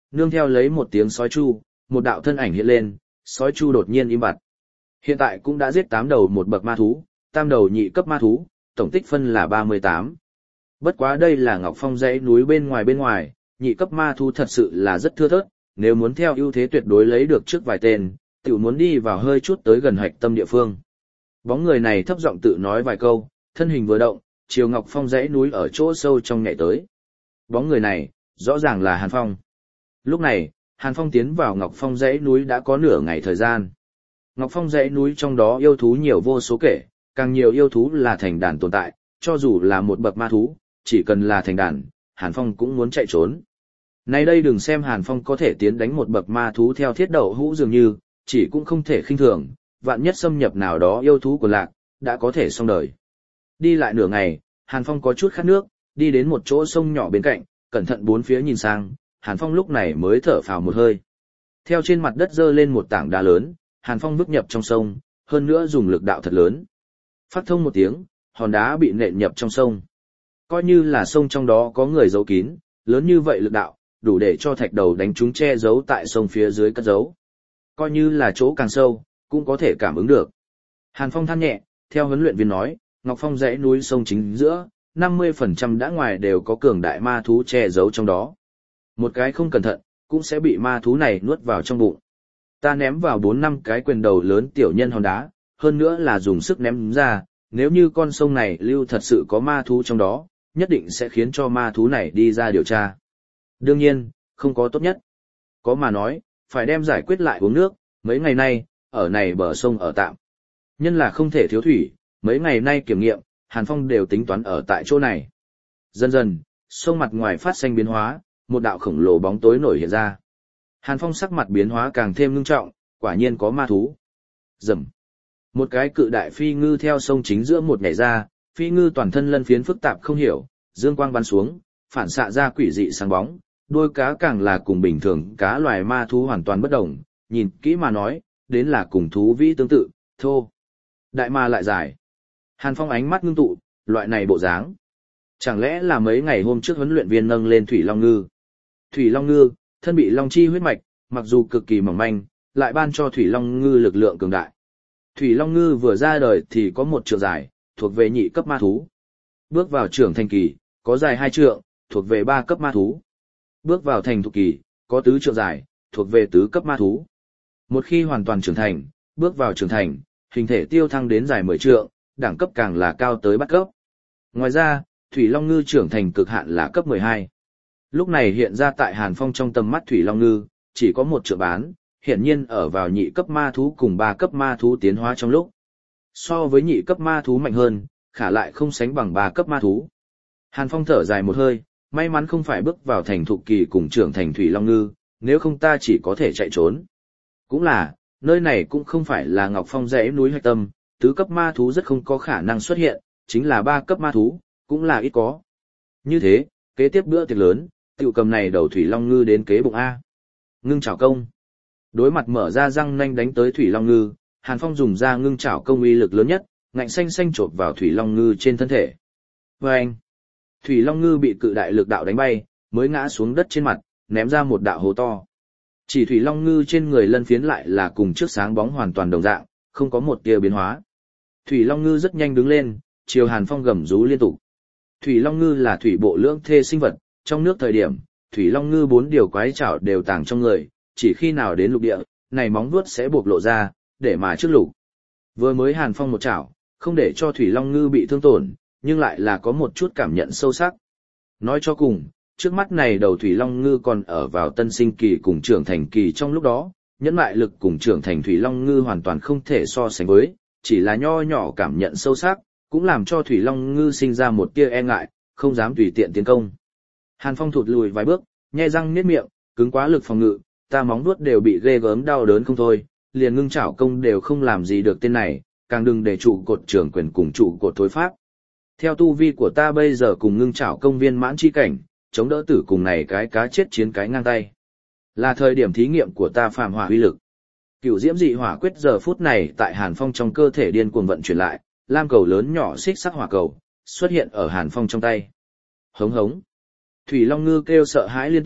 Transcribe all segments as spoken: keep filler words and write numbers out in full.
nương theo lấy một tiếng sói chu, một đạo thân ảnh hiện lên, sói chu đột nhiên im bặt. Hiện tại cũng đã giết tám đầu một bậc ma thú, tam đầu nhị cấp ma thú, tổng tích phân là ba mươi tám. Bất quá đây là Ngọc Phong dãy núi bên ngoài bên ngoài, nhị cấp ma thú thật sự là rất thưa thớt, nếu muốn theo ưu thế tuyệt đối lấy được trước vài tên, tiểu muốn đi vào hơi chút tới gần hạch tâm địa phương. Bóng người này thấp giọng tự nói vài câu, thân hình vừa động, chiều Ngọc Phong dãy núi ở chỗ sâu trong nhảy tới. Bóng người này, rõ ràng là Hàn Phong. Lúc này, Hàn Phong tiến vào Ngọc Phong dãy núi đã có nửa ngày thời gian. Ngọc Phong dãy núi trong đó yêu thú nhiều vô số kể, càng nhiều yêu thú là thành đàn tồn tại, cho dù là một bậc ma thú, chỉ cần là thành đàn, Hàn Phong cũng muốn chạy trốn. Nay đây đừng xem Hàn Phong có thể tiến đánh một bậc ma thú theo thiết đậu hũ dường như, chỉ cũng không thể khinh thường, vạn nhất xâm nhập nào đó yêu thú của lạc, đã có thể xong đời. Đi lại nửa ngày, Hàn Phong có chút khát nước, đi đến một chỗ sông nhỏ bên cạnh, cẩn thận bốn phía nhìn sang, Hàn Phong lúc này mới thở phào một hơi. Theo trên mặt đất dơ lên một tảng đá lớn, Hàn Phong bước nhập trong sông, hơn nữa dùng lực đạo thật lớn. Phát thông một tiếng, hòn đá bị nện nhập trong sông. Coi như là sông trong đó có người giấu kín, lớn như vậy lực đạo, đủ để cho thạch đầu đánh trúng che giấu tại sông phía dưới cất giấu. Coi như là chỗ càng sâu, cũng có thể cảm ứng được. Hàn Phong than nhẹ, theo huấn luyện viên nói, Ngọc Phong dãy núi sông chính giữa, năm mươi phần trăm đã ngoài đều có cường đại ma thú che giấu trong đó. Một cái không cẩn thận, cũng sẽ bị ma thú này nuốt vào trong bụng. Ta ném vào bốn năm cái quyền đầu lớn tiểu nhân hòn đá, hơn nữa là dùng sức ném ra, nếu như con sông này lưu thật sự có ma thú trong đó, nhất định sẽ khiến cho ma thú này đi ra điều tra. Đương nhiên, không có tốt nhất. Có mà nói, phải đem giải quyết lại uống nước, mấy ngày nay, ở này bờ sông ở tạm. Nhân là không thể thiếu thủy, mấy ngày nay kiểm nghiệm, Hàn Phong đều tính toán ở tại chỗ này. Dần dần, sông mặt ngoài phát sinh biến hóa, một đạo khổng lồ bóng tối nổi hiện ra. Hàn Phong sắc mặt biến hóa càng thêm ngưng trọng, quả nhiên có ma thú. Rầm. Một cái cự đại phi ngư theo sông chính giữa một nhảy ra, phi ngư toàn thân lân phiến phức tạp không hiểu, dương quang bắn xuống, phản xạ ra quỷ dị sáng bóng, đôi cá càng là cùng bình thường cá loài ma thú hoàn toàn bất đồng, nhìn kỹ mà nói, đến là cùng thú vĩ tương tự, thô. Đại ma lại dài. Hàn Phong ánh mắt ngưng tụ, loại này bộ dáng. Chẳng lẽ là mấy ngày hôm trước huấn luyện viên nâng lên Thủy Long Ngư? Thủy Long Ngư, thân bị long chi huyết mạch, mặc dù cực kỳ mỏng manh, lại ban cho Thủy Long Ngư lực lượng cường đại. Thủy Long Ngư vừa ra đời thì có một trượng dài, thuộc về nhị cấp ma thú. Bước vào trưởng thành kỳ, có dài hai trượng, thuộc về ba cấp ma thú. Bước vào thành thục kỳ, có tứ trượng dài, thuộc về tứ cấp ma thú. Một khi hoàn toàn trưởng thành, bước vào trưởng thành, hình thể tiêu thăng đến dài mười trượng, đẳng cấp càng là cao tới bát cấp. Ngoài ra, Thủy Long Ngư trưởng thành cực hạn là cấp mười hai. Lúc này hiện ra tại Hàn Phong trong tầm mắt Thủy Long Ngư, chỉ có một trượng bán, hiển nhiên ở vào nhị cấp ma thú cùng ba cấp ma thú tiến hóa trong lúc. So với nhị cấp ma thú mạnh hơn, khả lại không sánh bằng ba cấp ma thú. Hàn Phong thở dài một hơi, may mắn không phải bước vào thành thục kỳ cùng trưởng thành Thủy Long Ngư, nếu không ta chỉ có thể chạy trốn. Cũng là, nơi này cũng không phải là Ngọc Phong dãy núi hạch tâm, tứ cấp ma thú rất không có khả năng xuất hiện, chính là ba cấp ma thú, cũng là ít có. Như thế, kế tiếp bữa tiệc lớn, tiểu cầm này đầu Thủy Long Ngư đến kế bụng A. Ngưng chảo công. Đối mặt mở ra răng nanh đánh tới Thủy Long Ngư, Hàn Phong dùng ra ngưng chảo công uy lực lớn nhất, ngạnh xanh xanh chộp vào Thủy Long Ngư trên thân thể. Vâng! Thủy Long Ngư bị cự đại lực đạo đánh bay, mới ngã xuống đất trên mặt, ném ra một đạo hố to. Chỉ Thủy Long Ngư trên người lân phiến lại là cùng trước sáng bóng hoàn toàn đồng dạng, không có một tia biến hóa. Thủy Long Ngư rất nhanh đứng lên, chiều Hàn Phong gầm rú liên tục. Thủy Long Ngư là thủy bộ lưỡng thê sinh vật, trong nước thời điểm, Thủy Long Ngư bốn điều quái chảo đều tàng trong người, chỉ khi nào đến lục địa, này móng vuốt sẽ buộc lộ ra, để mà trước lục. Vừa mới Hàn Phong một chảo, không để cho Thủy Long Ngư bị thương tổn, nhưng lại là có một chút cảm nhận sâu sắc. Nói cho cùng, trước mắt này đầu Thủy Long Ngư còn ở vào tân sinh kỳ cùng trưởng thành kỳ trong lúc đó, nhẫn mại lực cùng trưởng thành Thủy Long Ngư hoàn toàn không thể so sánh với, chỉ là nho nhỏ cảm nhận sâu sắc, cũng làm cho Thủy Long Ngư sinh ra một tia e ngại, không dám tùy tiện tiến công. Hàn Phong thụt lùi vài bước, nhe răng niết miệng, cứng quá lực phòng ngự, ta móng vuốt đều bị ghê gớm đau đớn không thôi, liền ngưng chảo công đều không làm gì được tên này, càng đừng để trụ cột trưởng quyền cùng trụ cột thối pháp. Theo tu vi của ta bây giờ cùng ngưng chảo công viên mãn chi cảnh, chống đỡ tử cùng này cái cá chết chiến cái ngang tay. Là thời điểm thí nghiệm của ta phàm hỏa uy lực. Cửu diễm dị hỏa quyết giờ phút này tại Hàn Phong trong cơ thể điên cuồng vận chuyển lại, lam cầu lớn nhỏ xích sắc hỏa cầu xuất hiện ở Hàn Phong trong tay. Hống hống. Thủy Long Ngư kêu sợ hãi liên tục,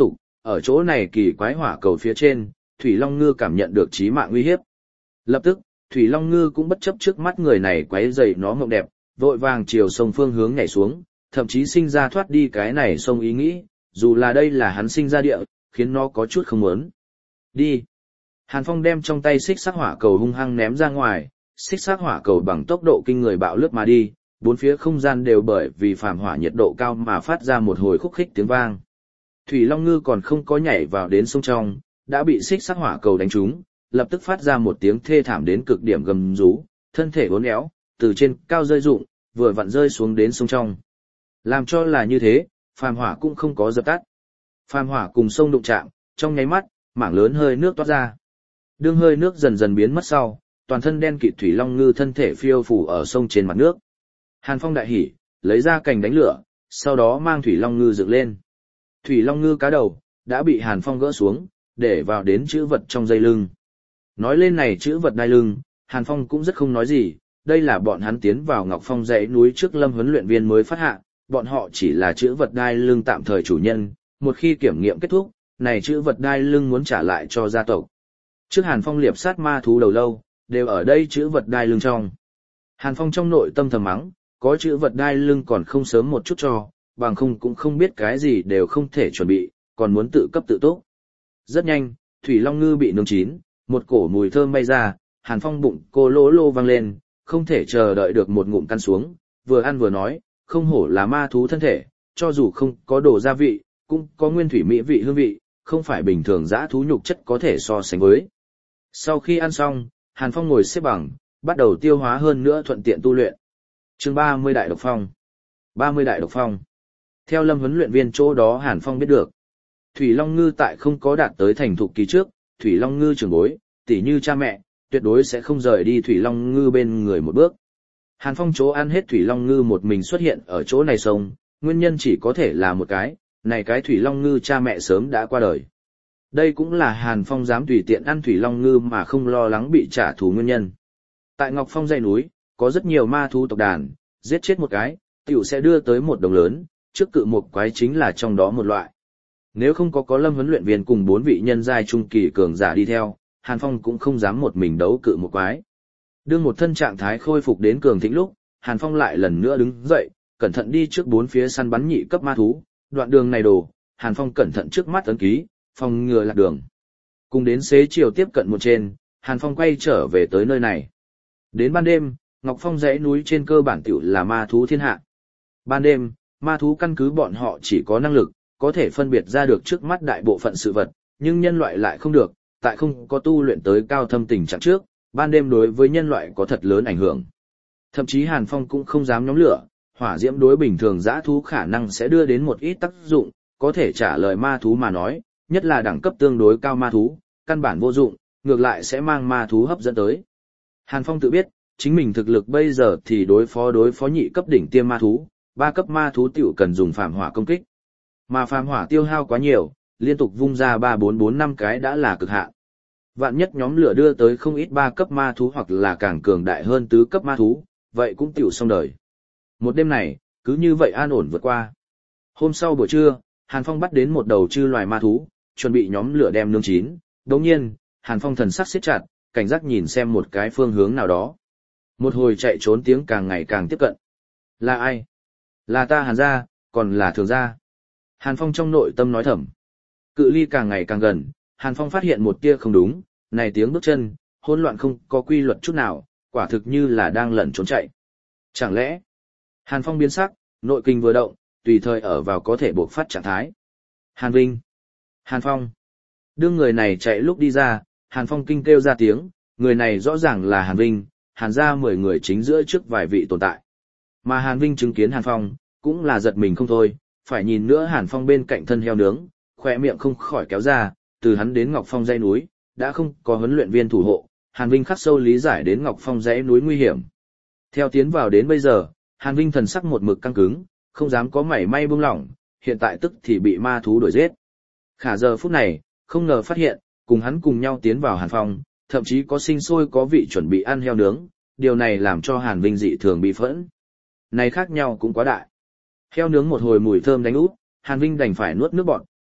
ở chỗ này kỳ quái hỏa cầu phía trên, Thủy Long Ngư cảm nhận được chí mạng uy hiếp. Lập tức, Thủy Long Ngư cũng bất chấp trước mắt người này quấy rầy nó mộng đẹp, vội vàng chiều sông phương hướng nhảy xuống, thậm chí sinh ra thoát đi cái này sông ý nghĩ, dù là đây là hắn sinh ra địa, khiến nó có chút không muốn. Đi. Hàn Phong đem trong tay xích sắc hỏa cầu hung hăng ném ra ngoài, xích sắc hỏa cầu bằng tốc độ kinh người bạo lướt mà đi, bốn phía không gian đều bởi vì phàm hỏa nhiệt độ cao mà phát ra một hồi khúc khích tiếng vang. Thủy Long Ngư còn không có nhảy vào đến sông trong, đã bị xích sắc hỏa cầu đánh trúng, lập tức phát ra một tiếng thê thảm đến cực điểm gầm rú, thân thể uốn éo, từ trên cao rơi rụng, vừa vặn rơi xuống đến sông trong. Làm cho là như thế, phàm hỏa cũng không có dập tắt. Phàm hỏa cùng sông đụng chạm, trong nháy mắt, mảng lớn hơi nước toát ra. Đương hơi nước dần dần biến mất sau, toàn thân đen kịt Thủy Long Ngư thân thể phiêu phù ở sông trên mặt nước. Hàn Phong đại hỉ, lấy ra cành đánh lửa, sau đó mang Thủy Long Ngư dựng lên. Thủy Long Ngư cá đầu, đã bị Hàn Phong gỡ xuống, để vào đến chữ vật trong dây lưng. Nói lên này chữ vật đai lưng, Hàn Phong cũng rất không nói gì, đây là bọn hắn tiến vào Ngọc Phong dãy núi trước Lâm huấn luyện viên mới phát hạ, bọn họ chỉ là chữ vật đai lưng tạm thời chủ nhân, một khi kiểm nghiệm kết thúc, này chữ vật đai lưng muốn trả lại cho gia tộc. Trước Hàn Phong liệp sát ma thú đầu lâu, đều ở đây chữ vật đai lưng trong. Hàn Phong trong nội tâm thầm mắng, có chữ vật đai lưng còn không sớm một chút cho, bằng không cũng không biết cái gì đều không thể chuẩn bị, còn muốn tự cấp tự túc. Rất nhanh, Thủy Long Ngư bị nướng chín, một cổ mùi thơm bay ra, Hàn Phong bụng cô lỗ lô vang lên, không thể chờ đợi được một ngụm căn xuống, vừa ăn vừa nói, không hổ là ma thú thân thể, cho dù không có đồ gia vị, cũng có nguyên thủy mỹ vị hương vị, không phải bình thường dã thú nhục chất có thể so sánh với. Sau khi ăn xong, Hàn Phong ngồi xếp bằng, bắt đầu tiêu hóa hơn nữa thuận tiện tu luyện. Chương ba mươi Đại Độc Phong. ba mươi Đại Độc Phong. Theo Lâm huấn luyện viên chỗ đó Hàn Phong biết được, Thủy Long Ngư tại không có đạt tới thành thục kỳ trước, Thủy Long Ngư trưởng bối, tỉ như cha mẹ, tuyệt đối sẽ không rời đi Thủy Long Ngư bên người một bước. Hàn Phong chỗ ăn hết Thủy Long Ngư một mình xuất hiện ở chỗ này sông, nguyên nhân chỉ có thể là một cái, này cái Thủy Long Ngư cha mẹ sớm đã qua đời. Đây cũng là Hàn Phong dám tùy tiện ăn Thủy Long Ngư mà không lo lắng bị trả thù nguyên nhân. Tại Ngọc Phong dãy núi, có rất nhiều ma thú tộc đàn, giết chết một cái, tiểu sẽ đưa tới một đồng lớn, trước cự một quái chính là trong đó một loại. Nếu không có có Lâm huấn luyện viên cùng bốn vị nhân giai trung kỳ cường giả đi theo, Hàn Phong cũng không dám một mình đấu cự một quái. Đương một thân trạng thái khôi phục đến cường thịnh lúc, Hàn Phong lại lần nữa đứng dậy, cẩn thận đi trước bốn phía săn bắn nhị cấp ma thú, đoạn đường này đồ, Hàn Phong cẩn thận trước mắt ấn ký, phòng ngừa lạc đường. Cùng đến xế chiều tiếp cận một trên, Hàn Phong quay trở về tới nơi này. Đến ban đêm, Ngọc Phong dãy núi trên cơ bản tiểu là ma thú thiên hạ. Ban đêm, ma thú căn cứ bọn họ chỉ có năng lực, có thể phân biệt ra được trước mắt đại bộ phận sự vật, nhưng nhân loại lại không được, tại không có tu luyện tới cao thâm tình trạng trước, ban đêm đối với nhân loại có thật lớn ảnh hưởng. Thậm chí Hàn Phong cũng không dám nhóm lửa, hỏa diễm đối bình thường dã thú khả năng sẽ đưa đến một ít tác dụng, có thể trả lời ma thú mà nói, nhất là đẳng cấp tương đối cao ma thú, căn bản vô dụng, ngược lại sẽ mang ma thú hấp dẫn tới. Hàn Phong tự biết, chính mình thực lực bây giờ thì đối phó đối phó nhị cấp đỉnh tiêm ma thú, ba cấp ma thú tiểu cần dùng phàm hỏa công kích. Mà phàm hỏa tiêu hao quá nhiều, liên tục vung ra ba bốn bốn năm cái đã là cực hạn. Vạn nhất nhóm lửa đưa tới không ít ba cấp ma thú hoặc là càng cường đại hơn tứ cấp ma thú, vậy cũng tiểu xong đời. Một đêm này, cứ như vậy an ổn vượt qua. Hôm sau buổi trưa, Hàn Phong bắt đến một đầu chư loài ma thú, chuẩn bị nhóm lửa đem nướng chín. Đồng nhiên, Hàn Phong thần sắc siết chặt, cảnh giác nhìn xem một cái phương hướng nào đó. Một hồi chạy trốn tiếng càng ngày càng tiếp cận. Là ai? Là ta Hàn gia, còn là Thường gia. Hàn Phong trong nội tâm nói thầm. Cự ly càng ngày càng gần, Hàn Phong phát hiện một tia không đúng, này tiếng bước chân, hỗn loạn không có quy luật chút nào, quả thực như là đang lẩn trốn chạy. Chẳng lẽ? Hàn Phong biến sắc, nội kinh vừa động, tùy thời ở vào có thể buộc phát trạng thái. Hàn Vinh. Hàn Phong. Đương người này chạy lúc đi ra, Hàn Phong kinh kêu ra tiếng, người này rõ ràng là Hàn Vinh, Hàn gia mười người chính giữa trước vài vị tồn tại. Mà Hàn Vinh chứng kiến Hàn Phong, cũng là giật mình không thôi, phải nhìn nữa Hàn Phong bên cạnh thân heo nướng, khỏe miệng không khỏi kéo ra, từ hắn đến Ngọc Phong dãy núi, đã không có huấn luyện viên thủ hộ, Hàn Vinh khắc sâu lý giải đến Ngọc Phong dãy núi nguy hiểm. Theo tiến vào đến bây giờ, Hàn Vinh thần sắc một mực căng cứng, không dám có mảy may buông lỏng, hiện tại tức thì bị ma thú đuổi giết. Khả giờ phút này, không ngờ phát hiện, cùng hắn cùng nhau tiến vào Hàn Phong, thậm chí có sinh sôi có vị chuẩn bị ăn heo nướng, điều này làm cho Hàn Vinh dị thường bị phẫn. Này khác nhau cũng quá đại. Heo nướng một hồi mùi thơm đánh út, Hàn Vinh đành phải nuốt nước bọt,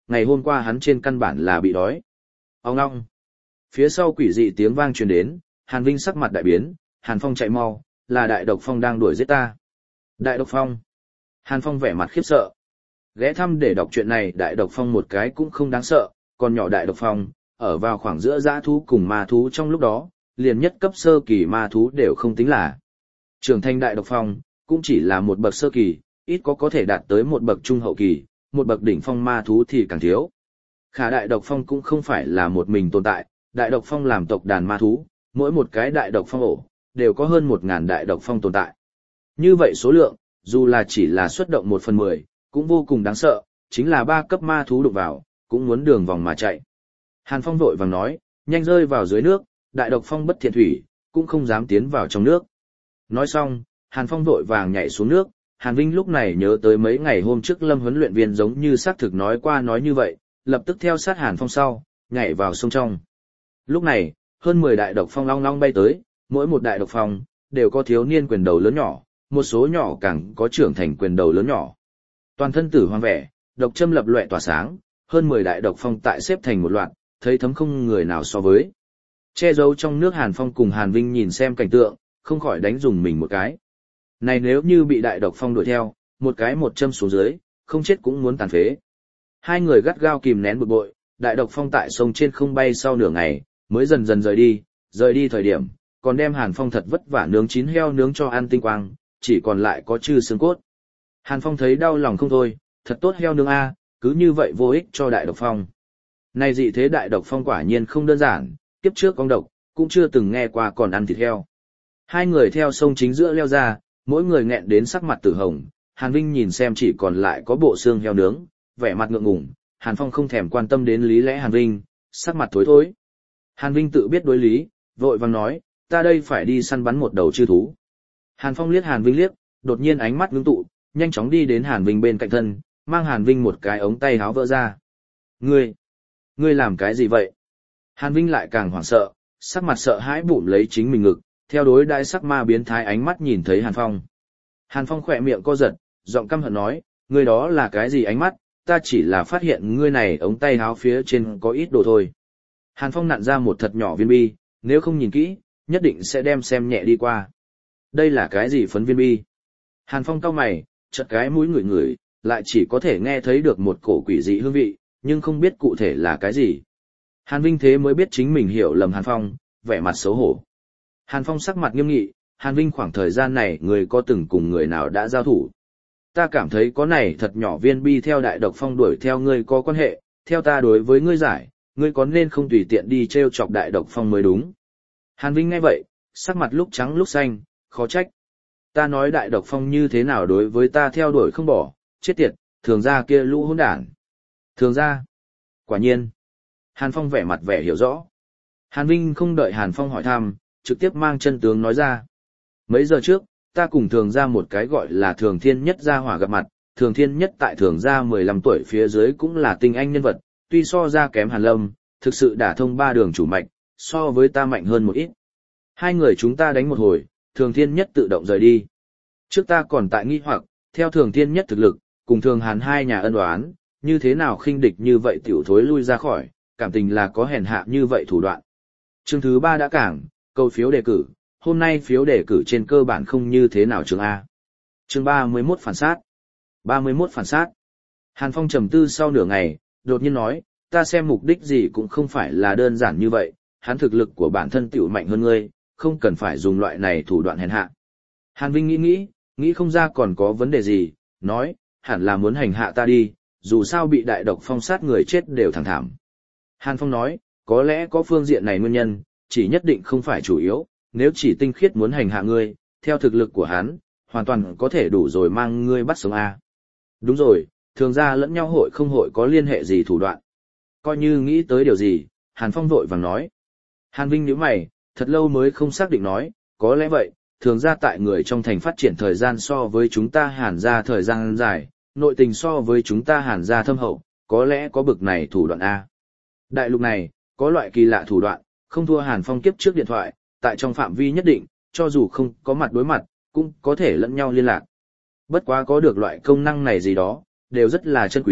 ngày hôm qua hắn trên căn bản là bị đói. Ông ngong. Phía sau quỷ dị tiếng vang truyền đến, Hàn Vinh sắc mặt đại biến, Hàn Phong chạy mau, là Đại Độc Phong đang đuổi giết ta. Đại Độc Phong. Hàn Phong vẻ mặt khiếp sợ. Ghé thăm để đọc chuyện này, Đại Độc Phong một cái cũng không đáng sợ, còn nhỏ Đại Độc Phong, ở vào khoảng giữa dã thú cùng ma thú trong lúc đó, liền nhất cấp sơ kỳ ma thú đều không tính là. Trưởng thành Đại Độc Phong, cũng chỉ là một bậc sơ kỳ, ít có có thể đạt tới một bậc trung hậu kỳ, một bậc đỉnh phong ma thú thì càng thiếu. Khả Đại Độc Phong cũng không phải là một mình tồn tại, Đại Độc Phong làm tộc đàn ma thú, mỗi một cái Đại Độc Phong ổ, đều có hơn một ngàn Đại Độc Phong tồn tại. Như vậy số lượng, dù là chỉ là xuất động một phần mười, cũng vô cùng đáng sợ, chính là ba cấp ma thú đụng vào, cũng muốn đường vòng mà chạy. Hàn Phong vội vàng nói, nhanh rơi vào dưới nước, Đại Độc Phong bất thiện thủy, cũng không dám tiến vào trong nước. Nói xong, Hàn Phong vội vàng nhảy xuống nước, Hàn Vinh lúc này nhớ tới mấy ngày hôm trước Lâm huấn luyện viên giống như xác thực nói qua nói như vậy, lập tức theo sát Hàn Phong sau, nhảy vào sông trong. Lúc này, hơn mười Đại Độc Phong long long bay tới, mỗi một Đại Độc Phong đều có thiếu niên quyền đầu lớn nhỏ, một số nhỏ càng có trưởng thành quyền đầu lớn nhỏ. Toàn thân tử hoang vẻ, độc châm lập loè tỏa sáng, hơn mười Đại Độc Phong tại xếp thành một loạt, thấy thấm không người nào so với. Che giấu trong nước Hàn Phong cùng Hàn Vinh nhìn xem cảnh tượng, không khỏi đánh dùng mình một cái. Này nếu như bị Đại Độc Phong đuổi theo, một cái một châm xuống dưới, không chết cũng muốn tàn phế. Hai người gắt gao kìm nén bực bội, Đại Độc Phong tại sông trên không bay sau nửa ngày, mới dần dần rời đi, rời đi thời điểm, còn đem Hàn Phong thật vất vả nướng chín heo nướng cho ăn tinh quang, chỉ còn lại có chư xương cốt. Hàn Phong thấy đau lòng không thôi, thật tốt heo nướng a, cứ như vậy vô ích cho Đại Độc Phong. Này dị thế Đại Độc Phong quả nhiên không đơn giản, kiếp trước con độc, cũng chưa từng nghe qua còn ăn thịt heo. Hai người theo sông chính giữa leo ra, mỗi người nghẹn đến sắc mặt tử hồng, Hàn Vinh nhìn xem chỉ còn lại có bộ xương heo nướng, vẻ mặt ngượng ngùng, Hàn Phong không thèm quan tâm đến lý lẽ Hàn Vinh, sắc mặt thối thối. Hàn Vinh tự biết đối lý, vội vàng nói, ta đây phải đi săn bắn một đầu chư thú. Hàn Phong liếc Hàn Vinh liếc, đột nhiên ánh mắt ngưng tụ, nhanh chóng đi đến Hàn Vinh bên cạnh thân, mang Hàn Vinh một cái ống tay háo vỡ ra. Ngươi, ngươi làm cái gì vậy? Hàn Vinh lại càng hoảng sợ, sắc mặt sợ hãi bụm lấy chính mình ngực, theo đối đại sắc ma biến thái ánh mắt nhìn thấy Hàn Phong. Hàn Phong khỏe miệng co giật, giọng căm hận nói, ngươi đó là cái gì ánh mắt, ta chỉ là phát hiện ngươi này ống tay háo phía trên có ít đồ thôi. Hàn Phong nặn ra một thật nhỏ viên bi, nếu không nhìn kỹ, nhất định sẽ đem xem nhẹ đi qua. Đây là cái gì phấn viên bi? Hàn Phong cau mày, chợt cái mũi ngửi ngửi, lại chỉ có thể nghe thấy được một cổ quỷ dị hương vị, nhưng không biết cụ thể là cái gì. Hàn Vinh thế mới biết chính mình hiểu lầm Hàn Phong, vẻ mặt xấu hổ. Hàn Phong sắc mặt nghiêm nghị, Hàn Vinh khoảng thời gian này người có từng cùng người nào đã giao thủ. Ta cảm thấy có này thật nhỏ viên bi theo Đại Độc Phong đuổi theo ngươi có quan hệ, theo ta đối với ngươi giải, ngươi có nên không tùy tiện đi treo chọc Đại Độc Phong mới đúng. Hàn Vinh nghe vậy, sắc mặt lúc trắng lúc xanh, khó trách. Ta nói Đại Độc Phong như thế nào đối với ta theo đuổi không bỏ, chết tiệt, thường ra kia lũ hỗn đản. Thường ra. Quả nhiên. Hàn Phong vẻ mặt vẻ hiểu rõ. Hàn Vinh không đợi Hàn Phong hỏi thăm, trực tiếp mang chân tướng nói ra. Mấy giờ trước, ta cùng thường ra một cái gọi là thường thiên nhất gia hỏa gặp mặt, thường thiên nhất tại thường ra mười lăm tuổi phía dưới cũng là tinh anh nhân vật, tuy so ra kém Hàn Lâm, thực sự đả thông ba đường chủ mạch, so với ta mạnh hơn một ít. Hai người chúng ta đánh một hồi, thường thiên nhất tự động rời đi. Trước ta còn tại nghi hoặc, theo thường thiên nhất thực lực, cùng thường Hàn hai nhà ân oán, như thế nào khinh địch như vậy tiểu thối lui ra khỏi, cảm tình là có hèn hạ như vậy thủ đoạn. Chương thứ ba đã cảng, câu phiếu đề cử, hôm nay phiếu đề cử trên cơ bản không như thế nào chương A. Chương ba mươi mốt phản sát. ba mươi mốt phản sát. Hàn Phong trầm tư sau nửa ngày, đột nhiên nói, ta xem mục đích gì cũng không phải là đơn giản như vậy, hắn thực lực của bản thân tiểu mạnh hơn ngươi, không cần phải dùng loại này thủ đoạn hèn hạ. Hàn Vinh nghĩ nghĩ, nghĩ không ra còn có vấn đề gì, nói, hẳn là muốn hành hạ ta đi, dù sao bị Đại Độc Phong sát người chết đều thẳng thảm. Hàn Phong nói, có lẽ có phương diện này nguyên nhân, chỉ nhất định không phải chủ yếu, nếu chỉ tinh khiết muốn hành hạ ngươi, theo thực lực của hắn, hoàn toàn có thể đủ rồi mang ngươi bắt sống A. Đúng rồi, thường ra lẫn nhau hội không hội có liên hệ gì thủ đoạn. Coi như nghĩ tới điều gì, Hàn Phong vội vàng nói. Hàn Vinh nhíu mày, thật lâu mới không xác định nói, có lẽ vậy, thường ra tại người trong thành phát triển thời gian so với chúng ta Hàn ra thời gian dài, nội tình so với chúng ta Hàn ra thâm hậu, có lẽ có bực này thủ đoạn A. Đại lục này, có loại kỳ lạ thủ đoạn, không thua Hàn Phong kiếp trước điện thoại, tại trong phạm vi nhất định, cho dù không có mặt đối mặt, cũng có thể lẫn nhau liên lạc. Bất quá có được loại công năng này gì đó, đều rất là chân quý,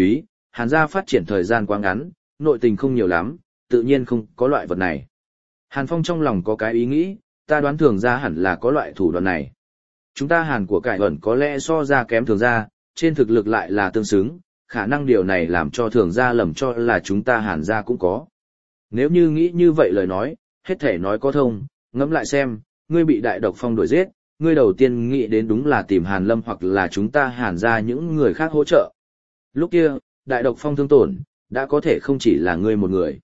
Hàn gia phát triển thời gian quá ngắn, nội tình không nhiều lắm, tự nhiên không có loại vật này. Hàn Phong trong lòng có cái ý nghĩ, ta đoán thường gia hẳn là có loại thủ đoạn này. Chúng ta Hàn của cải ẩn có lẽ so ra kém thường gia, trên thực lực lại là tương xứng, khả năng điều này làm cho thường gia lầm cho là chúng ta Hàn gia cũng có. Nếu như nghĩ như vậy lời nói, hết thể nói có thông, ngẫm lại xem, ngươi bị đại độc phong đuổi giết, ngươi đầu tiên nghĩ đến đúng là tìm Hàn Lâm hoặc là chúng ta Hàn gia những người khác hỗ trợ. Lúc kia, đại độc phong thương tổn, đã có thể không chỉ là ngươi một người.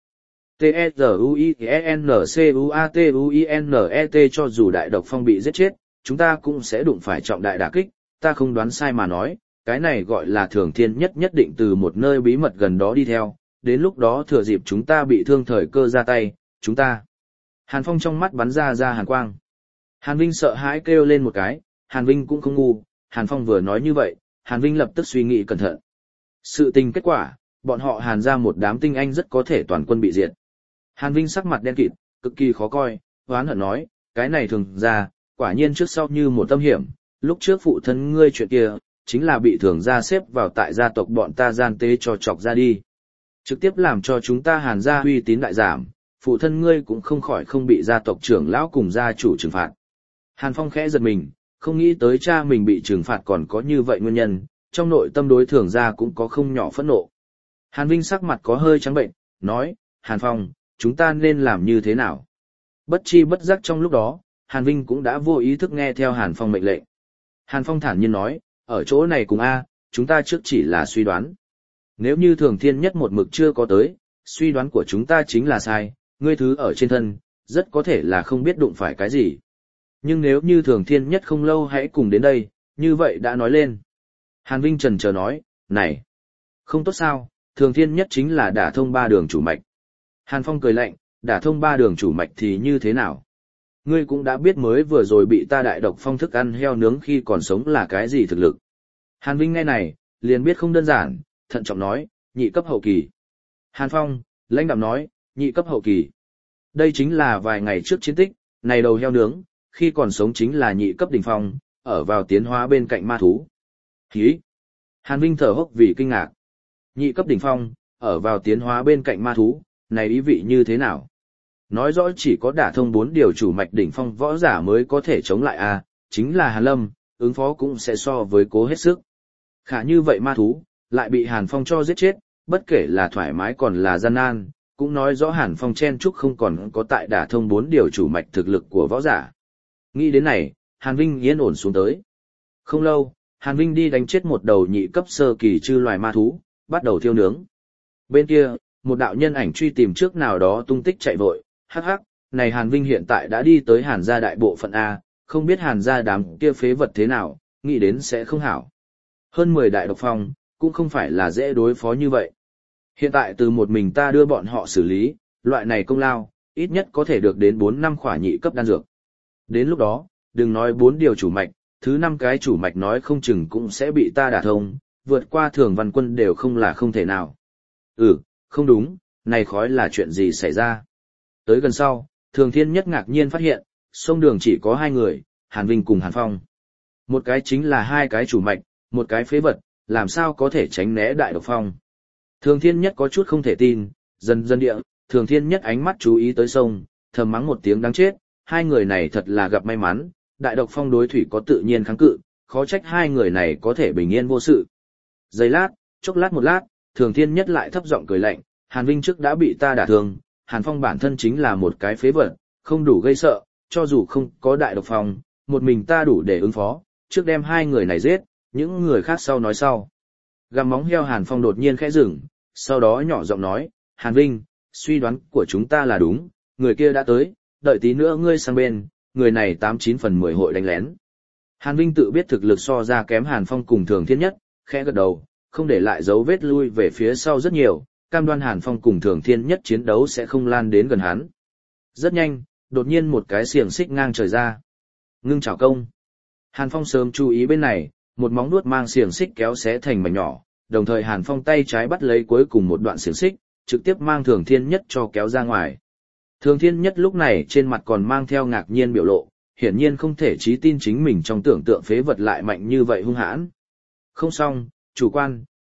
T-E-Z-U-I-N-C-U-A-T-U-I-N-E-T cho dù đại độc phong bị giết chết, chúng ta cũng sẽ đụng phải trọng đại đả kích, ta không đoán sai mà nói, cái này gọi là thường thiên nhất nhất định từ một nơi bí mật gần đó đi theo, đến lúc đó thừa dịp chúng ta bị thương thời cơ ra tay, chúng ta. Hàn Phong trong mắt bắn ra ra hàn quang. Hàn Vinh sợ hãi kêu lên một cái, Hàn Vinh cũng không ngu, Hàn Phong vừa nói như vậy, Hàn Vinh lập tức suy nghĩ cẩn thận. Sự tình kết quả, bọn họ Hàn ra một đám tinh anh rất có thể toàn quân bị diệt. Hàn Vinh sắc mặt đen kịt, cực kỳ khó coi, hoán hận nói, cái này thường ra, quả nhiên trước sau như một tâm hiểm, lúc trước phụ thân ngươi chuyện kia, chính là bị thường ra xếp vào tại gia tộc bọn ta gian tế cho chọc ra đi. Trực tiếp làm cho chúng ta Hàn gia uy tín đại giảm, phụ thân ngươi cũng không khỏi không bị gia tộc trưởng lão cùng gia chủ trừng phạt. Hàn Phong khẽ giật mình, không nghĩ tới cha mình bị trừng phạt còn có như vậy nguyên nhân, trong nội tâm đối thường gia cũng có không nhỏ phẫn nộ. Hàn Vinh sắc mặt có hơi trắng bệnh, nói, Hàn Phong, chúng ta nên làm như thế nào? Bất chi bất giác trong lúc đó, Hàn Vinh cũng đã vô ý thức nghe theo Hàn Phong mệnh lệnh. Hàn Phong thản nhiên nói, ở chỗ này cùng A, chúng ta trước chỉ là suy đoán. Nếu như thường thiên nhất một mực chưa có tới, suy đoán của chúng ta chính là sai, ngươi thứ ở trên thân, rất có thể là không biết đụng phải cái gì. Nhưng nếu như thường thiên nhất không lâu hãy cùng đến đây, như vậy đã nói lên. Hàn Vinh trần chờ nói, này, không tốt sao, thường thiên nhất chính là đả thông ba đường chủ mạch. Hàn Phong cười lạnh, đả thông ba đường chủ mạch thì như thế nào? Ngươi cũng đã biết mới vừa rồi bị ta đại độc phong thức ăn heo nướng khi còn sống là cái gì thực lực. Hàn Vinh nghe này, liền biết không đơn giản, thận trọng nói, nhị cấp hậu kỳ. Hàn Phong, lãnh đạm nói, nhị cấp hậu kỳ. Đây chính là vài ngày trước chiến tích, này đầu heo nướng, khi còn sống chính là nhị cấp đỉnh phong, ở vào tiến hóa bên cạnh ma thú. Hí! Hàn Vinh thở hốc vì kinh ngạc. Nhị cấp đỉnh phong, ở vào tiến hóa bên cạnh ma thú, này ý vị như thế nào? Nói rõ chỉ có đả thông bốn điều chủ mạch đỉnh phong võ giả mới có thể chống lại a, chính là Hàn Lâm, ứng phó cũng sẽ so với cố hết sức. Khả như vậy ma thú, lại bị Hàn Phong cho giết chết, bất kể là thoải mái còn là gian nan, cũng nói rõ Hàn Phong chen chúc không còn có tại đả thông bốn điều chủ mạch thực lực của võ giả. Nghĩ đến này, Hàn Vinh yên ổn xuống tới. Không lâu, Hàn Vinh đi đánh chết một đầu nhị cấp sơ kỳ chư loài ma thú, bắt đầu thiêu nướng. Bên kia, một đạo nhân ảnh truy tìm trước nào đó tung tích chạy vội, hắc hắc, này Hàn Vinh hiện tại đã đi tới Hàn gia đại bộ phận A, không biết Hàn gia đám kia phế vật thế nào, nghĩ đến sẽ không hảo. Hơn mười đại độc phong, cũng không phải là dễ đối phó như vậy. Hiện tại từ một mình ta đưa bọn họ xử lý, loại này công lao, ít nhất có thể được đến bốn năm khỏa nhị cấp đan dược. Đến lúc đó, đừng nói bốn điều chủ mạch, thứ năm cái chủ mạch nói không chừng cũng sẽ bị ta đả thông, vượt qua thường văn quân đều không là không thể nào. Ừ, không đúng, này khói là chuyện gì xảy ra. Tới gần sau, thường thiên nhất ngạc nhiên phát hiện, sông đường chỉ có hai người, Hàn Vinh cùng Hàn Phong. Một cái chính là hai cái chủ mạch, một cái phế vật, làm sao có thể tránh né đại độc phong. Thường thiên nhất có chút không thể tin, dần dần địa, thường thiên nhất ánh mắt chú ý tới sông, thầm mắng một tiếng đáng chết, hai người này thật là gặp may mắn, đại độc phong đối thủy có tự nhiên kháng cự, khó trách hai người này có thể bình yên vô sự. Giây lát, chốc lát một lát, thường thiên nhất lại thấp giọng cười lạnh, Hàn Vinh trước đã bị ta đả thương, Hàn Phong bản thân chính là một cái phế vật, không đủ gây sợ, cho dù không có đại độc phong, một mình ta đủ để ứng phó, trước đem hai người này giết, những người khác sau nói sau. Gặm móng heo Hàn Phong đột nhiên khẽ dừng, sau đó nhỏ giọng nói, Hàn Vinh, suy đoán của chúng ta là đúng, người kia đã tới, đợi tí nữa ngươi sang bên, người này tám chín phần mười hội đánh lén. Hàn Vinh tự biết thực lực so ra kém Hàn Phong cùng thường thiên nhất, khẽ gật đầu, không để lại dấu vết lui về phía sau rất nhiều, cam đoan Hàn Phong cùng thường thiên nhất chiến đấu sẽ không lan đến gần hắn. Rất nhanh, đột nhiên một cái xiềng xích ngang trời ra. Ngưng chảo công. Hàn Phong sớm chú ý bên này, một móng vuốt mang xiềng xích kéo xé thành mảnh nhỏ, đồng thời Hàn Phong tay trái bắt lấy cuối cùng một đoạn xiềng xích, trực tiếp mang thường thiên nhất cho kéo ra ngoài. Thường thiên nhất lúc này trên mặt còn mang theo ngạc nhiên biểu lộ, hiển nhiên không thể chí tin chính mình trong tưởng tượng phế vật lại mạnh như vậy hung hãn. Không xong, chủ quan,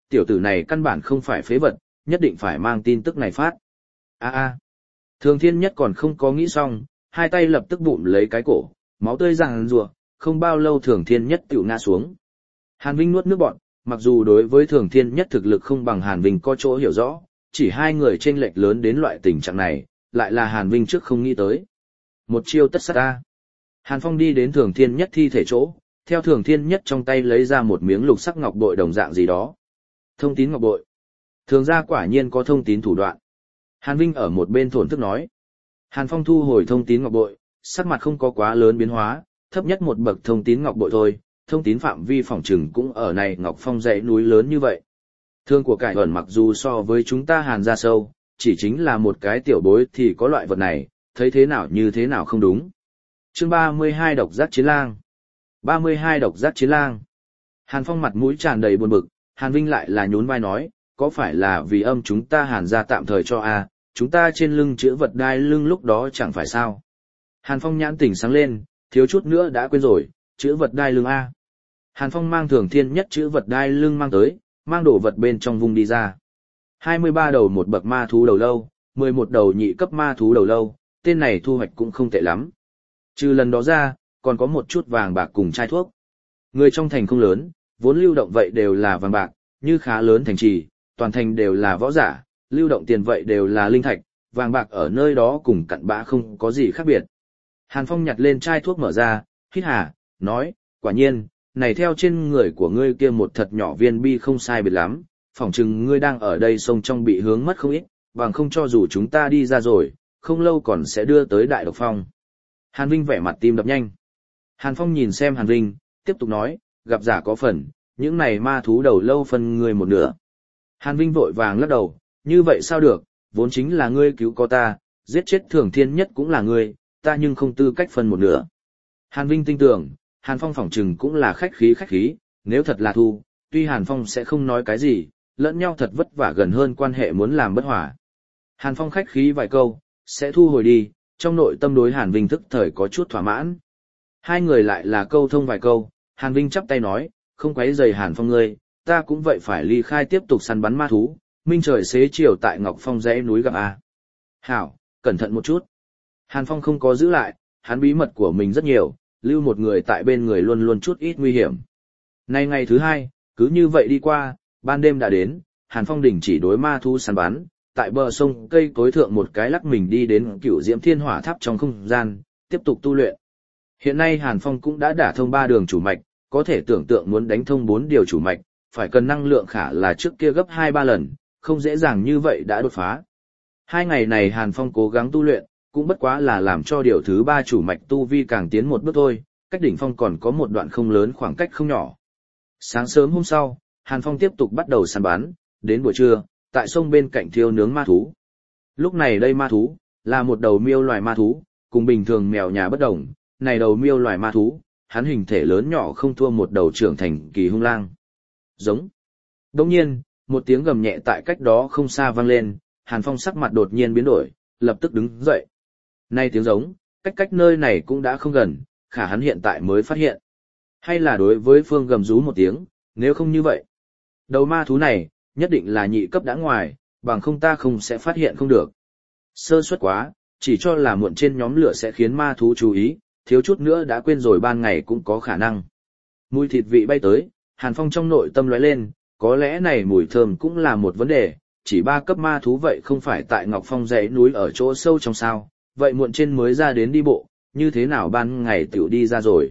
tiểu tử này căn bản không phải phế vật, nhất định phải mang tin tức này phát. A a. Thường Thiên Nhất còn không có nghĩ xong, hai tay lập tức bụm lấy cái cổ, máu tươi ràng rùa, không bao lâu Thường Thiên Nhất tiểu ngã xuống. Hàn Vinh nuốt nước bọt, mặc dù đối với Thường Thiên Nhất thực lực không bằng Hàn Vinh có chỗ hiểu rõ, chỉ hai người chênh lệch lớn đến loại tình trạng này, lại là Hàn Vinh trước không nghĩ tới. Một chiêu tất sát ta. Hàn Phong đi đến Thường Thiên Nhất thi thể chỗ, theo Thường Thiên Nhất trong tay lấy ra một miếng lục sắc ngọc bội đồng dạng gì đó. Thông tín ngọc bội. Thường gia quả nhiên có thông tín thủ đoạn. Hàn Vinh ở một bên thổn thức nói. Hàn Phong thu hồi thông tín ngọc bội, sắc mặt không có quá lớn biến hóa, thấp nhất một bậc thông tín ngọc bội thôi, thông tín phạm vi phòng trừng cũng ở này Ngọc Phong dãy núi lớn như vậy. Thương của cải ẩn mặc dù so với chúng ta Hàn gia sâu, chỉ chính là một cái tiểu bối thì có loại vật này, thấy thế nào như thế nào không đúng. Chương ba mươi hai độc giác chiến lang. ba mươi hai độc giác chiến lang. Hàn Phong mặt mũi tràn đầy buồn bực, Hàn Vinh lại là nhún vai nói, có phải là vì âm chúng ta Hàn gia tạm thời cho a, chúng ta trên lưng chữ vật đai lưng lúc đó chẳng phải sao. Hàn Phong nhãn tỉnh sáng lên, thiếu chút nữa đã quên rồi, chữ vật đai lưng a. Hàn Phong mang Thường Thiên Nhất chữ vật đai lưng mang tới, mang đồ vật bên trong vùng đi ra. hai mươi ba đầu một bậc ma thú đầu lâu, mười một đầu nhị cấp ma thú đầu lâu, tên này thu hoạch cũng không tệ lắm. Trừ lần đó ra, còn có một chút vàng bạc cùng chai thuốc. Người trong thành không lớn, vốn lưu động vậy đều là vàng bạc, như khá lớn thành trì, toàn thành đều là võ giả, lưu động tiền vậy đều là linh thạch, vàng bạc ở nơi đó cùng cặn bã không có gì khác biệt. Hàn Phong nhặt lên chai thuốc mở ra, hít hà, nói, quả nhiên, này theo trên người của ngươi kia một thật nhỏ viên bi không sai biệt lắm, phỏng chừng ngươi đang ở đây sông trong bị hướng mất không ít, bằng không cho dù chúng ta đi ra rồi, không lâu còn sẽ đưa tới Đại Độc Phong. Hàn Vinh vẻ mặt tim đập nhanh. Hàn Phong nhìn xem Hàn Vinh, tiếp tục nói, gặp giả có phần, những này ma thú đầu lâu phân ngươi một nửa. Hàn Vinh vội vàng lắc đầu, như vậy sao được, vốn chính là ngươi cứu có ta, giết chết Thường Thiên Nhất cũng là ngươi, ta nhưng không tư cách phân một nửa. Hàn Vinh tin tưởng, Hàn Phong phỏng chừng cũng là khách khí khách khí, nếu thật là thu, tuy Hàn Phong sẽ không nói cái gì, lẫn nhau thật vất vả gần hơn quan hệ muốn làm bất hòa. Hàn Phong khách khí vài câu, sẽ thu hồi đi, trong nội tâm đối Hàn Vinh thức thời có chút thỏa mãn. Hai người lại là câu thông vài câu, Hàn Vinh chắp tay nói, không quấy rầy Hàn Phong ngươi, ta cũng vậy phải ly khai tiếp tục săn bắn ma thú, minh trời xế chiều tại Ngọc Phong dãy núi gặp a. Hảo, cẩn thận một chút. Hàn Phong không có giữ lại, hắn bí mật của mình rất nhiều, lưu một người tại bên người luôn luôn chút ít nguy hiểm. Nay ngày thứ hai, cứ như vậy đi qua, ban đêm đã đến, Hàn Phong đình chỉ đối ma thú săn bắn, tại bờ sông cây cối thượng một cái lắc mình đi đến Cửu Diễm Thiên Hỏa Tháp trong không gian, tiếp tục tu luyện. Hiện nay Hàn Phong cũng đã đả thông ba đường chủ mạch, có thể tưởng tượng muốn đánh thông bốn điều chủ mạch, phải cần năng lượng khả là trước kia gấp hai ba lần, không dễ dàng như vậy đã đột phá. Hai ngày này Hàn Phong cố gắng tu luyện, cũng bất quá là làm cho điều thứ ba chủ mạch tu vi càng tiến một bước thôi, cách đỉnh phong còn có một đoạn không lớn khoảng cách không nhỏ. Sáng sớm hôm sau, Hàn Phong tiếp tục bắt đầu săn bắn, đến buổi trưa, tại sông bên cạnh thiêu nướng ma thú. Lúc này đây ma thú, là một đầu miêu loài ma thú, cùng bình thường mèo nhà bất đồng, này đầu miêu loài ma thú, hắn hình thể lớn nhỏ không thua một đầu trưởng thành kỳ hung lang. Giống. Đồng nhiên, một tiếng gầm nhẹ tại cách đó không xa vang lên, Hàn Phong sắc mặt đột nhiên biến đổi, lập tức đứng dậy. Nay tiếng giống, cách cách nơi này cũng đã không gần, khả hắn hiện tại mới phát hiện. Hay là đối với phương gầm rú một tiếng, nếu không như vậy. Đầu ma thú này, nhất định là nhị cấp đã ngoài, bằng không ta không sẽ phát hiện không được. Sơ suất quá, chỉ cho là muộn trên nhóm lửa sẽ khiến ma thú chú ý, thiếu chút nữa đã quên rồi ban ngày cũng có khả năng. Mùi thịt vị bay tới, Hàn Phong trong nội tâm lóe lên, có lẽ này mùi thơm cũng là một vấn đề, chỉ ba cấp ma thú vậy không phải tại Ngọc Phong dãy núi ở chỗ sâu trong sao, vậy muộn trên mới ra đến đi bộ, như thế nào ban ngày tiểu đi ra rồi.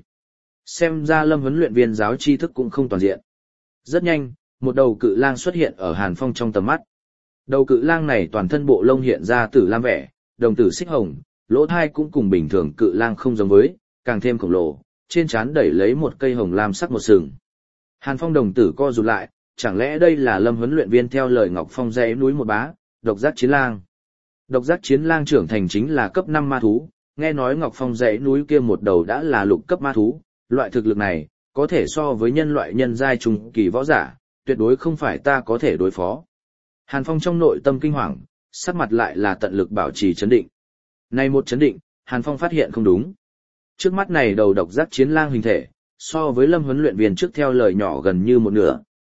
Xem ra Lâm huấn luyện viên giáo tri thức cũng không toàn diện. Rất nhanh, một đầu cự lang xuất hiện ở Hàn Phong trong tầm mắt. Đầu cự lang này toàn thân bộ lông hiện ra tử lam vẻ, đồng tử xích hồng, lỗ thai cũng cùng bình thường cự lang không giống với, càng thêm khổng lồ, trên trán đẩy lấy một cây hồng lam sắc một sừng. Hàn Phong đồng tử co rụt lại, chẳng lẽ đây là Lâm huấn luyện viên theo lời Ngọc Phong dãy núi một bá, độc giác chiến lang. Độc giác chiến lang trưởng thành chính là cấp năm ma thú, nghe nói Ngọc Phong dãy núi kia một đầu đã là lục cấp ma thú, loại thực lực này, có thể so với nhân loại nhân giai trung kỳ võ giả, tuyệt đối không phải ta có thể đối phó. Hàn Phong trong nội tâm kinh hoàng, sắc mặt lại là tận lực bảo trì chấn định. Này một chấn định, Hàn Phong phát hiện không đúng. Trước mắt này đầu độc giác chiến lang hình thể, so với Lâm huấn luyện viên trước theo lời nhỏ gần như một nửa,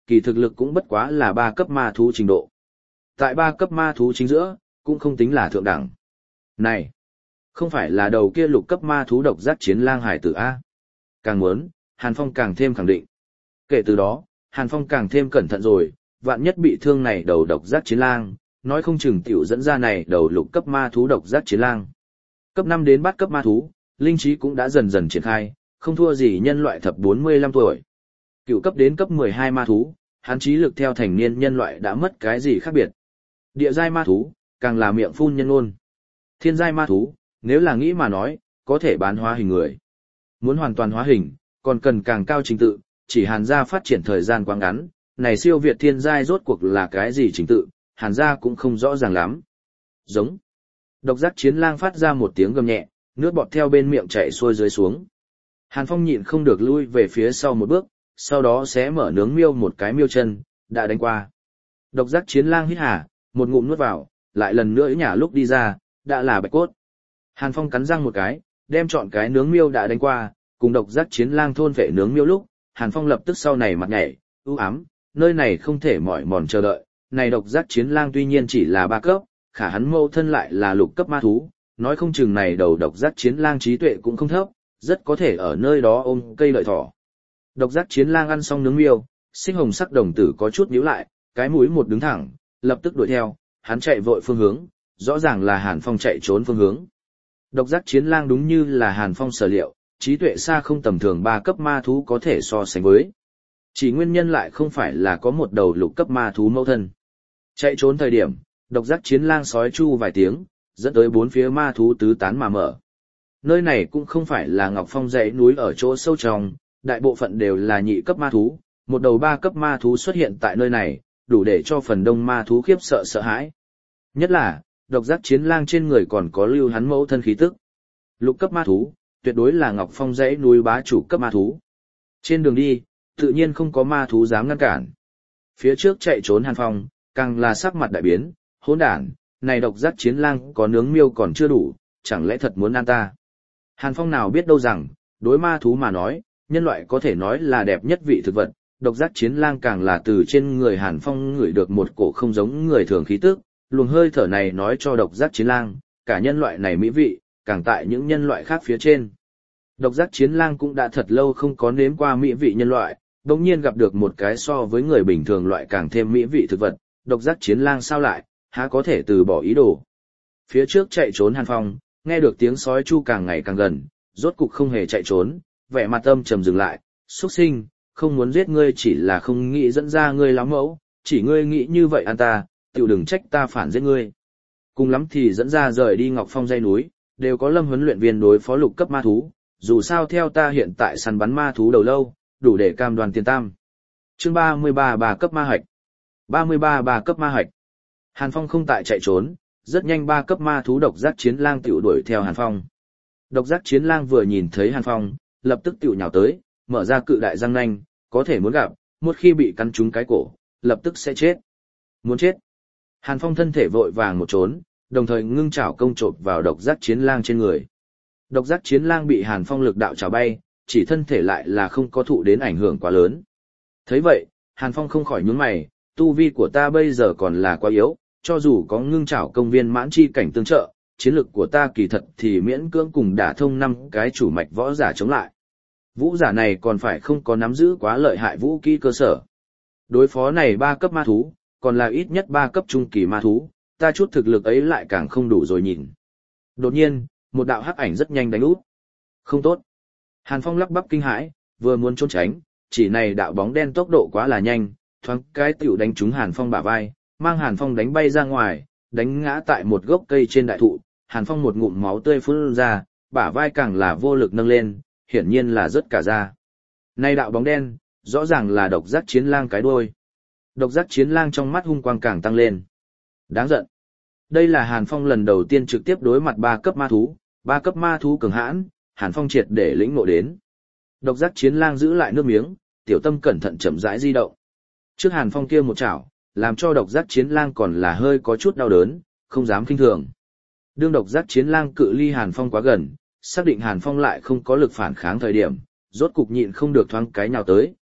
kỳ thực lực cũng bất quá là ba cấp ma thú trình độ. Tại ba cấp ma thú chính giữa, cũng không tính là thượng đẳng. Này, không phải là đầu kia lục cấp ma thú độc giác chiến lang hải tử A. Càng muốn, Hàn Phong càng thêm khẳng định. Kể từ đó, Hàn Phong càng thêm cẩn thận rồi, vạn nhất bị thương này đầu độc giác chiến lang, nói không chừng tiểu dẫn ra này đầu lục cấp ma thú độc giác chiến lang. Cấp năm đến bát cấp ma thú, linh trí cũng đã dần dần triển khai, không thua gì nhân loại thập bốn mươi lăm tuổi. Cựu cấp đến cấp mười hai ma thú, hắn trí lực theo thành niên nhân loại đã mất cái gì khác biệt. Địa giai ma thú, càng là miệng phun nhân ngôn. Thiên giai ma thú, nếu là nghĩ mà nói, có thể bán hóa hình người. Muốn hoàn toàn hóa hình, còn cần càng cao trình tự, chỉ Hàn gia phát triển thời gian quá ngắn, này siêu việt thiên giai rốt cuộc là cái gì trình tự, Hàn gia cũng không rõ ràng lắm. Giống. Độc giác chiến lang phát ra một tiếng gầm nhẹ, nước bọt theo bên miệng chảy xuôi dưới xuống. Hàn Phong nhịn không được lui về phía sau một bước, sau đó xé mở nướng miêu một cái miêu chân, đã đánh qua. Độc giác chiến lang hít hà, một ngụm nuốt vào, lại lần nữa nhả lúc đi ra, đã là bạch cốt. Hàn Phong cắn răng một cái, đem chọn cái nướng miêu đã đánh qua, cùng độc giác chiến lang thôn vệ nướng miêu lúc, Hàn Phong lập tức sau này mặt nhảy, ưu ám, nơi này không thể mỏi mòn chờ đợi, này độc giác chiến lang tuy nhiên chỉ là ba cấp, khả hắn mâu thân lại là lục cấp ma thú, nói không chừng này đầu độc giác chiến lang trí tuệ cũng không thấp, rất có thể ở nơi đó ôm cây lợi thỏ. Độc giác chiến lang ăn xong nướng miêu, sinh hồng sắc đồng tử có chút nhíu lại, cái mũi một đứng thẳng, lập tức đuổi theo, hắn chạy vội phương hướng, rõ ràng là Hàn Phong chạy trốn phương hướng. Độc giác chiến lang đúng như là Hàn Phong sở liệu, trí tuệ xa không tầm thường ba cấp ma thú có thể so sánh với. Chỉ nguyên nhân lại không phải là có một đầu lục cấp ma thú mẫu thân. Chạy trốn thời điểm, độc giác chiến lang sói chu vài tiếng, dẫn tới bốn phía ma thú tứ tán mà mở. Nơi này cũng không phải là Ngọc Phong dãy núi ở chỗ sâu trong, đại bộ phận đều là nhị cấp ma thú, một đầu ba cấp ma thú xuất hiện tại nơi này, đủ để cho phần đông ma thú khiếp sợ sợ hãi. Nhất là, độc giác chiến lang trên người còn có lưu hắn mẫu thân khí tức. Lục cấp ma thú, tuyệt đối là Ngọc Phong dãy núi bá chủ cấp ma thú. Trên đường đi, tự nhiên không có ma thú dám ngăn cản. Phía trước chạy trốn Hàn Phong, càng là sắc mặt đại biến, hỗn đản, này độc giác chiến lang có nướng miêu còn chưa đủ, chẳng lẽ thật muốn ăn ta. Hàn Phong nào biết đâu rằng, đối ma thú mà nói, nhân loại có thể nói là đẹp nhất vị thực vật, độc giác chiến lang càng là từ trên người Hàn Phong ngửi được một cổ không giống người thường khí tức, luồng hơi thở này nói cho độc giác chiến lang, cả nhân loại này mỹ vị, càng tại những nhân loại khác phía trên. Độc giác chiến lang cũng đã thật lâu không có nếm qua mỹ vị nhân loại, đồng nhiên gặp được một cái so với người bình thường loại càng thêm mỹ vị thực vật, độc giác chiến lang sao lại, há có thể từ bỏ ý đồ. Phía trước chạy trốn Hàn Phong, nghe được tiếng sói chu càng ngày càng gần, rốt cục không hề chạy trốn, vẻ mặt âm trầm dừng lại, xuất sinh, không muốn giết ngươi chỉ là không nghĩ dẫn ra ngươi lắm mẫu, chỉ ngươi nghĩ như vậy ăn ta, tiểu đừng trách ta phản giết ngươi. Cùng lắm thì dẫn ra rời đi Ngọc Phong dãy núi, đều có Lâm huấn luyện viên đối phó lục cấp ma thú, dù sao theo ta hiện tại săn bắn ma thú đầu lâu, đủ để cam đoan tiền tam. Chương ba mươi ba ba cấp ma hạch. ba mươi ba ba cấp ma hạch. Hàn Phong không tại chạy trốn, rất nhanh ba cấp ma thú độc giác chiến lang tiểu đuổi theo Hàn Phong. Độc giác chiến lang vừa nhìn thấy Hàn Phong, lập tức tiểu nhào tới, mở ra cự đại răng nanh, có thể muốn gặp, một khi bị cắn trúng cái cổ, lập tức sẽ chết. Muốn chết. Hàn Phong thân thể vội vàng một trốn, đồng thời ngưng chảo công chộp vào độc giác chiến lang trên người. Độc giác chiến lang bị Hàn Phong lực đạo chảo bay, chỉ thân thể lại là không có thụ đến ảnh hưởng quá lớn. Thấy vậy, Hàn Phong không khỏi nhướng mày, tu vi của ta bây giờ còn là quá yếu, cho dù có ngưng chảo công viên mãn chi cảnh tương trợ, chiến lực của ta kỳ thật thì miễn cưỡng cùng đả thông năm cái chủ mạch võ giả chống lại. Vũ giả này còn phải không có nắm giữ quá lợi hại vũ kỹ cơ sở. Đối phó này ba cấp ma thú, còn là ít nhất ba cấp trung kỳ ma thú, ta chút thực lực ấy lại càng không đủ rồi nhìn. Đột nhiên, một đạo hắc ảnh rất nhanh đánh úp. Không tốt. Hàn Phong lắp bắp kinh hãi, vừa muốn trốn tránh, chỉ này đạo bóng đen tốc độ quá là nhanh, thoáng cái tiểu đánh trúng Hàn Phong bả vai, mang Hàn Phong đánh bay ra ngoài, đánh ngã tại một gốc cây trên đại thụ, Hàn Phong một ngụm máu tươi phun ra, bả vai càng là vô lực nâng lên, hiển nhiên là rớt cả ra. Này đạo bóng đen, rõ ràng là độc giác chiến lang cái đuôi. Độc giác chiến lang trong mắt hung quang càng tăng lên. Đáng giận. Đây là Hàn Phong lần đầu tiên trực tiếp đối mặt ba cấp ma thú, ba cấp ma thú cường hãn, Hàn Phong triệt để lĩnh ngộ đến. Độc giác chiến lang giữ lại nước miếng, tiểu tâm cẩn thận chậm rãi di động. Trước Hàn Phong kia một chảo, làm cho độc giác chiến lang còn là hơi có chút đau đớn, không dám khinh thường. Đương độc giác chiến lang cự ly Hàn Phong quá gần, xác định Hàn Phong lại không có lực phản kháng thời điểm, rốt cục nhịn không được thoáng cái nhào tới,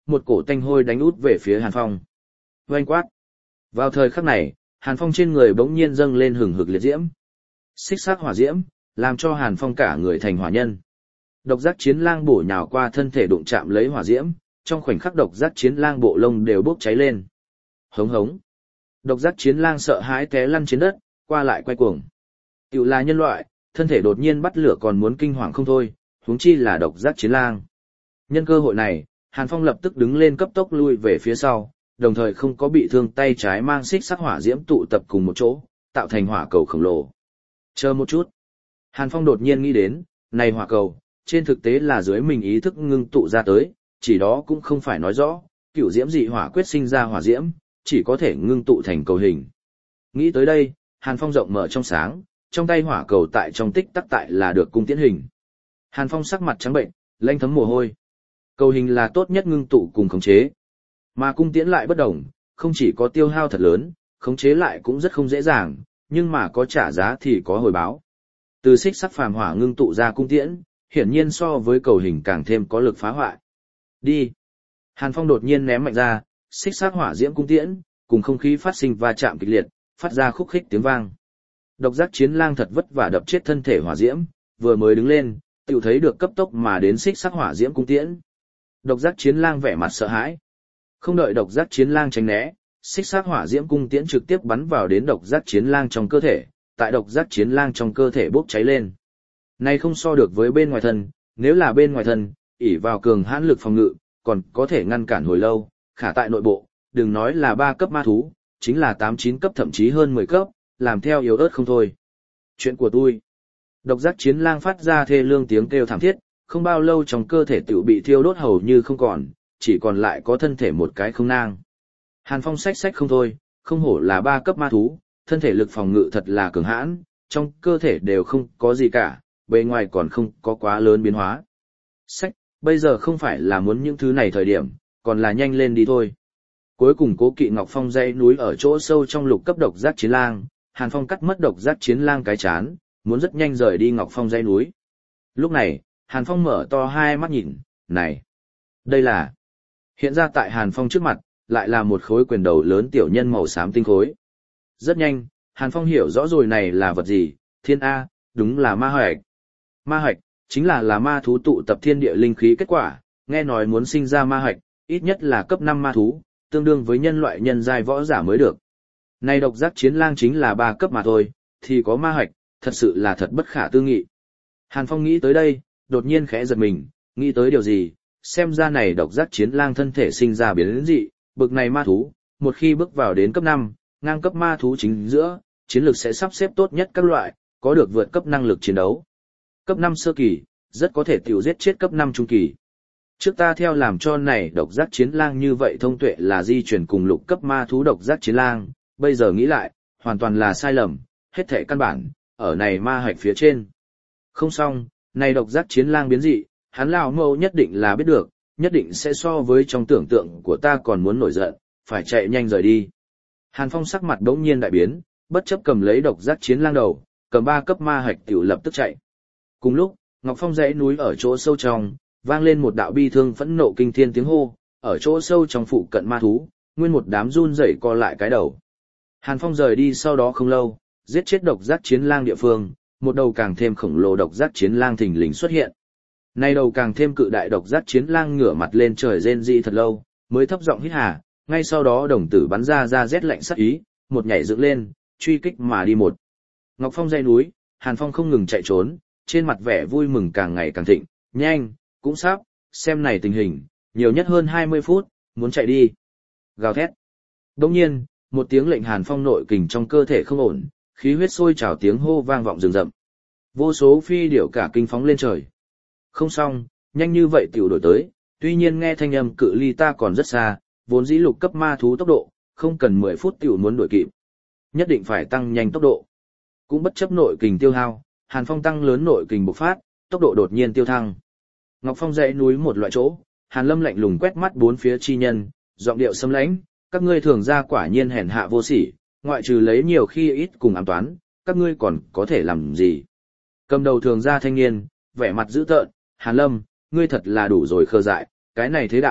một cổ tanh hôi đánh út về phía Hàn Phong. Oanh quát. Vào thời khắc này, Hàn Phong trên người bỗng nhiên dâng lên hừng hực liệt diễm. Xích sắc hỏa diễm, làm cho Hàn Phong cả người thành hỏa nhân. Độc giác chiến lang bổ nhào qua thân thể đụng chạm lấy hỏa diễm, trong khoảnh khắc độc giác chiến lang bộ lông đều bốc cháy lên. Hống hống. Độc giác chiến lang sợ hãi té lăn trên đất, qua lại quay cuồng. Tiểu là nhân loại, thân thể đột nhiên bắt lửa còn muốn kinh hoàng không thôi, huống chi là độc giác chiến lang. Nhân cơ hội này, Hàn Phong lập tức đứng lên cấp tốc lui về phía sau, đồng thời không có bị thương tay trái mang xích sắc hỏa diễm tụ tập cùng một chỗ, tạo thành hỏa cầu khổng lồ. Chờ một chút. Hàn Phong đột nhiên nghĩ đến, này hỏa cầu, trên thực tế là dưới mình ý thức ngưng tụ ra tới, chỉ đó cũng không phải nói rõ, cửu diễm dị hỏa quyết sinh ra hỏa diễm, chỉ có thể ngưng tụ thành cầu hình. Nghĩ tới đây, Hàn Phong rộng mở trong sáng, trong tay hỏa cầu tại trong tích tắc tại là được cung tiễn hình. Hàn Phong sắc mặt trắng bệnh, lanh thấm mồ hôi. Cầu hình là tốt nhất ngưng tụ cùng khống chế. Mà cung tiễn lại bất đồng, không chỉ có tiêu hao thật lớn, khống chế lại cũng rất không dễ dàng, nhưng mà có trả giá thì có hồi báo. Từ xích sắc phàm hỏa ngưng tụ ra cung tiễn, hiển nhiên so với cầu hình càng thêm có lực phá hoại. Đi. Hàn Phong đột nhiên ném mạnh ra, xích sắc hỏa diễm cung tiễn, cùng không khí phát sinh va chạm kịch liệt, phát ra khúc khích tiếng vang. Độc giác chiến lang thật vất vả đập chết thân thể hỏa diễm, vừa mới đứng lên, tự thấy được cấp tốc mà đến xích sắc hỏa diễm cung tiễn. Độc giác chiến lang vẻ mặt sợ hãi. Không đợi độc giác chiến lang tránh né, xích sắc hỏa diễm cung tiễn trực tiếp bắn vào đến độc giác chiến lang trong cơ thể, tại độc giác chiến lang trong cơ thể bốc cháy lên. Này không so được với bên ngoài thân, nếu là bên ngoài thân, ỷ vào cường hãn lực phòng ngự, còn có thể ngăn cản hồi lâu, khả tại nội bộ, đừng nói là ba cấp ma thú, chính là tám chín cấp thậm chí hơn mười cấp, làm theo yếu ớt không thôi. Chuyện của tôi. Độc giác chiến lang phát ra thê lương tiếng kêu thảm thiết, không bao lâu trong cơ thể tự bị thiêu đốt hầu như không còn, chỉ còn lại có thân thể một cái không nang. Hàn Phong xách xách không thôi, không hổ là ba cấp ma thú, thân thể lực phòng ngự thật là cường hãn, trong cơ thể đều không có gì cả, bề ngoài còn không có quá lớn biến hóa. Xách, bây giờ không phải là muốn những thứ này thời điểm, còn là nhanh lên đi thôi. Cuối cùng Cố Kỵ Ngọc Phong dãy núi ở chỗ sâu trong lục cấp độc giác chiến lang, Hàn Phong cắt mất độc giác chiến lang cái chán, muốn rất nhanh rời đi Ngọc Phong dãy núi. Lúc này, Hàn Phong mở to hai mắt nhìn, này, đây là... Hiện ra tại Hàn Phong trước mặt, lại là một khối quyền đầu lớn tiểu nhân màu xám tinh khối. Rất nhanh, Hàn Phong hiểu rõ rồi này là vật gì, thiên A, đúng là ma hạch. Ma hạch, chính là là ma thú tụ tập thiên địa linh khí kết quả, nghe nói muốn sinh ra ma hạch, ít nhất là cấp năm ma thú, tương đương với nhân loại nhân giai võ giả mới được. Này độc giác chiến lang chính là ba cấp mà thôi, thì có ma hạch, thật sự là thật bất khả tư nghị. Hàn Phong nghĩ tới đây, đột nhiên khẽ giật mình, nghĩ tới điều gì, xem ra này độc giác chiến lang thân thể sinh ra biến dị, bực này ma thú, một khi bước vào đến cấp năm, ngang cấp ma thú chính giữa, chiến lược sẽ sắp xếp tốt nhất các loại, có được vượt cấp năng lực chiến đấu. Cấp năm sơ kỳ, rất có thể tiểu giết chết cấp năm trung kỳ. Trước ta theo làm cho này độc giác chiến lang như vậy thông tuệ là di chuyển cùng lục cấp ma thú độc giác chiến lang, bây giờ nghĩ lại, hoàn toàn là sai lầm, hết thể căn bản, ở này ma hạch phía trên. Không xong, này độc giác chiến lang biến dị, hắn lão mâu nhất định là biết được, nhất định sẽ so với trong tưởng tượng của ta còn muốn nổi giận, phải chạy nhanh rời đi. Hàn Phong sắc mặt đống nhiên đại biến, bất chấp cầm lấy độc giác chiến lang đầu, cầm ba cấp ma hạch tiểu lập tức chạy. Cùng lúc, Ngọc Phong dãy núi ở chỗ sâu trong, vang lên một đạo bi thương phẫn nộ kinh thiên tiếng hô, ở chỗ sâu trong phụ cận ma thú, nguyên một đám run rẩy co lại cái đầu. Hàn Phong rời đi sau đó không lâu, giết chết độc giác chiến lang địa phương, một đầu càng thêm khổng lồ độc giác chiến lang thình lình xuất hiện. Nay đầu càng thêm cự đại độc giác chiến lang ngửa mặt lên trời rên rỉ thật lâu, mới thấp giọng hít hà, ngay sau đó đồng tử bắn ra ra rét lạnh sắc ý, một nhảy dựng lên, truy kích mà đi một. Ngọc Phong dãy núi, Hàn Phong không ngừng chạy trốn, trên mặt vẻ vui mừng càng ngày càng thịnh, nhanh, cũng sắp, xem này tình hình, nhiều nhất hơn hai mươi phút, muốn chạy đi. Gào thét. Đồng nhiên, một tiếng lệnh Hàn Phong nội kình trong cơ thể không ổn, khí huyết sôi trào tiếng hô vang vọng rừng rậm. Vô số phi điểu cả kinh phóng lên trời. Không xong, nhanh như vậy tiểu đổi tới, tuy nhiên nghe thanh âm cự ly ta còn rất xa, vốn dĩ lục cấp ma thú tốc độ, không cần mười phút tiểu muốn đuổi kịp. Nhất định phải tăng nhanh tốc độ. Cũng bất chấp nội kình tiêu hao, Hàn Phong tăng lớn nội kình bộc phát, tốc độ đột nhiên tiêu thăng. Ngọc Phong dãy núi một loại chỗ, Hàn Lâm lạnh lùng quét mắt bốn phía chi nhân, giọng điệu sấm lãnh, các ngươi thường ra quả nhiên hèn hạ vô sỉ, ngoại trừ lấy nhiều khi ít cùng ám toán, các ngươi còn có thể làm gì? Cầm đầu thường ra thanh niên, vẻ mặt dữ tợn, Hàn Lâm, ngươi thật là đủ rồi khờ dại, cái này thế đạo,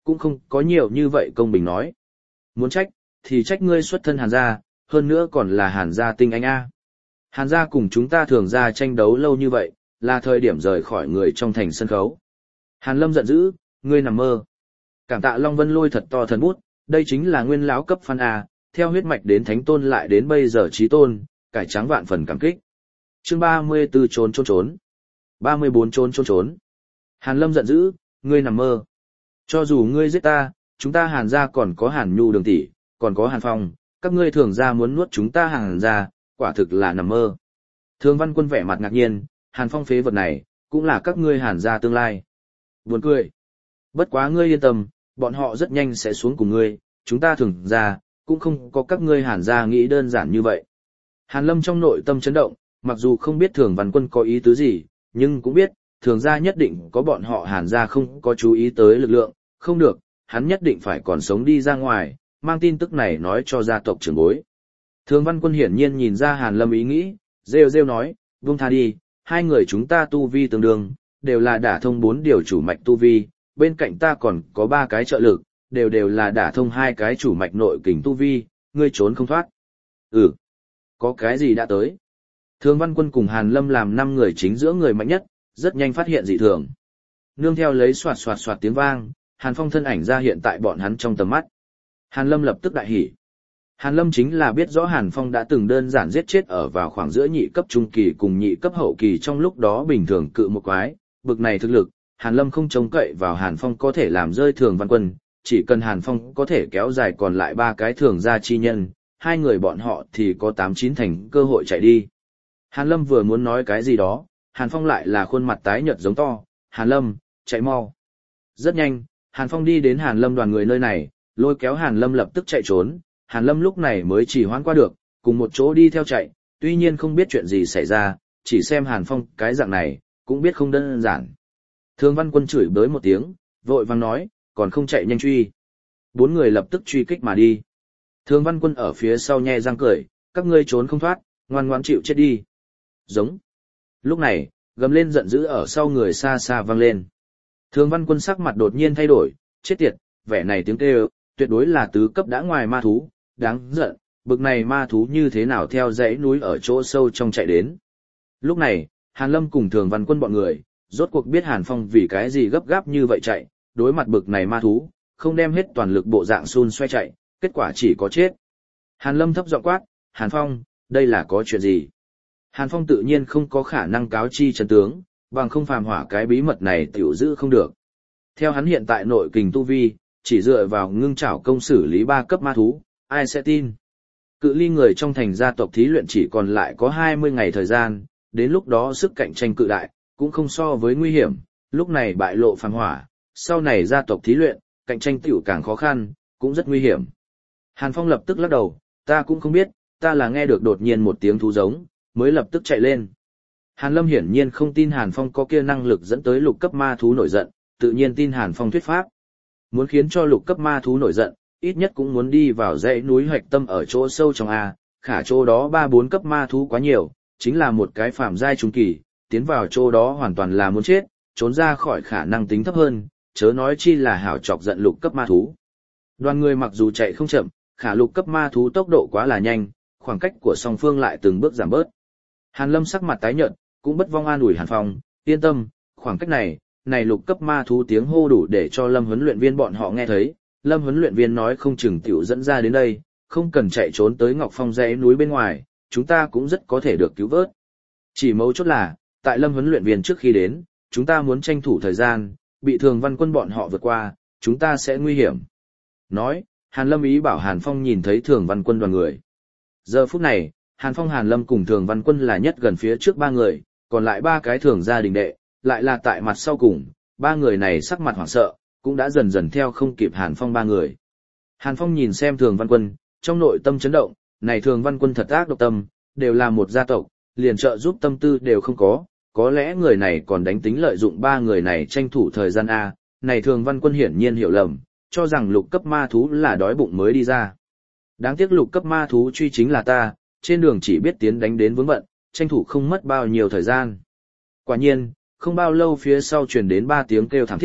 cũng không có nhiều như vậy công bình nói. Muốn trách, thì trách ngươi xuất thân Hàn gia, hơn nữa còn là Hàn gia tinh anh A. Hàn gia cùng chúng ta thường ra tranh đấu lâu như vậy, là thời điểm rời khỏi người trong thành sân khấu. Hàn Lâm giận dữ, ngươi nằm mơ. Cảm tạ Long Vân lôi thật to thần bút, đây chính là nguyên lão cấp fan A, theo huyết mạch đến thánh tôn lại đến bây giờ chí tôn, cải trắng vạn phần cảm kích. Chương ba mươi tư trốn trốn trốn. ba mươi bốn trốn trốn trốn. Hàn Lâm giận dữ, ngươi nằm mơ. Cho dù ngươi giết ta, chúng ta Hàn gia còn có Hàn Nhu Đường tỷ, còn có Hàn Phong, các ngươi thường gia muốn nuốt chúng ta Hàn gia, quả thực là nằm mơ. Thường Văn Quân vẻ mặt ngạc nhiên, Hàn Phong phế vật này, cũng là các ngươi Hàn gia tương lai. Buồn cười. Bất quá ngươi yên tâm, bọn họ rất nhanh sẽ xuống cùng ngươi, chúng ta thường gia, cũng không có các ngươi Hàn gia nghĩ đơn giản như vậy. Hàn Lâm trong nội tâm chấn động, mặc dù không biết Thường Văn Quân có ý tứ gì, nhưng cũng biết, thường gia nhất định có bọn họ Hàn gia không có chú ý tới lực lượng, không được, hắn nhất định phải còn sống đi ra ngoài, mang tin tức này nói cho gia tộc trưởng bối. Thường Văn Quân hiển nhiên nhìn ra Hàn Lâm ý nghĩ, rêu rêu nói, buông tha đi, hai người chúng ta tu vi tương đương, đều là đả thông bốn điều chủ mạch tu vi, bên cạnh ta còn có ba cái trợ lực, đều đều là đả thông hai cái chủ mạch nội kình tu vi, ngươi trốn không thoát. Ừ, có cái gì đã tới? Thường Văn Quân cùng Hàn Lâm làm năm người chính giữa người mạnh nhất, rất nhanh phát hiện dị thường. Nương theo lấy xoạt xoạt xoạt tiếng vang, Hàn Phong thân ảnh ra hiện tại bọn hắn trong tầm mắt. Hàn Lâm lập tức đại hỉ. Hàn Lâm chính là biết rõ Hàn Phong đã từng đơn giản giết chết ở vào khoảng giữa nhị cấp trung kỳ cùng nhị cấp hậu kỳ trong lúc đó bình thường cự một quái, bực này thực lực, Hàn Lâm không trông cậy vào Hàn Phong có thể làm rơi Thường Văn Quân, chỉ cần Hàn Phong có thể kéo dài còn lại ba cái thường gia chi nhân, hai người bọn họ thì có tám chín thành cơ hội chạy đi. Hàn Lâm vừa muốn nói cái gì đó, Hàn Phong lại là khuôn mặt tái nhợt giống to, Hàn Lâm, chạy mau. Rất nhanh, Hàn Phong đi đến Hàn Lâm đoàn người nơi này, lôi kéo Hàn Lâm lập tức chạy trốn, Hàn Lâm lúc này mới chỉ hoãn qua được, cùng một chỗ đi theo chạy, tuy nhiên không biết chuyện gì xảy ra, chỉ xem Hàn Phong cái dạng này, cũng biết không đơn giản. Thường Văn Quân chửi bới một tiếng, vội vàng nói, còn không chạy nhanh truy. Bốn người lập tức truy kích mà đi. Thường Văn Quân ở phía sau nhe răng cười, các ngươi trốn không thoát, ngoan ngoãn chịu chết đi. Giống. Lúc này, gầm lên giận dữ ở sau người xa xa vang lên. Thường Văn Quân sắc mặt đột nhiên thay đổi, chết tiệt, vẻ này tiếng kêu, tuyệt đối là tứ cấp đã ngoài ma thú, đáng giận, bực này ma thú như thế nào theo dãy núi ở chỗ sâu trong chạy đến. Lúc này, Hàn Lâm cùng Thường Văn Quân bọn người, rốt cuộc biết Hàn Phong vì cái gì gấp gáp như vậy chạy, đối mặt bực này ma thú, không đem hết toàn lực bộ dạng xun xoay chạy, kết quả chỉ có chết. Hàn Lâm thấp giọng quát, Hàn Phong, đây là có chuyện gì? Hàn Phong tự nhiên không có khả năng cáo chi chân tướng, bằng không phàm hỏa cái bí mật này tiểu giữ không được. Theo hắn hiện tại nội kình tu vi, chỉ dựa vào ngưng trảo công xử lý ba cấp ma thú, ai sẽ tin? Cự ly người trong thành gia tộc thí luyện chỉ còn lại có hai mươi ngày thời gian, đến lúc đó sức cạnh tranh cự đại, cũng không so với nguy hiểm, lúc này bại lộ phàm hỏa, sau này gia tộc thí luyện, cạnh tranh tiểu càng khó khăn, cũng rất nguy hiểm. Hàn Phong lập tức lắc đầu, ta cũng không biết, ta là nghe được đột nhiên một tiếng thú giống, mới lập tức chạy lên. Hàn Lâm hiển nhiên không tin Hàn Phong có kia năng lực dẫn tới lục cấp ma thú nổi giận, tự nhiên tin Hàn Phong thuyết pháp. Muốn khiến cho lục cấp ma thú nổi giận, ít nhất cũng muốn đi vào dãy núi hoạch tâm ở chỗ sâu trong A, khả chỗ đó ba bốn cấp ma thú quá nhiều, chính là một cái phàm giai trung kỳ, tiến vào chỗ đó hoàn toàn là muốn chết, trốn ra khỏi khả năng tính thấp hơn, chớ nói chi là hảo chọc giận lục cấp ma thú. Đoàn người mặc dù chạy không chậm, khả lục cấp ma thú tốc độ quá là nhanh, khoảng cách của song phương lại từng bước giảm bớt. Hàn Lâm sắc mặt tái nhợt, cũng bất vong an ủi Hàn Phong, yên tâm, khoảng cách này, này lục cấp ma thú tiếng hô đủ để cho Lâm huấn luyện viên bọn họ nghe thấy, Lâm huấn luyện viên nói không chừng tiểu dẫn ra đến đây, không cần chạy trốn tới Ngọc Phong dãy núi bên ngoài, chúng ta cũng rất có thể được cứu vớt. Chỉ mấu chốt là, tại Lâm huấn luyện viên trước khi đến, chúng ta muốn tranh thủ thời gian, bị Thường Văn Quân bọn họ vượt qua, chúng ta sẽ nguy hiểm. Nói, Hàn Lâm ý bảo Hàn Phong nhìn thấy Thường Văn Quân đoàn người. Giờ phút này, Hàn Phong Hàn Lâm cùng Thường Văn Quân là nhất gần phía trước ba người, còn lại ba cái thường gia đình đệ, lại là tại mặt sau cùng, ba người này sắc mặt hoảng sợ, cũng đã dần dần theo không kịp Hàn Phong ba người. Hàn Phong nhìn xem Thường Văn Quân, trong nội tâm chấn động, này Thường Văn Quân thật ác độc tâm, đều là một gia tộc, liền trợ giúp tâm tư đều không có, có lẽ người này còn đánh tính lợi dụng ba người này tranh thủ thời gian A, này Thường Văn Quân hiển nhiên hiểu lầm, cho rằng lục cấp ma thú là đói bụng mới đi ra. Đáng tiếc lục cấp ma thú truy chính là ta, trên đường chỉ biết tiến đánh đến vướng bận, tranh thủ không mất bao nhiêu thời gian. Quả nhiên, không bao lâu phía sau truyền đến ba tiếng kêu thảm thiết,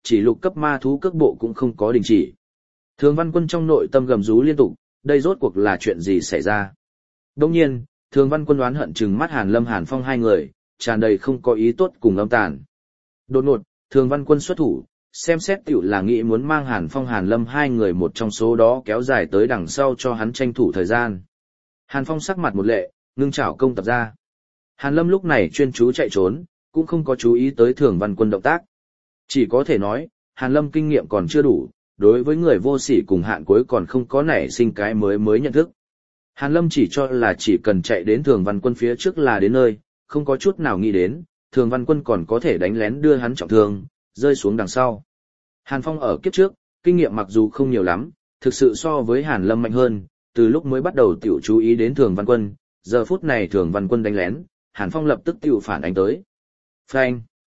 chỉ lục cấp ma thú cước bộ cũng không có đình chỉ. Thường Văn Quân trong nội tâm gầm rú liên tục, đây rốt cuộc là chuyện gì xảy ra. Đồng nhiên, Thường Văn Quân đoán hận chừng mắt Hàn Lâm Hàn Phong hai người, tràn đầy không có ý tốt cùng âm tàn. Đột ngột, Thường Văn Quân xuất thủ, xem xét tiểu là nghĩ muốn mang Hàn Phong Hàn Lâm hai người một trong số đó kéo dài tới đằng sau cho hắn tranh thủ thời gian. Hàn Phong sắc mặt một lệ, ngưng chảo công tập ra. Hàn Lâm lúc này chuyên chú chạy trốn, cũng không có chú ý tới Thường Văn Quân động tác. Chỉ có thể nói, Hàn Lâm kinh nghiệm còn chưa đủ, đối với người vô sỉ cùng hạn cuối còn không có nảy sinh cái mới mới nhận thức. Hàn Lâm chỉ cho là chỉ cần chạy đến Thường Văn Quân phía trước là đến nơi, không có chút nào nghĩ đến, Thường Văn Quân còn có thể đánh lén đưa hắn trọng thương, rơi xuống đằng sau. Hàn Phong ở kiếp trước, kinh nghiệm mặc dù không nhiều lắm, thực sự so với Hàn Lâm mạnh hơn, từ lúc mới bắt đầu tiểu chú ý đến Thường Văn Quân, giờ phút này Thường Văn Quân đánh lén, Hàn Phong lập tức tiểu phản ánh tới. Phanh!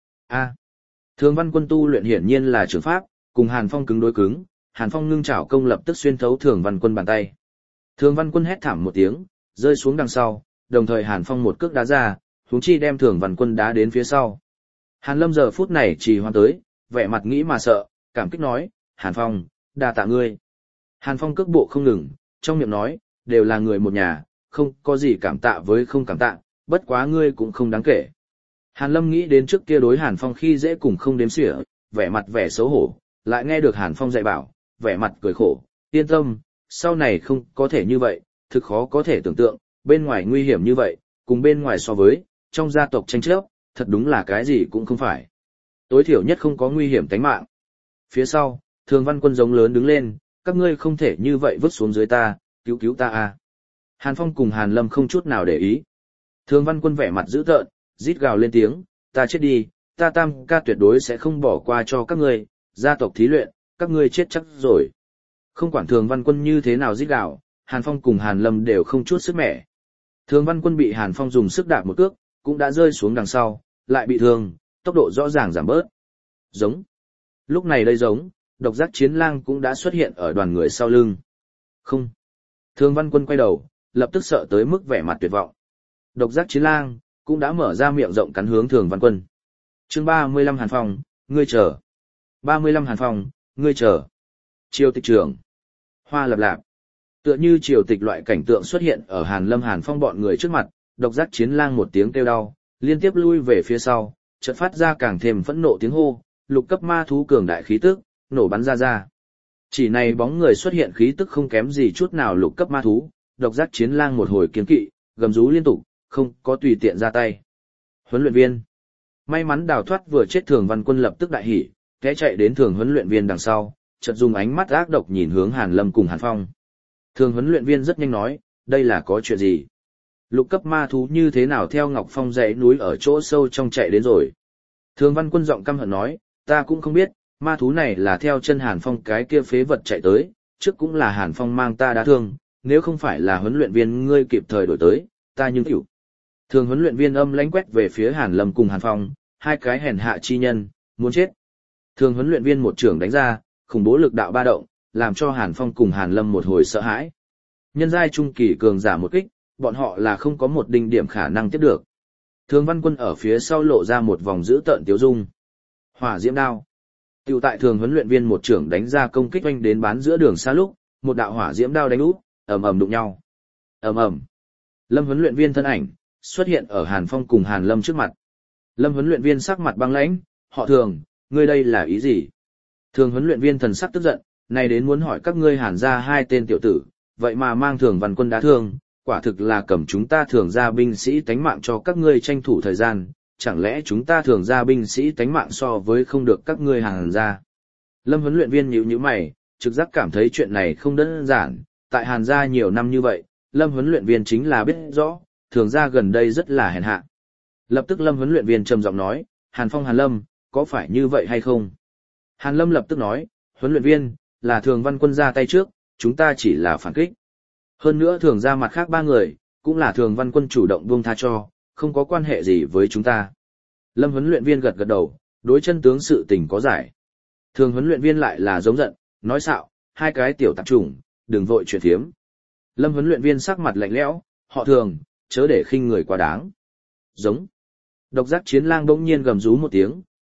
A! Thường Văn Quân tu luyện hiển nhiên là trường pháp, cùng Hàn Phong cứng đối cứng, Hàn Phong ngưng chảo công lập tức xuyên thấu Thường Văn Quân bàn tay. Thường Văn Quân hét thảm một tiếng, rơi xuống đằng sau, đồng thời Hàn Phong một cước đá ra, huống chi đem Thường Văn Quân đá đến phía sau. Hàn Lâm giờ phút này chỉ hoan tới, vẻ mặt nghĩ mà sợ, cảm kích nói, Hàn Phong, đa tạ ngươi. Hàn Phong cước bộ không ngừng, trong miệng nói, đều là người một nhà, không có gì cảm tạ với không cảm tạ, bất quá ngươi cũng không đáng kể. Hàn Lâm nghĩ đến trước kia đối Hàn Phong khi dễ cùng không đếm xỉa, vẻ mặt vẻ xấu hổ, lại nghe được Hàn Phong dạy bảo, vẻ mặt cười khổ, yên tâm, sau này không có thể như vậy, thực khó có thể tưởng tượng, bên ngoài nguy hiểm như vậy, cùng bên ngoài so với, trong gia tộc tranh chấp, thật đúng là cái gì cũng không phải. Tối thiểu nhất không có nguy hiểm tính mạng. Phía sau, Thường Văn Quân giống lớn đứng lên, các ngươi không thể như vậy vứt xuống dưới ta, cứu cứu ta à. Hàn Phong cùng Hàn Lâm không chút nào để ý. Thường Văn Quân vẻ mặt dữ tợn, rít gào lên tiếng, ta chết đi, ta tam ca tuyệt đối sẽ không bỏ qua cho các ngươi, gia tộc thí luyện, các ngươi chết chắc rồi. Không quản Thường Văn Quân như thế nào rít gào, Hàn Phong cùng Hàn Lâm đều không chút sức mẻ. Thường Văn Quân bị Hàn Phong dùng sức đạp một cước, cũng đã rơi xuống đằng sau, lại bị thương, tốc độ rõ ràng giảm bớt. Giống. Lúc này đây giống, độc giác chiến lang cũng đã xuất hiện ở đoàn người sau lưng. Không. Thường Văn Quân quay đầu, lập tức sợ tới mức vẻ mặt tuyệt vọng. Độc giác chiến lang cũng đã mở ra miệng rộng cắn hướng Thường Văn Quân. Chương ba mươi lăm Hàn Phong, ngươi chờ. ba mươi lăm Hàn Phong, ngươi chờ. Triều tịch trưởng. Hoa lập lạp. Tựa như triều tịch loại cảnh tượng xuất hiện ở Hàn Lâm Hàn Phong bọn người trước mặt, độc giác chiến lang một tiếng kêu đau, liên tiếp lui về phía sau, chợt phát ra càng thêm phẫn nộ tiếng hô, lục cấp ma thú cường đại khí tức, nổ bắn ra ra. Chỉ này bóng người xuất hiện khí tức không kém gì chút nào lục cấp ma thú, độc giác chiến lang một hồi kiên kỵ, gầm rú liên tục, không có tùy tiện ra tay. Huấn luyện viên. May mắn đào thoát vừa chết Thường Văn Quân lập tức đại hỉ, té chạy đến Thường huấn luyện viên đằng sau, chợt dùng ánh mắt ác độc nhìn hướng Hàn Lâm cùng Hàn Phong. Thường huấn luyện viên rất nhanh nói, đây là có chuyện gì? Lục cấp ma thú như thế nào theo Ngọc Phong dãy núi ở chỗ sâu trong chạy đến rồi? Thường Văn Quân giọng căm hận nói, ta cũng không biết, ma thú này là theo chân Hàn Phong cái kia phế vật chạy tới, trước cũng là Hàn Phong mang ta đá thương, nếu không phải là huấn luyện viên ngươi kịp thời đổi tới, ta nhưng hiểu. Thường huấn luyện viên âm lãnh quét về phía Hàn Lâm cùng Hàn Phong, hai cái hèn hạ chi nhân, muốn chết. Thường huấn luyện viên một trưởng đánh ra, khủng bố lực đạo ba động, làm cho Hàn Phong cùng Hàn Lâm một hồi sợ hãi. Nhân giai trung kỳ cường giả một kích, bọn họ là không có một đinh điểm khả năng tiếp được. Thường Văn Quân ở phía sau lộ ra một vòng dữ tợn tiếu dung. Hỏa diễm đao. Tiểu tại thường huấn luyện viên một trưởng đánh ra công kích oanh đến bán giữa đường xa lúc, một đạo hỏa diễm đao đánh úp, ầm ầm đụng nhau. Ầm ầm. Lâm huấn luyện viên thân ảnh xuất hiện ở Hàn Phong cùng Hàn Lâm trước mặt. Lâm huấn luyện viên sắc mặt băng lãnh, họ Thường, ngươi đây là ý gì? Thường huấn luyện viên thần sắc tức giận, này đến muốn hỏi các ngươi Hàn ra hai tên tiểu tử, vậy mà mang Thường Văn Quân đá thương, quả thực là cầm chúng ta Thường ra binh sĩ tánh mạng cho các ngươi tranh thủ thời gian, chẳng lẽ chúng ta Thường ra binh sĩ tánh mạng so với không được các ngươi Hàn ra? Lâm huấn luyện viên nhíu nhíu mày, trực giác cảm thấy chuyện này không đơn giản, tại Hàn gia nhiều năm như vậy, Lâm huấn luyện viên chính là biết rõ, Thường gia gần đây rất là hèn hạ. Lập tức Lâm huấn luyện viên trầm giọng nói, Hàn Phong Hàn Lâm, có phải như vậy hay không? Hàn Lâm lập tức nói, huấn luyện viên, là Thường Văn Quân ra tay trước, chúng ta chỉ là phản kích. Hơn nữa Thường gia mặt khác ba người, cũng là Thường Văn Quân chủ động buông tha cho, không có quan hệ gì với chúng ta. Lâm huấn luyện viên gật gật đầu, đối chân tướng sự tình có giải. Thường huấn luyện viên lại là giống giận, nói xạo, hai cái tiểu tạp chủng, đừng vội chuyện thiếm. Lâm huấn luyện viên sắc mặt lạnh lẽo, họ Thường, chớ để khinh người quá đáng. Giống. Độc giác chiến lang bỗng nhiên gầm rú một tiếng,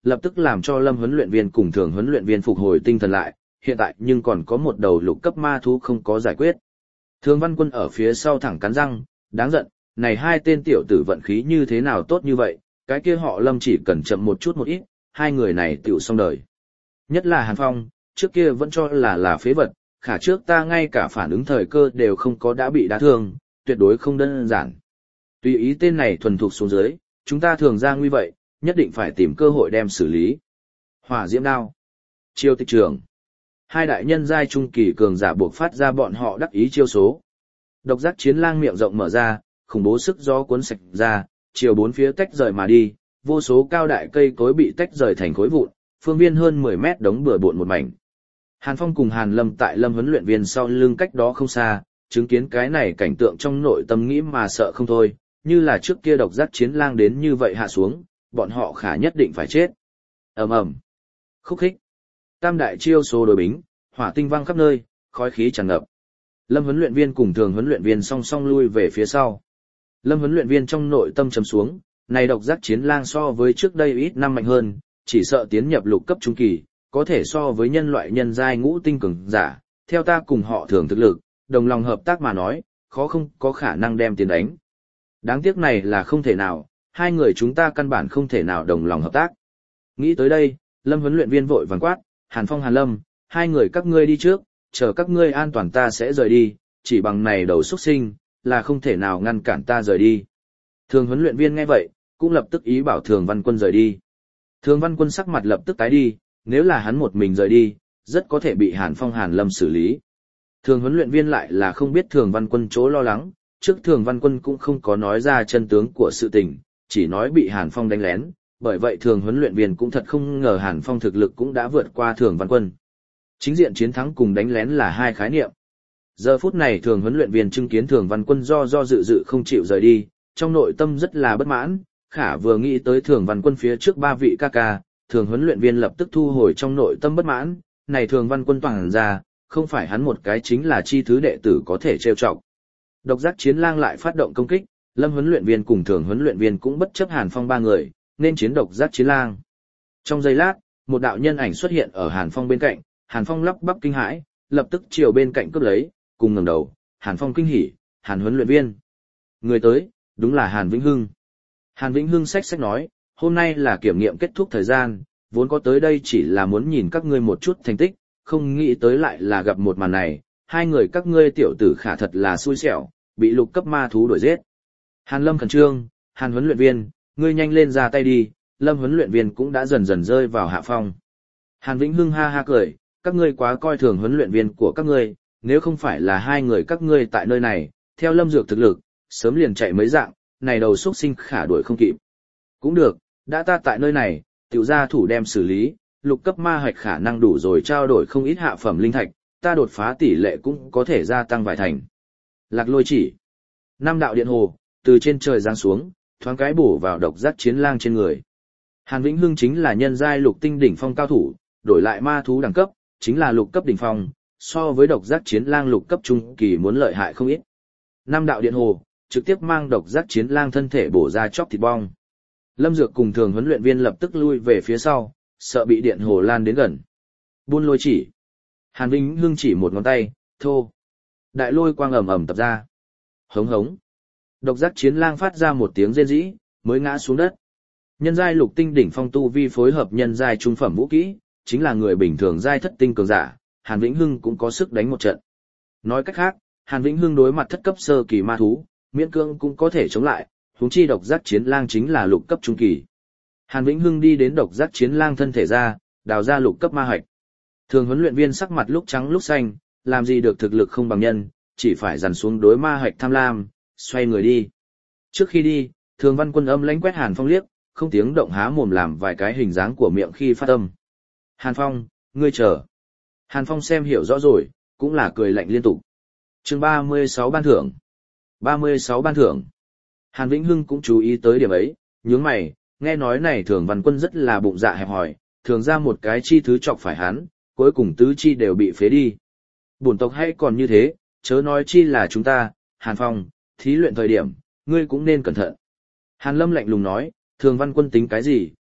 lập tức làm cho Lâm huấn luyện viên cùng thường huấn luyện viên phục hồi tinh thần lại, hiện tại nhưng còn có một đầu lục cấp ma thú không có giải quyết. Thường Văn Quân ở phía sau thẳng cắn răng, đáng giận, này hai tên tiểu tử vận khí như thế nào tốt như vậy, cái kia họ Lâm chỉ cần chậm một chút một ít, hai người này tiểu xong đời. Nhất là Hàn Phong, trước kia vẫn cho là là phế vật, khả trước ta ngay cả phản ứng thời cơ đều không có đã bị đá thương, tuyệt đối không đơn giản. Tùy ý tên này thuần thục xuống dưới, chúng ta thường ra nguy vậy, nhất định phải tìm cơ hội đem xử lý. Hỏa diễm đao. Chiêu tịch trưởng. Hai đại nhân giai trung kỳ cường giả buộc phát ra bọn họ đắc ý chiêu số. Độc giác chiến lang miệng rộng mở ra, khủng bố sức gió cuốn sạch ra, chiều bốn phía tách rời mà đi, vô số cao đại cây cối bị tách rời thành khối vụn, phương viên hơn mười mét đống bừa bộn một mảnh. Hàn Phong cùng Hàn Lâm tại Lâm huấn luyện viên sau lưng cách đó không xa, chứng kiến cái này cảnh tượng trong nội tâm nghĩ mà sợ không thôi, như là trước kia độc giác chiến lang đến như vậy hạ xuống, bọn họ khả nhất định phải chết. Ầm ầm. Khúc khích. Tam đại chiêu số đối bính, hỏa tinh văng khắp nơi, khói khí tràn ngập. Lâm huấn luyện viên cùng thường huấn luyện viên song song lui về phía sau. Lâm huấn luyện viên trong nội tâm trầm xuống, này độc giác chiến lang so với trước đây ít năm mạnh hơn, chỉ sợ tiến nhập lục cấp trung kỳ, có thể so với nhân loại nhân giai ngũ tinh cường giả, theo ta cùng họ thường thực lực, đồng lòng hợp tác mà nói, khó không có khả năng đem tiền đánh. Đáng tiếc này là không thể nào, hai người chúng ta căn bản không thể nào đồng lòng hợp tác. Nghĩ tới đây, Lâm huấn luyện viên vội vàng quát, Hàn Phong Hàn Lâm, hai người các ngươi đi trước, chờ các ngươi an toàn ta sẽ rời đi, chỉ bằng này đầu xuất sinh, là không thể nào ngăn cản ta rời đi. Thường huấn luyện viên nghe vậy, cũng lập tức ý bảo Thường Văn Quân rời đi. Thường Văn Quân sắc mặt lập tức tái đi, nếu là hắn một mình rời đi, rất có thể bị Hàn Phong Hàn Lâm xử lý. Thường huấn luyện viên lại là không biết Thường Văn Quân chỗ lo lắng, trước Thường Văn Quân cũng không có nói ra chân tướng của sự tình, chỉ nói bị Hàn Phong đánh lén, bởi vậy Thường huấn luyện viên cũng thật không ngờ Hàn Phong thực lực cũng đã vượt qua Thường Văn Quân. Chính diện chiến thắng cùng đánh lén là hai khái niệm. Giờ phút này Thường huấn luyện viên chứng kiến Thường Văn Quân do do dự dự không chịu rời đi, trong nội tâm rất là bất mãn, khả vừa nghĩ tới Thường Văn Quân phía trước ba vị ca ca, Thường huấn luyện viên lập tức thu hồi trong nội tâm bất mãn, này Thường Văn Quân toàn ra, không phải hắn một cái chính là chi thứ đệ tử có thể trêu chọc. Độc giác chiến lang lại phát động công kích, Lâm huấn luyện viên cùng Thường huấn luyện viên cũng bất chấp Hàn Phong ba người, nên chiến độc giác chiến lang. Trong giây lát, một đạo nhân ảnh xuất hiện ở Hàn Phong bên cạnh, Hàn Phong lắp bắp kinh hãi, lập tức chiều bên cạnh cướp lấy, cùng ngẩng đầu, Hàn Phong kinh hỉ, Hàn huấn luyện viên. Người tới, đúng là Hàn Vĩnh Hưng. Hàn Vĩnh Hưng xách xách nói, hôm nay là kiểm nghiệm kết thúc thời gian, vốn có tới đây chỉ là muốn nhìn các ngươi một chút thành tích, không nghĩ tới lại là gặp một màn này, hai người các ngươi tiểu tử khả thật là xui xẻo, bị lục cấp ma thú đuổi giết. Hàn Lâm khẩn trương, Hàn huấn luyện viên, ngươi nhanh lên ra tay đi, Lâm huấn luyện viên cũng đã dần dần rơi vào hạ phong. Hàn Vĩnh Hưng ha ha cười, các ngươi quá coi thường huấn luyện viên của các ngươi, nếu không phải là hai người các ngươi tại nơi này, theo Lâm Dược thực lực, sớm liền chạy mấy dạng, này đầu xuất sinh khả đuổi không kịp. Cũng được, đã ta tại nơi này, tiểu gia thủ đem xử lý, lục cấp ma hạch khả năng đủ rồi trao đổi không ít hạ phẩm linh thạch, ta đột phá tỷ lệ cũng có thể gia tăng vài thành. Lạc Lôi chỉ. Năm đạo điện hồ, từ trên trời giáng xuống, thoáng cái bổ vào độc giác chiến lang trên người. Hàn Vĩnh Hưng chính là nhân giai lục tinh đỉnh phong cao thủ, đổi lại ma thú đẳng cấp, chính là lục cấp đỉnh phong, so với độc giác chiến lang lục cấp trung kỳ muốn lợi hại không ít. Năm đạo điện hồ, trực tiếp mang độc giác chiến lang thân thể bổ ra chóc thịt bong. Lâm Dược cùng Thường huấn luyện viên lập tức lui về phía sau, sợ bị điện hồ lan đến gần. Buôn lôi chỉ. Hàn Vĩnh Hưng chỉ một ngón tay, thô. Đại lôi quang ầm ầm tập ra. Hống hống. Độc giác chiến lang phát ra một tiếng rên rỉ, mới ngã xuống đất. Nhân giai lục tinh đỉnh phong tu vi phối hợp nhân giai trung phẩm vũ kỹ, chính là người bình thường giai thất tinh cường giả, Hàn Vĩnh Hưng cũng có sức đánh một trận. Nói cách khác, Hàn Vĩnh Hưng đối mặt thất cấp sơ kỳ ma thú, miễn cưỡng cũng có thể chống lại, huống chi độc giác chiến lang chính là lục cấp trung kỳ. Hàn Vĩnh Hưng đi đến độc giác chiến lang thân thể ra, đào ra lục cấp ma hạch. Thường huấn luyện viên sắc mặt lúc trắng lúc xanh, làm gì được thực lực không bằng nhân, chỉ phải dằn xuống đối ma hạch tham lam, xoay người đi. Trước khi đi, Thường Văn Quân âm lãnh quét Hàn Phong liếc, không tiếng động há mồm làm vài cái hình dáng của miệng khi phát âm. Hàn Phong, ngươi chờ. Hàn Phong xem hiểu rõ rồi, cũng là cười lạnh liên tục. Chương ba mươi sáu ban thưởng. ba mươi sáu ban thưởng. Hàn Vĩnh Hưng cũng chú ý tới điểm ấy, nhướng mày, nghe nói này Thường Văn Quân rất là bụng dạ hẹp hòi, thường ra một cái chi thứ chọc phải hắn, cuối cùng tứ chi đều bị phế đi. Bổn tộc hay còn như thế, chớ nói chi là chúng ta, Hàn Phong, thí luyện thời điểm, ngươi cũng nên cẩn thận. Hàn Lâm lạnh lùng nói, Thường Văn Quân tính cái gì,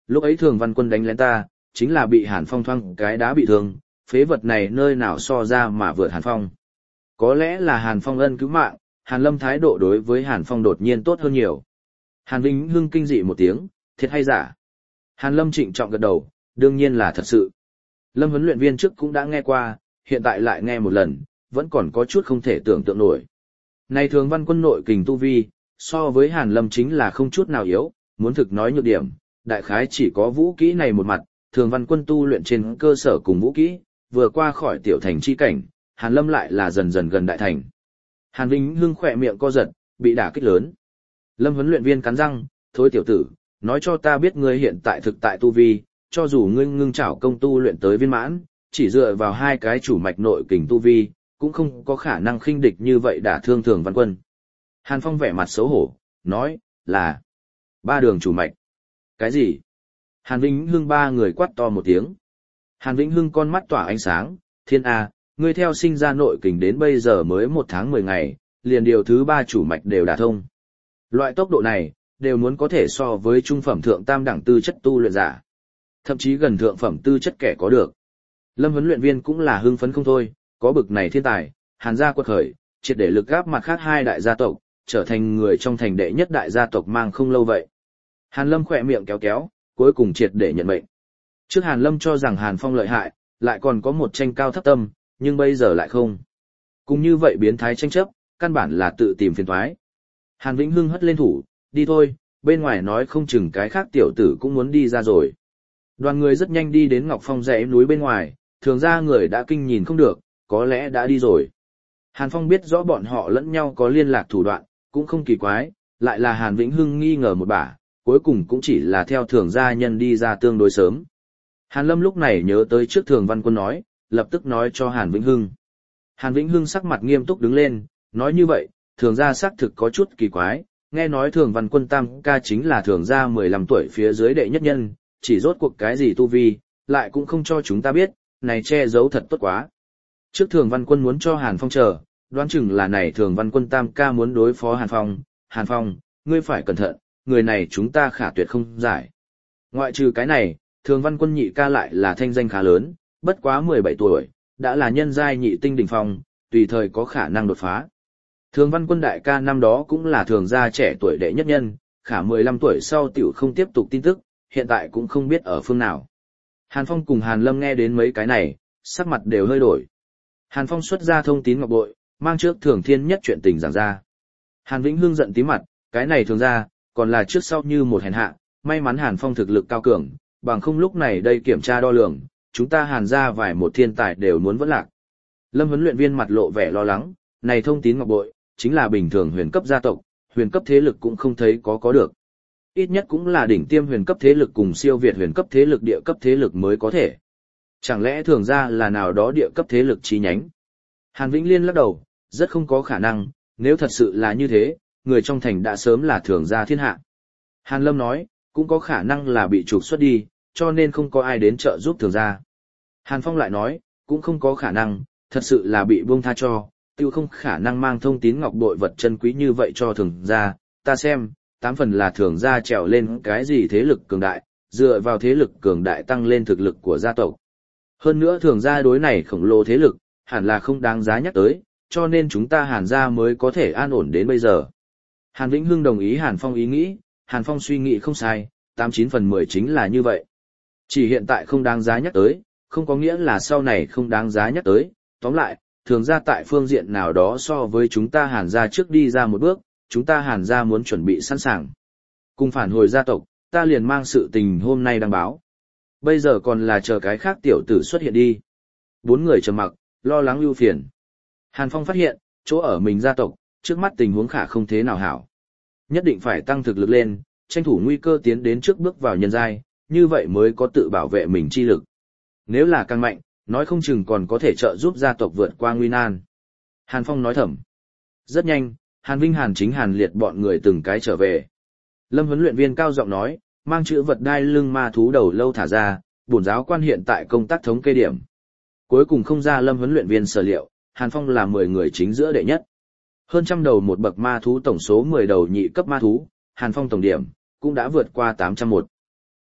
lúc ấy Thường Văn Quân đánh lén ta, chính là bị Hàn Phong thoang cái đá bị thương, phế vật này nơi nào so ra mà vượt Hàn Phong. Có lẽ là Hàn Phong ân cứu mạng, Hàn Lâm thái độ đối với Hàn Phong đột nhiên tốt hơn nhiều. Hàn Vĩnh Hưng kinh dị một tiếng, thiệt hay giả? Hàn Lâm trịnh trọng gật đầu, đương nhiên là thật sự. Lâm huấn luyện viên trước cũng đã nghe qua, hiện tại lại nghe một lần, vẫn còn có chút không thể tưởng tượng nổi. Này Thường Văn Quân nội kình tu vi, so với Hàn Lâm chính là không chút nào yếu, muốn thực nói nhược điểm, đại khái chỉ có vũ kỹ này một mặt, Thường Văn Quân tu luyện trên cơ sở cùng vũ kỹ, vừa qua khỏi tiểu thành chi cảnh, Hàn Lâm lại là dần dần gần đại thành. Hàn Vĩnh Hưng khỏe miệng co giật, bị đả kích lớn. Lâm huấn luyện viên cắn răng, thôi tiểu tử, nói cho ta biết ngươi hiện tại thực tại tu vi, cho dù ngươi ngưng trảo công tu luyện tới viên mãn, chỉ dựa vào hai cái chủ mạch nội kình tu vi, cũng không có khả năng khinh địch như vậy đả thương Thường Văn Quân. Hàn Phong vẻ mặt xấu hổ, nói, là ba đường chủ mạch. Cái gì? Hàn Vĩnh Hưng ba người quát to một tiếng. Hàn Vĩnh Hưng con mắt tỏa ánh sáng, thiên A, ngươi theo sinh ra nội kình đến bây giờ mới một tháng mười ngày, liền điều thứ ba chủ mạch đều đả thông. Loại tốc độ này, đều muốn có thể so với trung phẩm thượng tam đẳng tư chất tu luyện giả. Thậm chí gần thượng phẩm tư chất kẻ có được. Lâm huấn luyện viên cũng là hưng phấn không thôi, có bực này thiên tài, Hàn gia quật khởi, triệt để lực gáp mặt khác hai đại gia tộc, trở thành người trong thành đệ nhất đại gia tộc mang không lâu vậy. Hàn Lâm khỏe miệng kéo kéo, cuối cùng triệt để nhận mệnh. Trước Hàn Lâm cho rằng Hàn Phong lợi hại, lại còn có một tranh cao thấp tâm, nhưng bây giờ lại không. Cũng như vậy biến thái tranh chấp, căn bản là tự tìm phiền toái. Hàn Vĩnh Hưng hất lên thủ, đi thôi, bên ngoài nói không chừng cái khác tiểu tử cũng muốn đi ra rồi. Đoàn người rất nhanh đi đến Ngọc Phong dãy núi bên ngoài, thường ra người đã kinh nhìn không được, có lẽ đã đi rồi. Hàn Phong biết rõ bọn họ lẫn nhau có liên lạc thủ đoạn, cũng không kỳ quái, lại là Hàn Vĩnh Hưng nghi ngờ một bả, cuối cùng cũng chỉ là theo thường gia nhân đi ra tương đối sớm. Hàn Lâm lúc này nhớ tới trước Thường Văn Quân nói, lập tức nói cho Hàn Vĩnh Hưng. Hàn Vĩnh Hưng sắc mặt nghiêm túc đứng lên, nói như vậy, thường gia xác thực có chút kỳ quái, nghe nói Thường Văn Quân tam ca chính là thường gia mười lăm tuổi phía dưới đệ nhất nhân, chỉ rốt cuộc cái gì tu vi, lại cũng không cho chúng ta biết, này che giấu thật tốt quá. Trước Thường Văn Quân muốn cho Hàn Phong chờ, đoán chừng là này Thường Văn Quân tam ca muốn đối phó Hàn Phong, Hàn Phong, ngươi phải cẩn thận, người này chúng ta khả tuyệt không giải. Ngoại trừ cái này, Thường Văn Quân nhị ca lại là thanh danh khá lớn, bất quá mười bảy tuổi, đã là nhân giai nhị tinh đỉnh phong, tùy thời có khả năng đột phá. Thường Văn Quân đại ca năm đó cũng là thường gia trẻ tuổi đệ nhất nhân, khả mười lăm tuổi sau tiểu không tiếp tục tin tức, hiện tại cũng không biết ở phương nào. Hàn Phong cùng Hàn Lâm nghe đến mấy cái này, sắc mặt đều hơi đổi. Hàn Phong xuất ra thông tín ngọc bội, mang trước Thường Thiên Nhất chuyện tình giảng ra. Hàn Vĩnh Hưng giận tí mặt, cái này thường ra, còn là trước sau như một hèn hạ, may mắn Hàn Phong thực lực cao cường, bằng không lúc này đây kiểm tra đo lường, chúng ta Hàn ra vài một thiên tài đều muốn vẫn lạc. Lâm huấn luyện viên mặt lộ vẻ lo lắng, này thông tín ngọc bội, chính là bình thường huyền cấp gia tộc, huyền cấp thế lực cũng không thấy có có được. Ít nhất cũng là đỉnh tiêm huyền cấp thế lực cùng siêu việt huyền cấp thế lực địa cấp thế lực mới có thể. Chẳng lẽ thường ra là nào đó địa cấp thế lực chi nhánh? Hàn Vĩnh Liên lắc đầu, rất không có khả năng, nếu thật sự là như thế, người trong thành đã sớm là thường gia thiên hạ. Hàn Lâm nói, cũng có khả năng là bị trục xuất đi, cho nên không có ai đến trợ giúp thường gia. Hàn Phong lại nói, cũng không có khả năng, thật sự là bị buông tha cho, tiêu không khả năng mang thông tín ngọc bội vật chân quý như vậy cho thường gia. Ta xem, tám phần là thường gia trèo lên cái gì thế lực cường đại, dựa vào thế lực cường đại tăng lên thực lực của gia tộc. Hơn nữa thường gia đối này khổng lồ thế lực, hẳn là không đáng giá nhắc tới, cho nên chúng ta Hàn gia mới có thể an ổn đến bây giờ. Hàn Vĩnh Hưng đồng ý Hàn Phong ý nghĩ, Hàn Phong suy nghĩ không sai, tám chín phần mười chính là như vậy. Chỉ hiện tại không đáng giá nhắc tới, không có nghĩa là sau này không đáng giá nhắc tới, tóm lại, thường gia tại phương diện nào đó so với chúng ta Hàn gia trước đi ra một bước, chúng ta Hàn gia muốn chuẩn bị sẵn sàng. Cùng phản hồi gia tộc, ta liền mang sự tình hôm nay đăng báo. Bây giờ còn là chờ cái khác tiểu tử xuất hiện đi. Bốn người trầm mặc, lo lắng ưu phiền. Hàn Phong phát hiện, chỗ ở mình gia tộc, trước mắt tình huống khả không thế nào hảo. Nhất định phải tăng thực lực lên, tranh thủ nguy cơ tiến đến trước bước vào nhân giai, như vậy mới có tự bảo vệ mình chi lực. Nếu là càng mạnh, nói không chừng còn có thể trợ giúp gia tộc vượt qua nguy nan. Hàn Phong nói thầm. Rất nhanh, Hàn Vinh Hàn Chính Hàn Liệt bọn người từng cái trở về. Lâm huấn luyện viên cao giọng nói, mang chữ vật đai lưng ma thú đầu lâu thả ra, bổn giáo quan hiện tại công tác thống kê điểm. Cuối cùng không ra Lâm huấn luyện viên sở liệu, Hàn Phong là mười người chính giữa đệ nhất. Hơn trăm đầu một bậc ma thú tổng số mười đầu nhị cấp ma thú, Hàn Phong tổng điểm, cũng đã vượt qua tám trăm một.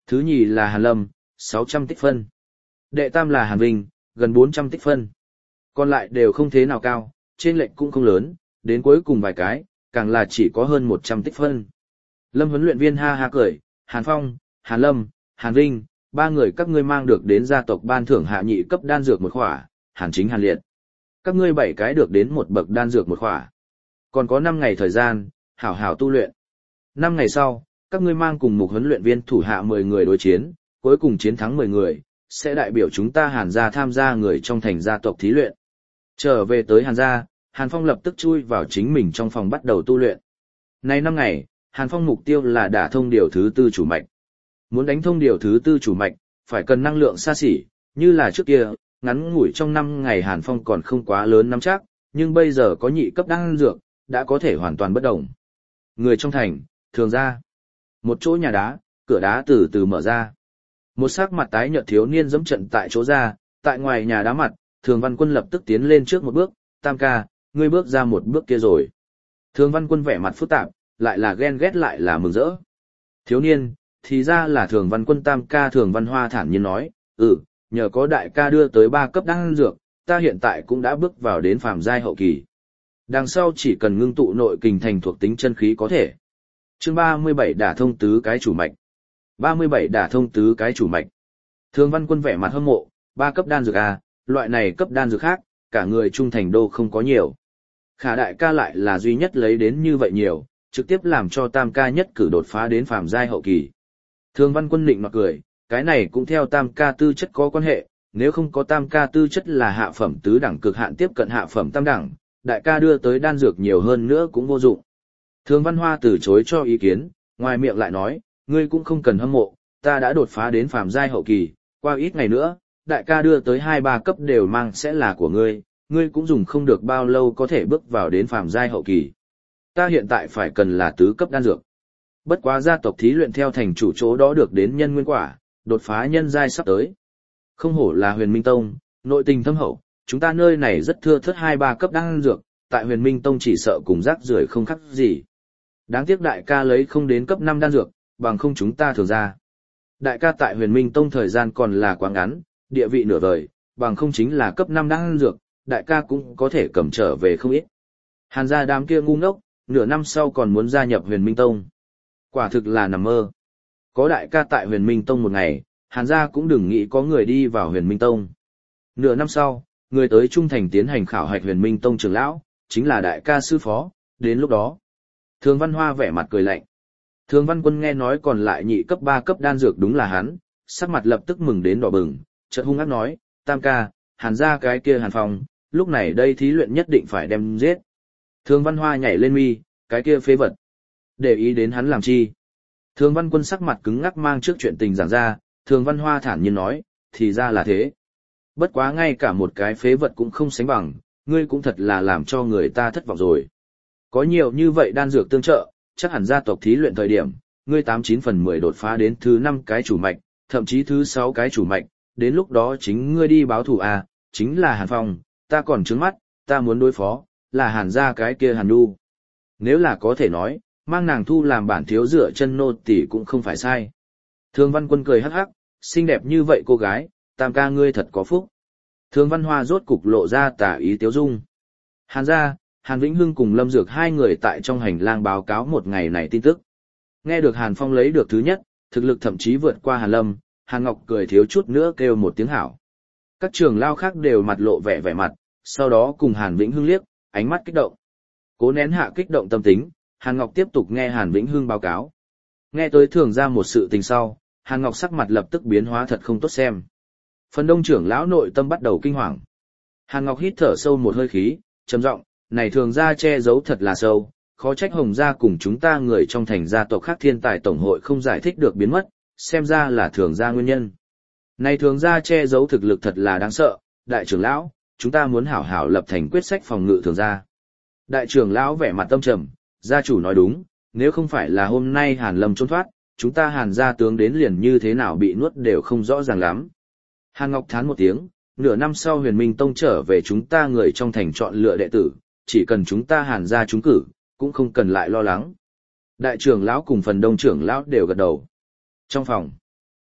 Thứ nhì là Hàn Lâm, sáu trăm tích phân. Đệ tam là Hàn Vinh, gần bốn trăm tích phân. Còn lại đều không thế nào cao, trên lệnh cũng không lớn, đến cuối cùng vài cái, càng là chỉ có hơn một trăm tích phân. Lâm huấn luyện viên ha ha cười, Hàn Phong, Hàn Lâm, Hàn Vinh, ba người các ngươi mang được đến gia tộc ban thưởng hạ nhị cấp đan dược một khỏa, Hàn Chính Hàn Liệt. Các ngươi bảy cái được đến một bậc đan dược một khỏa. Còn có năm ngày thời gian, hảo hảo tu luyện. Năm ngày sau, các ngươi mang cùng một huấn luyện viên thủ hạ mười người đối chiến, cuối cùng chiến thắng mười người, sẽ đại biểu chúng ta Hàn gia tham gia người trong thành gia tộc thí luyện. Trở về tới Hàn gia, Hàn Phong lập tức chui vào chính mình trong phòng bắt đầu tu luyện. Nay năm ngày, Hàn Phong mục tiêu là đả thông điều thứ tư chủ mạch. Muốn đánh thông điều thứ tư chủ mạch, phải cần năng lượng xa xỉ, như là trước kia, ngắn ngủi trong năm ngày Hàn Phong còn không quá lớn nắm chắc, nhưng bây giờ có nhị cấp đan dược, đã có thể hoàn toàn bất động. Người trong thành, thường ra. Một chỗ nhà đá, cửa đá từ từ mở ra. Một sắc mặt tái nhợt thiếu niên dẫm trận tại chỗ ra, tại ngoài nhà đá mặt, Thường Văn Quân lập tức tiến lên trước một bước, Tam ca, ngươi bước ra một bước kia rồi. Thường Văn Quân vẻ mặt phức tạp, lại là ghen ghét lại là mừng rỡ. Thiếu niên, thì ra là Thường Văn Quân Tam ca Thường Văn Hoa thản nhiên nói, ừ, nhờ có đại ca đưa tới ba cấp đan dược, ta hiện tại cũng đã bước vào đến phàm giai hậu kỳ. Đằng sau chỉ cần ngưng tụ nội kình thành thuộc tính chân khí có thể. Chương ba mươi bảy đả thông tứ cái chủ mạch. ba mươi bảy đả thông tứ cái chủ mạch. Thường Văn Quân vẻ mặt hâm mộ, ba cấp đan dược a, loại này cấp đan dược khác, cả người trung thành đô không có nhiều. Khả đại ca lại là duy nhất lấy đến như vậy nhiều, trực tiếp làm cho Tam ca nhất cử đột phá đến phàm giai hậu kỳ. Thường Văn Quân định mặc cười, cái này cũng theo Tam ca tư chất có quan hệ, nếu không có Tam ca tư chất là hạ phẩm tứ đẳng cực hạn tiếp cận hạ phẩm tam đẳng, đại ca đưa tới đan dược nhiều hơn nữa cũng vô dụng. Thường Văn Hoa từ chối cho ý kiến, ngoài miệng lại nói, ngươi cũng không cần hâm mộ, ta đã đột phá đến phàm giai hậu kỳ, qua ít ngày nữa, đại ca đưa tới hai ba cấp đều mang sẽ là của ngươi, ngươi cũng dùng không được bao lâu có thể bước vào đến phàm giai hậu kỳ. Ta hiện tại phải cần là tứ cấp đan dược. Bất quá gia tộc thí luyện theo thành chủ chỗ đó được đến nhân nguyên quả, đột phá nhân giai sắp tới. Không hổ là Huyền Minh Tông, nội tình thâm hậu, chúng ta nơi này rất thưa thớt hai ba cấp đan dược, tại Huyền Minh Tông chỉ sợ cùng rác rưởi không khác gì. Đáng tiếc đại ca lấy không đến cấp năm đan dược, bằng không chúng ta thường ra. Đại ca tại Huyền Minh Tông thời gian còn là quá ngắn, địa vị nửa vời, bằng không chính là cấp năm đan dược, đại ca cũng có thể cầm trở về không ít. Hàn gia đám kia ngu ngốc, nửa năm sau còn muốn gia nhập Huyền Minh Tông. Quả thực là nằm mơ. Có đại ca tại Huyền Minh Tông một ngày, Hàn gia cũng đừng nghĩ có người đi vào Huyền Minh Tông. Nửa năm sau, người tới trung thành tiến hành khảo hạch Huyền Minh Tông trưởng lão, chính là đại ca sư phó, đến lúc đó. Thường Văn Hoa vẻ mặt cười lạnh. Thường Văn Quân nghe nói còn lại nhị cấp ba cấp đan dược đúng là hắn, sắc mặt lập tức mừng đến đỏ bừng, chợt hung ác nói, Tam ca, Hàn gia cái kia Hàn Phong, lúc này đây thí luyện nhất định phải đem giết. Thường Văn Hoa nhảy lên mi, cái kia phế vật. Để ý đến hắn làm chi? Thường Văn Quân sắc mặt cứng ngắc mang trước chuyện tình giảng ra, Thường Văn Hoa thản nhiên nói, thì ra là thế. Bất quá ngay cả một cái phế vật cũng không sánh bằng, ngươi cũng thật là làm cho người ta thất vọng rồi. Có nhiều như vậy đan dược tương trợ, chắc hẳn gia tộc thí luyện thời điểm, ngươi tám chín phần mười đột phá đến thứ năm cái chủ mạch, thậm chí thứ sáu cái chủ mạch, đến lúc đó chính ngươi đi báo thù à, chính là Hàn Phong, ta còn trướng mắt, ta muốn đối phó, là Hàn gia cái kia Hàn Nhu. Nếu là có thể nói, mang nàng thu làm bản thiếu dựa chân nô tỷ cũng không phải sai. Thường Văn Quân cười hắc hắc, xinh đẹp như vậy cô gái, Tam ca ngươi thật có phúc. Thường Văn Hoa rốt cục lộ ra tà ý tiếu dung. Hàn gia, Hàn Vĩnh Hưng cùng Lâm Dược hai người tại trong hành lang báo cáo một ngày này tin tức. Nghe được Hàn Phong lấy được thứ nhất, thực lực thậm chí vượt qua Hàn Lâm, Hàn Ngọc cười thiếu chút nữa kêu một tiếng hảo. Các trưởng lao khác đều mặt lộ vẻ vẻ mặt, sau đó cùng Hàn Vĩnh Hưng liếc, ánh mắt kích động. Cố nén hạ kích động tâm tính, Hàn Ngọc tiếp tục nghe Hàn Vĩnh Hưng báo cáo. Nghe tới thường ra một sự tình sau, Hàn Ngọc sắc mặt lập tức biến hóa thật không tốt xem. Phần đông trưởng lão nội tâm bắt đầu kinh hoàng. Hàn Ngọc hít thở sâu một hơi khí, trầm giọng, này thường ra che giấu thật là sâu, khó trách Hồng gia cùng chúng ta người trong thành gia tộc khác thiên tài tổng hội không giải thích được biến mất, xem ra là thường gia nguyên nhân. Này thường ra che giấu thực lực thật là đáng sợ, đại trưởng lão, chúng ta muốn hảo hảo lập thành quyết sách phòng ngự thường ra. Đại trưởng lão vẻ mặt tâm trầm, gia chủ nói đúng, nếu không phải là hôm nay Hàn Lâm trốn thoát, chúng ta Hàn gia tướng đến liền như thế nào bị nuốt đều không rõ ràng lắm. Hàn Ngọc thán một tiếng, nửa năm sau Huyền Minh Tông trở về chúng ta người trong thành chọn lựa đệ tử, chỉ cần chúng ta Hàn gia trúng cử, cũng không cần lại lo lắng. Đại trưởng lão cùng phần đông trưởng lão đều gật đầu. Trong phòng,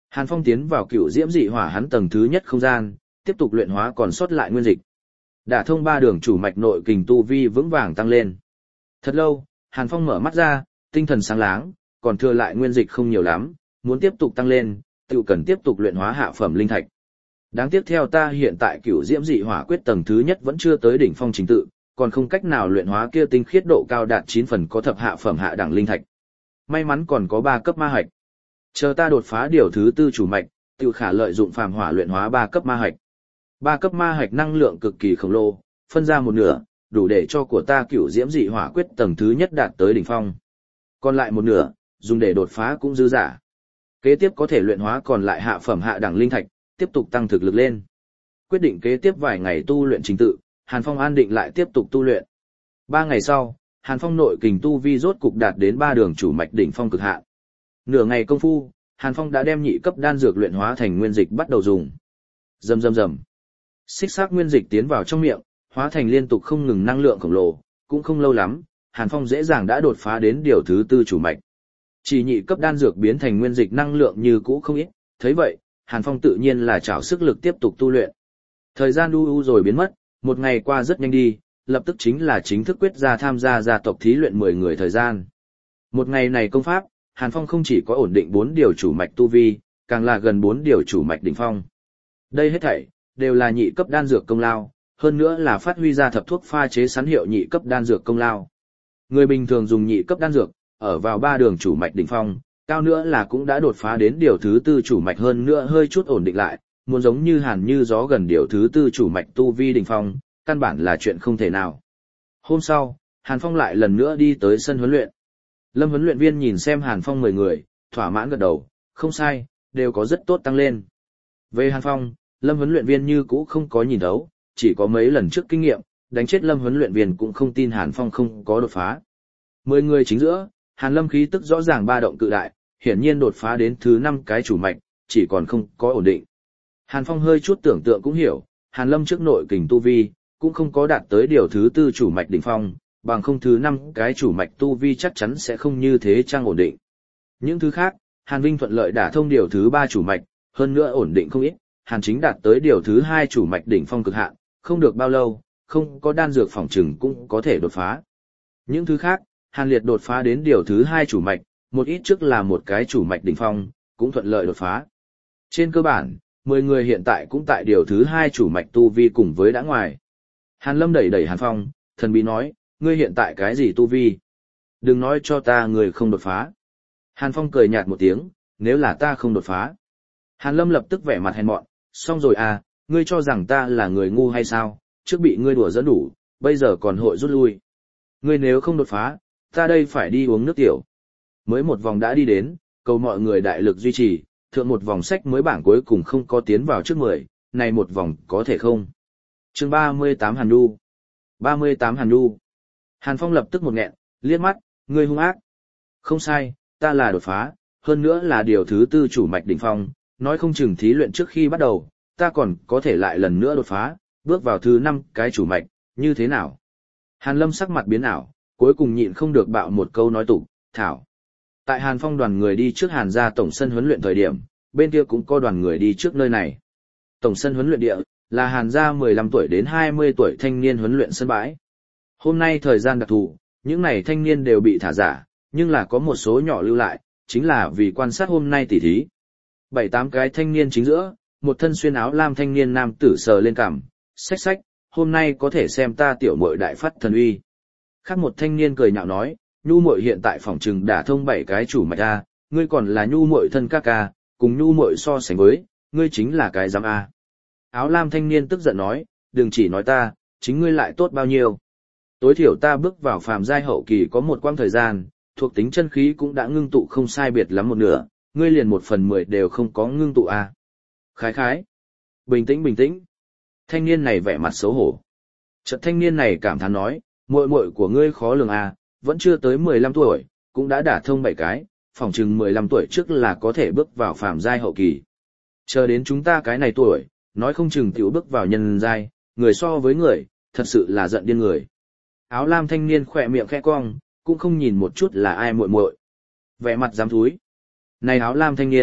Hàn Phong tiến vào cựu diễm dị hỏa hắn tầng thứ nhất không gian, tiếp tục luyện hóa còn sót lại nguyên dịch. Đả thông ba đường chủ mạch nội kình tu vi vững vàng tăng lên. Thật lâu, Hàn Phong mở mắt ra, tinh thần sáng láng, còn thừa lại nguyên dịch không nhiều lắm, muốn tiếp tục tăng lên, tự cần tiếp tục luyện hóa hạ phẩm linh thạch. Đáng tiếc theo ta hiện tại cửu diễm dị hỏa quyết tầng thứ nhất vẫn chưa tới đỉnh phong trình tự, còn không cách nào luyện hóa kia tinh khiết độ cao đạt chín phần có thập hạ phẩm hạ đẳng linh thạch. May mắn còn có ba cấp ma hạch. Chờ ta đột phá điều thứ tư chủ mạch, tự khả lợi dụng phàm hỏa luyện hóa ba cấp ma hạch. Ba cấp ma hạch năng lượng cực kỳ khổng lồ, phân ra một nửa, đủ để cho của ta cửu diễm dị hỏa quyết tầng thứ nhất đạt tới đỉnh phong. Còn lại một nửa, dùng để đột phá cũng dư giả. Kế tiếp có thể luyện hóa còn lại hạ phẩm hạ đẳng linh thạch, tiếp tục tăng thực lực lên. Quyết định kế tiếp vài ngày tu luyện trình tự, Hàn Phong an định lại tiếp tục tu luyện. Ba ngày sau, Hàn Phong nội kình tu vi rốt cục đạt đến ba đường chủ mạch đỉnh phong cực hạn. Nửa ngày công phu, Hàn Phong đã đem nhị cấp đan dược luyện hóa thành nguyên dịch bắt đầu dùng. Rầm rầm rầm. Xích xác nguyên dịch tiến vào trong miệng, hóa thành liên tục không ngừng năng lượng khổng lồ, cũng không lâu lắm, Hàn Phong dễ dàng đã đột phá đến điều thứ tư chủ mạch. Chỉ nhị cấp đan dược biến thành nguyên dịch năng lượng như cũ không ít, thấy vậy, Hàn Phong tự nhiên là trảo sức lực tiếp tục tu luyện. Thời gian u u rồi biến mất, một ngày qua rất nhanh đi, lập tức chính là chính thức quyết ra tham gia gia tộc thí luyện mười người thời gian. Một ngày này công pháp, Hàn Phong không chỉ có ổn định bốn điều chủ mạch tu vi, càng là gần bốn điều chủ mạch đỉnh phong. Đây hết thảy đều là nhị cấp đan dược công lao, hơn nữa là phát huy ra thập thuốc pha chế sẵn hiệu nhị cấp đan dược công lao. Người bình thường dùng nhị cấp đan dược, ở vào ba đường chủ mạch đỉnh phong, cao nữa là cũng đã đột phá đến điều thứ tư chủ mạch hơn nữa hơi chút ổn định lại, muốn giống như Hàn Như gió gần điều thứ tư chủ mạch tu vi đỉnh phong, căn bản là chuyện không thể nào. Hôm sau, Hàn Phong lại lần nữa đi tới sân huấn luyện. Lâm huấn luyện viên nhìn xem Hàn Phong mười người, thỏa mãn gật đầu, không sai, đều có rất tốt tăng lên. Về Hàn Phong, Lâm huấn luyện viên như cũ không có nhìn thấu, chỉ có mấy lần trước kinh nghiệm, đánh chết Lâm huấn luyện viên cũng không tin Hàn Phong không có đột phá. Mười người chính giữa, Hàn Lâm khí tức rõ ràng ba động cự đại, hiển nhiên đột phá đến thứ năm cái chủ mạch, chỉ còn không có ổn định. Hàn Phong hơi chút tưởng tượng cũng hiểu, Hàn Lâm trước nội kình tu vi, cũng không có đạt tới điều thứ tư chủ mạch đỉnh phong, bằng không thứ năm cái chủ mạch tu vi chắc chắn sẽ không như thế trang ổn định. Những thứ khác, Hàn Vinh thuận lợi đả thông điều thứ ba chủ mạch, hơn nữa ổn định không ít, Hàn Chính đạt tới điều thứ hai chủ mạch đỉnh phong cực hạn, không được bao lâu, không có đan dược phòng trừng cũng có thể đột phá. Những thứ khác, Hàn Liệt đột phá đến điều thứ hai chủ mạch, một ít trước là một cái chủ mạch đỉnh phong, cũng thuận lợi đột phá. Trên cơ bản, mười người hiện tại cũng tại điều thứ hai chủ mạch tu vi cùng với đã ngoài. Hàn Lâm đẩy đẩy Hàn Phong, thần bí nói, ngươi hiện tại cái gì tu vi? Đừng nói cho ta người không đột phá. Hàn Phong cười nhạt một tiếng, nếu là ta không đột phá. Hàn Lâm lập tức vẻ mặt hèn mọn, xong rồi à, ngươi cho rằng ta là người ngu hay sao, trước bị ngươi đùa dẫn đủ, bây giờ còn hội rút lui. Ngươi nếu không đột phá, ta đây phải đi uống nước tiểu. Mới một vòng đã đi đến, cầu mọi người đại lực duy trì, thượng một vòng sách mới bảng cuối cùng không có tiến vào trước mười, này một vòng có thể không? Chương ba mươi tám Hàn Nhu. ba mươi tám Hàn Nhu. Hàn Phong lập tức một nghẹn, liếc mắt, ngươi hung ác. Không sai, ta là đột phá, hơn nữa là điều thứ tư chủ mạch đỉnh phong, nói không chừng thí luyện trước khi bắt đầu, ta còn có thể lại lần nữa đột phá, bước vào thứ năm cái chủ mạch, như thế nào? Hàn Lâm sắc mặt biến ảo, cuối cùng nhịn không được bạo một câu nói tục, thảo. Tại Hàn Phong đoàn người đi trước Hàn gia tổng sân huấn luyện thời điểm, bên kia cũng có đoàn người đi trước nơi này. Tổng sân huấn luyện địa, là Hàn gia mười lăm tuổi đến hai mươi tuổi thanh niên huấn luyện sân bãi. Hôm nay thời gian đặc thù, những này thanh niên đều bị thả giả, nhưng là có một số nhỏ lưu lại, chính là vì quan sát hôm nay tỉ thí. Bảy tám cái thanh niên chính giữa, một thân xuyên áo lam thanh niên nam tử sờ lên cằm, xách xách, hôm nay có thể xem ta tiểu muội đại phát thần uy. Khác một thanh niên cười nhạo nói, nhu muội hiện tại phòng trừng đả thông bảy cái chủ mạch a, ngươi còn là nhu muội thân ca ca, cùng nhu muội so sánh với, ngươi chính là cái giám a. Áo lam thanh niên tức giận nói, đừng chỉ nói ta, chính ngươi lại tốt bao nhiêu. Tối thiểu ta bước vào phàm giai hậu kỳ có một quãng thời gian, thuộc tính chân khí cũng đã ngưng tụ không sai biệt lắm một nửa, ngươi liền một phần mười đều không có ngưng tụ a. Khái khái. Bình tĩnh bình tĩnh. Thanh niên này vẻ mặt xấu hổ. Chợt thanh niên này cảm thán nói, muội muội của ngươi khó lường a, vẫn chưa tới mười lăm tuổi, cũng đã đả thông bảy cái, phỏng chừng mười lăm tuổi trước là có thể bước vào phàm giai hậu kỳ. Chờ đến chúng ta cái này tuổi, nói không chừng tiểu bước vào nhân giai, người so với người, thật sự là giận điên người. Áo lam thanh niên khỏe miệng khẽ cong, cũng không nhìn một chút là ai muội muội. Vẻ mặt dám thúi. Này áo lam thanh niên,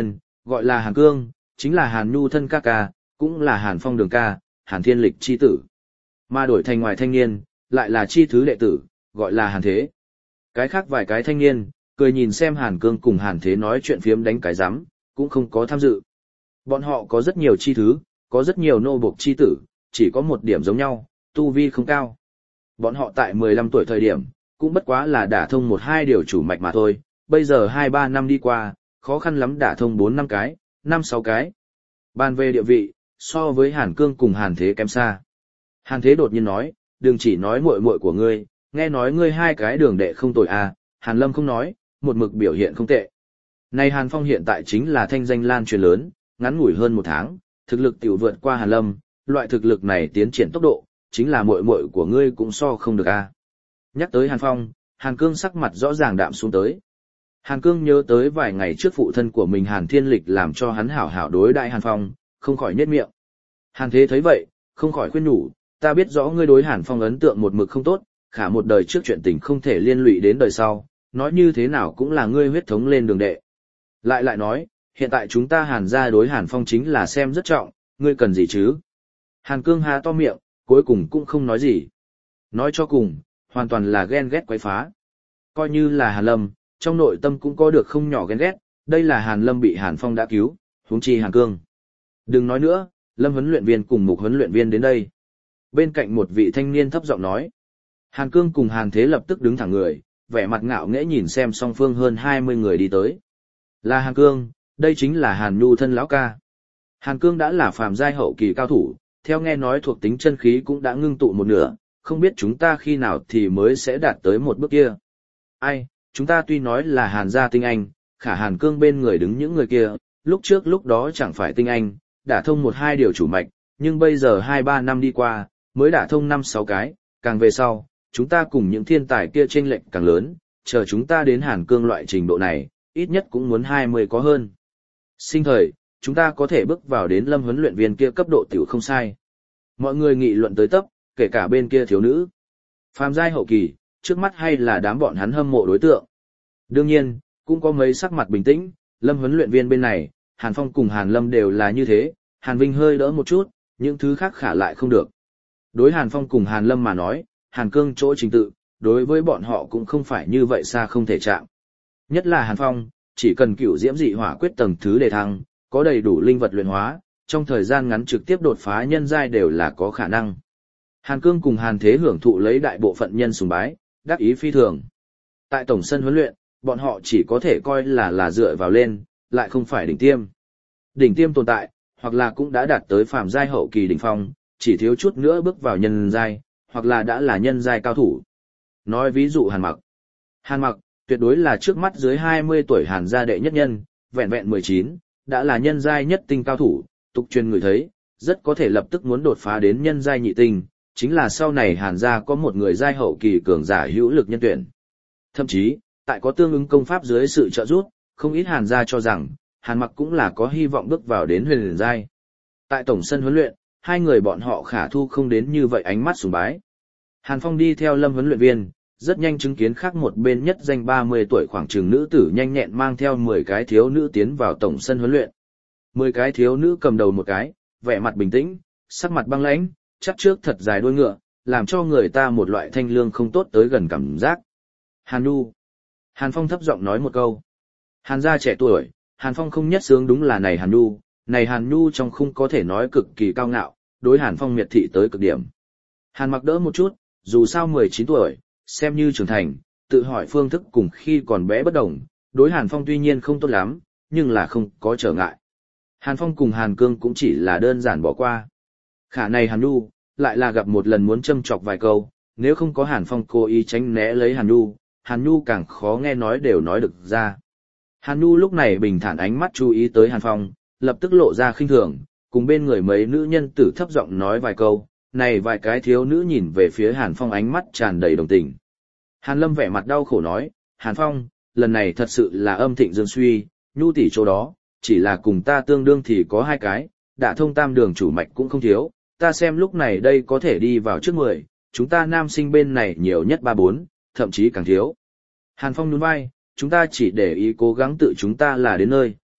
Gọi là Hàn Cương, chính là Hàn Nhu thân ca ca, cũng là Hàn Phong đường ca, Hàn Thiên Lịch chi tử. Mà đổi thành ngoài thanh niên, lại là chi thứ đệ tử, gọi là Hàn Thế. Cái khác vài cái thanh niên, cười nhìn xem Hàn Cương cùng Hàn Thế nói chuyện phiếm đánh cái rắm, cũng không có tham dự. Bọn họ có rất nhiều chi thứ, có rất nhiều nô buộc chi tử, chỉ có một điểm giống nhau, tu vi không cao. Bọn họ tại mười lăm tuổi thời điểm, cũng bất quá là đả thông một hai điều chủ mạch mà thôi, bây giờ hai ba năm đi qua, khó khăn lắm đả thông bốn năm cái, năm sáu cái. Bàn về địa vị, so với Hàn Cương cùng Hàn Thế kém xa. Hàn Thế đột nhiên nói, đừng chỉ nói muội muội của ngươi, nghe nói ngươi hai cái đường đệ không tồi à, Hàn Lâm không nói, một mực biểu hiện không tệ. Này Hàn Phong hiện tại chính là thanh danh lan truyền lớn, ngắn ngủi hơn một tháng, thực lực tiểu vượt qua Hàn Lâm, loại thực lực này tiến triển tốc độ, chính là muội muội của ngươi cũng so không được à. Nhắc tới Hàn Phong, Hàn Cương sắc mặt rõ ràng đạm xuống tới. Hàn Cương nhớ tới vài ngày trước phụ thân của mình Hàn Thiên Lịch làm cho hắn hảo hảo đối đại Hàn Phong, không khỏi nhếch miệng. Hàn Thế thấy vậy, không khỏi khuyên nhủ, ta biết rõ ngươi đối Hàn Phong ấn tượng một mực không tốt, khả một đời trước chuyện tình không thể liên lụy đến đời sau, nói như thế nào cũng là ngươi huyết thống lên đường đệ. Lại lại nói, hiện tại chúng ta Hàn gia đối Hàn Phong chính là xem rất trọng, ngươi cần gì chứ? Hàn Cương há to miệng, cuối cùng cũng không nói gì. Nói cho cùng, hoàn toàn là ghen ghét quấy phá. Coi như là Hàn Lâm, trong nội tâm cũng có được không nhỏ ghen ghét, đây là Hàn Lâm bị Hàn Phong đã cứu, huống chi Hàn Cương. Đừng nói nữa, Lâm huấn luyện viên cùng Mục huấn luyện viên đến đây. Bên cạnh một vị thanh niên thấp giọng nói. Hàn Cương cùng Hàn Thế lập tức đứng thẳng người, vẻ mặt ngạo nghễ nhìn xem song phương hơn hai mươi người đi tới. Là Hàn Cương, đây chính là Hàn Nhu thân lão ca. Hàn Cương đã là phàm giai hậu kỳ cao thủ, theo nghe nói thuộc tính chân khí cũng đã ngưng tụ một nửa, không biết chúng ta khi nào thì mới sẽ đạt tới một bước kia. Ai, chúng ta tuy nói là Hàn gia tinh anh, khả Hàn Cương bên người đứng những người kia, lúc trước lúc đó chẳng phải tinh anh, đã thông một hai điều chủ mạch, nhưng bây giờ hai ba năm đi qua, mới đã thông năm sáu cái, càng về sau, chúng ta cùng những thiên tài kia chênh lệch càng lớn, chờ chúng ta đến Hàn Cương loại trình độ này, ít nhất cũng muốn hai mươi có hơn. Sinh thời, chúng ta có thể bước vào đến Lâm huấn luyện viên kia cấp độ tiểu không sai. Mọi người nghị luận tới tấp, kể cả bên kia thiếu nữ. Phàm giai hậu kỳ, trước mắt hay là đám bọn hắn hâm mộ đối tượng. Đương nhiên, cũng có mấy sắc mặt bình tĩnh, Lâm huấn luyện viên bên này, Hàn Phong cùng Hàn Lâm đều là như thế, Hàn Vinh hơi đỡ một chút, những thứ khác khả lại không được. Đối Hàn Phong cùng Hàn Lâm mà nói, Hàn Cương chỗ trình tự, đối với bọn họ cũng không phải như vậy xa không thể chạm. Nhất là Hàn Phong, chỉ cần cửu diễm dị hỏa quyết tầng thứ đề thăng, có đầy đủ linh vật luyện hóa, trong thời gian ngắn trực tiếp đột phá nhân giai đều là có khả năng. Hàn Cương cùng Hàn Thế hưởng thụ lấy đại bộ phận nhân sùng bái, đắc ý phi thường. Tại tổng sân huấn luyện, bọn họ chỉ có thể coi là là dựa vào lên, lại không phải đỉnh tiêm. Đỉnh tiêm tồn tại, hoặc là cũng đã đạt tới phàm giai hậu kỳ đỉnh phong, chỉ thiếu chút nữa bước vào nhân giai, hoặc là đã là nhân giai cao thủ. Nói ví dụ Hàn Mặc. Hàn Mặc, tuyệt đối là trước mắt dưới hai mươi tuổi Hàn gia đệ nhất nhân, vẹn vẹn mười chín, đã là nhân giai nhất tinh cao thủ, tục truyền người thấy, rất có thể lập tức muốn đột phá đến nhân giai nhị tinh, chính là sau này Hàn gia có một người giai hậu kỳ cường giả hữu lực nhân tuyển. Thậm chí, tại có tương ứng công pháp dưới sự trợ giúp, không ít Hàn gia cho rằng, Hàn Mặc cũng là có hy vọng bước vào đến huyền liền giai. Tại tổng sân huấn luyện, hai người bọn họ khả thu không đến như vậy ánh mắt sùng bái. Hàn Phong đi theo Lâm huấn luyện viên, rất nhanh chứng kiến khác một bên nhất danh ba mươi tuổi khoảng chừng nữ tử nhanh nhẹn mang theo mười cái thiếu nữ tiến vào tổng sân huấn luyện. mười cái thiếu nữ cầm đầu một cái, vẻ mặt bình tĩnh, sắc mặt băng lãnh, chắp trước thật dài đuôi ngựa, làm cho người ta một loại thanh lương không tốt tới gần cảm giác. Hàn Nhu. Hàn Phong thấp giọng nói một câu. Hàn gia trẻ tuổi, Hàn Phong không nhất sướng đúng là này Hàn Nhu, này Hàn Nhu trong khung có thể nói cực kỳ cao ngạo, đối Hàn Phong miệt thị tới cực điểm. Hàn Mặc đỡ một chút, dù sao mười chín tuổi, xem như trưởng thành, tự hỏi phương thức cùng khi còn bé bất đồng, đối Hàn Phong tuy nhiên không tốt lắm, nhưng là không có trở ngại. Hàn Phong cùng Hàn Cương cũng chỉ là đơn giản bỏ qua. Khả này Hàn Nhu, lại là gặp một lần muốn châm chọc vài câu, nếu không có Hàn Phong cố ý tránh né lấy Hàn Nhu, Hàn Nhu càng khó nghe nói đều nói được ra. Hàn Nhu lúc này bình thản ánh mắt chú ý tới Hàn Phong, lập tức lộ ra khinh thường, cùng bên người mấy nữ nhân tử thấp giọng nói vài câu, này vài cái thiếu nữ nhìn về phía Hàn Phong ánh mắt tràn đầy đồng tình. Hàn Lâm vẻ mặt đau khổ nói, Hàn Phong, lần này thật sự là âm thịnh dương suy, Nhu tỷ chỗ đó, chỉ là cùng ta tương đương thì có hai cái, đã thông tam đường chủ mạch cũng không thiếu, ta xem lúc này đây có thể đi vào trước mười, chúng ta nam sinh bên này nhiều nhất ba bốn, thậm chí càng thiếu. Hàn Phong nhún vai, chúng ta chỉ để ý cố gắng tự chúng ta là đến nơi,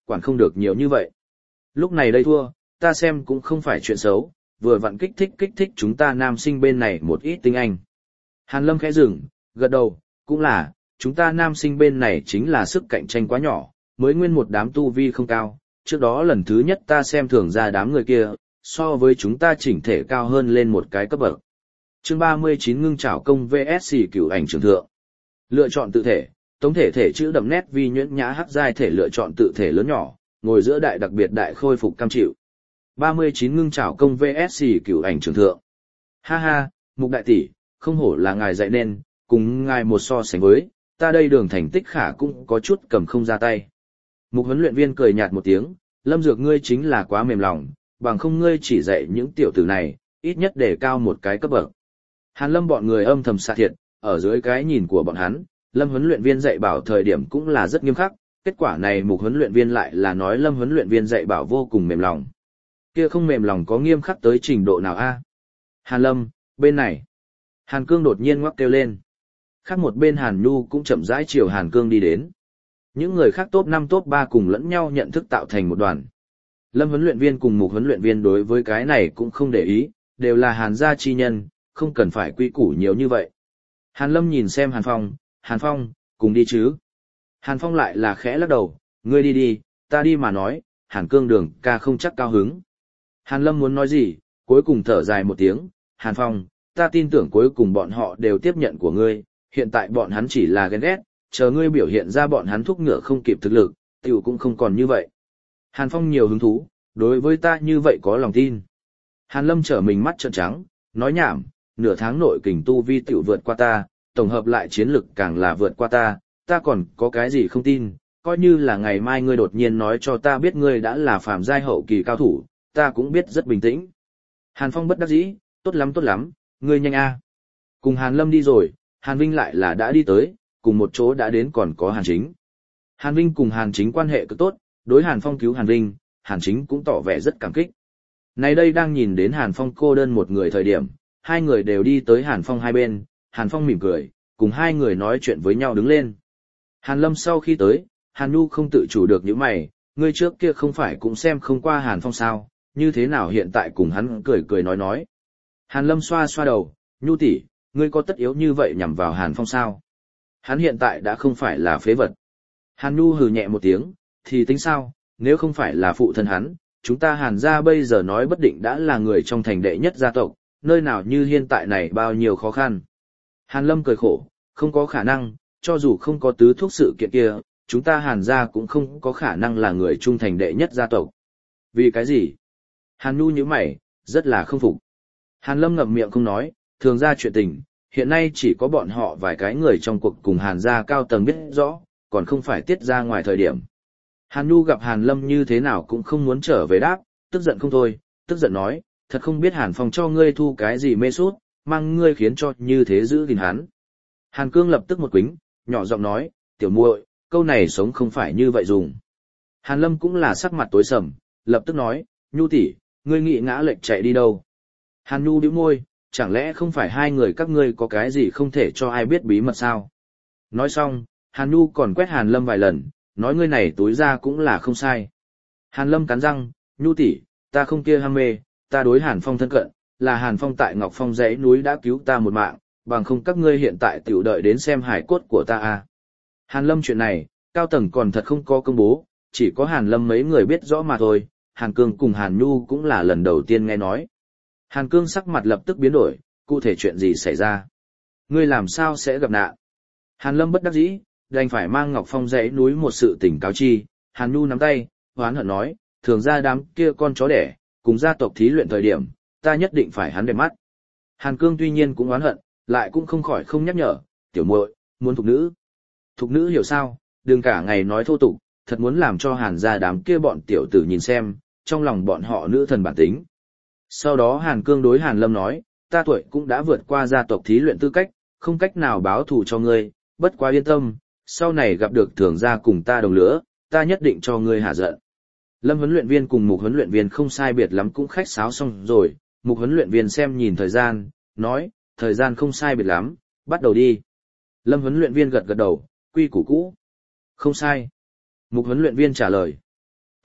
quản không được nhiều như vậy. Lúc này đây thua, ta xem cũng không phải chuyện xấu, vừa vặn kích thích kích thích chúng ta nam sinh bên này một ít tinh anh. Hàn Lâm khẽ dừng, gật đầu, cũng là, chúng ta nam sinh bên này chính là sức cạnh tranh quá nhỏ, mới nguyên một đám tu vi không cao, trước đó lần thứ nhất ta xem thường ra đám người kia, so với chúng ta chỉnh thể cao hơn lên một cái cấp bậc. Chương ba mươi chín ngưng trảo công vs cửu ảnh trường thượng. Lựa chọn tự thể, tống thể thể chữ đậm nét vi nhuyễn nhã hắc giai thể lựa chọn tự thể lớn nhỏ, ngồi giữa đại đặc biệt đại khôi phục cam chịu. ba mươi chín ngưng trảo công vs cửu ảnh trường thượng. Ha ha, Mục đại tỷ, không hổ là ngài dạy nên, cùng ngài một so sánh với, ta đây đường thành tích khả cũng có chút cầm không ra tay. Mục huấn luyện viên cười nhạt một tiếng, Lâm Dược ngươi chính là quá mềm lòng, bằng không ngươi chỉ dạy những tiểu tử này, ít nhất để cao một cái cấp bậc. Hàn Lâm bọn người âm thầm xạ thiệt, ở dưới cái nhìn của bọn hắn, Lâm huấn luyện viên dạy bảo thời điểm cũng là rất nghiêm khắc, kết quả này Mục huấn luyện viên lại là nói Lâm huấn luyện viên dạy bảo vô cùng mềm lòng. Kia không mềm lòng có nghiêm khắc tới trình độ nào a? Hàn Lâm, bên này. Hàn Cương đột nhiên ngoắc kêu lên. Khác một bên Hàn Nhu cũng chậm rãi chiều Hàn Cương đi đến. Những người khác top năm top ba cùng lẫn nhau nhận thức tạo thành một đoàn. Lâm huấn luyện viên cùng Mục huấn luyện viên đối với cái này cũng không để ý, đều là Hàn gia chi nhân, không cần phải quy củ nhiều như vậy. Hàn Lâm nhìn xem Hàn Phong, Hàn Phong, cùng đi chứ. Hàn Phong lại là khẽ lắc đầu, ngươi đi đi, ta đi mà nói, Hàn Cương đường ca không chắc cao hứng. Hàn Lâm muốn nói gì, cuối cùng thở dài một tiếng, Hàn Phong, ta tin tưởng cuối cùng bọn họ đều tiếp nhận của ngươi, hiện tại bọn hắn chỉ là ghen ghét, chờ ngươi biểu hiện ra bọn hắn thúc ngựa không kịp thực lực, tiểu cũng không còn như vậy. Hàn Phong nhiều hứng thú, đối với ta như vậy có lòng tin. Hàn Lâm trở mình mắt trợn trắng, nói nhảm, nửa tháng nội kình tu vi tiểu vượt qua ta, tổng hợp lại chiến lực càng là vượt qua ta, ta còn có cái gì không tin, coi như là ngày mai ngươi đột nhiên nói cho ta biết ngươi đã là phàm giai hậu kỳ cao thủ, ta cũng biết rất bình tĩnh. Hàn Phong bất đắc dĩ, tốt lắm tốt lắm, ngươi nhanh a. Cùng Hàn Lâm đi rồi, Hàn Vinh lại là đã đi tới, cùng một chỗ đã đến còn có Hàn Chính. Hàn Vinh cùng Hàn Chính quan hệ cực tốt, đối Hàn Phong cứu Hàn Vinh, Hàn Chính cũng tỏ vẻ rất cảm kích. Này đây đang nhìn đến Hàn Phong cô đơn một người thời điểm, hai người đều đi tới Hàn Phong hai bên, Hàn Phong mỉm cười, cùng hai người nói chuyện với nhau đứng lên. Hàn Lâm sau khi tới, Hàn Nhu không tự chủ được những mày, ngươi trước kia không phải cũng xem không qua Hàn Phong sao, như thế nào hiện tại cùng hắn cười cười nói nói. Hàn Lâm xoa xoa đầu, Nhu tỷ, ngươi có tất yếu như vậy nhằm vào Hàn Phong sao? Hắn hiện tại đã không phải là phế vật. Hàn Nhu hừ nhẹ một tiếng, thì tính sao, nếu không phải là phụ thân hắn, chúng ta Hàn gia bây giờ nói bất định đã là người trong thành đệ nhất gia tộc, nơi nào như hiện tại này bao nhiêu khó khăn. Hàn Lâm cười khổ, không có khả năng, cho dù không có tứ thúc sự kiện kia, chúng ta Hàn gia cũng không có khả năng là người trung thành đệ nhất gia tộc. Vì cái gì? Hàn Nhu nhíu mày, rất là không phục. Hàn Lâm ngậm miệng không nói, thường ra chuyện tình, hiện nay chỉ có bọn họ vài cái người trong cuộc cùng Hàn gia cao tầng biết rõ, còn không phải tiết ra ngoài thời điểm. Hàn Nhu gặp Hàn Lâm như thế nào cũng không muốn trở về đáp, tức giận không thôi, tức giận nói, thật không biết Hàn Phong cho ngươi thu cái gì mê sút, mang ngươi khiến cho như thế giữ gìn hắn. Hàn Cương lập tức một quính, nhỏ giọng nói, tiểu muội, câu này sống không phải như vậy dùng. Hàn Lâm cũng là sắc mặt tối sầm, lập tức nói, Nhu tỷ, ngươi nghĩ ngã lệch chạy đi đâu? Hàn Nhu bĩu môi, chẳng lẽ không phải hai người các ngươi có cái gì không thể cho ai biết bí mật sao? Nói xong, Hàn Nhu còn quét Hàn Lâm vài lần, nói ngươi này tối ra cũng là không sai. Hàn Lâm cắn răng, Nhu tỷ, ta không kia ham mê, ta đối Hàn Phong thân cận, là Hàn Phong tại Ngọc Phong dãy núi đã cứu ta một mạng, bằng không các ngươi hiện tại tiểu đợi đến xem hải cốt của ta à. Hàn Lâm chuyện này, cao tầng còn thật không có công bố, chỉ có Hàn Lâm mấy người biết rõ mà thôi, Hàn Cương cùng Hàn Nhu cũng là lần đầu tiên nghe nói. Hàn Cương sắc mặt lập tức biến đổi, cụ thể chuyện gì xảy ra? Ngươi làm sao sẽ gặp nạn? Hàn Lâm bất đắc dĩ, đành phải mang Ngọc Phong dãy núi một sự tỉnh cáo chi, Hàn Nhu nắm tay, hoán hận nói, thường ra đám kia con chó đẻ, cùng gia tộc thí luyện thời điểm, ta nhất định phải hắn đẹp mắt. Hàn Cương tuy nhiên cũng oán hận, lại cũng không khỏi không nhắc nhở, tiểu muội, muốn thục nữ. Thục nữ hiểu sao, đừng cả ngày nói thô tục, thật muốn làm cho Hàn gia đám kia bọn tiểu tử nhìn xem, trong lòng bọn họ nữ thần bản tính. Sau đó Hàn Cương đối Hàn Lâm nói, ta tuổi cũng đã vượt qua gia tộc thí luyện tư cách, không cách nào báo thù cho ngươi, bất quá yên tâm, sau này gặp được thường gia cùng ta đồng lứa, ta nhất định cho ngươi hạ giận. Lâm huấn luyện viên cùng Mục huấn luyện viên không sai biệt lắm cũng khách sáo xong rồi, Mục huấn luyện viên xem nhìn thời gian, nói, thời gian không sai biệt lắm, bắt đầu đi. Lâm huấn luyện viên gật gật đầu, quy củ cũ. Không sai. Mục huấn luyện viên trả lời.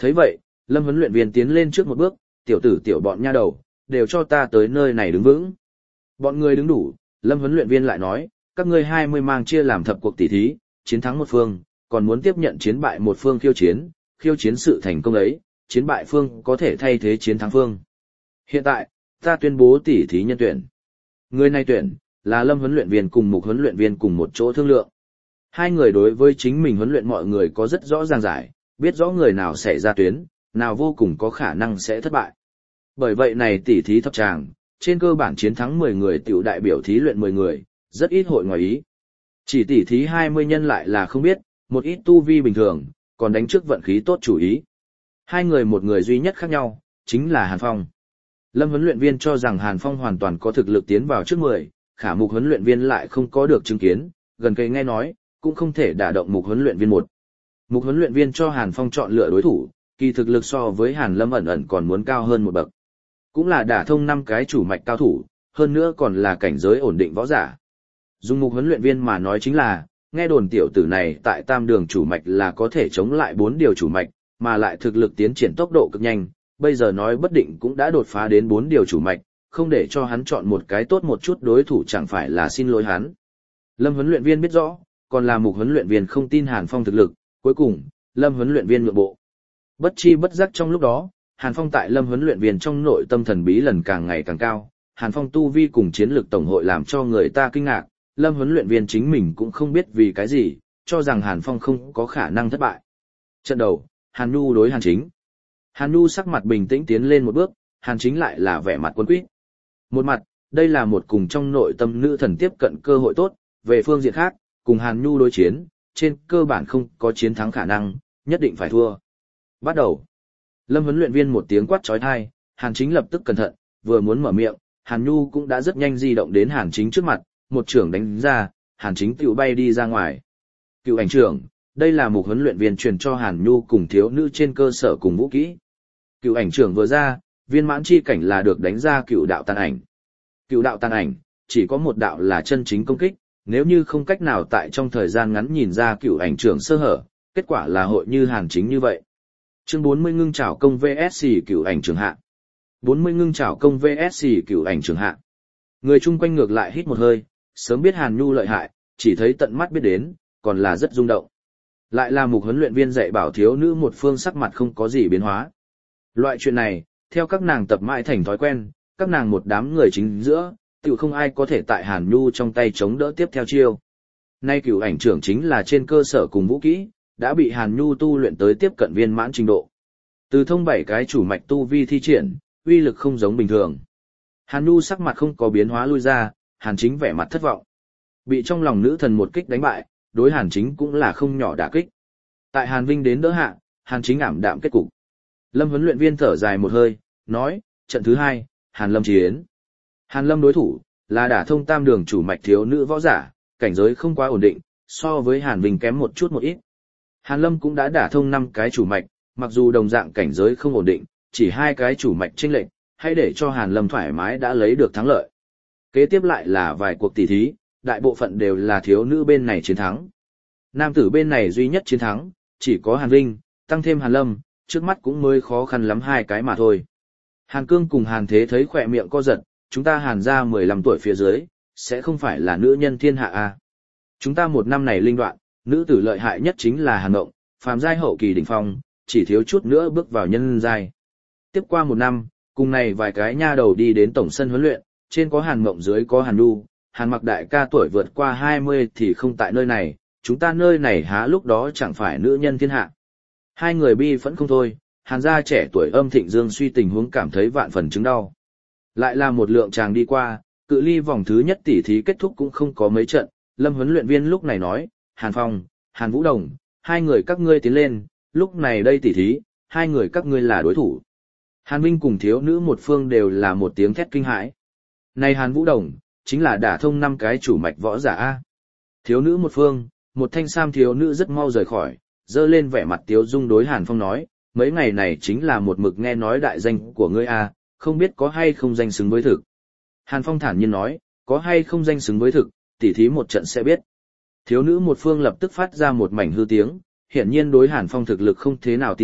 Thấy vậy, Lâm huấn luyện viên tiến lên trước một bước, tiểu tử tiểu bọn nha đầu, đều cho ta tới nơi này đứng vững. Bọn người đứng đủ, Lâm huấn luyện viên lại nói, các ngươi hai mươi mang chia làm thập cuộc tỷ thí, chiến thắng một phương, còn muốn tiếp nhận chiến bại một phương khiêu chiến, khiêu chiến sự thành công ấy, chiến bại phương có thể thay thế chiến thắng phương. Hiện tại, ta tuyên bố tỷ thí nhân tuyển. Người này tuyển, là Lâm huấn luyện viên cùng Mục huấn luyện viên cùng một chỗ thương lượng. Hai người đối với chính mình huấn luyện mọi người có rất rõ ràng giải, biết rõ người nào sẽ ra tuyến, nào vô cùng có khả năng sẽ thất bại. Bởi vậy này tỷ thí thập tràng, trên cơ bản chiến thắng mười người tiểu đại biểu thí luyện mười người, rất ít hội ngoài ý. Chỉ tỷ thí hai mươi nhân lại là không biết, một ít tu vi bình thường, còn đánh trước vận khí tốt chủ ý. Hai người một người duy nhất khác nhau, chính là Hàn Phong. Lâm huấn luyện viên cho rằng Hàn Phong hoàn toàn có thực lực tiến vào trước mười, khả Mục huấn luyện viên lại không có được chứng kiến, gần cây nghe nói, cũng không thể đả động Mục huấn luyện viên một. Mục huấn luyện viên cho Hàn Phong chọn lựa đối thủ, kỳ thực lực so với Hàn Lâm ẩn ẩn còn muốn cao hơn một bậc. Cũng là đả thông năm cái chủ mạch cao thủ, hơn nữa còn là cảnh giới ổn định võ giả. Dùng Mục huấn luyện viên mà nói chính là, nghe đồn tiểu tử này tại tam đường chủ mạch là có thể chống lại bốn điều chủ mạch, mà lại thực lực tiến triển tốc độ cực nhanh, bây giờ nói bất định cũng đã đột phá đến bốn điều chủ mạch, không để cho hắn chọn một cái tốt một chút đối thủ chẳng phải là xin lỗi hắn. Lâm huấn luyện viên biết rõ, còn là Mục huấn luyện viên không tin Hàn Phong thực lực, cuối cùng, Lâm huấn luyện viên nhượng bộ. Bất chi bất giác trong lúc đó, Hàn Phong tại Lâm huấn luyện viên trong nội tâm thần bí lần càng ngày càng cao, Hàn Phong tu vi cùng chiến lược tổng hội làm cho người ta kinh ngạc, Lâm huấn luyện viên chính mình cũng không biết vì cái gì, cho rằng Hàn Phong không có khả năng thất bại. Trận đầu, Hàn Nhu đối Hàn Chính. Hàn Nhu sắc mặt bình tĩnh tiến lên một bước, Hàn Chính lại là vẻ mặt quân quýt. Một mặt, đây là một cùng trong nội tâm nữ thần tiếp cận cơ hội tốt, về phương diện khác, cùng Hàn Nhu đối chiến, trên cơ bản không có chiến thắng khả năng, nhất định phải thua. Bắt đầu. Lâm huấn luyện viên một tiếng quát chói tai, Hàn Chính lập tức cẩn thận, vừa muốn mở miệng, Hàn Nhu cũng đã rất nhanh di động đến Hàn Chính trước mặt, một trưởng đánh ra, Hàn Chính tiểu bay đi ra ngoài. Cựu ảnh trưởng, đây là Mục huấn luyện viên truyền cho Hàn Nhu cùng thiếu nữ trên cơ sở cùng vũ kỹ. Cựu ảnh trưởng vừa ra, viên mãn chi cảnh là được đánh ra cựu đạo tàn ảnh. Cựu đạo tàn ảnh, chỉ có một đạo là chân chính công kích, nếu như không cách nào tại trong thời gian ngắn nhìn ra cựu ảnh trưởng sơ hở, kết quả là hội như Hàn Chính như vậy. Chương bốn mươi ngưng trảo công vs cựu ảnh trưởng hạ. bốn mươi ngưng trảo công vs cựu ảnh trưởng hạ. Người chung quanh ngược lại hít một hơi, sớm biết Hàn Nhu lợi hại, chỉ thấy tận mắt biết đến, còn là rất rung động. Lại là Mục huấn luyện viên dạy bảo thiếu nữ một phương sắc mặt không có gì biến hóa. Loại chuyện này, theo các nàng tập mãi thành thói quen, các nàng một đám người chính giữa, tự không ai có thể tại Hàn Nhu trong tay chống đỡ tiếp theo chiêu. Nay cửu ảnh trưởng chính là trên cơ sở cùng vũ kỹ, đã bị Hàn Nhu tu luyện tới tiếp cận viên mãn trình độ. Từ thông bảy cái chủ mạch tu vi thi triển, uy lực không giống bình thường. Hàn Nhu sắc mặt không có biến hóa lui ra, Hàn Chính vẻ mặt thất vọng. Bị trong lòng nữ thần một kích đánh bại, đối Hàn Chính cũng là không nhỏ đả kích. Tại Hàn Vinh đến đỡ hạ, Hàn Chính ảm đạm kết cục. Lâm huấn luyện viên thở dài một hơi, nói, trận thứ hai, Hàn Lâm chiến. Hàn Lâm đối thủ, là đả thông tam đường chủ mạch thiếu nữ võ giả, cảnh giới không quá ổn định, so với Hàn Vinh kém một chút một ít. Hàn Lâm cũng đã đả thông năm cái chủ mạch, mặc dù đồng dạng cảnh giới không ổn định, chỉ hai cái chủ mạch chênh lệch, hãy để cho Hàn Lâm thoải mái đã lấy được thắng lợi. Kế tiếp lại là vài cuộc tỷ thí, đại bộ phận đều là thiếu nữ bên này chiến thắng. Nam tử bên này duy nhất chiến thắng, chỉ có Hàn Vinh, tăng thêm Hàn Lâm, trước mắt cũng mới khó khăn lắm hai cái mà thôi. Hàn Cương cùng Hàn Thế thấy khỏe miệng co giật, chúng ta Hàn gia mười lăm tuổi phía dưới, sẽ không phải là nữ nhân thiên hạ à. Chúng ta một năm này linh đoạn, nữ tử lợi hại nhất chính là Hàn Mộng, phàm giai hậu kỳ đỉnh phong, chỉ thiếu chút nữa bước vào nhân giai. Tiếp qua một năm, cùng này vài cái nha đầu đi đến tổng sân huấn luyện, trên có Hàn Mộng dưới có Hàn Nhu, Hàn Mặc đại ca tuổi vượt qua hai mươi thì không tại nơi này, chúng ta nơi này há lúc đó chẳng phải nữ nhân thiên hạ. Hai người bi phẫn không thôi, Hàn gia trẻ tuổi âm thịnh dương suy tình huống cảm thấy vạn phần chứng đau. Lại là một lượng chàng đi qua, cự ly vòng thứ nhất tỷ thí kết thúc cũng không có mấy trận, Lâm huấn luyện viên lúc này nói, Hàn Phong, Hàn Vũ Đồng, hai người các ngươi tiến lên, lúc này đây tỷ thí, hai người các ngươi là đối thủ. Hàn Vinh cùng thiếu nữ một phương đều là một tiếng thét kinh hãi. Này Hàn Vũ Đồng, chính là đả thông năm cái chủ mạch võ giả A. Thiếu nữ một phương, một thanh sam thiếu nữ rất mau rời khỏi, dơ lên vẻ mặt tiếu dung đối Hàn Phong nói, mấy ngày này chính là một mực nghe nói đại danh của ngươi A, không biết có hay không danh xứng với thực. Hàn Phong thản nhiên nói, có hay không danh xứng với thực, tỉ thí một trận sẽ biết. Thiếu nữ một phương lập tức phát ra một mảnh hư tiếng, hiển nhiên đối Hàn Phong thực lực không thế nào tín nhiệm,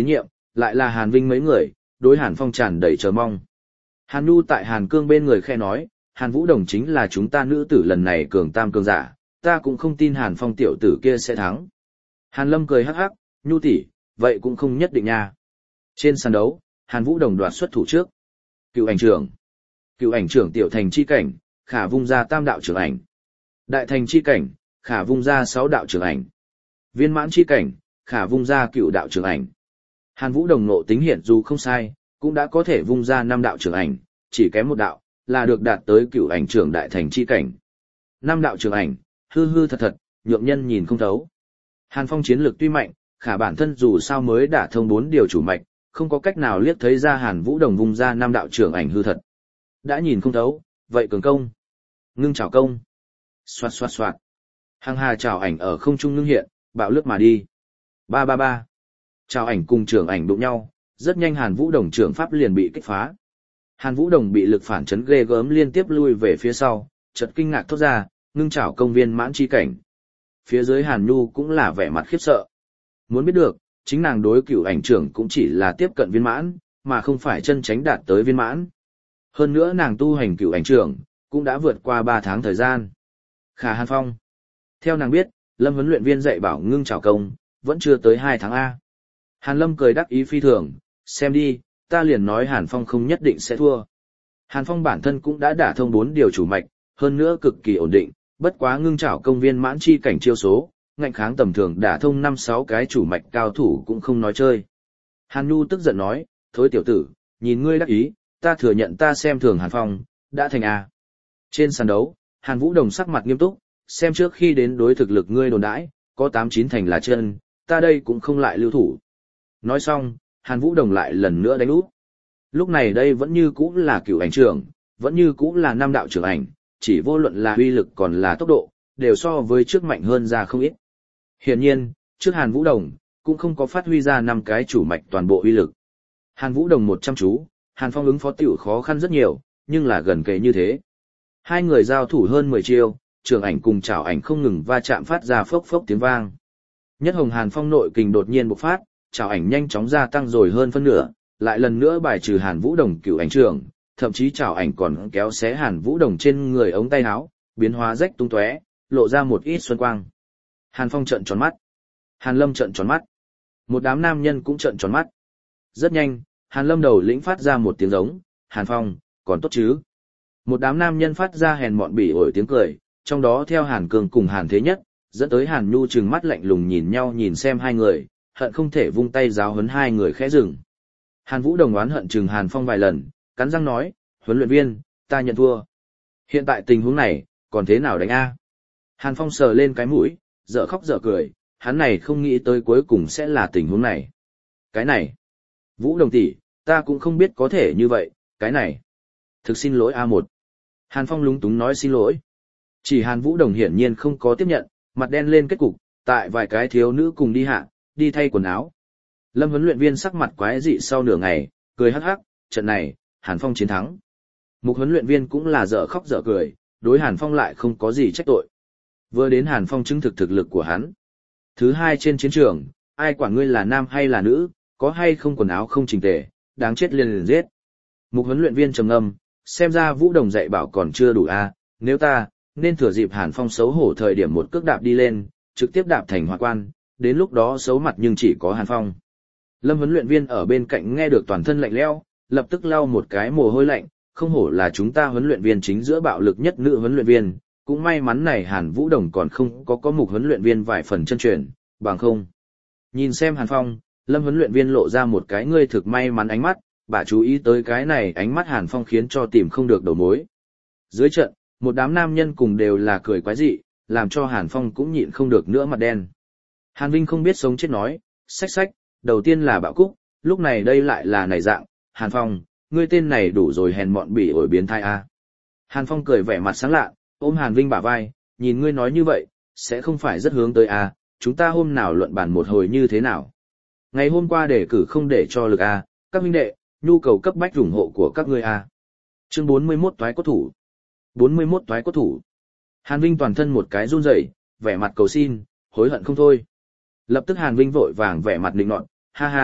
lại là Hàn Vinh mấy người, đối Hàn Phong tràn đầy chờ mong. Hàn Nhu tại Hàn Cương bên người khe nói, Hàn Vũ Đồng chính là chúng ta nữ tử lần này cường tam cường giả, ta cũng không tin Hàn Phong tiểu tử kia sẽ thắng. Hàn Lâm cười hắc hắc, Nhu tỷ, vậy cũng không nhất định nha. Trên sàn đấu, Hàn Vũ Đồng đoạt xuất thủ trước. Cựu ảnh trưởng. Cựu ảnh trưởng tiểu thành chi cảnh, khả vung ra tam đạo trưởng ảnh. Đại thành chi cảnh, khả vung ra sáu đạo trưởng ảnh. Viên mãn chi cảnh, khả vung ra cựu đạo trưởng ảnh. Hàn Vũ Đồng nộ tính hiện dù không sai, cũng đã có thể vung ra năm đạo trưởng ảnh, chỉ kém một đạo, là được đạt tới cựu ảnh trưởng đại thành chi cảnh. Năm đạo trưởng ảnh, hư hư thật thật, nhượng nhân nhìn không thấu. Hàn Phong chiến lược tuy mạnh, khả bản thân dù sao mới đả thông bốn điều chủ mạch, không có cách nào liếc thấy ra Hàn Vũ Đồng vung ra năm đạo trưởng ảnh hư thật. Đã nhìn không thấu, vậy cường công. Ngưng chảo công. Xoạt xoạt xoạt. Hàng hà chảo ảnh ở không trung ngưng hiện, bạo lướt mà đi. Ba ba ba. Chảo ảnh cùng trưởng ảnh đụng nhau, rất nhanh Hàn Vũ Đồng trưởng pháp liền bị kích phá. Hàn Vũ Đồng bị lực phản chấn ghê gớm liên tiếp lui về phía sau, chợt kinh ngạc thốt ra, ngưng chảo công viên mãn chi cảnh. Phía dưới Hàn Nhu cũng là vẻ mặt khiếp sợ. Muốn biết được, chính nàng đối cửu ảnh trưởng cũng chỉ là tiếp cận viên mãn, mà không phải chân tránh đạt tới viên mãn. Hơn nữa nàng tu hành cửu ảnh trưởng, cũng đã vượt qua ba tháng thời gian. Khả Hàn Phong. Theo nàng biết, Lâm huấn luyện viên dạy bảo ngưng chảo công, vẫn chưa tới hai tháng A. Hàn Lâm cười đắc ý phi thường, xem đi, ta liền nói Hàn Phong không nhất định sẽ thua. Hàn Phong bản thân cũng đã đả thông bốn điều chủ mạch, hơn nữa cực kỳ ổn định, bất quá ngưng chảo công viên mãn chi cảnh chiêu số, ngạnh kháng tầm thường đả thông năm sáu cái chủ mạch cao thủ cũng không nói chơi. Hàn Nhu tức giận nói, thối tiểu tử, nhìn ngươi đắc ý, ta thừa nhận ta xem thường Hàn Phong, đã thành A. Trên sàn đấu, Hàn Vũ Đồng sắc mặt nghiêm túc, xem trước khi đến đối thực lực ngươi đồn đãi, có tám chín thành là chân, ta đây cũng không lại lưu thủ. Nói xong, Hàn Vũ Đồng lại lần nữa đánh úp. Lúc này đây vẫn như cũ là cửu ảnh trưởng, vẫn như cũ là năm đạo trưởng ảnh, chỉ vô luận là uy lực còn là tốc độ, đều so với trước mạnh hơn ra không ít. Hiển nhiên, trước Hàn Vũ Đồng, cũng không có phát huy ra năm cái chủ mạch toàn bộ uy lực. Hàn Vũ Đồng một trăm chú, Hàn Phong ứng phó tiểu khó khăn rất nhiều, nhưng là gần kề như thế. Hai người giao thủ hơn mười chiêu, trưởng ảnh cùng chảo ảnh không ngừng va chạm phát ra phốc phốc tiếng vang. Nhất Hồng Hàn Phong nội kình đột nhiên bộc phát, chảo ảnh nhanh chóng gia tăng rồi hơn phân nửa, lại lần nữa bài trừ Hàn Vũ Đồng cửu ảnh trưởng, thậm chí chảo ảnh còn kéo xé Hàn Vũ Đồng trên người ống tay áo, biến hóa rách tung tóe, lộ ra một ít xuân quang. Hàn Phong trợn tròn mắt. Hàn Lâm trợn tròn mắt. Một đám nam nhân cũng trợn tròn mắt. Rất nhanh, Hàn Lâm đầu lĩnh phát ra một tiếng giống, Hàn Phong, còn tốt chứ? Một đám nam nhân phát ra hèn mọn bỉ ổi tiếng cười, trong đó theo Hàn Cường cùng Hàn Thế Nhất, dẫn tới Hàn Nhu trừng mắt lạnh lùng nhìn nhau nhìn xem hai người, hận không thể vung tay giáo huấn hai người khẽ rừng. Hàn Vũ Đồng oán hận chừng Hàn Phong vài lần, cắn răng nói, huấn luyện viên, ta nhận thua. Hiện tại tình huống này, còn thế nào đánh a? Hàn Phong sờ lên cái mũi, dở khóc dở cười, hắn này không nghĩ tới cuối cùng sẽ là tình huống này. Cái này, Vũ Đồng tỷ, ta cũng không biết có thể như vậy, cái này. Thực xin lỗi a một. Hàn Phong lúng túng nói xin lỗi. Chỉ Hàn Vũ Đồng hiển nhiên không có tiếp nhận, mặt đen lên kết cục, tại vài cái thiếu nữ cùng đi hạ, đi thay quần áo. Lâm huấn luyện viên sắc mặt quái dị sau nửa ngày, cười hắc hắc, trận này, Hàn Phong chiến thắng. Mục huấn luyện viên cũng là dở khóc dở cười, đối Hàn Phong lại không có gì trách tội. Vừa đến Hàn Phong chứng thực thực lực của hắn. Thứ hai trên chiến trường, ai quản ngươi là nam hay là nữ, có hay không quần áo không chỉnh tề, đáng chết liền liền giết. Mục huấn luyện viên trầm ngâm, xem ra Vũ Đồng dạy bảo còn chưa đủ a, nếu ta, nên thừa dịp Hàn Phong xấu hổ thời điểm một cước đạp đi lên, trực tiếp đạp thành hỏa quan, đến lúc đó xấu mặt nhưng chỉ có Hàn Phong. Lâm huấn luyện viên ở bên cạnh nghe được toàn thân lạnh lẽo, lập tức lau một cái mồ hôi lạnh, không hổ là chúng ta huấn luyện viên chính giữa bạo lực nhất nữ huấn luyện viên, cũng may mắn này Hàn Vũ Đồng còn không có có mục huấn luyện viên vài phần chân truyền, bằng không. Nhìn xem Hàn Phong, Lâm huấn luyện viên lộ ra một cái ngươi thực may mắn ánh mắt, bà chú ý tới cái này ánh mắt Hàn Phong khiến cho tìm không được đầu mối. Dưới trận, một đám nam nhân cùng đều là cười quái dị, làm cho Hàn Phong cũng nhịn không được nữa mặt đen. Hàn Vinh không biết sống chết nói, xách xách, đầu tiên là bạo cúc, lúc này đây lại là này dạng, Hàn Phong, ngươi tên này đủ rồi hèn mọn bỉ ổi biến thai a. Hàn Phong cười vẻ mặt sáng lạ, ôm Hàn Vinh bả vai, nhìn ngươi nói như vậy, sẽ không phải rất hướng tới a, chúng ta hôm nào luận bàn một hồi như thế nào. Ngày hôm qua đề cử không để cho lực a, các huynh đệ, nhu cầu cấp bách ủng hộ của các ngươi a. Chương bốn mươi mốt toái cốt thủ. bốn mươi mốt toái cốt thủ. Hàn Vinh toàn thân một cái run rẩy, vẻ mặt cầu xin, hối hận không thôi. Lập tức Hàn Vinh vội vàng vẻ mặt định nọt, ha ha,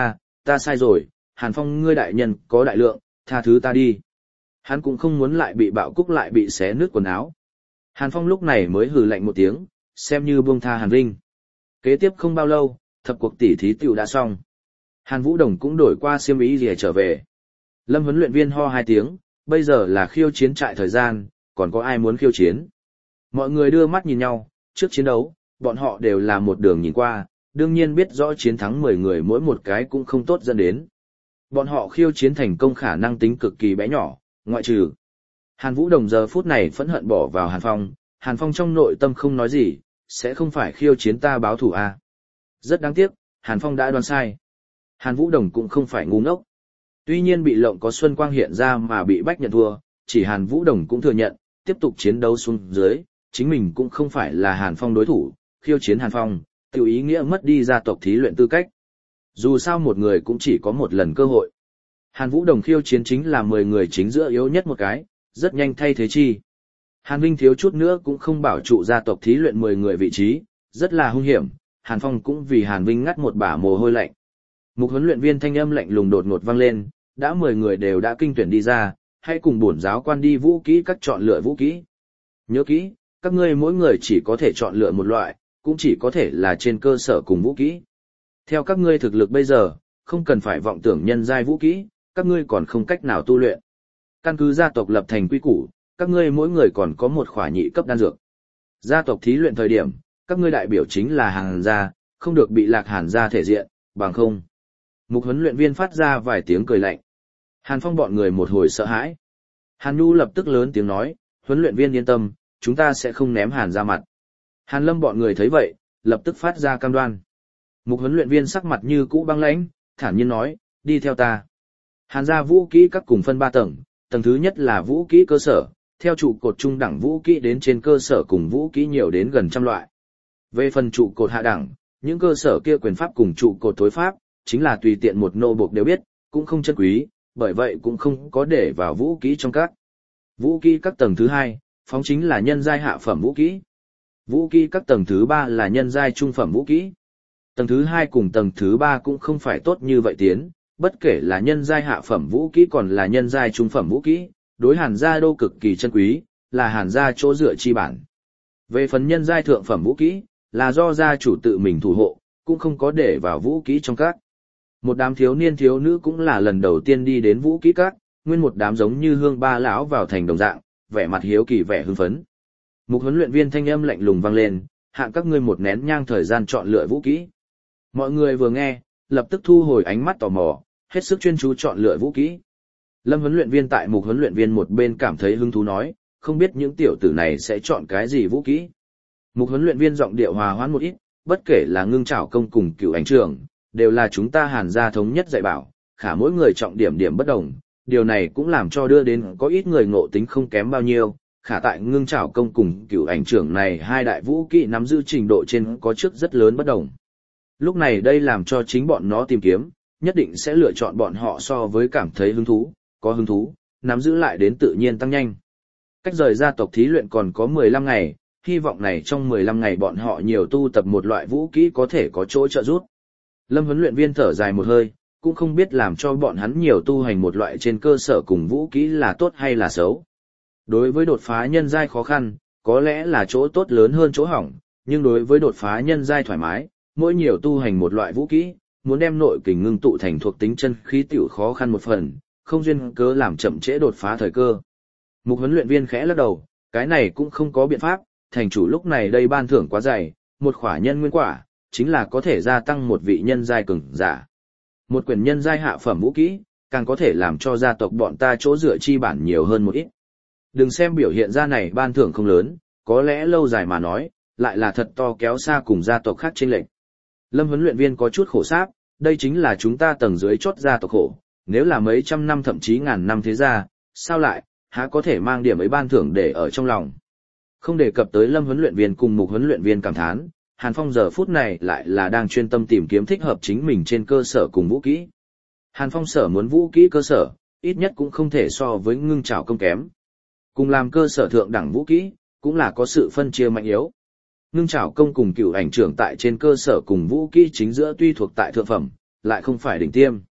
ta sai rồi, Hàn Phong ngươi đại nhân có đại lượng, tha thứ ta đi. Hắn cũng không muốn lại bị bạo cúc lại bị xé nứt quần áo. Hàn Phong lúc này mới hừ lạnh một tiếng, xem như buông tha Hàn Vinh. Kế tiếp không bao lâu, thập cuộc tỉ thí tiểu đã xong. Hàn Vũ Đồng cũng đổi qua xiêm y rìa trở về. Lâm huấn luyện viên ho hai tiếng, bây giờ là khiêu chiến trại thời gian, còn có ai muốn khiêu chiến? Mọi người đưa mắt nhìn nhau, trước chiến đấu, bọn họ đều là một đường nhìn qua, đương nhiên biết rõ chiến thắng mười người mỗi một cái cũng không tốt dẫn đến. Bọn họ khiêu chiến thành công khả năng tính cực kỳ bé nhỏ, ngoại trừ. Hàn Vũ Đồng giờ phút này phẫn hận bỏ vào Hàn Phong, Hàn Phong trong nội tâm không nói gì, sẽ không phải khiêu chiến ta báo thù à. Rất đáng tiếc, Hàn Phong đã đoán sai. Hàn Vũ Đồng cũng không phải ngu ngốc. Tuy nhiên bị lộng có Xuân Quang hiện ra mà bị bách nhận thua, chỉ Hàn Vũ Đồng cũng thừa nhận, tiếp tục chiến đấu xuống dưới, chính mình cũng không phải là Hàn Phong đối thủ, khiêu chiến Hàn Phong, tiểu ý nghĩa mất đi gia tộc thí luyện tư cách. Dù sao một người cũng chỉ có một lần cơ hội. Hàn Vũ Đồng khiêu chiến chính là mười người chính giữa yếu nhất một cái, rất nhanh thay thế chi. Hàn Vinh thiếu chút nữa cũng không bảo trụ gia tộc thí luyện mười người vị trí, rất là hung hiểm, Hàn Phong cũng vì Hàn Vinh ngắt một bả mồ hôi lạnh. Mục huấn luyện viên thanh âm lạnh lùng đột ngột vang lên, đã mười người đều đã kinh tuyển đi ra, hãy cùng bổn giáo quan đi vũ kỹ các chọn lựa vũ kỹ. Nhớ kỹ, các ngươi mỗi người chỉ có thể chọn lựa một loại, cũng chỉ có thể là trên cơ sở cùng vũ kỹ. Theo các ngươi thực lực bây giờ, không cần phải vọng tưởng nhân giai vũ kỹ, các ngươi còn không cách nào tu luyện. Căn cứ gia tộc lập thành quy củ, các ngươi mỗi người còn có một khỏa nhị cấp đan dược. Gia tộc thí luyện thời điểm, các ngươi đại biểu chính là Hàn gia, không được bị lạc Hàn gia thể diện, bằng không. Mục huấn luyện viên phát ra vài tiếng cười lạnh. Hàn Phong bọn người một hồi sợ hãi. Hàn Nhu lập tức lớn tiếng nói, huấn luyện viên yên tâm, chúng ta sẽ không ném Hàn ra mặt. Hàn Lâm bọn người thấy vậy, lập tức phát ra cam đoan. Mục huấn luyện viên sắc mặt như cũ băng lãnh, thản nhiên nói, đi theo ta. Hàn gia vũ kỹ các cùng phân ba tầng, tầng thứ nhất là vũ kỹ cơ sở, theo trụ cột trung đẳng vũ kỹ đến trên cơ sở cùng vũ kỹ nhiều đến gần trăm loại. Về phần trụ cột hạ đẳng, những cơ sở kia quyền pháp cùng trụ cột tối pháp, chính là tùy tiện một nô buộc đều biết, cũng không chân quý, bởi vậy cũng không có để vào vũ kỹ trong các. Vũ kỹ các tầng thứ hai, phóng chính là nhân giai hạ phẩm vũ kỹ. Vũ kỹ các tầng thứ ba là nhân giai trung phẩm vũ kỹ. Tầng thứ hai cùng tầng thứ ba cũng không phải tốt như vậy tiến, bất kể là nhân giai hạ phẩm vũ kỹ còn là nhân giai trung phẩm vũ kỹ, đối Hàn gia đô cực kỳ chân quý, là Hàn gia chỗ dựa chi bản. Về phần nhân giai thượng phẩm vũ kỹ, là do gia chủ tự mình thủ hộ, cũng không có để vào vũ kỹ trong các. Một đám thiếu niên thiếu nữ cũng là lần đầu tiên đi đến vũ kỹ các, nguyên một đám giống như hương ba lão vào thành đồng dạng, vẻ mặt hiếu kỳ vẻ hưng phấn. Mục huấn luyện viên thanh âm lạnh lùng vang lên, hạng các ngươi một nén nhang thời gian chọn lựa vũ kỹ. Mọi người vừa nghe, lập tức thu hồi ánh mắt tò mò, hết sức chuyên chú chọn lựa vũ kỹ. Lâm huấn luyện viên tại mục huấn luyện viên một bên cảm thấy hứng thú nói, không biết những tiểu tử này sẽ chọn cái gì vũ kỹ. Mục huấn luyện viên giọng điệu hòa hoãn một ít, bất kể là ngưng trảo công cùng cựu ảnh trường, đều là chúng ta Hàn gia thống nhất dạy bảo, khả mỗi người trọng điểm điểm bất đồng, điều này cũng làm cho đưa đến có ít người ngộ tính không kém bao nhiêu, khả tại ngưng trảo công cùng cựu ảnh trưởng này hai đại vũ kỹ nắm giữ trình độ trên có trước rất lớn bất đồng. Lúc này đây làm cho chính bọn nó tìm kiếm, nhất định sẽ lựa chọn bọn họ so với cảm thấy hứng thú, có hứng thú, nắm giữ lại đến tự nhiên tăng nhanh. Cách rời gia tộc thí luyện còn có mười lăm ngày, hy vọng này trong mười lăm ngày bọn họ nhiều tu tập một loại vũ kỹ có thể có chỗ trợ giúp. Lâm huấn luyện viên thở dài một hơi, cũng không biết làm cho bọn hắn nhiều tu hành một loại trên cơ sở cùng vũ kỹ là tốt hay là xấu. Đối với đột phá nhân giai khó khăn, có lẽ là chỗ tốt lớn hơn chỗ hỏng, nhưng đối với đột phá nhân giai thoải mái, mỗi nhiều tu hành một loại vũ kỹ, muốn đem nội kình ngưng tụ thành thuộc tính chân khí tiểu khó khăn một phần, không duyên cớ làm chậm trễ đột phá thời cơ. Mục huấn luyện viên khẽ lắc đầu, cái này cũng không có biện pháp, thành chủ lúc này đây ban thưởng quá dày, một khỏa nhân nguyên quả, chính là có thể gia tăng một vị nhân giai cường giả. Một quyển nhân giai hạ phẩm vũ kỹ, càng có thể làm cho gia tộc bọn ta chỗ dựa chi bản nhiều hơn một ít. Đừng xem biểu hiện ra này ban thưởng không lớn, có lẽ lâu dài mà nói, lại là thật to kéo xa cùng gia tộc khác chênh lệch. Lâm huấn luyện viên có chút khổ sáp, đây chính là chúng ta tầng dưới chót gia tộc khổ, nếu là mấy trăm năm thậm chí ngàn năm thế gia, sao lại, há có thể mang điểm ấy ban thưởng để ở trong lòng. Không đề cập tới Lâm huấn luyện viên cùng Mục huấn luyện viên cảm thán, Hàn Phong giờ phút này lại là đang chuyên tâm tìm kiếm thích hợp chính mình trên cơ sở cùng vũ kỹ. Hàn Phong sở muốn vũ kỹ cơ sở, ít nhất cũng không thể so với ngưng trảo công kém. Cùng làm cơ sở thượng đẳng vũ kỹ, cũng là có sự phân chia mạnh yếu. Ngưng trảo công cùng cựu ảnh trưởng tại trên cơ sở cùng vũ kỹ chính giữa tuy thuộc tại thượng phẩm, lại không phải đỉnh tiêm.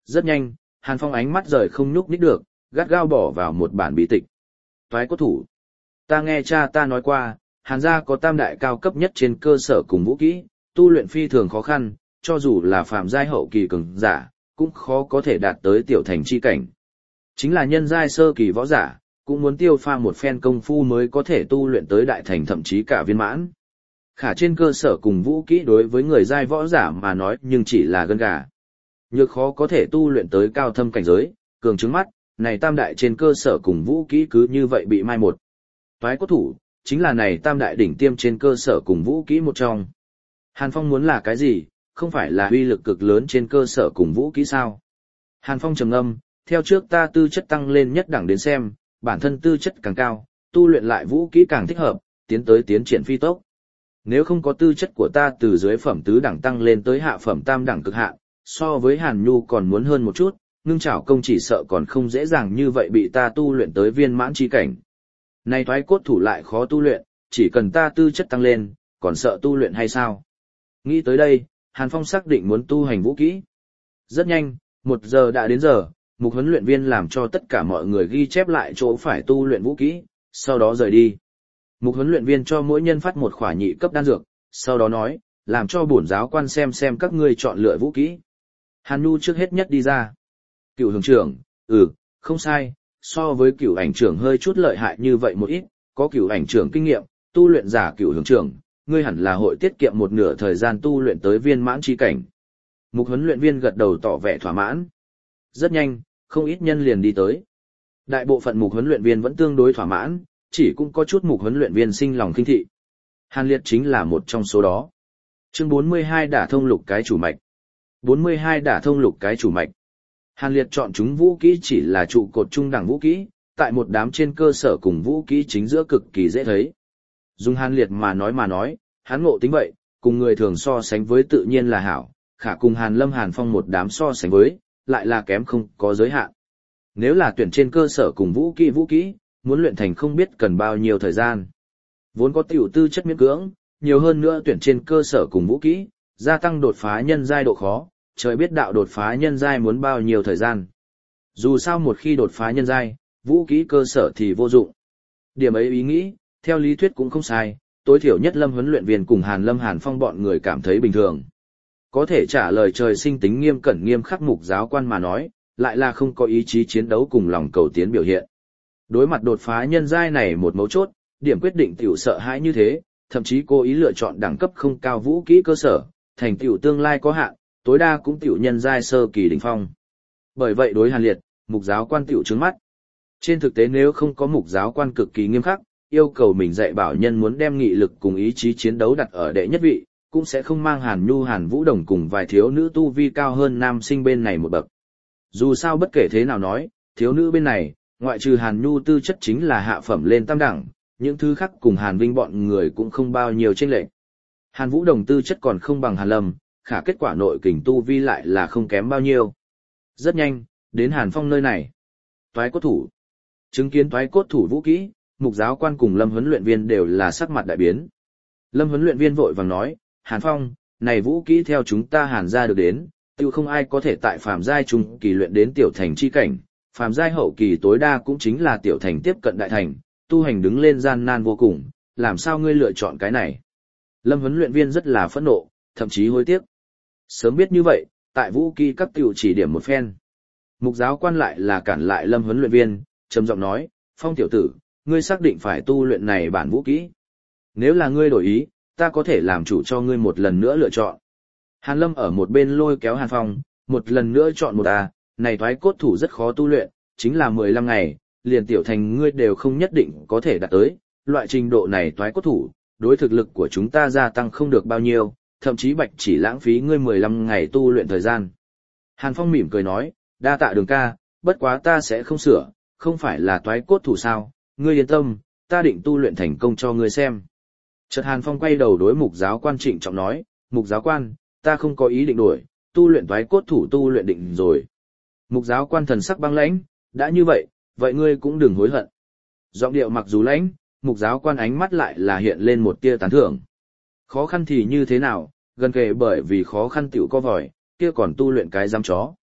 Rất nhanh, Hàn Phong ánh mắt rời không nhúc nhích được, gắt gao bỏ vào một bản bí tịch. Toái cốt thủ. Ta nghe cha ta nói qua, Hàn gia có tam đại cao cấp nhất trên cơ sở cùng vũ kỹ, tu luyện phi thường khó khăn, cho dù là phạm giai hậu kỳ cường giả, cũng khó có thể đạt tới tiểu thành chi cảnh. Chính là nhân giai sơ kỳ võ giả, cũng muốn tiêu pha một phen công phu mới có thể tu luyện tới đại thành thậm chí cả viên mãn. Khả trên cơ sở cùng vũ kỹ đối với người giai võ giả mà nói nhưng chỉ là gân gà. Nhược khó có thể tu luyện tới cao thâm cảnh giới, cường trứng mắt, này tam đại trên cơ sở cùng vũ kỹ cứ như vậy bị mai một. Toái cốt thủ, chính là này tam đại đỉnh tiêm trên cơ sở cùng vũ kỹ một trong. Hàn Phong muốn là cái gì, không phải là uy lực cực lớn trên cơ sở cùng vũ kỹ sao? Hàn Phong trầm ngâm, theo trước ta tư chất tăng lên nhất đẳng đến xem, bản thân tư chất càng cao, tu luyện lại vũ kỹ càng thích hợp, tiến tới tiến triển phi tốc. Nếu không có tư chất của ta từ dưới phẩm tứ đẳng tăng lên tới hạ phẩm tam đẳng cực hạn, so với Hàn Nhu còn muốn hơn một chút, ngưng trảo công chỉ sợ còn không dễ dàng như vậy bị ta tu luyện tới viên mãn chi cảnh. Này thoái cốt thủ lại khó tu luyện, chỉ cần ta tư chất tăng lên, còn sợ tu luyện hay sao? Nghĩ tới đây, Hàn Phong xác định muốn tu hành vũ kỹ. Rất nhanh, một giờ đã đến giờ, mục huấn luyện viên làm cho tất cả mọi người ghi chép lại chỗ phải tu luyện vũ kỹ, sau đó rời đi. Mục huấn luyện viên cho mỗi nhân phát một khỏa nhị cấp đan dược, sau đó nói, làm cho bổn giáo quan xem xem các ngươi chọn lựa vũ kỹ. Hàn Nhu trước hết nhất đi ra. Cựu hướng trưởng, ừ, không sai, so với cựu ảnh trưởng hơi chút lợi hại như vậy một ít, có cựu ảnh trưởng kinh nghiệm, tu luyện giả cựu hướng trưởng, ngươi hẳn là hội tiết kiệm một nửa thời gian tu luyện tới viên mãn chi cảnh. Mục huấn luyện viên gật đầu tỏ vẻ thỏa mãn. Rất nhanh, không ít nhân liền đi tới. Đại bộ phận mục huấn luyện viên vẫn tương đối thỏa mãn, chỉ cũng có chút mục huấn luyện viên sinh lòng khinh thị. Hàn Liệt chính là một trong số đó. Chương bốn mươi hai đả thông lục cái chủ mạch. bốn mươi hai đả thông lục cái chủ mạch. Hàn Liệt chọn chúng vũ kỹ chỉ là trụ cột trung đẳng vũ kỹ, tại một đám trên cơ sở cùng vũ kỹ chính giữa cực kỳ dễ thấy. Dùng Hàn Liệt mà nói mà nói, hắn ngộ tính vậy, cùng người thường so sánh với tự nhiên là hảo, khả cùng Hàn Lâm Hàn Phong một đám so sánh với, lại là kém không có giới hạn. Nếu là tuyển trên cơ sở cùng vũ kỹ vũ kỹ, muốn luyện thành không biết cần bao nhiêu thời gian. Vốn có tiểu tư chất miễn cưỡng, nhiều hơn nữa tuyển trên cơ sở cùng vũ kỹ, gia tăng đột phá nhân giai độ khó, trời biết đạo đột phá nhân giai muốn bao nhiêu thời gian. Dù sao một khi đột phá nhân giai, vũ kỹ cơ sở thì vô dụng. Điểm ấy ý nghĩ, theo lý thuyết cũng không sai, tối thiểu nhất Lâm huấn luyện viên cùng Hàn Lâm Hàn Phong bọn người cảm thấy bình thường. Có thể trả lời trời sinh tính nghiêm cẩn nghiêm khắc mục giáo quan mà nói, lại là không có ý chí chiến đấu cùng lòng cầu tiến biểu hiện. Đối mặt đột phá nhân giai này một mấu chốt, điểm quyết định tiểu sợ hãi như thế, thậm chí cố ý lựa chọn đẳng cấp không cao vũ kỹ cơ sở, thành tiểu tương lai có hạn, tối đa cũng tiểu nhân giai sơ kỳ đỉnh phong. Bởi vậy đối Hàn Liệt, mục giáo quan tiểu trướng mắt. Trên thực tế nếu không có mục giáo quan cực kỳ nghiêm khắc, yêu cầu mình dạy bảo nhân muốn đem nghị lực cùng ý chí chiến đấu đặt ở đệ nhất vị, cũng sẽ không mang Hàn Nhu Hàn Vũ Đồng cùng vài thiếu nữ tu vi cao hơn nam sinh bên này một bậc. Dù sao bất kể thế nào nói, thiếu nữ bên này, ngoại trừ Hàn Nhu tư chất chính là hạ phẩm lên tam đẳng, những thứ khác cùng Hàn Vinh bọn người cũng không bao nhiêu chênh lệch. Hàn Vũ Đồng tư chất còn không bằng Hàn Lâm, khả kết quả nội kình tu vi lại là không kém bao nhiêu. Rất nhanh, đến Hàn Phong nơi này. Toái cốt thủ. Chứng kiến toái cốt thủ vũ kỹ, mục giáo quan cùng Lâm huấn luyện viên đều là sắc mặt đại biến. Lâm huấn luyện viên vội vàng nói, Hàn Phong, này vũ kỹ theo chúng ta Hàn gia được đến, tiêu không ai có thể tại phàm giai trung kỳ luyện đến tiểu thành chi cảnh, phàm giai hậu kỳ tối đa cũng chính là tiểu thành tiếp cận đại thành, tu hành đứng lên gian nan vô cùng, làm sao ngươi lựa chọn cái này? Lâm huấn luyện viên rất là phẫn nộ, thậm chí hối tiếc. Sớm biết như vậy, tại vũ kỹ cấp tiểu chỉ điểm một phen. Mục giáo quan lại là cản lại Lâm huấn luyện viên, trầm giọng nói, Phong tiểu tử, ngươi xác định phải tu luyện này bản vũ kỹ. Nếu là ngươi đổi ý, ta có thể làm chủ cho ngươi một lần nữa lựa chọn. Hàn Lâm ở một bên lôi kéo Hàn Phong, một lần nữa chọn một à, này thoái cốt thủ rất khó tu luyện, chính là mười lăm ngày, liền tiểu thành ngươi đều không nhất định có thể đạt tới, loại trình độ này thoái cốt thủ, đối thực lực của chúng ta gia tăng không được bao nhiêu, thậm chí bạch chỉ lãng phí ngươi mười lăm ngày tu luyện thời gian. Hàn Phong mỉm cười nói, đa tạ Đường ca, bất quá ta sẽ không sửa, không phải là thoái cốt thủ sao, ngươi yên tâm, ta định tu luyện thành công cho ngươi xem. Chợt Hàn Phong quay đầu đối mục giáo quan trịnh trọng nói, mục giáo quan, ta không có ý định đổi, tu luyện thoái cốt thủ tu luyện định rồi. Mục giáo quan thần sắc băng lãnh, đã như vậy, vậy ngươi cũng đừng hối hận. Giọng điệu mặc dù lãnh, mục giáo quan ánh mắt lại là hiện lên một tia tán thưởng. Khó khăn thì như thế nào, gần kề bởi vì khó khăn tiểu co vòi, kia còn tu luyện cái giam chó.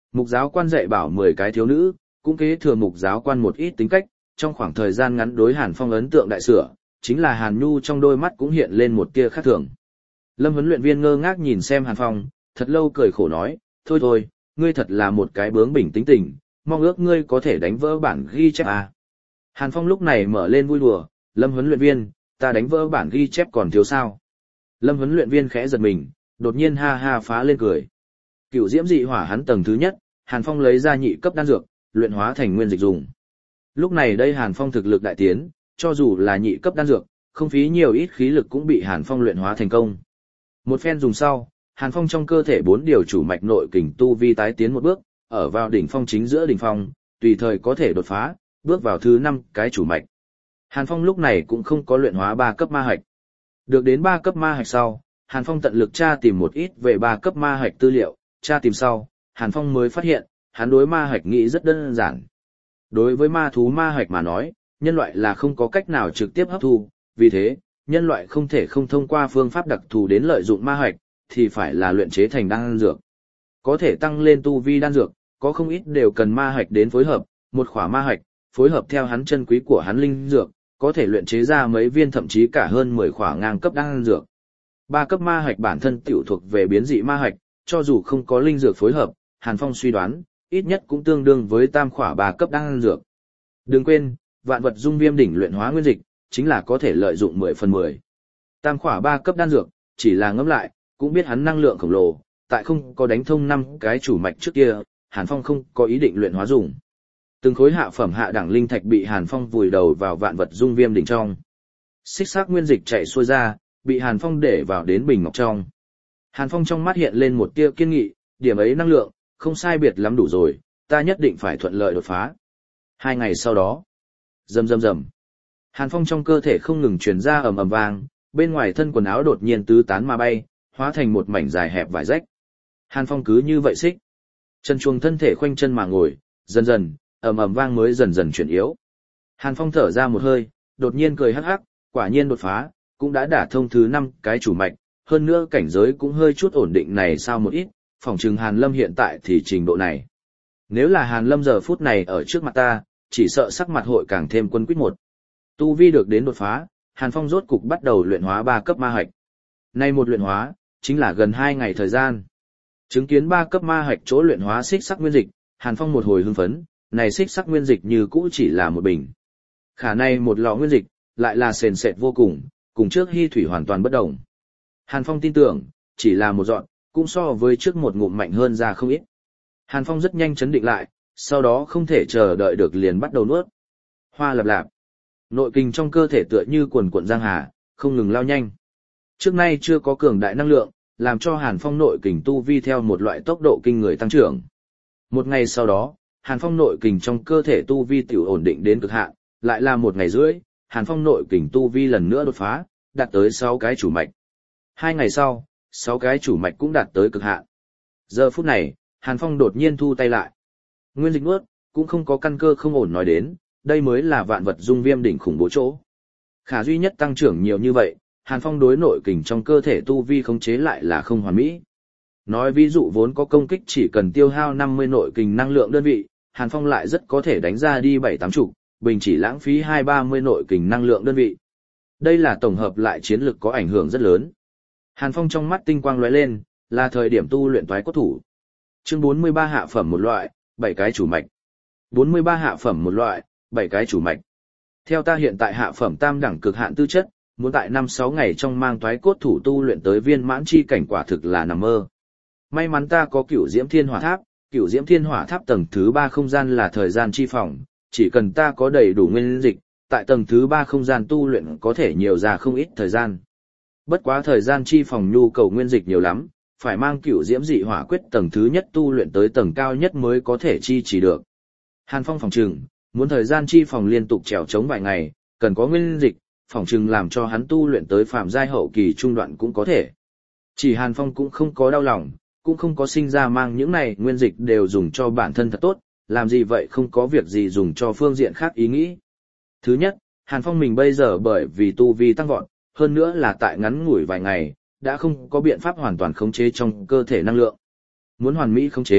Mục giáo quan dạy bảo mười cái thiếu nữ, cũng kế thừa mục giáo quan một ít tính cách, trong khoảng thời gian ngắn đối Hàn Phong ấn tượng đại sửa, chính là Hàn Nhu trong đôi mắt cũng hiện lên một tia khác thường. Lâm huấn luyện viên ngơ ngác nhìn xem Hàn Phong, thật lâu cười khổ nói, thôi thôi, ngươi thật là một cái bướng bỉnh tính tình, mong ước ngươi có thể đánh vỡ bản ghi chép à. Hàn Phong lúc này mở lên vui đùa, Lâm huấn luyện viên, ta đánh vỡ bản ghi chép còn thiếu sao. Lâm huấn luyện viên khẽ giật mình, đột nhiên ha ha phá lên cười. Cựu diễm dị hỏa hắn tầng thứ nhất, Hàn Phong lấy ra nhị cấp đan dược, luyện hóa thành nguyên dịch dùng. Lúc này đây Hàn Phong thực lực đại tiến, cho dù là nhị cấp đan dược, không phí nhiều ít khí lực cũng bị Hàn Phong luyện hóa thành công. Một phen dùng sau, Hàn Phong trong cơ thể bốn điều chủ mạch nội kình tu vi tái tiến một bước, ở vào đỉnh phong chính giữa đỉnh phong, tùy thời có thể đột phá, bước vào thứ năm cái chủ mạch. Hàn Phong lúc này cũng không có luyện hóa ba cấp ma hạch. Được đến ba cấp ma hạch sau, Hàn Phong tận lực tra tìm một ít về ba cấp ma hạch tư liệu, tra tìm sau, Hàn Phong mới phát hiện, hắn đối ma hạch nghĩ rất đơn giản. Đối với ma thú ma hạch mà nói, nhân loại là không có cách nào trực tiếp hấp thu, vì thế, nhân loại không thể không thông qua phương pháp đặc thù đến lợi dụng ma hạch, thì phải là luyện chế thành đan dược. Có thể tăng lên tu vi đan dược, có không ít đều cần ma hạch đến phối hợp, một khỏa ma hạch, phối hợp theo hắn chân quý của hắn linh dược, có thể luyện chế ra mấy viên thậm chí cả hơn mười khỏa ngang cấp đan dược. Ba cấp ma hạch bản thân tiểu thuộc về biến dị ma hạch, cho dù không có linh dược phối hợp, Hàn Phong suy đoán, ít nhất cũng tương đương với tam khỏa ba cấp đan dược. Đừng quên, vạn vật dung viêm đỉnh luyện hóa nguyên dịch, chính là có thể lợi dụng mười phần mười. Tam khỏa ba cấp đan dược, chỉ là ngẫm lại, cũng biết hắn năng lượng khổng lồ, tại không có đánh thông năm cái chủ mạch trước kia, Hàn Phong không có ý định luyện hóa dùng. Từng khối hạ phẩm hạ đẳng linh thạch bị Hàn Phong vùi đầu vào vạn vật dung viêm đỉnh trong. Xích sắc nguyên dịch chảy xuôi ra, bị Hàn Phong để vào đến bình ngọc trong. Hàn Phong trong mắt hiện lên một tia kiên nghị, điểm ấy năng lượng, không sai biệt lắm đủ rồi, ta nhất định phải thuận lợi đột phá. Hai ngày sau đó, rầm rầm rầm, Hàn Phong trong cơ thể không ngừng truyền ra ầm ầm vang, bên ngoài thân quần áo đột nhiên tứ tán mà bay, hóa thành một mảnh dài hẹp vải rách. Hàn Phong cứ như vậy xích, chân chuồng thân thể khoanh chân mà ngồi, dần dần, ầm ầm vang mới dần dần chuyển yếu. Hàn Phong thở ra một hơi, đột nhiên cười hắc hắc, quả nhiên đột phá, cũng đã đả thông thứ năm cái chủ mạch, hơn nữa cảnh giới cũng hơi chút ổn định này sao một ít, phỏng chừng Hàn Lâm hiện tại thì trình độ này. Nếu là Hàn Lâm giờ phút này ở trước mặt ta, chỉ sợ sắc mặt hội càng thêm quân quyết một. Tu vi được đến đột phá, Hàn Phong rốt cục bắt đầu luyện hóa ba cấp ma hạch. Nay một luyện hóa, chính là gần hai ngày thời gian. Chứng kiến ba cấp ma hạch chỗ luyện hóa xích sắc nguyên dịch, Hàn Phong một hồi hưng phấn, này xích sắc nguyên dịch như cũ chỉ là một bình. Khả này một lọ nguyên dịch, lại là sền sệt vô cùng, cùng trước hy thủy hoàn toàn bất đồng. Hàn Phong tin tưởng, chỉ là một dọn, cũng so với trước một ngụm mạnh hơn ra không ít. Hàn Phong rất nhanh chấn định lại, sau đó không thể chờ đợi được liền bắt đầu nuốt. Hoa lạp lạp. Nội kinh trong cơ thể tựa như cuồn cuộn giang hà, không ngừng lao nhanh. Trước nay chưa có cường đại năng lượng, làm cho Hàn Phong nội kình tu vi theo một loại tốc độ kinh người tăng trưởng. Một ngày sau đó, Hàn Phong nội kình trong cơ thể tu vi tiểu ổn định đến cực hạn, lại là một ngày rưỡi, Hàn Phong nội kình tu vi lần nữa đột phá, đạt tới sáu cái chủ mạch. Hai ngày sau, sáu cái chủ mạch cũng đạt tới cực hạn. Giờ phút này, Hàn Phong đột nhiên thu tay lại. Nguyên dịch nuốt, cũng không có căn cơ không ổn nói đến, đây mới là vạn vật dung viêm đỉnh khủng bố chỗ. Khả duy nhất tăng trưởng nhiều như vậy, Hàn Phong đối nội kình trong cơ thể tu vi khống chế lại là không hoàn mỹ. Nói ví dụ vốn có công kích chỉ cần tiêu hao năm mươi nội kình năng lượng đơn vị, Hàn Phong lại rất có thể đánh ra đi bảy tám chục, bình chỉ lãng phí hai ba mươi nội kình năng lượng đơn vị. Đây là tổng hợp lại chiến lực có ảnh hưởng rất lớn. Hàn Phong trong mắt tinh quang lóe lên, là thời điểm tu luyện toái cốt thủ. Chương bốn mươi ba hạ phẩm một loại, bảy cái chủ mạch. bốn mươi ba hạ phẩm một loại, bảy cái chủ mạch. Theo ta hiện tại hạ phẩm tam đẳng cực hạn tư chất, muốn tại năm sáu ngày trong mang toái cốt thủ tu luyện tới viên mãn chi cảnh quả thực là nằm mơ. May mắn ta có Cửu Diễm Thiên Hỏa Tháp, Cửu Diễm Thiên Hỏa Tháp tầng thứ ba không gian là thời gian chi phòng, chỉ cần ta có đầy đủ nguyên dịch, tại tầng thứ ba không gian tu luyện có thể nhiều ra không ít thời gian. Bất quá thời gian chi phòng nhu cầu nguyên dịch nhiều lắm, phải mang Cửu Diễm Dị Hỏa Quyết tầng thứ nhất tu luyện tới tầng cao nhất mới có thể chi trì được. Hàn Phong phòng trừng, muốn thời gian chi phòng liên tục trèo chống vài ngày, cần có nguyên dịch, phòng trừng làm cho hắn tu luyện tới phàm giai hậu kỳ trung đoạn cũng có thể. Chỉ Hàn Phong cũng không có đau lòng, cũng không có sinh ra mang những này nguyên dịch đều dùng cho bản thân thật tốt, làm gì vậy không có việc gì dùng cho phương diện khác ý nghĩ. Thứ nhất, Hàn Phong mình bây giờ bởi vì tu vi tăng vọt, hơn nữa là tại ngắn ngủi vài ngày, đã không có biện pháp hoàn toàn khống chế trong cơ thể năng lượng. Muốn hoàn mỹ khống chế,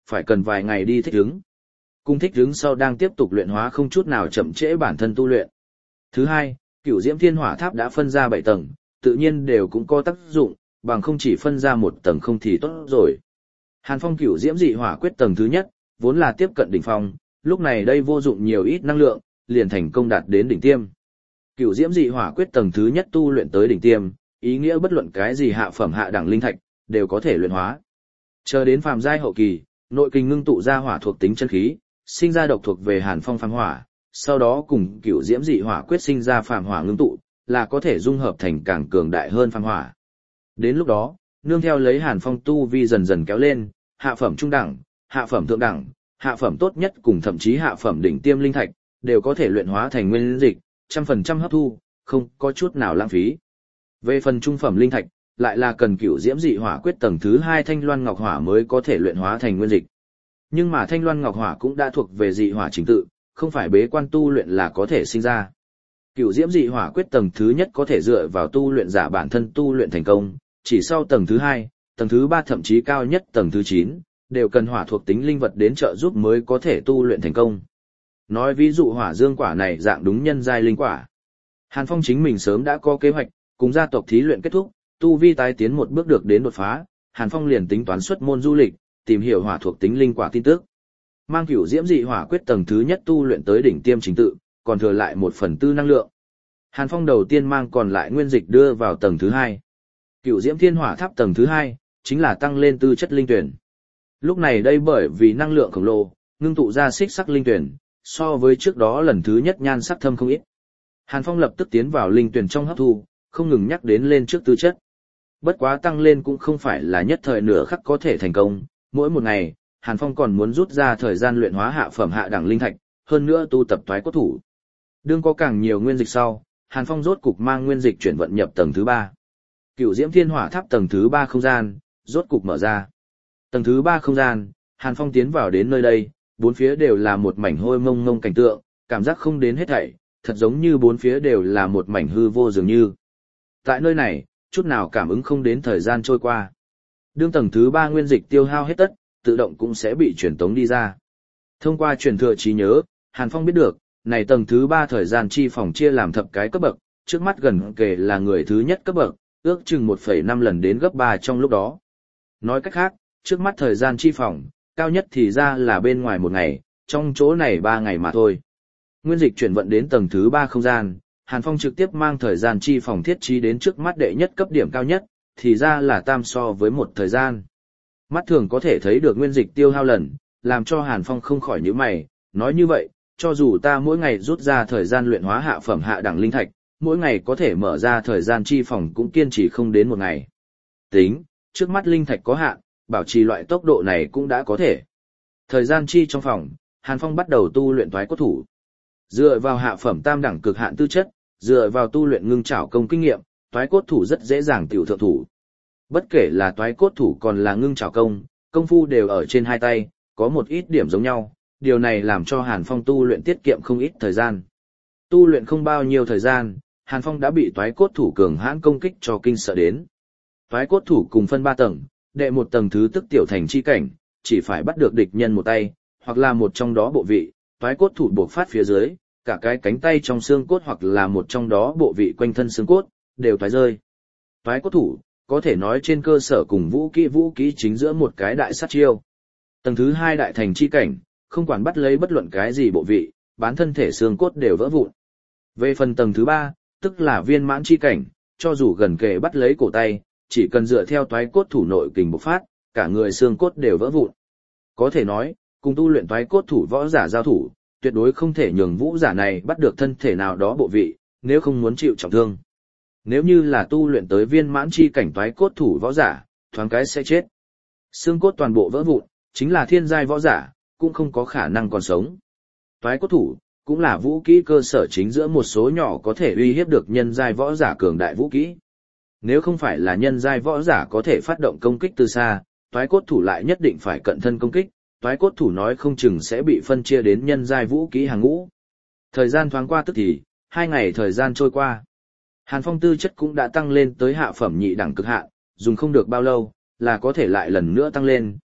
phải cần vài ngày đi thích ứng. Cung thích ứng sau đang tiếp tục luyện hóa không chút nào chậm trễ bản thân tu luyện. Thứ hai, Cửu Diễm Thiên Hỏa Tháp đã phân ra bảy tầng, tự nhiên đều cũng có tác dụng, bằng không chỉ phân ra một tầng không thì tốt rồi. Hàn Phong Cửu Diễm Dị Hỏa Quyết tầng thứ nhất, vốn là tiếp cận đỉnh phong, lúc này đây vô dụng nhiều ít năng lượng, liền thành công đạt đến đỉnh tiêm. Cửu Diễm Dị Hỏa Quyết tầng thứ nhất tu luyện tới đỉnh tiêm, ý nghĩa bất luận cái gì hạ phẩm hạ đẳng linh thạch đều có thể luyện hóa. Chờ đến phàm giai hậu kỳ, nội kinh ngưng tụ ra hỏa thuộc tính chân khí, sinh ra độc thuộc về Hàn Phong phàm hỏa, sau đó cùng Cửu Diễm Dị Hỏa Quyết sinh ra phàm hỏa ngưng tụ, là có thể dung hợp thành càng cường đại hơn phàm hỏa. Đến lúc đó, nương theo lấy Hàn Phong tu vi dần dần kéo lên, hạ phẩm trung đẳng, hạ phẩm thượng đẳng, hạ phẩm tốt nhất cùng thậm chí hạ phẩm đỉnh tiêm linh thạch, đều có thể luyện hóa thành nguyên dịch, trăm phần trăm hấp thu, không có chút nào lãng phí. Về phần trung phẩm linh thạch, lại là cần Cửu Diễm Dị Hỏa Quyết tầng thứ hai Thanh Loan Ngọc Hỏa mới có thể luyện hóa thành nguyên dịch. Nhưng mà Thanh Loan Ngọc Hỏa cũng đã thuộc về dị hỏa chính tự, không phải bế quan tu luyện là có thể sinh ra. Cửu Diễm Dị Hỏa Quyết tầng thứ nhất có thể dựa vào tu luyện giả bản thân tu luyện thành công, chỉ sau tầng thứ hai, tầng thứ ba thậm chí cao nhất tầng thứ chín, đều cần hỏa thuộc tính linh vật đến trợ giúp mới có thể tu luyện thành công. Nói ví dụ hỏa dương quả này dạng đúng nhân giai linh quả. Hàn Phong chính mình sớm đã có kế hoạch, cùng gia tộc thí luyện kết thúc, tu vi tái tiến một bước được đến đột phá, Hàn Phong liền tính toán xuất môn du lịch, tìm hiểu hỏa thuộc tính linh quả tin tức. Mang Cửu Diễm Dị Hỏa Quyết tầng thứ nhất tu luyện tới đỉnh tiêm trình tự, còn thừa lại một phần tư năng lượng. Hàn Phong đầu tiên mang còn lại nguyên dịch đưa vào tầng thứ hai. Cửu Diễm Thiên Hỏa Tháp tầng thứ hai, chính là tăng lên tư chất linh tuyển. Lúc này đây bởi vì năng lượng khổng lồ, ngưng tụ ra xích sắc linh tuyển, so với trước đó lần thứ nhất nhan sắc thâm không ít. Hàn Phong lập tức tiến vào linh tuyển trong hấp thu, không ngừng nhắc đến lên trước tư chất. Bất quá tăng lên cũng không phải là nhất thời nửa khắc có thể thành công, mỗi một ngày, Hàn Phong còn muốn rút ra thời gian luyện hóa hạ phẩm hạ đẳng linh thạch, hơn nữa tu tập toái cốt thủ. Đương có càng nhiều nguyên dịch sau, Hàn Phong rốt cục mang nguyên dịch chuyển vận nhập tầng thứ ba. Cửu Diễm Thiên Hỏa Tháp tầng thứ ba không gian, rốt cục mở ra. Tầng thứ ba không gian, Hàn Phong tiến vào đến nơi đây, bốn phía đều là một mảnh hôi mông mông cảnh tượng, cảm giác không đến hết thảy, thật giống như bốn phía đều là một mảnh hư vô dường như. Tại nơi này, chút nào cảm ứng không đến thời gian trôi qua. Đương tầng thứ ba nguyên dịch tiêu hao hết tất, tự động cũng sẽ bị truyền tống đi ra. Thông qua truyền thừa trí nhớ, Hàn Phong biết được, này tầng thứ ba thời gian chi phòng chia làm thập cái cấp bậc, trước mắt gần kể là người thứ nhất cấp bậc, ước chừng một phẩy năm lần đến gấp ba trong lúc đó. Nói cách khác, trước mắt thời gian chi phòng, cao nhất thì ra là bên ngoài một ngày, trong chỗ này ba ngày mà thôi. Nguyên dịch chuyển vận đến tầng thứ ba không gian, Hàn Phong trực tiếp mang thời gian chi phòng thiết trí đến trước mắt đệ nhất cấp điểm cao nhất, thì ra là tam so với một thời gian. Mắt thường có thể thấy được nguyên dịch tiêu hao lần, làm cho Hàn Phong không khỏi nhíu mày, nói như vậy, cho dù ta mỗi ngày rút ra thời gian luyện hóa hạ phẩm hạ đẳng linh thạch, mỗi ngày có thể mở ra thời gian chi phòng cũng kiên trì không đến một ngày. Tính, trước mắt linh thạch có hạn, bảo trì loại tốc độ này cũng đã có thể. Thời gian chi trong phòng, Hàn Phong bắt đầu tu luyện toái cốt thủ. Dựa vào hạ phẩm tam đẳng cực hạn tư chất, dựa vào tu luyện ngưng trảo công kinh nghiệm, toái cốt thủ rất dễ dàng tiểu thượng thủ. Bất kể là toái cốt thủ còn là ngưng trảo công, công phu đều ở trên hai tay, có một ít điểm giống nhau, điều này làm cho Hàn Phong tu luyện tiết kiệm không ít thời gian. Tu luyện không bao nhiêu thời gian, Hàn Phong đã bị toái cốt thủ cường hãn công kích cho kinh sợ đến. Toái cốt thủ cùng phân ba tầng, đệ một tầng thứ tức tiểu thành chi cảnh, chỉ phải bắt được địch nhân một tay, hoặc là một trong đó bộ vị, toái cốt thủ buộc phát phía dưới, cả cái cánh tay trong xương cốt hoặc là một trong đó bộ vị quanh thân xương cốt, đều toái rơi. Toái cốt thủ, có thể nói trên cơ sở cùng vũ kỹ vũ kỹ chính giữa một cái đại sát chiêu. Tầng thứ hai đại thành chi cảnh, không quản bắt lấy bất luận cái gì bộ vị, bán thân thể xương cốt đều vỡ vụn. Về phần tầng thứ ba, tức là viên mãn chi cảnh, cho dù gần kề bắt lấy cổ tay, chỉ cần dựa theo toái cốt thủ nội kình bộc phát, cả người xương cốt đều vỡ vụn. Có thể nói, cùng tu luyện toái cốt thủ võ giả giao thủ, tuyệt đối không thể nhường vũ giả này bắt được thân thể nào đó bộ vị, nếu không muốn chịu trọng thương. Nếu như là tu luyện tới viên mãn chi cảnh toái cốt thủ võ giả, thoáng cái sẽ chết. Xương cốt toàn bộ vỡ vụn, chính là thiên giai võ giả, cũng không có khả năng còn sống. Toái cốt thủ, cũng là vũ kỹ cơ sở chính giữa một số nhỏ có thể uy hiếp được nhân giai võ giả cường đại vũ kỹ. Nếu không phải là nhân giai võ giả có thể phát động công kích từ xa, toái cốt thủ lại nhất định phải cận thân công kích, toái cốt thủ nói không chừng sẽ bị phân chia đến nhân giai vũ kỹ hàng ngũ. Thời gian thoáng qua tức thì, hai ngày thời gian trôi qua. Hàn Phong tư chất cũng đã tăng lên tới hạ phẩm nhị đẳng cực hạn, dùng không được bao lâu, là có thể lại lần nữa tăng lên,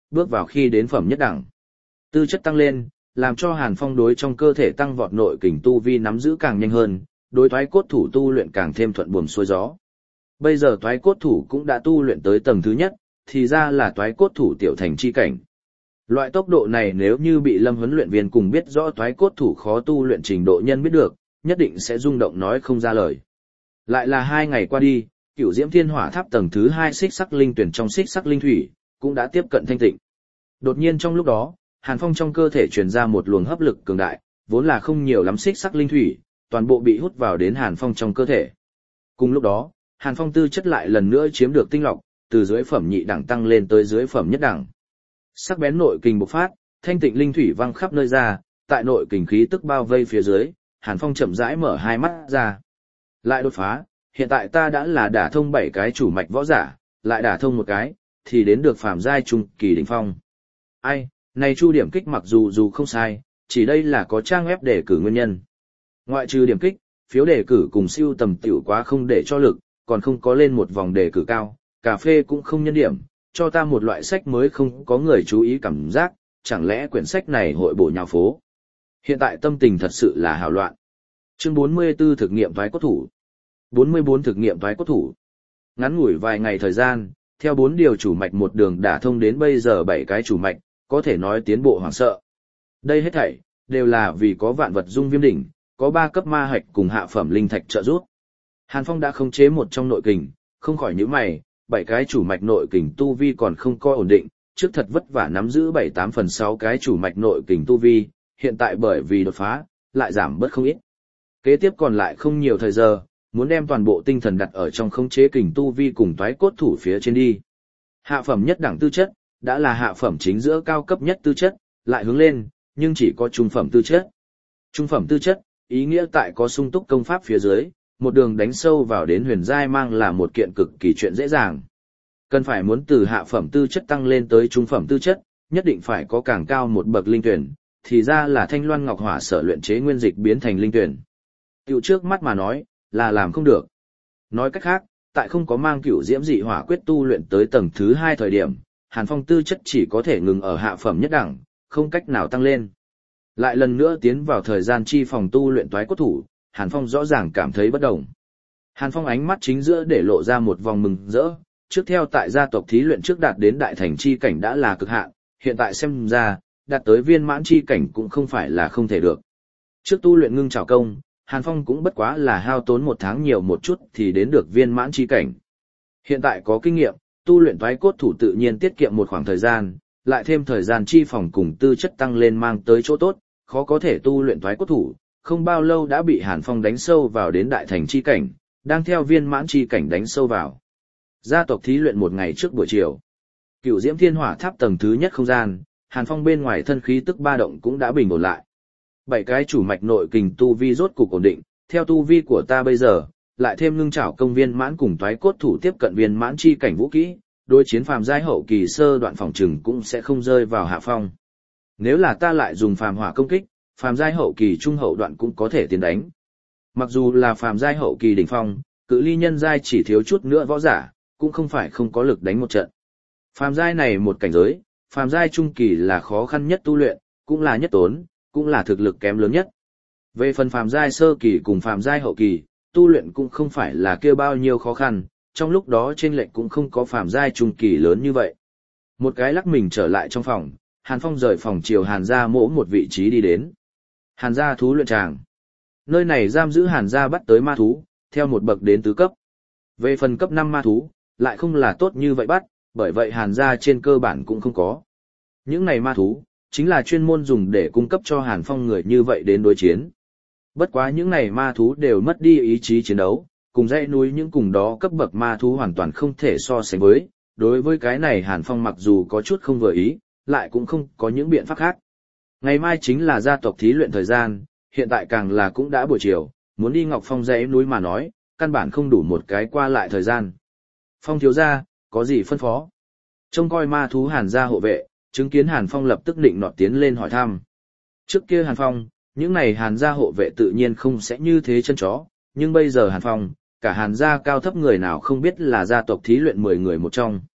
bước vào khi đến phẩm nhất đẳng. Tư chất tăng lên, làm cho Hàn Phong đối trong cơ thể tăng vọt nội kình tu vi nắm giữ càng nhanh hơn, đối thoái cốt thủ tu luyện càng thêm thuận buồm xuôi gió. Bây giờ thoái cốt thủ cũng đã tu luyện tới tầng thứ nhất, thì ra là thoái cốt thủ tiểu thành chi cảnh. Loại tốc độ này nếu như bị Lâm huấn luyện viên cùng biết rõ thoái cốt thủ khó tu luyện trình độ nhân biết được, nhất định sẽ rung động nói không ra lời. Lại là hai ngày qua đi, Cửu Diễm Thiên Hỏa Tháp tầng thứ hai xích sắc linh tuyển trong xích sắc linh thủy cũng đã tiếp cận thanh tịnh. Đột nhiên trong lúc đó, Hàn Phong trong cơ thể truyền ra một luồng hấp lực cường đại, vốn là không nhiều lắm xích sắc linh thủy, toàn bộ bị hút vào đến Hàn Phong trong cơ thể. Cùng lúc đó, Hàn Phong tư chất lại lần nữa chiếm được tinh lọc, từ dưới phẩm nhị đẳng tăng lên tới dưới phẩm nhất đẳng. Sắc bén nội kình bộc phát, thanh tịnh linh thủy văng khắp nơi ra, tại nội kình khí tức bao vây phía dưới, Hàn Phong chậm rãi mở hai mắt ra. Lại đột phá, hiện tại ta đã là đả thông bảy cái chủ mạch võ giả, lại đả thông một cái, thì đến được phàm giai trung kỳ đỉnh phong. Ai, này chu điểm kích mặc dù dù không sai, chỉ đây là có trang web để cử nguyên nhân. Ngoại trừ điểm kích, phiếu đề cử cùng siêu tầm tiểu quá không để cho lực, còn không có lên một vòng đề cử cao, cà phê cũng không nhân điểm, cho ta một loại sách mới không có người chú ý cảm giác, chẳng lẽ quyển sách này hội bổ nhào phố. Hiện tại tâm tình thật sự là hào loạn. Chương bốn mươi tư thực nghiệm thoái cốt thủ. bốn mươi bốn thực nghiệm thoái cốt thủ. Ngắn ngủi vài ngày thời gian, theo bốn điều chủ mạch một đường đả thông đến bây giờ bảy cái chủ mạch, có thể nói tiến bộ hoảng sợ. Đây hết thảy đều là vì có vạn vật dung viêm đỉnh, có ba cấp ma hạch cùng hạ phẩm linh thạch trợ giúp. Hàn Phong đã khống chế một trong nội kình, không khỏi nhíu mày, bảy cái chủ mạch nội kình tu vi còn không coi ổn định, trước thật vất vả nắm giữ bảy tám phần sáu cái chủ mạch nội kình tu vi, hiện tại bởi vì đột phá, lại giảm bớt không ít. Kế tiếp còn lại không nhiều thời giờ, muốn đem toàn bộ tinh thần đặt ở trong khống chế kình tu vi cùng toái cốt thủ phía trên đi. Hạ phẩm nhất đẳng tư chất, đã là hạ phẩm chính giữa cao cấp nhất tư chất, lại hướng lên, nhưng chỉ có trung phẩm tư chất. Trung phẩm tư chất, ý nghĩa tại có sung túc công pháp phía dưới, một đường đánh sâu vào đến huyền giai mang là một kiện cực kỳ chuyện dễ dàng. Cần phải muốn từ hạ phẩm tư chất tăng lên tới trung phẩm tư chất, nhất định phải có càng cao một bậc linh tuyển, thì ra là Thanh Loan Ngọc Hỏa sở luyện chế nguyên dịch biến thành linh tuyển. Tiểu trước mắt mà nói, là làm không được. Nói cách khác, tại không có mang Cửu Diễm dị hỏa quyết tu luyện tới tầng thứ hai thời điểm, Hàn Phong tư chất chỉ có thể ngừng ở hạ phẩm nhất đẳng, không cách nào tăng lên. Lại lần nữa tiến vào thời gian chi phòng tu luyện toái cốt thủ, Hàn Phong rõ ràng cảm thấy bất đồng. Hàn Phong ánh mắt chính giữa để lộ ra một vòng mừng rỡ, trước theo tại gia tộc thí luyện trước đạt đến đại thành chi cảnh đã là cực hạn, hiện tại xem ra, đạt tới viên mãn chi cảnh cũng không phải là không thể được. Trước tu luyện ngưng trảo công, Hàn Phong cũng bất quá là hao tốn một tháng nhiều một chút thì đến được viên mãn chi cảnh. Hiện tại có kinh nghiệm, tu luyện toái cốt thủ tự nhiên tiết kiệm một khoảng thời gian, lại thêm thời gian chi phòng cùng tư chất tăng lên mang tới chỗ tốt, khó có thể tu luyện toái cốt thủ, không bao lâu đã bị Hàn Phong đánh sâu vào đến đại thành chi cảnh, đang theo viên mãn chi cảnh đánh sâu vào. Gia tộc thí luyện một ngày trước buổi chiều. Cửu Diễm Thiên Hỏa Tháp tầng thứ nhất không gian, Hàn Phong bên ngoài thân khí tức ba động cũng đã bình ổn lại. Bảy cái chủ mạch nội kình tu vi rốt cục ổn định, theo tu vi của ta bây giờ, lại thêm ngưng trảo công viên mãn cùng toái cốt thủ tiếp cận viên mãn chi cảnh vũ kỹ, đối chiến phàm giai hậu kỳ sơ đoạn phòng trừng cũng sẽ không rơi vào hạ phong. Nếu là ta lại dùng phàm hỏa công kích, phàm giai hậu kỳ trung hậu đoạn cũng có thể tiến đánh. Mặc dù là phàm giai hậu kỳ đỉnh phong, cự ly nhân giai chỉ thiếu chút nữa võ giả, cũng không phải không có lực đánh một trận. Phàm giai này một cảnh giới, phàm giai trung kỳ là khó khăn nhất tu luyện, cũng là nhất tốn, cũng là thực lực kém lớn nhất. Về phần phàm giai sơ kỳ cùng phàm giai hậu kỳ, tu luyện cũng không phải là kêu bao nhiêu khó khăn, trong lúc đó chênh lệch cũng không có phàm giai trung kỳ lớn như vậy. Một cái lắc mình trở lại trong phòng, Hàn Phong rời phòng chiều Hàn gia mỗ một vị trí đi đến. Hàn gia thú luyện tràng. Nơi này giam giữ Hàn gia bắt tới ma thú, theo một bậc đến tứ cấp. Về phần cấp năm ma thú, lại không là tốt như vậy bắt, bởi vậy Hàn gia trên cơ bản cũng không có. Những này ma thú, chính là chuyên môn dùng để cung cấp cho Hàn Phong người như vậy đến đối chiến. Bất quá những này ma thú đều mất đi ý chí chiến đấu, cùng dãy núi những cùng đó cấp bậc ma thú hoàn toàn không thể so sánh với. Đối với cái này Hàn Phong mặc dù có chút không vừa ý, lại cũng không có những biện pháp khác. Ngày mai chính là gia tộc thí luyện thời gian, hiện tại càng là cũng đã buổi chiều, muốn đi Ngọc Phong dãy núi mà nói, căn bản không đủ một cái qua lại thời gian. Phong thiếu gia, có gì phân phó? Trông coi ma thú Hàn gia hộ vệ, chứng kiến Hàn Phong lập tức định nọt tiến lên hỏi thăm. Trước kia Hàn Phong, những này Hàn gia hộ vệ tự nhiên không sẽ như thế chân chó, nhưng bây giờ Hàn Phong, cả Hàn gia cao thấp người nào không biết là gia tộc thí luyện mười người một trong.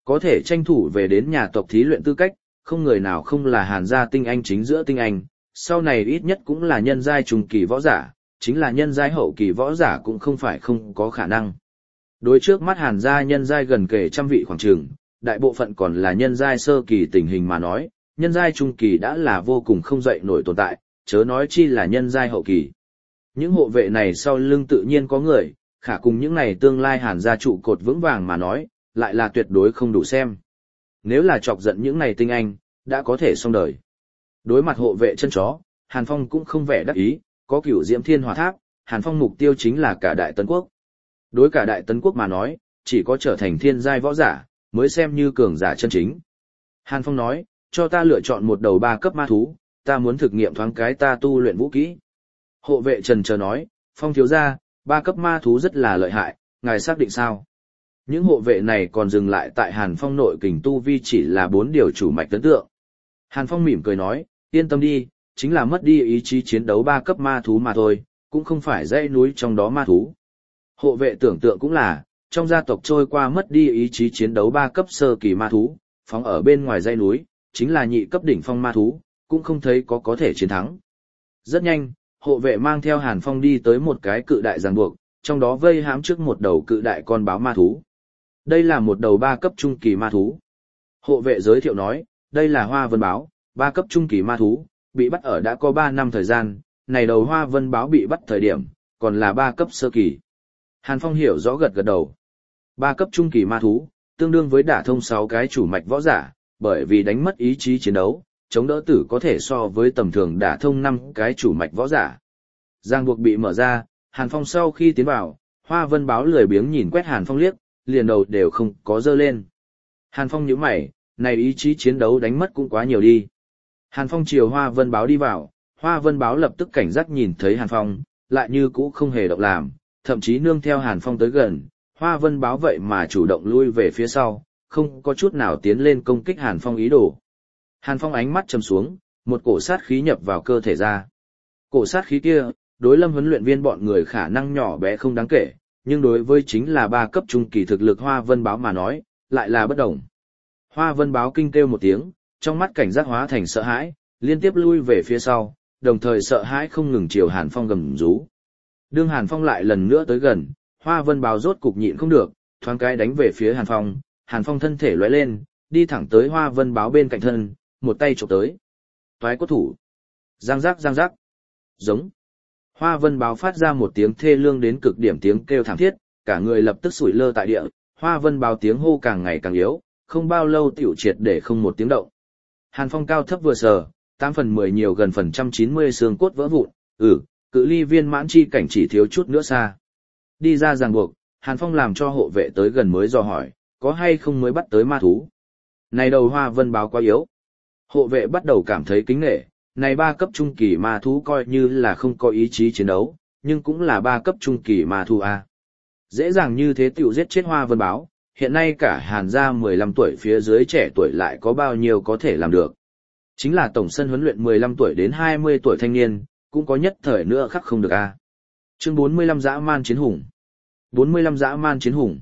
Có thể tranh thủ về đến nhà tộc thí luyện tư cách, không người nào không là Hàn gia tinh anh chính giữa tinh anh, sau này ít nhất cũng là nhân giai trung kỳ võ giả, chính là nhân giai hậu kỳ võ giả cũng không phải không có khả năng. Đối trước mắt Hàn gia nhân giai gần kề trăm vị khoảng trường, đại bộ phận còn là nhân giai sơ kỳ tình hình mà nói, nhân giai trung kỳ đã là vô cùng không dậy nổi tồn tại, chớ nói chi là nhân giai hậu kỳ. Những hộ vệ này sau lưng tự nhiên có người, khả cùng những này tương lai Hàn gia trụ cột vững vàng mà nói, lại là tuyệt đối không đủ xem. Nếu là chọc giận những này tinh anh, đã có thể xong đời. Đối mặt hộ vệ chân chó, Hàn Phong cũng không vẻ đắc ý, có cửu diễm thiên hỏa tháp, Hàn Phong mục tiêu chính là cả Đại Tấn Quốc. Đối cả Đại Tấn Quốc mà nói, chỉ có trở thành thiên giai võ giả, mới xem như cường giả chân chính. Hàn Phong nói, cho ta lựa chọn một đầu ba cấp ma thú, ta muốn thực nghiệm thoáng cái ta tu luyện vũ kỹ. Hộ vệ trần chờ nói, Phong thiếu gia, ba cấp ma thú rất là lợi hại, ngài xác định sao? Những hộ vệ này còn dừng lại tại Hàn Phong nội kình tu vi chỉ là bốn điều chủ mạch ấn tượng. Hàn Phong mỉm cười nói, yên tâm đi, chính là mất đi ý chí chiến đấu ba cấp ma thú mà thôi, cũng không phải dãy núi trong đó ma thú. Hộ vệ tưởng tượng cũng là, trong gia tộc trôi qua mất đi ý chí chiến đấu ba cấp sơ kỳ ma thú, phóng ở bên ngoài dãy núi, chính là nhị cấp đỉnh phong ma thú, cũng không thấy có có thể chiến thắng. Rất nhanh, hộ vệ mang theo Hàn Phong đi tới một cái cự đại ràng buộc, trong đó vây hãm trước một đầu cự đại con báo ma thú. Đây là một đầu ba cấp trung kỳ ma thú. Hộ vệ giới thiệu nói, đây là Hoa Vân báo, ba cấp trung kỳ ma thú, bị bắt ở đã có ba năm thời gian, này đầu Hoa Vân báo bị bắt thời điểm, còn là ba cấp sơ kỳ. Hàn Phong hiểu rõ gật gật đầu. Ba cấp trung kỳ ma thú, tương đương với đả thông sáu cái chủ mạch võ giả, bởi vì đánh mất ý chí chiến đấu, chống đỡ tử có thể so với tầm thường đả thông năm cái chủ mạch võ giả. Giang buộc bị mở ra, Hàn Phong sau khi tiến vào, Hoa Vân báo lười biếng nhìn quét Hàn Phong liếc, liền đầu đều không có dơ lên. Hàn Phong nhíu mày, này ý chí chiến đấu đánh mất cũng quá nhiều đi. Hàn Phong chiều Hoa Vân báo đi vào, Hoa Vân báo lập tức cảnh giác nhìn thấy Hàn Phong, lại như cũ không hề động làm, thậm chí nương theo Hàn Phong tới gần, Hoa Vân báo vậy mà chủ động lui về phía sau, không có chút nào tiến lên công kích Hàn Phong ý đồ. Hàn Phong ánh mắt trầm xuống, một cổ sát khí nhập vào cơ thể ra. Cổ sát khí kia, đối Lâm huấn luyện viên bọn người khả năng nhỏ bé không đáng kể, nhưng đối với chính là ba cấp trung kỳ thực lực Hoa Vân báo mà nói, lại là bất đồng. Hoa Vân báo kinh kêu một tiếng, trong mắt cảnh giác hóa thành sợ hãi, liên tiếp lui về phía sau, đồng thời sợ hãi không ngừng chiều Hàn Phong gầm rú. Đương Hàn Phong lại lần nữa tới gần, Hoa Vân báo rốt cục nhịn không được, thoáng cái đánh về phía Hàn Phong, Hàn Phong thân thể lóe lên, đi thẳng tới Hoa Vân báo bên cạnh thân, một tay chụp tới. Toái cốt thủ. Giang giác giang giác. Giống. Hoa Vân báo phát ra một tiếng thê lương đến cực điểm tiếng kêu thảm thiết, cả người lập tức sủi lơ tại địa, Hoa Vân báo tiếng hô càng ngày càng yếu, không bao lâu tiểu triệt để không một tiếng động. Hàn Phong cao thấp vừa sờ, tám phần mười nhiều gần phần trăm chín mươi xương cốt vỡ vụn, ừ, cự ly viên mãn chi cảnh chỉ thiếu chút nữa xa. Đi ra ràng buộc, Hàn Phong làm cho hộ vệ tới gần mới dò hỏi, có hay không mới bắt tới ma thú. Này đầu Hoa Vân báo quá yếu. Hộ vệ bắt đầu cảm thấy kính nể, này ba cấp trung kỳ ma thú coi như là không có ý chí chiến đấu, nhưng cũng là ba cấp trung kỳ ma thú A. Dễ dàng như thế tiểu giết chết Hoa Vân báo, hiện nay cả Hàn gia mười lăm tuổi phía dưới trẻ tuổi lại có bao nhiêu có thể làm được. Chính là tổng sân huấn luyện mười lăm tuổi đến hai mươi tuổi thanh niên, cũng có nhất thời nữa khắc không được A. Chương bốn mươi lăm Dã man chiến hùng. bốn mươi lăm Dã man chiến hùng.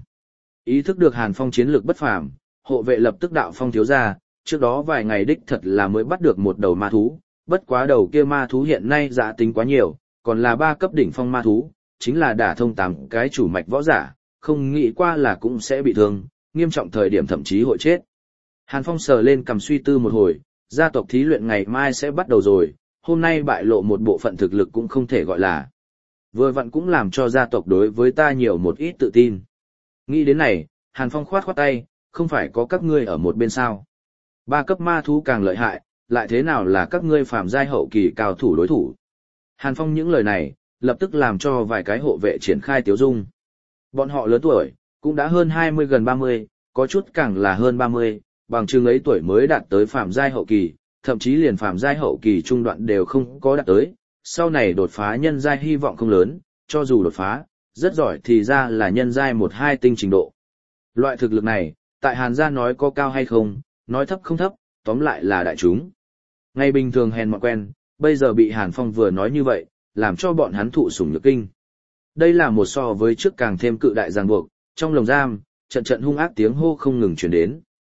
Ý thức được Hàn Phong chiến lược bất phàm, hộ vệ lập tức đạo Phong thiếu gia, trước đó vài ngày đích thật là mới bắt được một đầu ma thú, bất quá đầu kia ma thú hiện nay dạ tính quá nhiều, còn là ba cấp đỉnh phong ma thú, chính là đả thông tám cái chủ mạch võ giả, không nghĩ qua là cũng sẽ bị thương, nghiêm trọng thời điểm thậm chí hội chết. Hàn Phong sờ lên cầm suy tư một hồi, gia tộc thí luyện ngày mai sẽ bắt đầu rồi, hôm nay bại lộ một bộ phận thực lực cũng không thể gọi là. Vừa vặn cũng làm cho gia tộc đối với ta nhiều một ít tự tin. Nghĩ đến này, Hàn Phong khoát khoát tay, không phải có các ngươi ở một bên sao. Ba cấp ma thú càng lợi hại, lại thế nào là các ngươi phàm giai hậu kỳ cao thủ đối thủ. Hàn Phong những lời này, lập tức làm cho vài cái hộ vệ triển khai tiếu dung. Bọn họ lớn tuổi, cũng đã hơn hai mươi gần ba mươi, có chút càng là hơn ba mươi, bằng chừng ấy tuổi mới đạt tới phàm giai hậu kỳ, thậm chí liền phàm giai hậu kỳ trung đoạn đều không có đạt tới, sau này đột phá nhân giai hy vọng không lớn, cho dù đột phá, rất giỏi thì ra là nhân giai một hai tinh trình độ. Loại thực lực này, tại Hàn gia nói có cao hay không, nói thấp không thấp, tóm lại là đại chúng. Ngày bình thường hèn mọn quen, bây giờ bị Hàn Phong vừa nói như vậy, làm cho bọn hắn thụ sủng nhược kinh. Đây là một so với trước càng thêm cự đại ràng buộc, trong lồng giam, trận trận hung ác tiếng hô không ngừng truyền đến.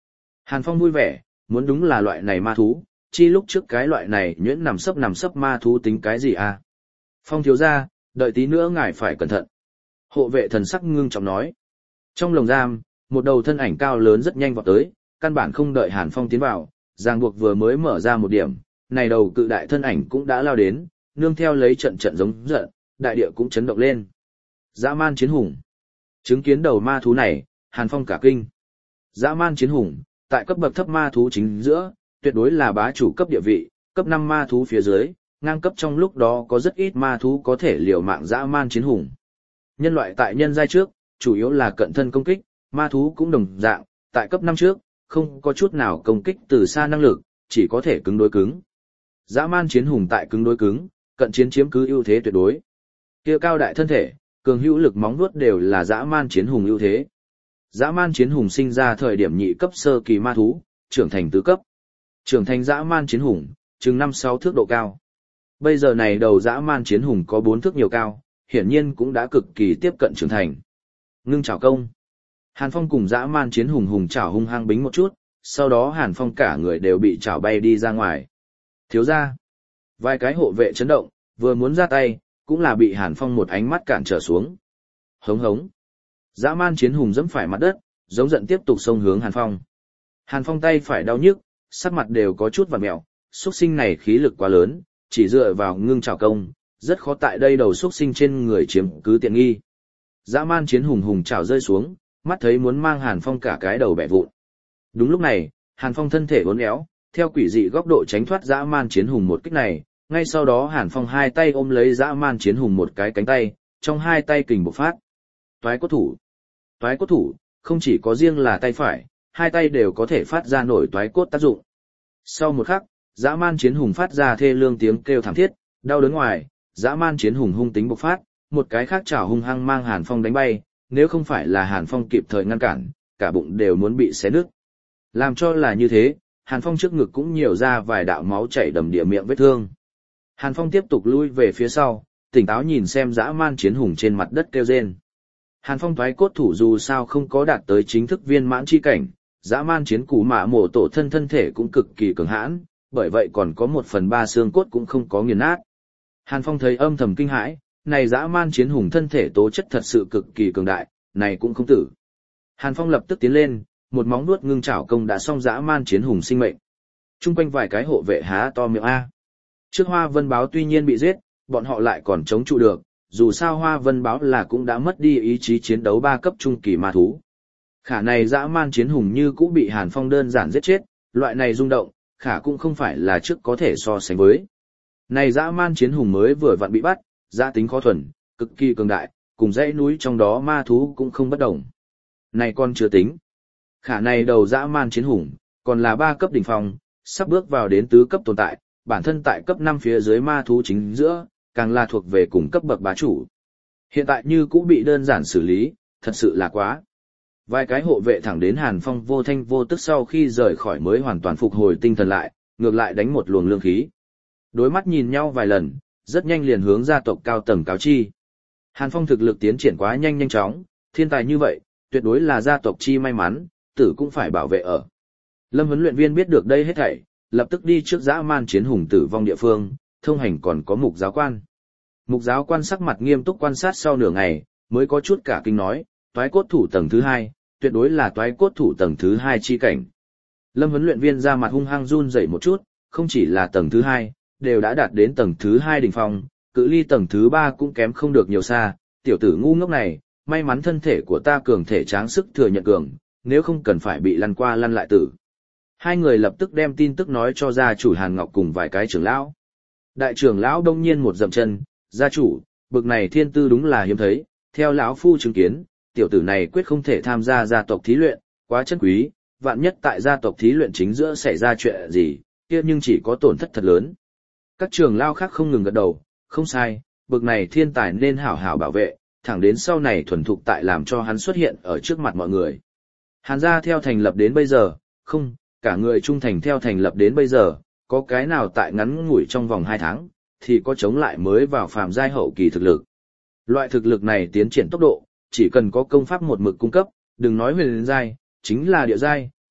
Hàn Phong vui vẻ, muốn đúng là loại này ma thú, chi lúc trước cái loại này nhuyễn nằm sấp nằm sấp ma thú tính cái gì à? Phong thiếu gia, đợi tí nữa ngài phải cẩn thận. Hộ vệ thần sắc ngưng trọng nói. Trong lồng giam, một đầu thân ảnh cao lớn rất nhanh vọt tới, căn bản không đợi Hàn Phong tiến vào, ràng buộc vừa mới mở ra một điểm, này đầu cự đại thân ảnh cũng đã lao đến, nương theo lấy trận trận giống giận, đại địa cũng chấn động lên. Dã man chiến hùng. Chứng kiến đầu ma thú này, Hàn Phong cả kinh. Dã man chiến hùng, tại cấp bậc thấp ma thú chính giữa, tuyệt đối là bá chủ cấp địa vị, cấp năm ma thú phía dưới, ngang cấp trong lúc đó có rất ít ma thú có thể liều mạng dã man chiến hùng. Nhân loại tại nhân giai trước, chủ yếu là cận thân công kích, ma thú cũng đồng dạng, tại cấp năm trước, không có chút nào công kích từ xa năng lực, chỉ có thể cứng đối cứng. Dã man chiến hùng tại cứng đối cứng, cận chiến chiếm cứ ưu thế tuyệt đối. Kia cao đại thân thể, cường hữu lực móng vuốt đều là dã man chiến hùng ưu thế. Dã man chiến hùng sinh ra thời điểm nhị cấp sơ kỳ ma thú, trưởng thành tứ cấp. Trưởng thành dã man chiến hùng, chừng năm sáu thước độ cao. Bây giờ này đầu dã man chiến hùng có bốn thước nhiều cao, hiển nhiên cũng đã cực kỳ tiếp cận trưởng thành. Ngưng chảo công. Hàn Phong cùng dã man chiến hùng hùng chảo hung hăng bính một chút, sau đó Hàn Phong cả người đều bị chảo bay đi ra ngoài. Thiếu ra. Vài cái hộ vệ chấn động, vừa muốn ra tay, cũng là bị Hàn Phong một ánh mắt cản trở xuống. Hống hống. Dã man chiến hùng giẫm phải mặt đất, giống giận tiếp tục xông hướng Hàn Phong. Hàn Phong tay phải đau nhức, sắc mặt đều có chút vặn mẹo, xuất sinh này khí lực quá lớn, chỉ dựa vào ngưng chảo công, rất khó tại đây đầu xuất sinh trên người chiếm cứ tiện nghi. Dã man chiến hùng hùng chảo rơi xuống, mắt thấy muốn mang Hàn Phong cả cái đầu bẻ vụn. Đúng lúc này, Hàn Phong thân thể uốn éo, theo quỷ dị góc độ tránh thoát dã man chiến hùng một kích này, ngay sau đó Hàn Phong hai tay ôm lấy dã man chiến hùng một cái cánh tay, trong hai tay kình bộc phát. Toái cốt thủ. Toái cốt thủ, không chỉ có riêng là tay phải, hai tay đều có thể phát ra nổi toái cốt tác dụng. Sau một khắc, dã man chiến hùng phát ra thê lương tiếng kêu thảm thiết, đau đớn ngoài, dã man chiến hùng hung tính bộc phát, một cái khác chảo hung hăng mang Hàn Phong đánh bay, nếu không phải là Hàn Phong kịp thời ngăn cản, cả bụng đều muốn bị xé nứt. Làm cho là như thế, Hàn Phong trước ngực cũng nhiều ra vài đạo máu chảy đầm địa miệng vết thương. Hàn Phong tiếp tục lui về phía sau, tỉnh táo nhìn xem dã man chiến hùng trên mặt đất kêu rên. Hàn Phong thoái cốt thủ dù sao không có đạt tới chính thức viên mãn chi cảnh, dã man chiến củ mạ mổ tổ thân thân thể cũng cực kỳ cường hãn, bởi vậy còn có một phần ba xương cốt cũng không có nghiền nát. Hàn Phong thấy âm thầm kinh hãi, này dã man chiến hùng thân thể tố chất thật sự cực kỳ cường đại, này cũng không tử. Hàn Phong lập tức tiến lên, một móng vuốt ngưng chảo công đã xong dã man chiến hùng sinh mệnh. Trung quanh vài cái hộ vệ há to miệng a. Trước Hoa Vân Báo tuy nhiên bị giết, bọn họ lại còn chống trụ được, dù sao Hoa Vân Báo là cũng đã mất đi ý chí chiến đấu ba cấp trung kỳ ma thú. Khả này dã man chiến hùng như cũng bị Hàn Phong đơn giản giết chết, loại này rung động, khả cũng không phải là trước có thể so sánh với. Này dã man chiến hùng mới vừa vặn bị bắt, dã tính khó thuần, cực kỳ cường đại, cùng dãy núi trong đó ma thú cũng không bất đồng. Này còn chưa tính. Khả này đầu dã man chiến hùng, còn là ba cấp đỉnh phong, sắp bước vào đến tứ cấp tồn tại, bản thân tại cấp năm phía dưới ma thú chính giữa, càng là thuộc về cùng cấp bậc bá chủ. Hiện tại như cũng bị đơn giản xử lý, thật sự là quá. Vài cái hộ vệ thẳng đến Hàn Phong vô thanh vô tức sau khi rời khỏi mới hoàn toàn phục hồi tinh thần lại, ngược lại đánh một luồng lương khí. Đối mắt nhìn nhau vài lần, rất nhanh liền hướng gia tộc cao tầng cáo chi. Hàn Phong thực lực tiến triển quá nhanh nhanh chóng, thiên tài như vậy, tuyệt đối là gia tộc chi may mắn, tử cũng phải bảo vệ ở. Lâm huấn luyện viên biết được đây hết thảy, lập tức đi trước dã man chiến hùng tử vong địa phương, thông hành còn có mục giáo quan. Mục giáo quan sắc mặt nghiêm túc quan sát sau nửa ngày, mới có chút cả kinh nói, toái cốt thủ tầng thứ hai, tuyệt đối là toái cốt thủ tầng thứ hai chi cảnh. Lâm huấn luyện viên ra mặt hung hăng run rẩy một chút, không chỉ là tầng thứ hai, đều đã đạt đến tầng thứ hai đỉnh phong, cự ly tầng thứ ba cũng kém không được nhiều xa, tiểu tử ngu ngốc này, may mắn thân thể của ta cường thể tráng sức thừa nhận cường, nếu không cần phải bị lăn qua lăn lại tử. Hai người lập tức đem tin tức nói cho gia chủ Hàn Ngọc cùng vài cái trưởng lão. Đại trưởng lão đông nhiên một dậm chân, gia chủ, bực này thiên tư đúng là hiếm thấy, theo lão phu chứng kiến, tiểu tử này quyết không thể tham gia gia tộc thí luyện, quá chân quý, vạn nhất tại gia tộc thí luyện chính giữa xảy ra chuyện gì, kia nhưng chỉ có tổn thất thật lớn. Các trưởng lão khác không ngừng gật đầu, không sai, bực này thiên tài nên hảo hảo bảo vệ, thẳng đến sau này thuần thục tại làm cho hắn xuất hiện ở trước mặt mọi người. Hàn gia theo thành lập đến bây giờ, không, cả người trung thành theo thành lập đến bây giờ, có cái nào tại ngắn ngủi trong vòng hai tháng, thì có chống lại mới vào phàm giai hậu kỳ thực lực. Loại thực lực này tiến triển tốc độ, chỉ cần có công pháp một mực cung cấp, đừng nói huyền giai, chính là địa giai,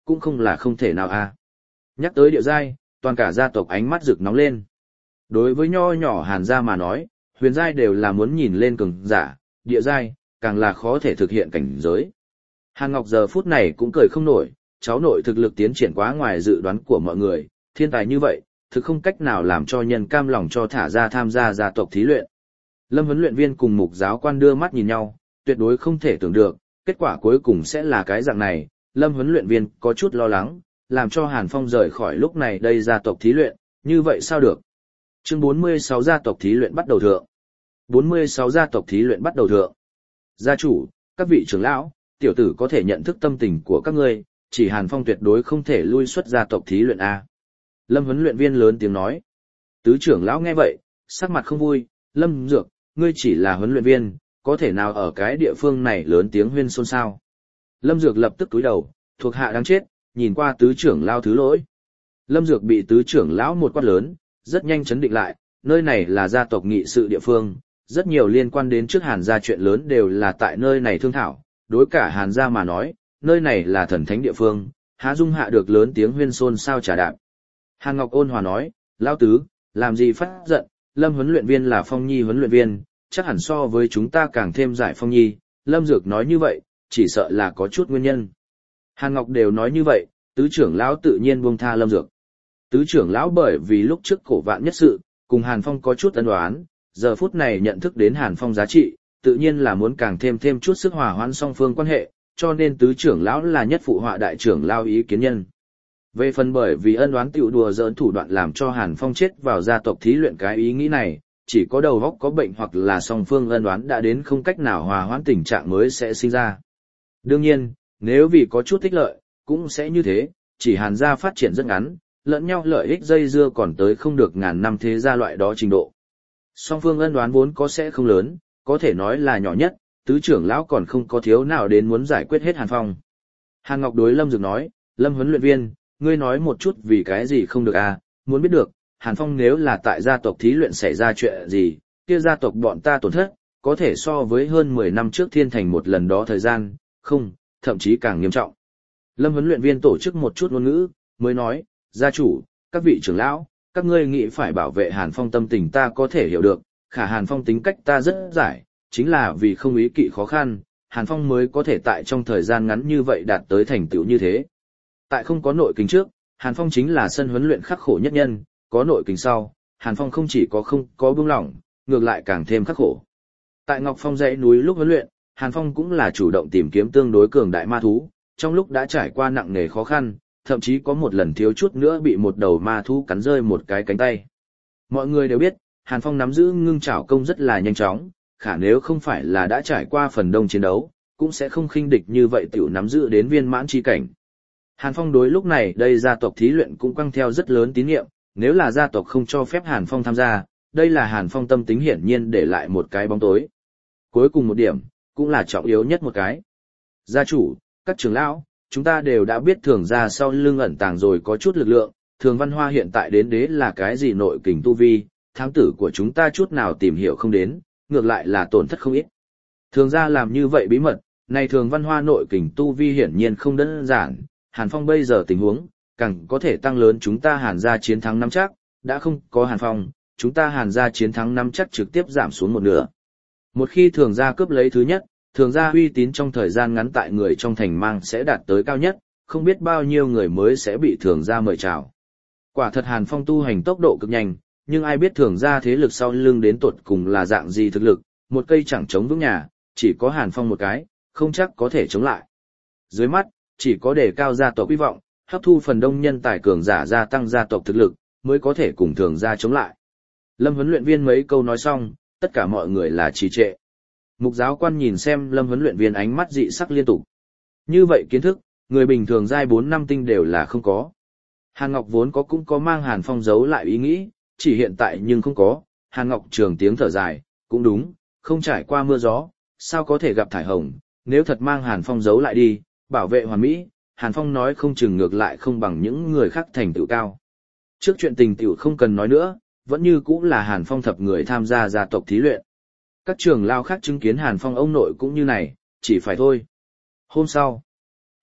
cũng không là không thể nào a. Nhắc tới địa giai, toàn cả gia tộc ánh mắt rực nóng lên. Đối với nho nhỏ Hàn gia mà nói, huyền giai đều là muốn nhìn lên cường giả, địa giai, càng là khó thể thực hiện cảnh giới. Hàn Ngọc giờ phút này cũng cười không nổi, cháu nội thực lực tiến triển quá ngoài dự đoán của mọi người, thiên tài như vậy, thực không cách nào làm cho nhân cam lòng cho thả ra tham gia gia tộc thí luyện. Lâm huấn luyện viên cùng mục giáo quan đưa mắt nhìn nhau, tuyệt đối không thể tưởng được, kết quả cuối cùng sẽ là cái dạng này. Lâm huấn luyện viên có chút lo lắng, làm cho Hàn Phong rời khỏi lúc này đây gia tộc thí luyện, như vậy sao được? Chương bốn mươi sáu gia tộc thí luyện bắt đầu thượng. bốn mươi sáu gia tộc thí luyện bắt đầu thượng. Gia chủ, các vị trưởng lão, tiểu tử có thể nhận thức tâm tình của các ngươi, chỉ Hàn Phong tuyệt đối không thể lui xuất gia tộc thí luyện a. Lâm huấn luyện viên lớn tiếng nói. Tứ trưởng lão nghe vậy, sắc mặt không vui, Lâm Dược, ngươi chỉ là huấn luyện viên, có thể nào ở cái địa phương này lớn tiếng huyên xôn xao. Lâm Dược lập tức cúi đầu, thuộc hạ đáng chết, nhìn qua tứ trưởng lão thứ lỗi. Lâm Dược bị tứ trưởng lão một quát lớn, rất nhanh chấn định lại, nơi này là gia tộc nghị sự địa phương, rất nhiều liên quan đến trước Hàn gia chuyện lớn đều là tại nơi này thương thảo, đối cả Hàn gia mà nói, nơi này là thần thánh địa phương, há dung hạ được lớn tiếng huyên xôn sao trả đạp. Hàn Ngọc ôn hòa nói, lão tứ, làm gì phát giận, Lâm huấn luyện viên là Phong Nhi huấn luyện viên, chắc hẳn so với chúng ta càng thêm giải Phong Nhi, Lâm Dược nói như vậy, chỉ sợ là có chút nguyên nhân. Hàn Ngọc đều nói như vậy, tứ trưởng lão tự nhiên buông tha Lâm Dược. Tứ trưởng lão bởi vì lúc trước cổ vạn nhất sự, cùng Hàn Phong có chút ân oán, giờ phút này nhận thức đến Hàn Phong giá trị, tự nhiên là muốn càng thêm thêm chút sức hòa hoãn song phương quan hệ, cho nên tứ trưởng lão là nhất phụ họa đại trưởng lão ý kiến nhân. Về phần bởi vì ân oán tiểu đùa giỡn thủ đoạn làm cho Hàn Phong chết vào gia tộc thí luyện cái ý nghĩ này, chỉ có đầu óc có bệnh hoặc là song phương ân oán đã đến không cách nào hòa hoãn tình trạng mới sẽ sinh ra. Đương nhiên, nếu vì có chút tích lợi, cũng sẽ như thế, chỉ Hàn gia phát triển rất ngắn, lẫn nhau lợi ích dây dưa còn tới không được ngàn năm thế gia loại đó trình độ. Song phương ân oán vốn có sẽ không lớn, có thể nói là nhỏ nhất, tứ trưởng lão còn không có thiếu nào đến muốn giải quyết hết Hàn Phong. Hàn Ngọc đối Lâm Dược nói, Lâm huấn luyện viên, ngươi nói một chút vì cái gì không được à, muốn biết được, Hàn Phong nếu là tại gia tộc thí luyện xảy ra chuyện gì, kia gia tộc bọn ta tổn thất, có thể so với hơn mười năm trước thiên thành một lần đó thời gian, không, thậm chí càng nghiêm trọng. Lâm huấn luyện viên tổ chức một chút ngôn ngữ, mới nói, gia chủ, các vị trưởng lão, các ngươi nghĩ phải bảo vệ Hàn Phong tâm tình ta có thể hiểu được, khả Hàn Phong tính cách ta rất giải, chính là vì không ý kỵ khó khăn, Hàn Phong mới có thể tại trong thời gian ngắn như vậy đạt tới thành tựu như thế. Tại không có nội kính trước, Hàn Phong chính là sân huấn luyện khắc khổ nhất nhân, có nội kính sau, Hàn Phong không chỉ có không có buông lỏng, ngược lại càng thêm khắc khổ. Tại Ngọc Phong dãy núi lúc huấn luyện, Hàn Phong cũng là chủ động tìm kiếm tương đối cường đại ma thú, trong lúc đã trải qua nặng nề khó khăn, thậm chí có một lần thiếu chút nữa bị một đầu ma thú cắn rơi một cái cánh tay. Mọi người đều biết, Hàn Phong nắm giữ ngưng trảo công rất là nhanh chóng, khả nếu không phải là đã trải qua phần đông chiến đấu, cũng sẽ không khinh địch như vậy tiểu nắm giữ đến viên mãn chi cảnh. Hàn Phong đối lúc này đây gia tộc thí luyện cũng quăng theo rất lớn tín nhiệm, nếu là gia tộc không cho phép Hàn Phong tham gia, đây là Hàn Phong tâm tính hiển nhiên để lại một cái bóng tối. Cuối cùng một điểm, cũng là trọng yếu nhất một cái. Gia chủ, các trưởng lão, chúng ta đều đã biết thường gia sau lưng ẩn tàng rồi có chút lực lượng, thường văn hoa hiện tại đến đế là cái gì nội kình tu vi, thám tử của chúng ta chút nào tìm hiểu không đến, ngược lại là tổn thất không ít. Thường gia làm như vậy bí mật, này thường văn hoa nội kình tu vi hiển nhiên không đơn giản, Hàn Phong bây giờ tình huống, càng có thể tăng lớn chúng ta Hàn gia chiến thắng năm chắc, đã không có Hàn Phong, chúng ta Hàn gia chiến thắng năm chắc trực tiếp giảm xuống một nửa. Một khi thường gia cướp lấy thứ nhất, thường gia uy tín trong thời gian ngắn tại người trong thành mang sẽ đạt tới cao nhất, không biết bao nhiêu người mới sẽ bị thường gia mời chào. Quả thật Hàn Phong tu hành tốc độ cực nhanh, nhưng ai biết thường gia thế lực sau lưng đến tột cùng là dạng gì thực lực, một cây chẳng chống vững nhà, chỉ có Hàn Phong một cái, không chắc có thể chống lại. Dưới mắt, chỉ có đề cao gia tộc hy vọng, hấp thu phần đông nhân tài cường giả gia tăng gia tộc thực lực, mới có thể cùng thường gia chống lại. Lâm huấn luyện viên mấy câu nói xong, tất cả mọi người là trì trệ. Mục giáo quan nhìn xem Lâm huấn luyện viên ánh mắt dị sắc liên tục. Như vậy kiến thức, người bình thường giai bốn năm tinh đều là không có. Hàn Ngọc vốn có cũng có mang Hàn Phong giấu lại ý nghĩ, chỉ hiện tại nhưng không có. Hàn Ngọc trường tiếng thở dài, cũng đúng, không trải qua mưa gió, sao có thể gặp thải hồng, nếu thật mang Hàn Phong giấu lại đi, bảo vệ hoàn mỹ, Hàn Phong nói không chừng ngược lại không bằng những người khác thành tựu cao. Trước chuyện tình tựu không cần nói nữa, vẫn như cũng là Hàn Phong thập người tham gia gia tộc thí luyện. Các trưởng lao khác chứng kiến Hàn Phong ông nội cũng như này, chỉ phải thôi. Hôm sau,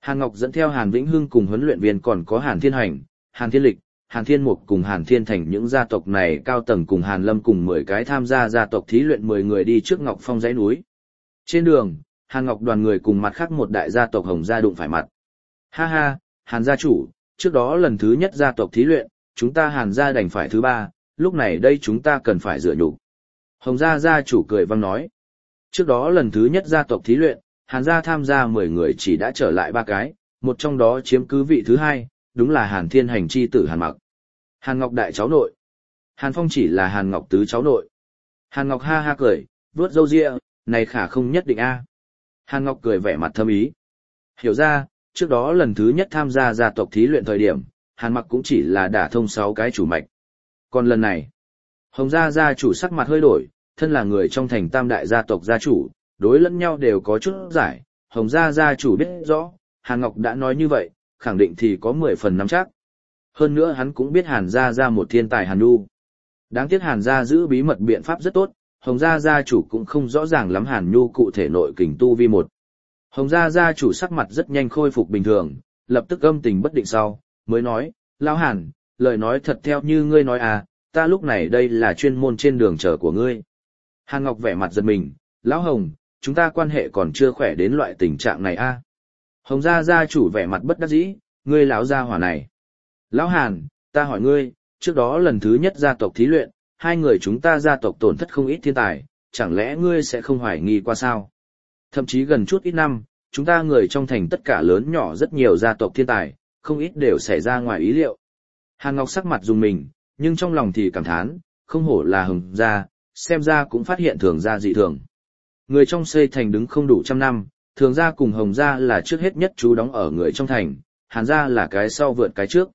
Hàn Ngọc dẫn theo Hàn Vĩnh Hưng cùng huấn luyện viên còn có Hàn Thiên Hành, Hàn Thiên Lịch, Hàn Thiên Mục cùng Hàn Thiên Thành những gia tộc này cao tầng cùng Hàn Lâm cùng mười cái tham gia gia tộc thí luyện mười người đi trước Ngọc Phong dãy núi. Trên đường, Hàn Ngọc đoàn người cùng mặt khác một đại gia tộc Hồng gia đụng phải mặt. Ha ha, Hàn gia chủ, trước đó lần thứ nhất gia tộc thí luyện, chúng ta Hàn gia đành phải thứ ba, lúc này đây chúng ta cần phải dựa nhục. Hồng gia gia chủ cười vang nói. Trước đó lần thứ nhất gia tộc thí luyện, Hàn gia tham gia mười người chỉ đã trở lại ba cái, một trong đó chiếm cứ vị thứ hai, đúng là Hàn Thiên Hành chi tử Hàn Mặc. Hàn Ngọc đại cháu nội. Hàn Phong chỉ là Hàn Ngọc tứ cháu nội. Hàn Ngọc ha ha cười, vuốt râu ria, này khả không nhất định a. Hàn Ngọc cười vẻ mặt thâm ý. Hiểu ra, trước đó lần thứ nhất tham gia gia tộc thí luyện thời điểm, Hàn Mặc cũng chỉ là đả thông sáu cái chủ mạch. Còn lần này, Hồng gia gia chủ sắc mặt hơi đổi, thân là người trong thành tam đại gia tộc gia chủ, đối lẫn nhau đều có chút giải. Hồng gia gia chủ biết rõ, Hàn Ngọc đã nói như vậy, khẳng định thì có mười phần nắm chắc. Hơn nữa hắn cũng biết Hàn gia ra một thiên tài Hàn Nhu. Đáng tiếc Hàn gia giữ bí mật biện pháp rất tốt, Hồng gia gia chủ cũng không rõ ràng lắm Hàn Nhu cụ thể nội kình tu vi một. Hồng gia gia chủ sắc mặt rất nhanh khôi phục bình thường, lập tức âm tình bất định sau, mới nói, Lão Hàn, lời nói thật theo như ngươi nói à, ta lúc này đây là chuyên môn trên đường chờ của ngươi. Hàn Ngọc vẻ mặt giật mình, Lão Hồng, chúng ta quan hệ còn chưa khỏe đến loại tình trạng này a. À? Hồng gia gia chủ vẻ mặt bất đắc dĩ, ngươi lão gia hỏa này. Lão Hàn, ta hỏi ngươi, trước đó lần thứ nhất gia tộc thí luyện, hai người chúng ta gia tộc tổn thất không ít thiên tài, chẳng lẽ ngươi sẽ không hoài nghi qua sao? Thậm chí gần chút ít năm, chúng ta người trong thành tất cả lớn nhỏ rất nhiều gia tộc thiên tài, không ít đều xảy ra ngoài ý liệu. Hàn Ngọc sắc mặt dùng mình, nhưng trong lòng thì cảm thán, không hổ là Hồng gia, xem ra cũng phát hiện thường gia dị thường. Người trong xây thành đứng không đủ trăm năm, thường gia cùng Hồng gia là trước hết nhất chú đóng ở người trong thành, Hàn gia là cái sau vượt cái trước.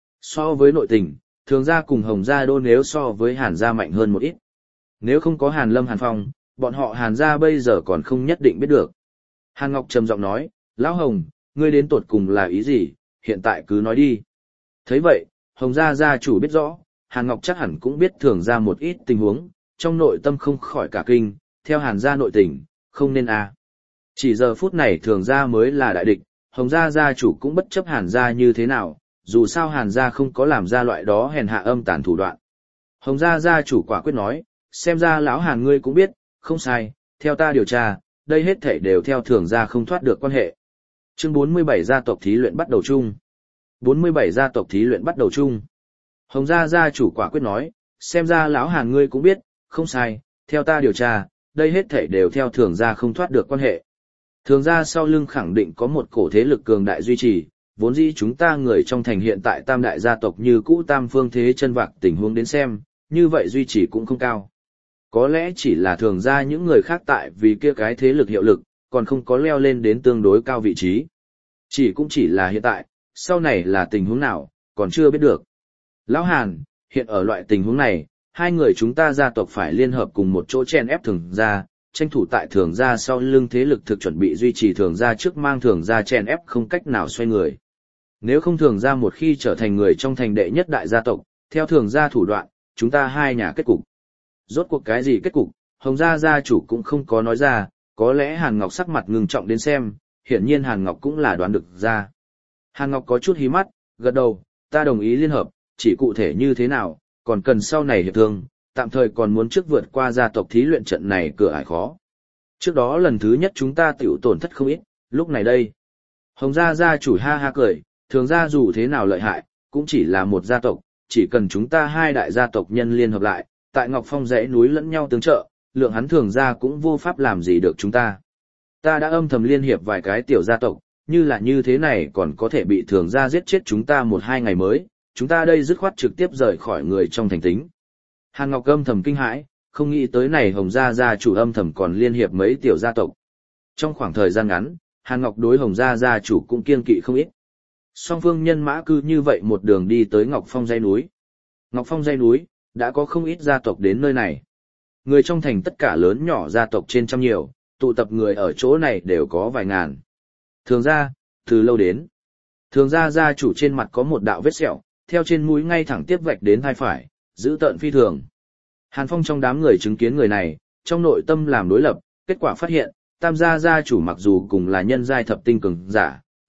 So với nội tình, thường gia cùng Hồng gia đô nếu so với Hàn gia mạnh hơn một ít. Nếu không có Hàn Lâm Hàn Phong, bọn họ Hàn gia bây giờ còn không nhất định biết được. Hàn Ngọc trầm giọng nói, Lão Hồng, ngươi đến tột cùng là ý gì, hiện tại cứ nói đi. Thấy vậy, Hồng gia gia chủ biết rõ, Hàn Ngọc chắc hẳn cũng biết thường gia một ít tình huống, trong nội tâm không khỏi cả kinh, theo Hàn gia nội tình, không nên à. Chỉ giờ phút này thường gia mới là đại địch, Hồng gia gia chủ cũng bất chấp Hàn gia như thế nào, dù sao Hàn gia không có làm ra loại đó hèn hạ âm tàn thủ đoạn. Hồng gia gia chủ quả quyết nói, xem ra lão Hàn ngươi cũng biết, không sai, theo ta điều tra, đây hết thảy đều theo thường gia không thoát được quan hệ. Chương bốn mươi bảy gia tộc thí luyện bắt đầu chung. bốn mươi bảy gia tộc thí luyện bắt đầu chung. Hồng gia gia chủ quả quyết nói, xem ra lão Hàn ngươi cũng biết, không sai, theo ta điều tra, đây hết thảy đều theo thường gia không thoát được quan hệ. Thường gia sau lưng khẳng định có một cổ thế lực cường đại duy trì, vốn dĩ chúng ta người trong thành hiện tại tam đại gia tộc như cũ tam phương thế chân vạc tình huống đến xem, như vậy duy trì cũng không cao. Có lẽ chỉ là thường gia những người khác tại vì kia cái thế lực hiệu lực, còn không có leo lên đến tương đối cao vị trí. Chỉ cũng chỉ là hiện tại, sau này là tình huống nào, còn chưa biết được. Lão Hàn, hiện ở loại tình huống này, hai người chúng ta gia tộc phải liên hợp cùng một chỗ chen ép thường gia, tranh thủ tại thường gia sau lưng thế lực thực chuẩn bị duy trì thường gia trước mang thường gia chen ép không cách nào xoay người. Nếu không thường gia một khi trở thành người trong thành đệ nhất đại gia tộc, theo thường gia thủ đoạn, chúng ta hai nhà kết cục. Rốt cuộc cái gì kết cục, Hồng gia gia chủ cũng không có nói ra, có lẽ Hàn Ngọc sắc mặt ngưng trọng đến xem, hiển nhiên Hàn Ngọc cũng là đoán được ra. Hàn Ngọc có chút hí mắt, gật đầu, ta đồng ý liên hợp, chỉ cụ thể như thế nào, còn cần sau này hiệp thương, tạm thời còn muốn trước vượt qua gia tộc thí luyện trận này cửa ải khó. Trước đó lần thứ nhất chúng ta tiểu tổn thất không ít, lúc này đây. Hồng gia gia chủ ha ha cười, thường gia dù thế nào lợi hại, cũng chỉ là một gia tộc, chỉ cần chúng ta hai đại gia tộc nhân liên hợp lại, tại Ngọc Phong dãy núi lẫn nhau tương trợ, lượng hắn thường gia cũng vô pháp làm gì được chúng ta. Ta đã âm thầm liên hiệp vài cái tiểu gia tộc, như là như thế này còn có thể bị thường gia giết chết chúng ta một hai ngày mới, chúng ta đây dứt khoát trực tiếp rời khỏi người trong thành tính. Hàn Ngọc âm thầm kinh hãi, không nghĩ tới này Hồng gia gia chủ âm thầm còn liên hiệp mấy tiểu gia tộc. Trong khoảng thời gian ngắn, Hàn Ngọc đối Hồng gia gia chủ cũng kiêng kỵ không ít. Song phương nhân mã cứ như vậy một đường đi tới Ngọc Phong dãy núi. Ngọc Phong dãy núi, đã có không ít gia tộc đến nơi này. Người trong thành tất cả lớn nhỏ gia tộc trên trăm nhiều, tụ tập người ở chỗ này đều có vài ngàn. Thường gia, từ lâu đến. Thường gia gia chủ trên mặt có một đạo vết sẹo, theo trên mũi ngay thẳng tiếp vạch đến vai phải, giữ tợn phi thường. Hàn Phong trong đám người chứng kiến người này, trong nội tâm làm đối lập, kết quả phát hiện, tam gia gia chủ mặc dù cùng là nhân giai thập tinh cường giả,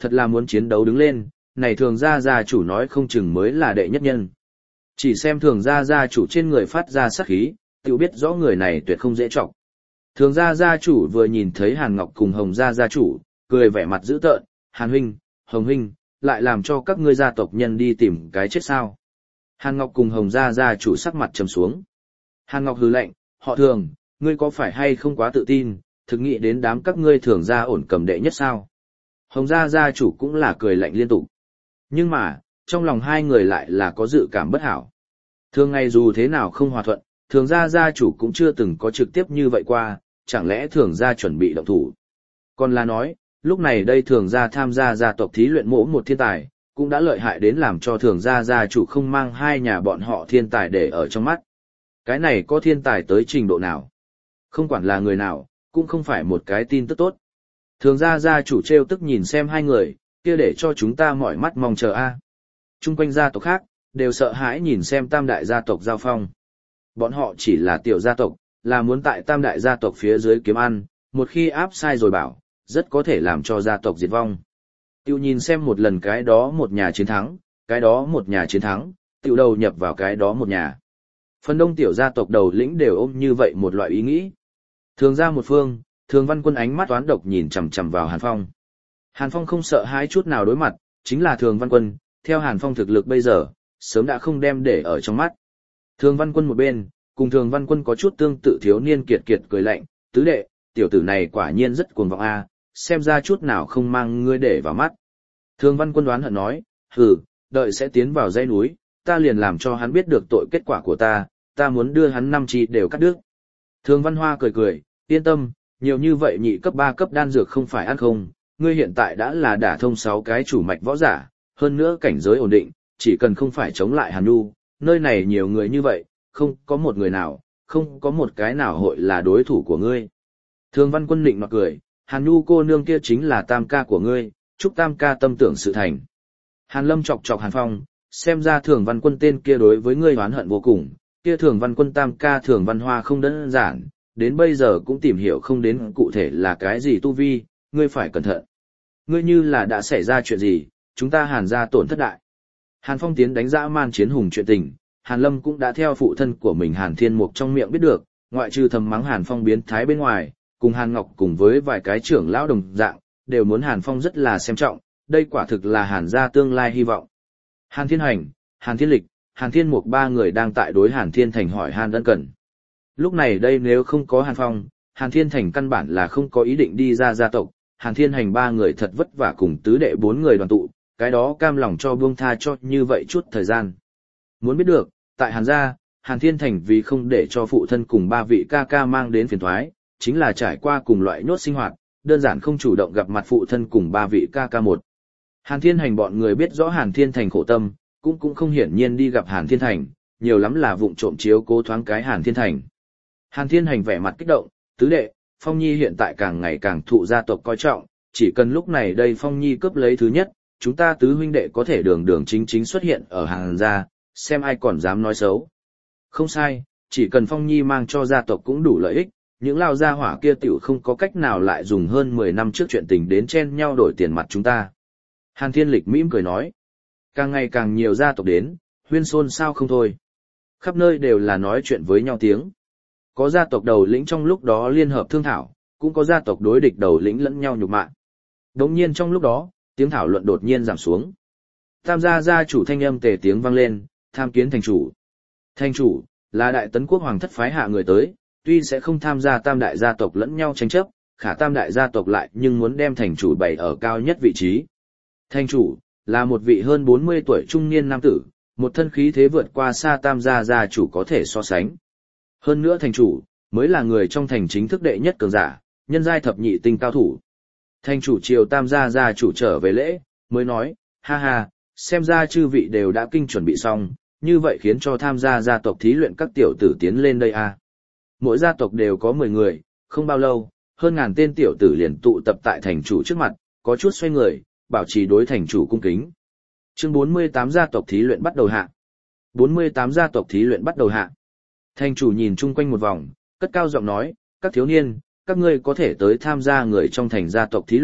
thật là muốn chiến đấu đứng lên, này thường gia gia chủ nói không chừng mới là đệ nhất nhân. Chỉ xem thường gia gia chủ trên người phát ra sát khí, tự biết rõ người này tuyệt không dễ trọng. Thường gia gia chủ vừa nhìn thấy Hàn Ngọc cùng Hồng gia gia chủ, cười vẻ mặt dữ tợn, Hàn huynh, Hồng huynh, lại làm cho các ngươi gia tộc nhân đi tìm cái chết sao. Hàn Ngọc cùng Hồng gia gia chủ sắc mặt trầm xuống. Hàn Ngọc hừ lạnh, họ Thường, ngươi có phải hay không quá tự tin, thực nghĩ đến đám các ngươi thường gia ổn cầm đệ nhất sao. Hồng gia gia chủ cũng là cười lạnh liên tục. Nhưng mà, trong lòng hai người lại là có dự cảm bất hảo. Thường ngày dù thế nào không hòa thuận, thường gia gia chủ cũng chưa từng có trực tiếp như vậy qua, chẳng lẽ thường gia chuẩn bị động thủ. Còn là nói, lúc này đây thường gia tham gia gia tộc thí luyện mỗ một thiên tài, cũng đã lợi hại đến làm cho thường gia gia chủ không mang hai nhà bọn họ thiên tài để ở trong mắt. Cái này có thiên tài tới trình độ nào? Không quản là người nào, cũng không phải một cái tin tức tốt. Thường gia gia chủ trêu tức nhìn xem hai người, kia để cho chúng ta mỏi mắt mong chờ a. Trung quanh gia tộc khác, đều sợ hãi nhìn xem tam đại gia tộc giao phong. Bọn họ chỉ là tiểu gia tộc, là muốn tại tam đại gia tộc phía dưới kiếm ăn, một khi áp sai rồi bảo, rất có thể làm cho gia tộc diệt vong. Tiêu nhìn xem một lần cái đó một nhà chiến thắng, cái đó một nhà chiến thắng, tiêu đầu nhập vào cái đó một nhà. Phần đông tiểu gia tộc đầu lĩnh đều ôm như vậy một loại ý nghĩ. Thường ra một phương, Thường Văn Quân ánh mắt toán độc nhìn chằm chằm vào Hàn Phong. Hàn Phong không sợ hãi chút nào đối mặt, chính là Thường Văn Quân, theo Hàn Phong thực lực bây giờ, sớm đã không đem để ở trong mắt. Thường Văn Quân một bên, cùng Thường Văn Quân có chút tương tự thiếu niên kiệt kiệt cười lạnh, tứ đệ, tiểu tử này quả nhiên rất cuồng vọng a, xem ra chút nào không mang ngươi để vào mắt. Thường Văn Quân đoán hận nói, hừ, đợi sẽ tiến vào dãy núi, ta liền làm cho hắn biết được tội kết quả của ta, ta muốn đưa hắn năm chi đều cắt đứt. Thường Văn Hoa cười cười, yên tâm, nhiều như vậy nhị cấp ba cấp đan dược không phải ăn không, ngươi hiện tại đã là đả thông sáu cái chủ mạch võ giả, hơn nữa cảnh giới ổn định, chỉ cần không phải chống lại Hàn Nhu, nơi này nhiều người như vậy, không có một người nào, không có một cái nào hội là đối thủ của ngươi. Thường Văn Quân nịnh nọt cười, Hàn Nhu cô nương kia chính là tam ca của ngươi, chúc tam ca tâm tưởng sự thành. Hàn Lâm chọc chọc Hàn Phong, xem ra Thường Văn Quân tên kia đối với ngươi oán hận vô cùng, kia Thường Văn Quân tam ca Thường Văn Hoa không đơn giản, đến bây giờ cũng tìm hiểu không đến cụ thể là cái gì tu vi, ngươi phải cẩn thận. Ngươi như là đã xảy ra chuyện gì, chúng ta Hàn gia tổn thất đại. Hàn Phong tiến đánh dã man chiến hùng chuyện tình, Hàn Lâm cũng đã theo phụ thân của mình Hàn Thiên Mục trong miệng biết được, ngoại trừ thầm mắng Hàn Phong biến thái bên ngoài, cùng Hàn Ngọc cùng với vài cái trưởng lão đồng dạng, đều muốn Hàn Phong rất là xem trọng, đây quả thực là Hàn gia tương lai hy vọng. Hàn Thiên Hành, Hàn Thiên Lịch, Hàn Thiên Mục ba người đang tại đối Hàn Thiên Thành hỏi Hàn ân cần. Lúc này đây nếu không có Hàn Phong, Hàn Thiên Thành căn bản là không có ý định đi ra gia tộc, Hàn Thiên Hành ba người thật vất vả cùng tứ đệ bốn người đoàn tụ, cái đó cam lòng cho buông tha cho như vậy chút thời gian. Muốn biết được, tại Hàn gia, Hàn Thiên Thành vì không để cho phụ thân cùng ba vị ca ca mang đến phiền toái, chính là trải qua cùng loại nhốt sinh hoạt, đơn giản không chủ động gặp mặt phụ thân cùng ba vị ca ca một. Hàn Thiên Hành bọn người biết rõ Hàn Thiên Thành khổ tâm, cũng cũng không hiển nhiên đi gặp Hàn Thiên Thành, nhiều lắm là vụng trộm chiếu cố thoáng cái Hàn Thiên Thành. Hàn Thiên Hành vẻ mặt kích động, tứ đệ, Phong Nhi hiện tại càng ngày càng thụ gia tộc coi trọng, chỉ cần lúc này đây Phong Nhi cướp lấy thứ nhất, chúng ta tứ huynh đệ có thể đường đường chính chính xuất hiện ở Hàn gia, xem ai còn dám nói xấu. Không sai, chỉ cần Phong Nhi mang cho gia tộc cũng đủ lợi ích, những lao gia hỏa kia tiểu không có cách nào lại dùng hơn mười năm trước chuyện tình đến chen nhau đổi tiền mặt chúng ta. Hàn Thiên Lịch mỉm cười nói, càng ngày càng nhiều gia tộc đến, huyên xôn sao không thôi. Khắp nơi đều là nói chuyện với nhau tiếng. Có gia tộc đầu lĩnh trong lúc đó liên hợp thương thảo, cũng có gia tộc đối địch đầu lĩnh lẫn nhau nhục mạ. Đống nhiên trong lúc đó, tiếng thảo luận đột nhiên giảm xuống. Tam gia gia chủ thanh âm tề tiếng vang lên, tham kiến thành chủ. Thành chủ, là đại tấn quốc hoàng thất phái hạ người tới, tuy sẽ không tham gia tam đại gia tộc lẫn nhau tranh chấp, khả tam đại gia tộc lại nhưng muốn đem thành chủ bày ở cao nhất vị trí. Thành chủ, là một vị hơn bốn mươi tuổi trung niên nam tử, một thân khí thế vượt qua xa tam gia gia chủ có thể so sánh. Hơn nữa thành chủ, mới là người trong thành chính thức đệ nhất cường giả, nhân giai thập nhị tinh cao thủ. Thành chủ triều tam gia gia chủ trở về lễ, mới nói, ha ha, xem ra chư vị đều đã kinh chuẩn bị xong, như vậy khiến cho tham gia gia tộc thí luyện các tiểu tử tiến lên đây a. Mỗi gia tộc đều có mười người, không bao lâu, hơn ngàn tên tiểu tử liền tụ tập tại thành chủ trước mặt, có chút xoay người, bảo trì đối thành chủ cung kính. Chương bốn mươi tám gia tộc thí luyện bắt đầu hạ. bốn mươi tám gia tộc thí luyện bắt đầu hạ. Thành chủ nhìn chung quanh một vòng, cất cao giọng nói, các thiếu niên, các ngươi có thể tới tham gia người trong thành gia tộc thí luyện,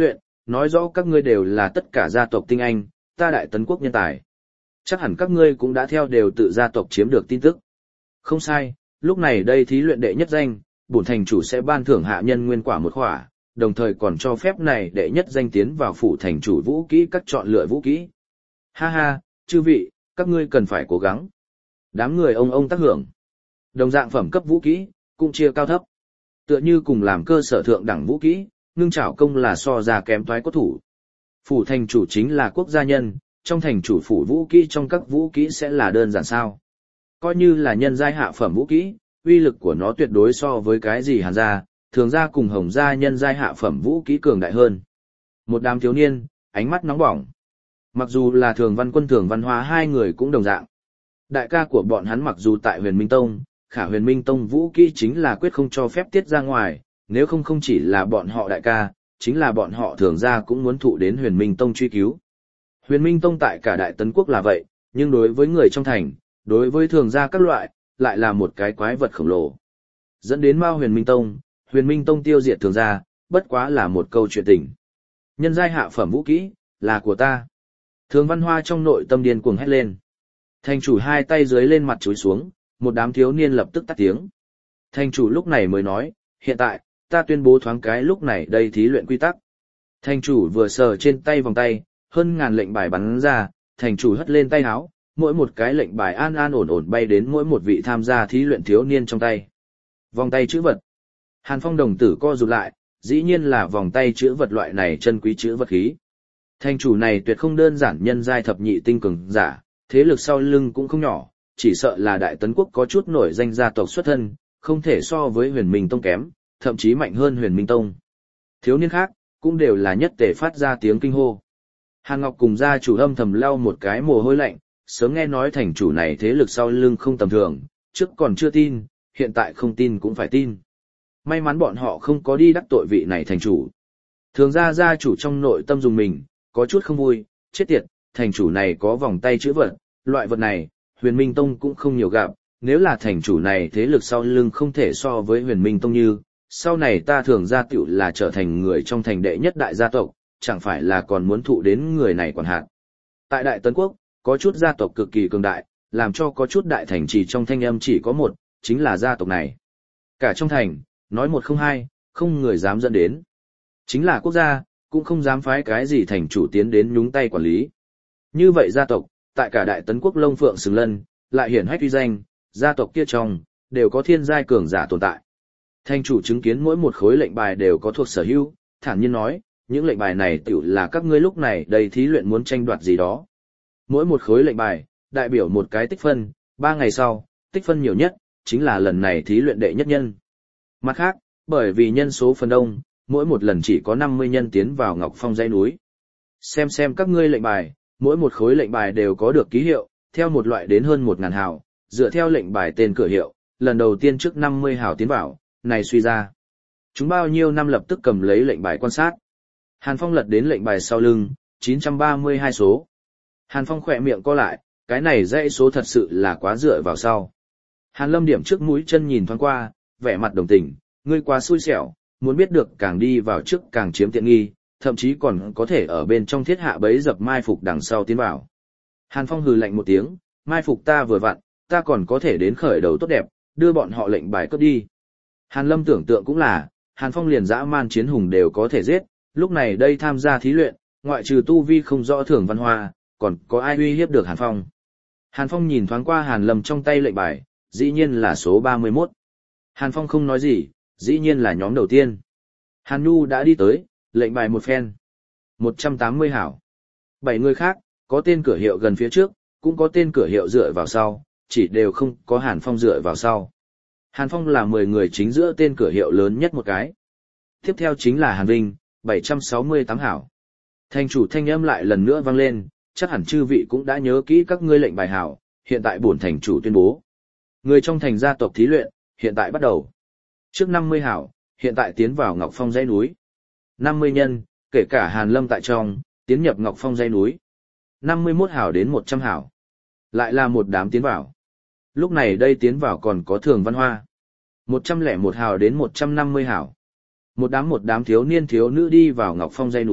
nói rõ các ngươi đều là tất cả gia tộc tinh anh, ta Đại Tấn quốc nhân tài. Chắc hẳn các ngươi cũng đã theo đều tự gia tộc chiếm được tin tức. Không sai, lúc này đây thí luyện đệ nhất danh, bổn thành chủ sẽ ban thưởng hạ nhân nguyên quả một khỏa, đồng thời còn cho phép này đệ nhất danh tiến vào phủ thành chủ vũ kỹ các chọn lựa vũ kỹ. Ha ha, chư vị, các ngươi cần phải cố gắng. Đám người ông ông tác hưởng. Đồng dạng phẩm cấp vũ kỹ, cũng chia cao thấp. Tựa như cùng làm cơ sở thượng đẳng vũ kỹ, ngưng trảo công là so ra kém toái cốt thủ. Phủ thành chủ chính là quốc gia nhân, trong thành chủ phủ vũ kỹ trong các vũ kỹ sẽ là đơn giản sao. Coi như là nhân giai hạ phẩm vũ kỹ, uy lực của nó tuyệt đối so với cái gì hàn gia, thường gia cùng hồng gia nhân giai hạ phẩm vũ kỹ cường đại hơn. Một đám thiếu niên, ánh mắt nóng bỏng. Mặc dù là thường văn quân thường văn hóa hai người cũng đồng dạng. Đại ca của bọn hắn mặc dù tại huyền Minh Tông, khả huyền Minh Tông vũ kỹ chính là quyết không cho phép tiết ra ngoài, nếu không không chỉ là bọn họ đại ca, chính là bọn họ thường gia cũng muốn thụ đến huyền Minh Tông truy cứu. Huyền Minh Tông tại cả Đại Tấn quốc là vậy, nhưng đối với người trong thành, đối với thường gia các loại, lại là một cái quái vật khổng lồ. Dẫn đến Mao Huyền Minh Tông, Huyền Minh Tông tiêu diệt thường gia, bất quá là một câu chuyện tình. Nhân giai hạ phẩm vũ kỹ, là của ta. Thường Văn Hoa trong nội tâm điên cuồng hét lên. Thành chủ hai tay dưới lên mặt chúi xuống, một đám thiếu niên lập tức tắt tiếng. Thành chủ lúc này mới nói, hiện tại, ta tuyên bố thoáng cái lúc này đây thí luyện quy tắc. Thành chủ vừa sờ trên tay vòng tay, hơn ngàn lệnh bài bắn ra, thành chủ hất lên tay áo, mỗi một cái lệnh bài an an ổn ổn bay đến mỗi một vị tham gia thí luyện thiếu niên trong tay. Vòng tay chữ vật. Hàn Phong đồng tử co rụt lại, dĩ nhiên là vòng tay chữ vật loại này chân quý chữ vật khí. Thành chủ này tuyệt không đơn giản nhân giai thập nhị tinh cường giả, thế lực sau lưng cũng không nhỏ, chỉ sợ là Đại Tấn quốc có chút nổi danh gia tộc xuất thân, không thể so với Huyền Minh Tông kém, thậm chí mạnh hơn Huyền Minh Tông. Thiếu niên khác, cũng đều là nhất tề phát ra tiếng kinh hô. Hàn Ngọc cùng gia chủ âm thầm lau một cái mồ hôi lạnh, sớm nghe nói thành chủ này thế lực sau lưng không tầm thường, trước còn chưa tin, hiện tại không tin cũng phải tin. May mắn bọn họ không có đi đắc tội vị này thành chủ. Thường ra gia chủ trong nội tâm dùng mình, có chút không vui, chết tiệt, thành chủ này có vòng tay chữ vật, loại vật này, Huyền Minh Tông cũng không nhiều gặp, nếu là thành chủ này thế lực sau lưng không thể so với Huyền Minh Tông như, sau này ta thường ra tiểu là trở thành người trong thành đệ nhất đại gia tộc, chẳng phải là còn muốn thụ đến người này quản hạt. Tại Đại Tấn quốc, có chút gia tộc cực kỳ cường đại, làm cho có chút đại thành chỉ trong thanh âm chỉ có một, chính là gia tộc này. Cả trong thành, nói một không hai, không người dám dẫn đến. Chính là quốc gia, cũng không dám phái cái gì thành chủ tiến đến nhúng tay quản lý. Như vậy gia tộc, tại cả Đại Tấn quốc Lông Phượng Sừng Lân, lại hiển hách uy danh, gia tộc kia trong, đều có thiên giai cường giả tồn tại. Thành chủ chứng kiến mỗi một khối lệnh bài đều có thuộc sở hữu, thản nhiên nói, những lệnh bài này tiểu là các ngươi lúc này đầy thí luyện muốn tranh đoạt gì đó. Mỗi một khối lệnh bài, đại biểu một cái tích phân, ba ngày sau, tích phân nhiều nhất, chính là lần này thí luyện đệ nhất nhân. Mặt khác, bởi vì nhân số phần đông, mỗi một lần chỉ có năm mươi nhân tiến vào Ngọc Phong dãy núi. Xem xem các ngươi lệnh bài, mỗi một khối lệnh bài đều có được ký hiệu, theo một loại đến hơn một ngàn hào, dựa theo lệnh bài tên cửa hiệu, lần đầu tiên trước năm mươi hào tiến vào, này suy ra. Chúng bao nhiêu năm lập tức cầm lấy lệnh bài quan sát. Hàn Phong lật đến lệnh bài sau lưng, chín trăm ba mươi hai số. Hàn Phong khỏe miệng co lại, cái này dãy số thật sự là quá dựa vào sau. Hàn Lâm điểm trước mũi chân nhìn thoáng qua, vẻ mặt đồng tình, ngươi quá xui xẻo, muốn biết được càng đi vào trước càng chiếm tiện nghi, thậm chí còn có thể ở bên trong thiết hạ bẫy dập mai phục đằng sau tiến vào. Hàn Phong hừ lạnh một tiếng, mai phục ta vừa vặn, ta còn có thể đến khởi đầu tốt đẹp, đưa bọn họ lệnh bài cướp đi. Hàn Lâm tưởng tượng cũng là, Hàn Phong liền dã man chiến hùng đều có thể giết, lúc này đây tham gia thí luyện, ngoại trừ tu vi không rõ Thường Văn Hoa, còn có ai uy hiếp được Hàn Phong. Hàn Phong nhìn thoáng qua Hàn Lâm trong tay lệnh bài, dĩ nhiên là số ba mươi mốt. Hàn Phong không nói gì, dĩ nhiên là nhóm đầu tiên. Hàn Nhu đã đi tới, lệnh bài một phen. một trăm tám mươi hảo. Bảy người khác, có tên cửa hiệu gần phía trước, cũng có tên cửa hiệu dựa vào sau, chỉ đều không có Hàn Phong dựa vào sau. Hàn Phong là mười người chính giữa tên cửa hiệu lớn nhất một cái. Tiếp theo chính là Hàn Vinh, bảy trăm sáu mươi tám hảo. Thành chủ thanh âm lại lần nữa vang lên, chắc hẳn chư vị cũng đã nhớ kỹ các ngươi lệnh bài hảo, hiện tại bổn thành chủ tuyên bố. Người trong thành gia tộc thí luyện, hiện tại bắt đầu. Trước năm mươi hảo, hiện tại tiến vào Ngọc Phong dãy núi. năm mươi nhân, kể cả Hàn Lâm tại trong, tiến nhập Ngọc Phong dãy núi. năm mươi mốt hảo đến một trăm hảo. Lại là một đám tiến vào. Lúc này đây tiến vào còn có Thường Văn Hoa. một trăm lẻ một hảo đến một trăm năm mươi hảo. Một đám một đám thiếu niên thiếu nữ đi vào Ngọc Phong dãy núi,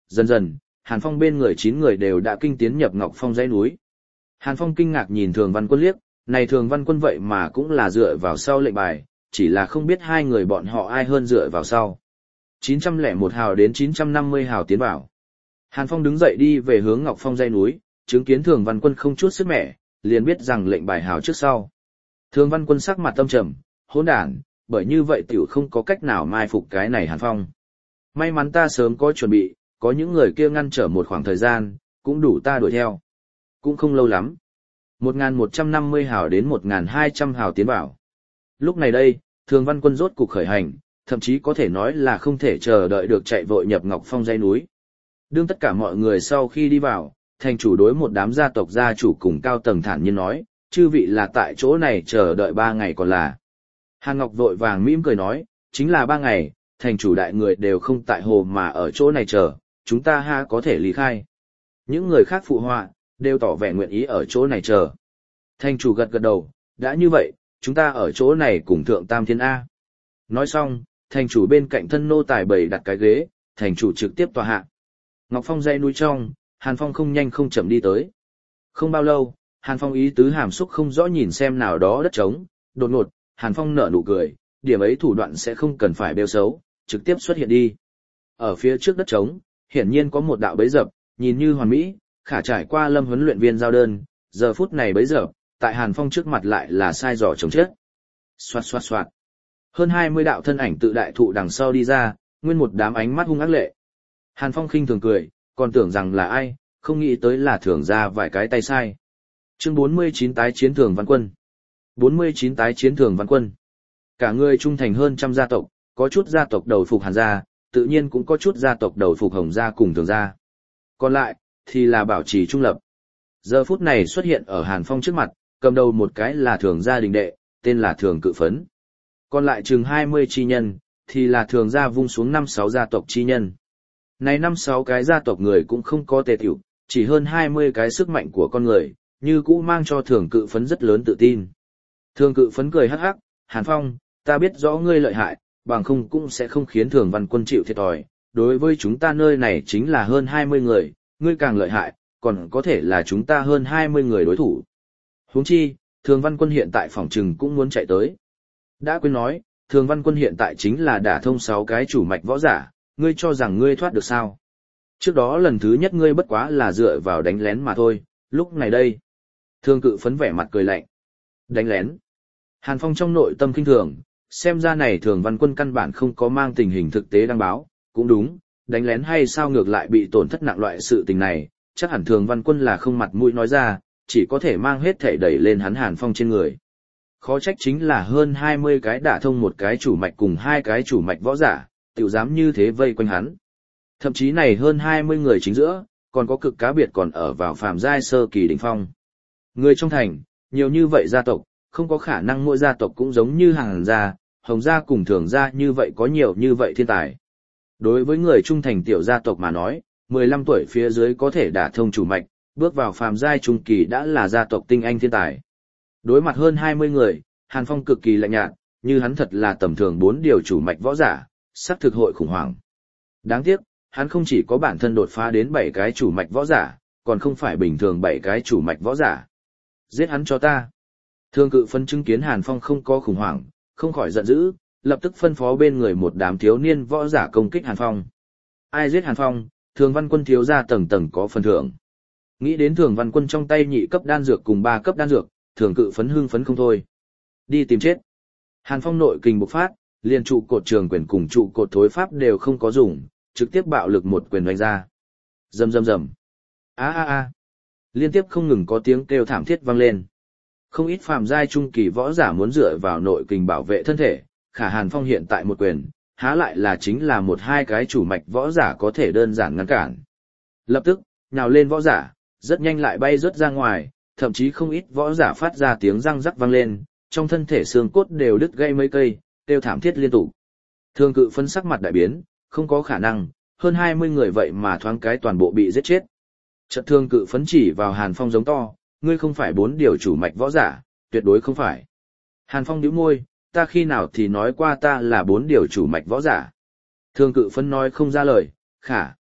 dần dần, Hàn Phong bên người chín người đều đã kinh tiến nhập Ngọc Phong dãy núi. Hàn Phong kinh ngạc nhìn Thường Văn Quân liếc, này Thường Văn Quân vậy mà cũng là dựa vào sau lệnh bài, chỉ là không biết hai người bọn họ ai hơn dựa vào sau. chín trăm lẻ một hào đến chín trăm năm mươi hào tiến vào. Hàn Phong đứng dậy đi về hướng Ngọc Phong dãy núi, chứng kiến Thường Văn Quân không chút sức mẻ, liền biết rằng lệnh bài hào trước sau. Thường Văn Quân sắc mặt tâm trầm, hỗn đản, bởi như vậy tiểu không có cách nào mai phục cái này Hàn Phong. May mắn ta sớm có chuẩn bị, có những người kia ngăn trở một khoảng thời gian, cũng đủ ta đuổi theo. Cũng không lâu lắm. một nghìn một trăm năm mươi hào đến một nghìn hai trăm hào tiến vào. Lúc này đây, Thường Văn Quân rốt cục khởi hành, thậm chí có thể nói là không thể chờ đợi được chạy vội nhập Ngọc Phong dãy núi. Đương tất cả mọi người sau khi đi vào, thành chủ đối một đám gia tộc gia chủ cùng cao tầng thản nhiên nói, chư vị là tại chỗ này chờ đợi ba ngày còn là. Hàn Ngọc vội vàng mỉm cười nói, chính là ba ngày, thành chủ đại người đều không tại hồ mà ở chỗ này chờ, chúng ta ha có thể lý khai. Những người khác phụ họa, đều tỏ vẻ nguyện ý ở chỗ này chờ. Thành chủ gật gật đầu, đã như vậy, chúng ta ở chỗ này cùng thượng tam thiên A. Nói xong, thành chủ bên cạnh thân nô tài bày đặt cái ghế, thành chủ trực tiếp tòa hạ. Ngọc Phong dãy núi trong, Hàn Phong không nhanh không chậm đi tới. Không bao lâu, Hàn Phong ý tứ hàm xúc không rõ nhìn xem nào đó đất trống, đột ngột, Hàn Phong nở nụ cười, điểm ấy thủ đoạn sẽ không cần phải bêu xấu, trực tiếp xuất hiện đi. Ở phía trước đất trống, hiển nhiên có một đạo bẫy dập, nhìn như hoàn mỹ, khả trải qua Lâm huấn luyện viên giao đơn, giờ phút này bẫy dập, tại Hàn Phong trước mặt lại là sai dò chống chết. Xoạt xoạt xoạt. Hơn hai mươi đạo thân ảnh tự đại thụ đằng sau đi ra, nguyên một đám ánh mắt hung ác lệ. Hàn Phong khinh thường cười, còn tưởng rằng là ai, không nghĩ tới là Thường ra vài cái tay sai. Chương bốn mươi chín tái chiến Thường Văn Quân. bốn mươi chín tái chiến Thường Văn Quân. Cả người trung thành hơn trăm gia tộc, có chút gia tộc đầu phục Hàn gia, tự nhiên cũng có chút gia tộc đầu phục Hồng gia cùng Thường gia. Còn lại, thì là bảo trì trung lập. Giờ phút này xuất hiện ở Hàn Phong trước mặt, cầm đầu một cái là Thường gia đình đệ, tên là Thường Cự Phấn. Còn lại chừng hai mươi chi nhân, thì là Thường gia vung xuống năm sáu gia tộc chi nhân. Này năm sáu cái gia tộc người cũng không có tề tiểu, chỉ hơn hai mươi cái sức mạnh của con người, như cũ mang cho Thường Cự Phấn rất lớn tự tin. Thường Cự Phấn cười hắc hắc, Hàn Phong, ta biết rõ ngươi lợi hại, bằng không cũng sẽ không khiến Thường Văn Quân chịu thiệt thòi. Đối với chúng ta nơi này chính là hơn hai mươi người, ngươi càng lợi hại, còn có thể là chúng ta hơn hai mươi người đối thủ. Huống chi, Thường Văn Quân hiện tại phòng trừng cũng muốn chạy tới. Đã quên nói, Thường Văn Quân hiện tại chính là đả thông sáu cái chủ mạch võ giả, ngươi cho rằng ngươi thoát được sao? Trước đó lần thứ nhất ngươi bất quá là dựa vào đánh lén mà thôi, lúc này đây. Thường Cự Phấn vẻ mặt cười lạnh. Đánh lén. Hàn Phong trong nội tâm kinh thường, xem ra này Thường Văn Quân căn bản không có mang tình hình thực tế đăng báo, cũng đúng, đánh lén hay sao ngược lại bị tổn thất nặng loại sự tình này, chắc hẳn Thường Văn Quân là không mặt mũi nói ra, chỉ có thể mang hết thể đẩy lên hắn Hàn Phong trên người. Khó trách chính là hơn hai mươi cái đả thông một cái chủ mạch cùng hai cái chủ mạch võ giả, tiểu dám như thế vây quanh hắn. Thậm chí này hơn hai mươi người chính giữa, còn có cực cá biệt còn ở vào phàm giai sơ kỳ đỉnh phong. Người trong thành, nhiều như vậy gia tộc, không có khả năng mỗi gia tộc cũng giống như Hàn gia, Hồng gia cùng Thường gia như vậy có nhiều như vậy thiên tài. Đối với người trung thành tiểu gia tộc mà nói, mười lăm tuổi phía dưới có thể đả thông chủ mạch, bước vào phàm giai trung kỳ đã là gia tộc tinh anh thiên tài. Đối mặt hơn hai mươi người, Hàn Phong cực kỳ lạnh nhạt, như hắn thật là tầm thường bốn điều chủ mạch võ giả, sắp thực hội khủng hoảng. Đáng tiếc, hắn không chỉ có bản thân đột phá đến bảy cái chủ mạch võ giả, còn không phải bình thường bảy cái chủ mạch võ giả. Giết hắn cho ta. Thường Cự Phấn chứng kiến Hàn Phong không có khủng hoảng, không khỏi giận dữ, lập tức phân phó bên người một đám thiếu niên võ giả công kích Hàn Phong. Ai giết Hàn Phong, Thường Văn Quân thiếu gia tầng tầng có phần thưởng. Nghĩ đến Thường Văn Quân trong tay nhị cấp đan dược cùng ba cấp đan dược, Thường Cự Phấn hưng phấn không thôi. Đi tìm chết. Hàn Phong nội kình bộc phát, liền trụ cột trường quyền cùng trụ cột thối pháp đều không có dùng, trực tiếp bạo lực một quyền đánh ra. Rầm rầm rầm. A a a. Liên tiếp không ngừng có tiếng kêu thảm thiết vang lên. Không ít phàm giai trung kỳ võ giả muốn dựa vào nội kình bảo vệ thân thể, khả Hàn Phong hiện tại một quyền, há lại là chính là một hai cái chủ mạch võ giả có thể đơn giản ngăn cản. Lập tức, nhào lên võ giả, rất nhanh lại bay rớt ra ngoài, thậm chí không ít võ giả phát ra tiếng răng rắc vang lên, trong thân thể xương cốt đều đứt gãy mấy cây, kêu thảm thiết liên tục. Thường Cự Phấn sắc mặt đại biến, không có khả năng, hơn hai mươi người vậy mà thoáng cái toàn bộ bị giết chết. Chợt Thường Cự Phấn chỉ vào Hàn Phong giống to, ngươi không phải bốn điều chủ mạch võ giả, tuyệt đối không phải. Hàn Phong nhíu môi, ta khi nào thì nói qua ta là bốn điều chủ mạch võ giả. Thường Cự Phấn nói không ra lời, khả.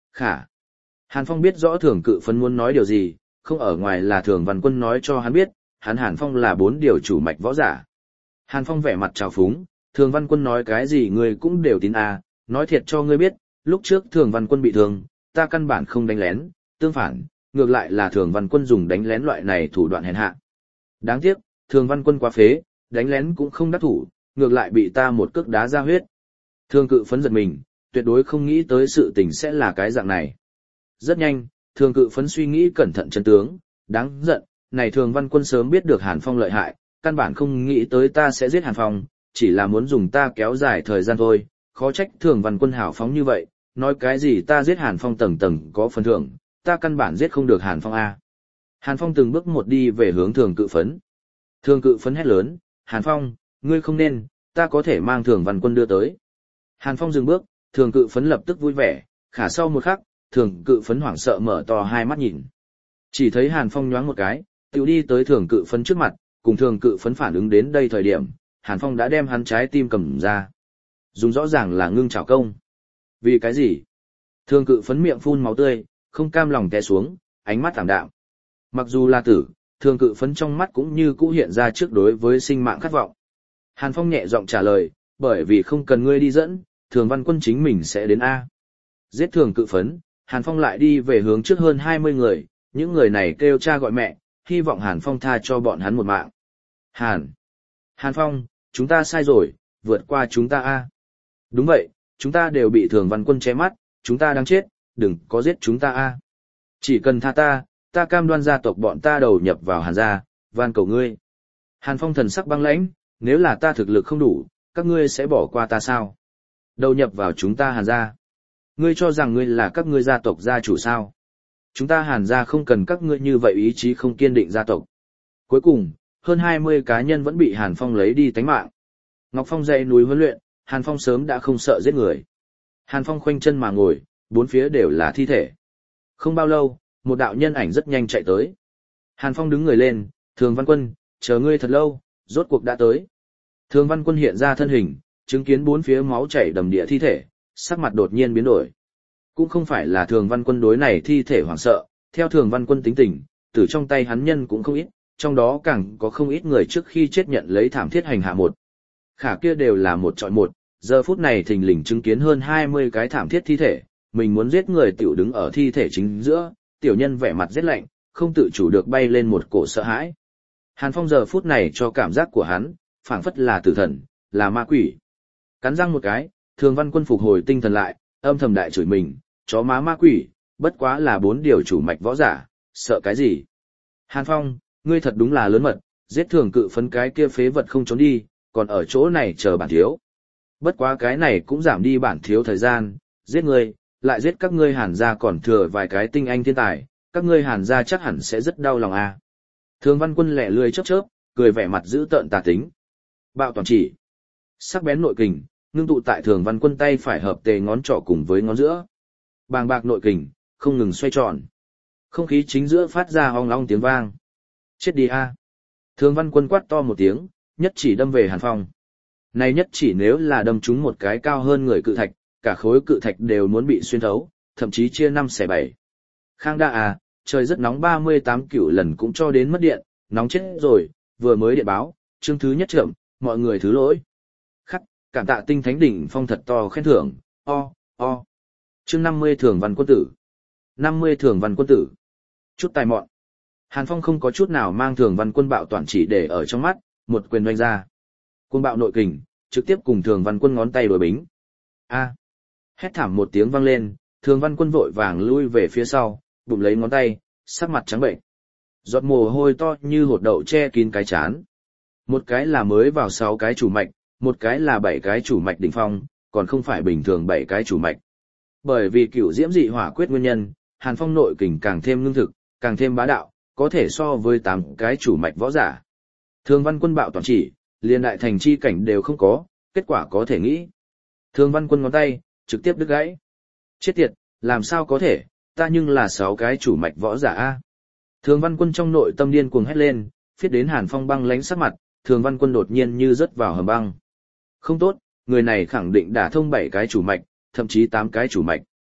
Khả. Hàn Phong biết rõ Thường Cự Phấn muốn nói điều gì, không ở ngoài là Thường Văn Quân nói cho hắn biết, hắn Hàn Phong là bốn điều chủ mạch võ giả. Hàn Phong vẻ mặt trào phúng, Thường Văn Quân nói cái gì ngươi cũng đều tin à, nói thiệt cho ngươi biết, lúc trước Thường Văn Quân bị thương, ta căn bản không đánh lén, tương phản, ngược lại là Thường Văn Quân dùng đánh lén loại này thủ đoạn hèn hạ. Đáng tiếc, Thường Văn Quân quá phế, đánh lén cũng không đắc thủ, ngược lại bị ta một cước đá ra huyết. Thường Cự Phấn giật mình, tuyệt đối không nghĩ tới sự tình sẽ là cái dạng này. Rất nhanh, Thường Cự Phấn suy nghĩ cẩn thận chân tướng, đáng giận, này Thường Văn Quân sớm biết được Hàn Phong lợi hại, căn bản không nghĩ tới ta sẽ giết Hàn Phong, chỉ là muốn dùng ta kéo dài thời gian thôi, khó trách Thường Văn Quân hào phóng như vậy, nói cái gì ta giết Hàn Phong tầng tầng có phần thưởng, ta căn bản giết không được Hàn Phong a. Hàn Phong từng bước một đi về hướng Thường Cự Phấn. Thường Cự Phấn hét lớn, Hàn Phong, ngươi không nên, ta có thể mang Thường Văn Quân đưa tới. Hàn Phong dừng bước, Thường Cự Phấn lập tức vui vẻ, khả sau một khắc, Thường Cự Phấn hoảng sợ mở to hai mắt nhìn. Chỉ thấy Hàn Phong nhoáng một cái, tiểu đi tới Thường Cự Phấn trước mặt, cùng Thường Cự Phấn phản ứng đến đây thời điểm, Hàn Phong đã đem hắn trái tim cầm ra. Dùng rõ ràng là ngưng trảo công. Vì cái gì? Thường Cự Phấn miệng phun máu tươi, không cam lòng té xuống, ánh mắt thảm đạm. Mặc dù là tử, Thường Cự Phấn trong mắt cũng như cũ hiện ra trước đối với sinh mạng khát vọng. Hàn Phong nhẹ giọng trả lời, bởi vì không cần ngươi đi dẫn, Thường Văn Quân chính mình sẽ đến A. Giết Thường Cự Phấn, Hàn Phong lại đi về hướng trước hơn hai mươi người, những người này kêu cha gọi mẹ, hy vọng Hàn Phong tha cho bọn hắn một mạng. Hàn! Hàn Phong, chúng ta sai rồi, vượt qua chúng ta A. Đúng vậy, chúng ta đều bị Thường Văn Quân che mắt, chúng ta đang chết, đừng có giết chúng ta A. Chỉ cần tha ta, ta cam đoan gia tộc bọn ta đầu nhập vào Hàn gia, van cầu ngươi. Hàn Phong thần sắc băng lãnh, nếu là ta thực lực không đủ, các ngươi sẽ bỏ qua ta sao? Đầu nhập vào chúng ta Hàn gia. Ngươi cho rằng ngươi là các ngươi gia tộc gia chủ sao? Chúng ta Hàn gia không cần các ngươi như vậy ý chí không kiên định gia tộc. Cuối cùng, hơn hai mươi cá nhân vẫn bị Hàn Phong lấy đi tánh mạng. Ngọc Phong dãy núi huấn luyện, Hàn Phong sớm đã không sợ giết người. Hàn Phong khoanh chân mà ngồi, bốn phía đều là thi thể. Không bao lâu, một đạo nhân ảnh rất nhanh chạy tới. Hàn Phong đứng người lên, Thường Văn Quân, chờ ngươi thật lâu, rốt cuộc đã tới. Thường Văn Quân hiện ra thân hình, chứng kiến bốn phía máu chảy đầm địa thi thể, sắc mặt đột nhiên biến đổi. Cũng không phải là Thường Văn Quân đối này thi thể hoảng sợ, theo Thường Văn Quân tính tình, từ trong tay hắn nhân cũng không ít, trong đó càng có không ít người trước khi chết nhận lấy thảm thiết hành hạ một. Khả kia đều là một trọi một, giờ phút này thình lình chứng kiến hơn hai mươi cái thảm thiết thi thể, mình muốn giết người tiểu đứng ở thi thể chính giữa, tiểu nhân vẻ mặt rét lạnh, không tự chủ được bay lên một cổ sợ hãi. Hàn Phong giờ phút này cho cảm giác của hắn, phảng phất là tử thần, là ma quỷ. Cắn răng một cái, Thường Văn Quân phục hồi tinh thần lại, âm thầm đại chửi mình, chó má ma quỷ, bất quá là bốn điều chủ mạch võ giả, sợ cái gì? Hàn Phong, ngươi thật đúng là lớn mật, giết Thường Cự Phấn cái kia phế vật không trốn đi, còn ở chỗ này chờ bản thiếu. Bất quá cái này cũng giảm đi bản thiếu thời gian, giết ngươi, lại giết các ngươi Hàn gia còn thừa vài cái tinh anh thiên tài, các ngươi Hàn gia chắc hẳn sẽ rất đau lòng à. Thường Văn Quân lẻ lươi chớp chớp, cười vẻ mặt dữ tợn tà tính. Bạo toàn chỉ. Sắc bén nội kình, ngưng tụ tại Thường Văn Quân tay phải hợp tề ngón trỏ cùng với ngón giữa. Bàng bạc nội kình, không ngừng xoay tròn. Không khí chính giữa phát ra ong ong tiếng vang. Chết đi a. Thường Văn Quân quát to một tiếng, nhất chỉ đâm về Hàn Phong. Này nhất chỉ nếu là đâm trúng một cái cao hơn người cự thạch, cả khối cự thạch đều muốn bị xuyên thấu, thậm chí chia năm xẻ bảy. Khang đa à, trời rất nóng ba mươi tám cửu lần cũng cho đến mất điện, nóng chết rồi, vừa mới điện báo, chương thứ nhất chậm, mọi người thứ lỗi. Khắc, cảm tạ tinh thánh đỉnh phong thật to khen thưởng, o, o. Chương năm mươi Thường Văn Quân tử. năm mươi Thường Văn Quân tử. Chút tài mọn. Hàn Phong không có chút nào mang Thường Văn Quân bạo toàn chỉ để ở trong mắt, một quyền doanh ra. Quân bạo nội kình, trực tiếp cùng Thường Văn Quân ngón tay đối bính. A. Hét thảm một tiếng vang lên, Thường Văn Quân vội vàng lui về phía sau, bụng lấy ngón tay, sắc mặt trắng bệnh. Giọt mồ hôi to như hột đậu che kín cái chán. Một cái là mới vào sáu cái chủ mạch, một cái là bảy cái chủ mạch đỉnh phong, còn không phải bình thường bảy cái chủ mạch. Bởi vì cửu diễm dị hỏa quyết nguyên nhân, Hàn Phong nội kình càng thêm ngưng thực, càng thêm bá đạo, có thể so với tám cái chủ mạch võ giả. Thường Văn Quân bạo toàn chỉ, liền đại thành chi cảnh đều không có, kết quả có thể nghĩ. Thường Văn Quân ngón tay, trực tiếp đứt gãy. Chết tiệt, làm sao có thể, ta nhưng là sáu cái chủ mạch võ giả a. Thường Văn Quân trong nội tâm điên cuồng hét lên, phiết đến Hàn Phong băng lánh sắc mặt, Thường Văn Quân đột nhiên như rớt vào hầm băng. Không tốt, người này khẳng định đả thông bảy cái chủ mạch, thậm chí tám cái chủ mạch.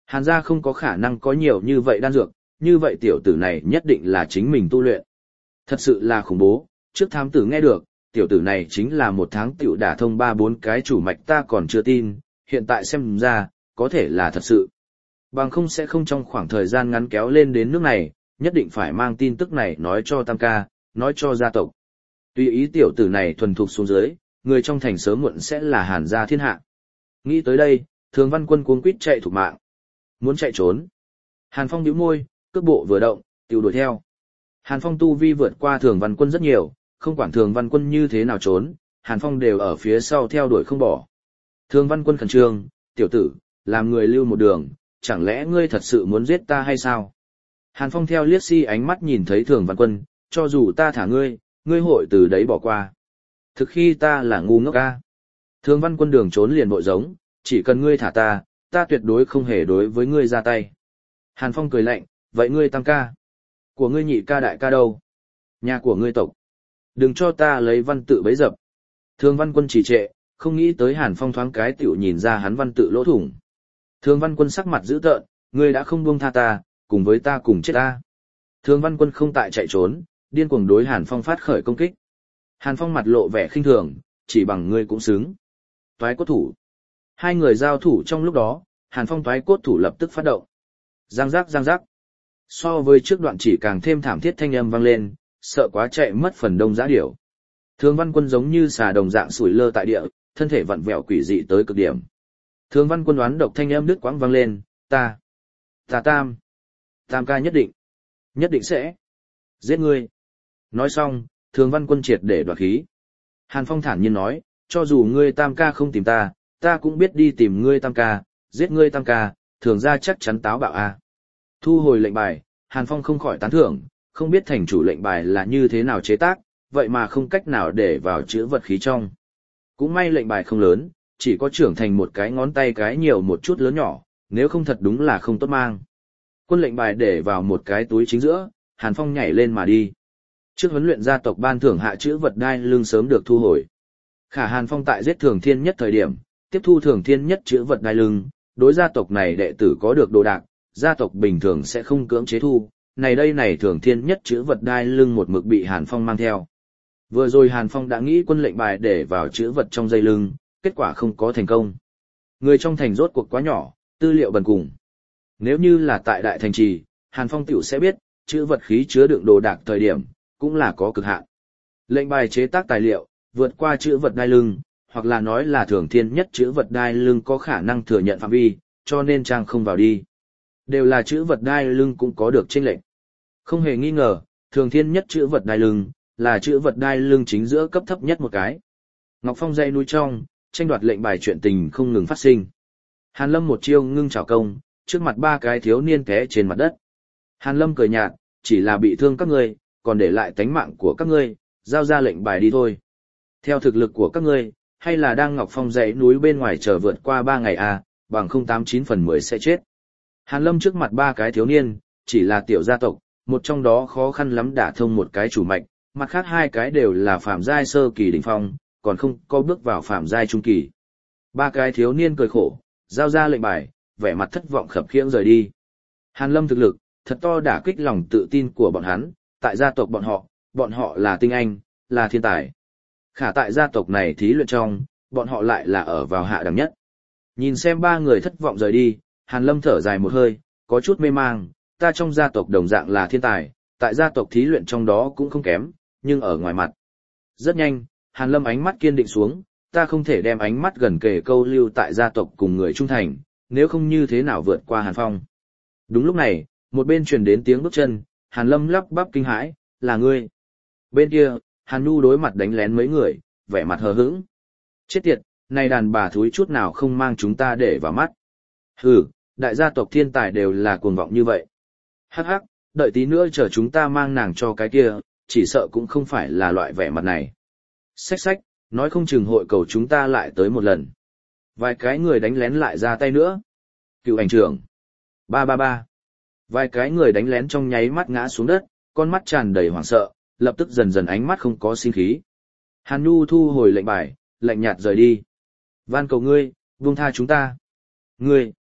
Hàn gia không có khả năng có nhiều như vậy đan dược, như vậy tiểu tử này nhất định là chính mình tu luyện. Thật sự là khủng bố, trước thám tử nghe được, tiểu tử này chính là một tháng tiểu đả thông ba bốn cái chủ mạch ta còn chưa tin, hiện tại xem ra, có thể là thật sự. Bằng không sẽ không trong khoảng thời gian ngắn kéo lên đến nước này, nhất định phải mang tin tức này nói cho Tam ca, nói cho gia tộc. Tuy ý tiểu tử này thuần thục xuống dưới, người trong thành sớm muộn sẽ là Hàn gia thiên hạ. Nghĩ tới đây, Thường Văn Quân cuống quýt chạy thục mạng. Muốn chạy trốn. Hàn Phong nhíu môi, cước bộ vừa động, tiểu đuổi theo. Hàn Phong tu vi vượt qua Thường Văn Quân rất nhiều, không quản Thường Văn Quân như thế nào trốn, Hàn Phong đều ở phía sau theo đuổi không bỏ. Thường Văn Quân khẩn trương, tiểu tử, làm người lưu một đường, chẳng lẽ ngươi thật sự muốn giết ta hay sao? Hàn Phong theo liếc si ánh mắt nhìn thấy Thường Văn Quân, cho dù ta thả ngươi, ngươi hội từ đấy bỏ qua. Thực khi ta là ngu ngốc ca. Thường Văn Quân đường trốn liền bội giống, chỉ cần ngươi thả ta, ta tuyệt đối không hề đối với ngươi ra tay. Hàn Phong cười lạnh, vậy ngươi Tam ca? Của ngươi nhị ca đại ca đâu? Nhà của ngươi tộc. Đừng cho ta lấy văn tự bấy dập. Thường Văn Quân chỉ trệ, không nghĩ tới Hàn Phong thoáng cái tiểu nhìn ra hắn văn tự lỗ thủng. Thường Văn Quân sắc mặt dữ tợn, ngươi đã không buông tha ta, cùng với ta cùng chết ta. Thường Văn Quân không tại chạy trốn, điên cuồng đối Hàn Phong phát khởi công kích. Hàn Phong mặt lộ vẻ khinh thường, chỉ bằng ngươi cũng xứng. Toái cốt thủ. Hai người giao thủ trong lúc đó, Hàn Phong toái cốt thủ lập tức phát động. Giang giác giang giác. So với trước đoạn chỉ càng thêm thảm thiết thanh âm vang lên, sợ quá chạy mất phần đông giã điểu. Thường Văn Quân giống như xà đồng dạng sủi lơ tại địa, thân thể vặn vẹo quỷ dị tới cực điểm. Thường Văn Quân đoán độc thanh âm đứt quãng vang lên, ta, ta Tam, Tam ca nhất định, nhất định sẽ giết ngươi. Nói xong, Thường Văn Quân triệt để đoạt khí. Hàn Phong thản nhiên nói, cho dù ngươi Tam ca không tìm ta, ta cũng biết đi tìm ngươi Tam ca, giết ngươi Tam ca, thường ra chắc chắn táo bạo a. Thu hồi lệnh bài, Hàn Phong không khỏi tán thưởng, không biết thành chủ lệnh bài là như thế nào chế tác, vậy mà không cách nào để vào chữ vật khí trong. Cũng may lệnh bài không lớn, chỉ có trưởng thành một cái ngón tay cái nhiều một chút lớn nhỏ, nếu không thật đúng là không tốt mang. Quân lệnh bài để vào một cái túi chính giữa, Hàn Phong nhảy lên mà đi. Trước huấn luyện gia tộc ban thưởng hạ chữ vật đai lưng sớm được thu hồi. Khả Hàn Phong tại giết Thường Thiên Nhất thời điểm, tiếp thu Thường Thiên Nhất chữ vật đai lưng, đối gia tộc này đệ tử có được đồ đạc, gia tộc bình thường sẽ không cưỡng chế thu, này đây này Thường Thiên Nhất chữ vật đai lưng một mực bị Hàn Phong mang theo. Vừa rồi Hàn Phong đã nghĩ quân lệnh bài để vào chữ vật trong dây lưng, kết quả không có thành công. Người trong thành rốt cuộc quá nhỏ, tư liệu bần cùng. Nếu như là tại đại thành trì, Hàn Phong tiểu sẽ biết, chữ vật khí chứa đựng đồ đạc thời điểm, cũng là có cực hạn. Lệnh bài chế tác tài liệu, vượt qua chữ vật đai lưng, hoặc là nói là Thường Thiên Nhất chữ vật đai lưng có khả năng thừa nhận phạm vi, cho nên trang không vào đi. Đều là chữ vật đai lưng cũng có được chênh lệnh. Không hề nghi ngờ, Thường Thiên Nhất chữ vật đai lưng, là chữ vật đai lưng chính giữa cấp thấp nhất một cái. Ngọc Phong dãy núi trong, tranh đoạt lệnh bài chuyện tình không ngừng phát sinh. Hàn Lâm một chiêu ngưng trảo công, trước mặt ba cái thiếu niên té trên mặt đất. Hàn Lâm cười nhạt, chỉ là bị thương các ngươi, còn để lại tánh mạng của các ngươi, giao ra lệnh bài đi thôi. Theo thực lực của các ngươi, hay là đang Ngọc Phong dãy núi bên ngoài chờ vượt qua ba ngày à, bằng không tám chín phần mười sẽ chết. Hàn Lâm trước mặt ba cái thiếu niên, chỉ là tiểu gia tộc, một trong đó khó khăn lắm đả thông một cái chủ mạch, mặt khác hai cái đều là phạm giai sơ kỳ đỉnh phong, còn không có bước vào phạm giai trung kỳ. Ba cái thiếu niên cười khổ, giao ra lệnh bài, vẻ mặt thất vọng khập khiễng rời đi. Hàn Lâm thực lực, thật to đả kích lòng tự tin của bọn hắn, tại gia tộc bọn họ, bọn họ là tinh anh, là thiên tài. Khả tại gia tộc này thí luyện trong, bọn họ lại là ở vào hạ đẳng nhất. Nhìn xem ba người thất vọng rời đi, Hàn Lâm thở dài một hơi, có chút mê mang, ta trong gia tộc đồng dạng là thiên tài, tại gia tộc thí luyện trong đó cũng không kém, nhưng ở ngoài mặt. Rất nhanh, Hàn Lâm ánh mắt kiên định xuống, ta không thể đem ánh mắt gần kề câu lưu tại gia tộc cùng người trung thành, nếu không như thế nào vượt qua Hàn Phong. Đúng lúc này, một bên truyền đến tiếng bước chân, Hàn Lâm lắp bắp kinh hãi, là ngươi. Bên kia, Hàn Nhu đối mặt đánh lén mấy người, vẻ mặt hờ hững. Chết tiệt, này đàn bà thúi chút nào không mang chúng ta để vào mắt. Hừ, đại gia tộc thiên tài đều là cuồng vọng như vậy. Hắc hắc, đợi tí nữa chờ chúng ta mang nàng cho cái kia, chỉ sợ cũng không phải là loại vẻ mặt này. Xách xách, nói không chừng hội cầu chúng ta lại tới một lần. Vài cái người đánh lén lại ra tay nữa. Cựu ảnh trưởng. Ba ba ba. Vài cái người đánh lén trong nháy mắt ngã xuống đất, con mắt tràn đầy hoảng sợ, lập tức dần dần ánh mắt không có sinh khí. Hàn Nhu thu hồi lệnh bài, lạnh nhạt rời đi. Van cầu ngươi, buông tha chúng ta. Ngươi.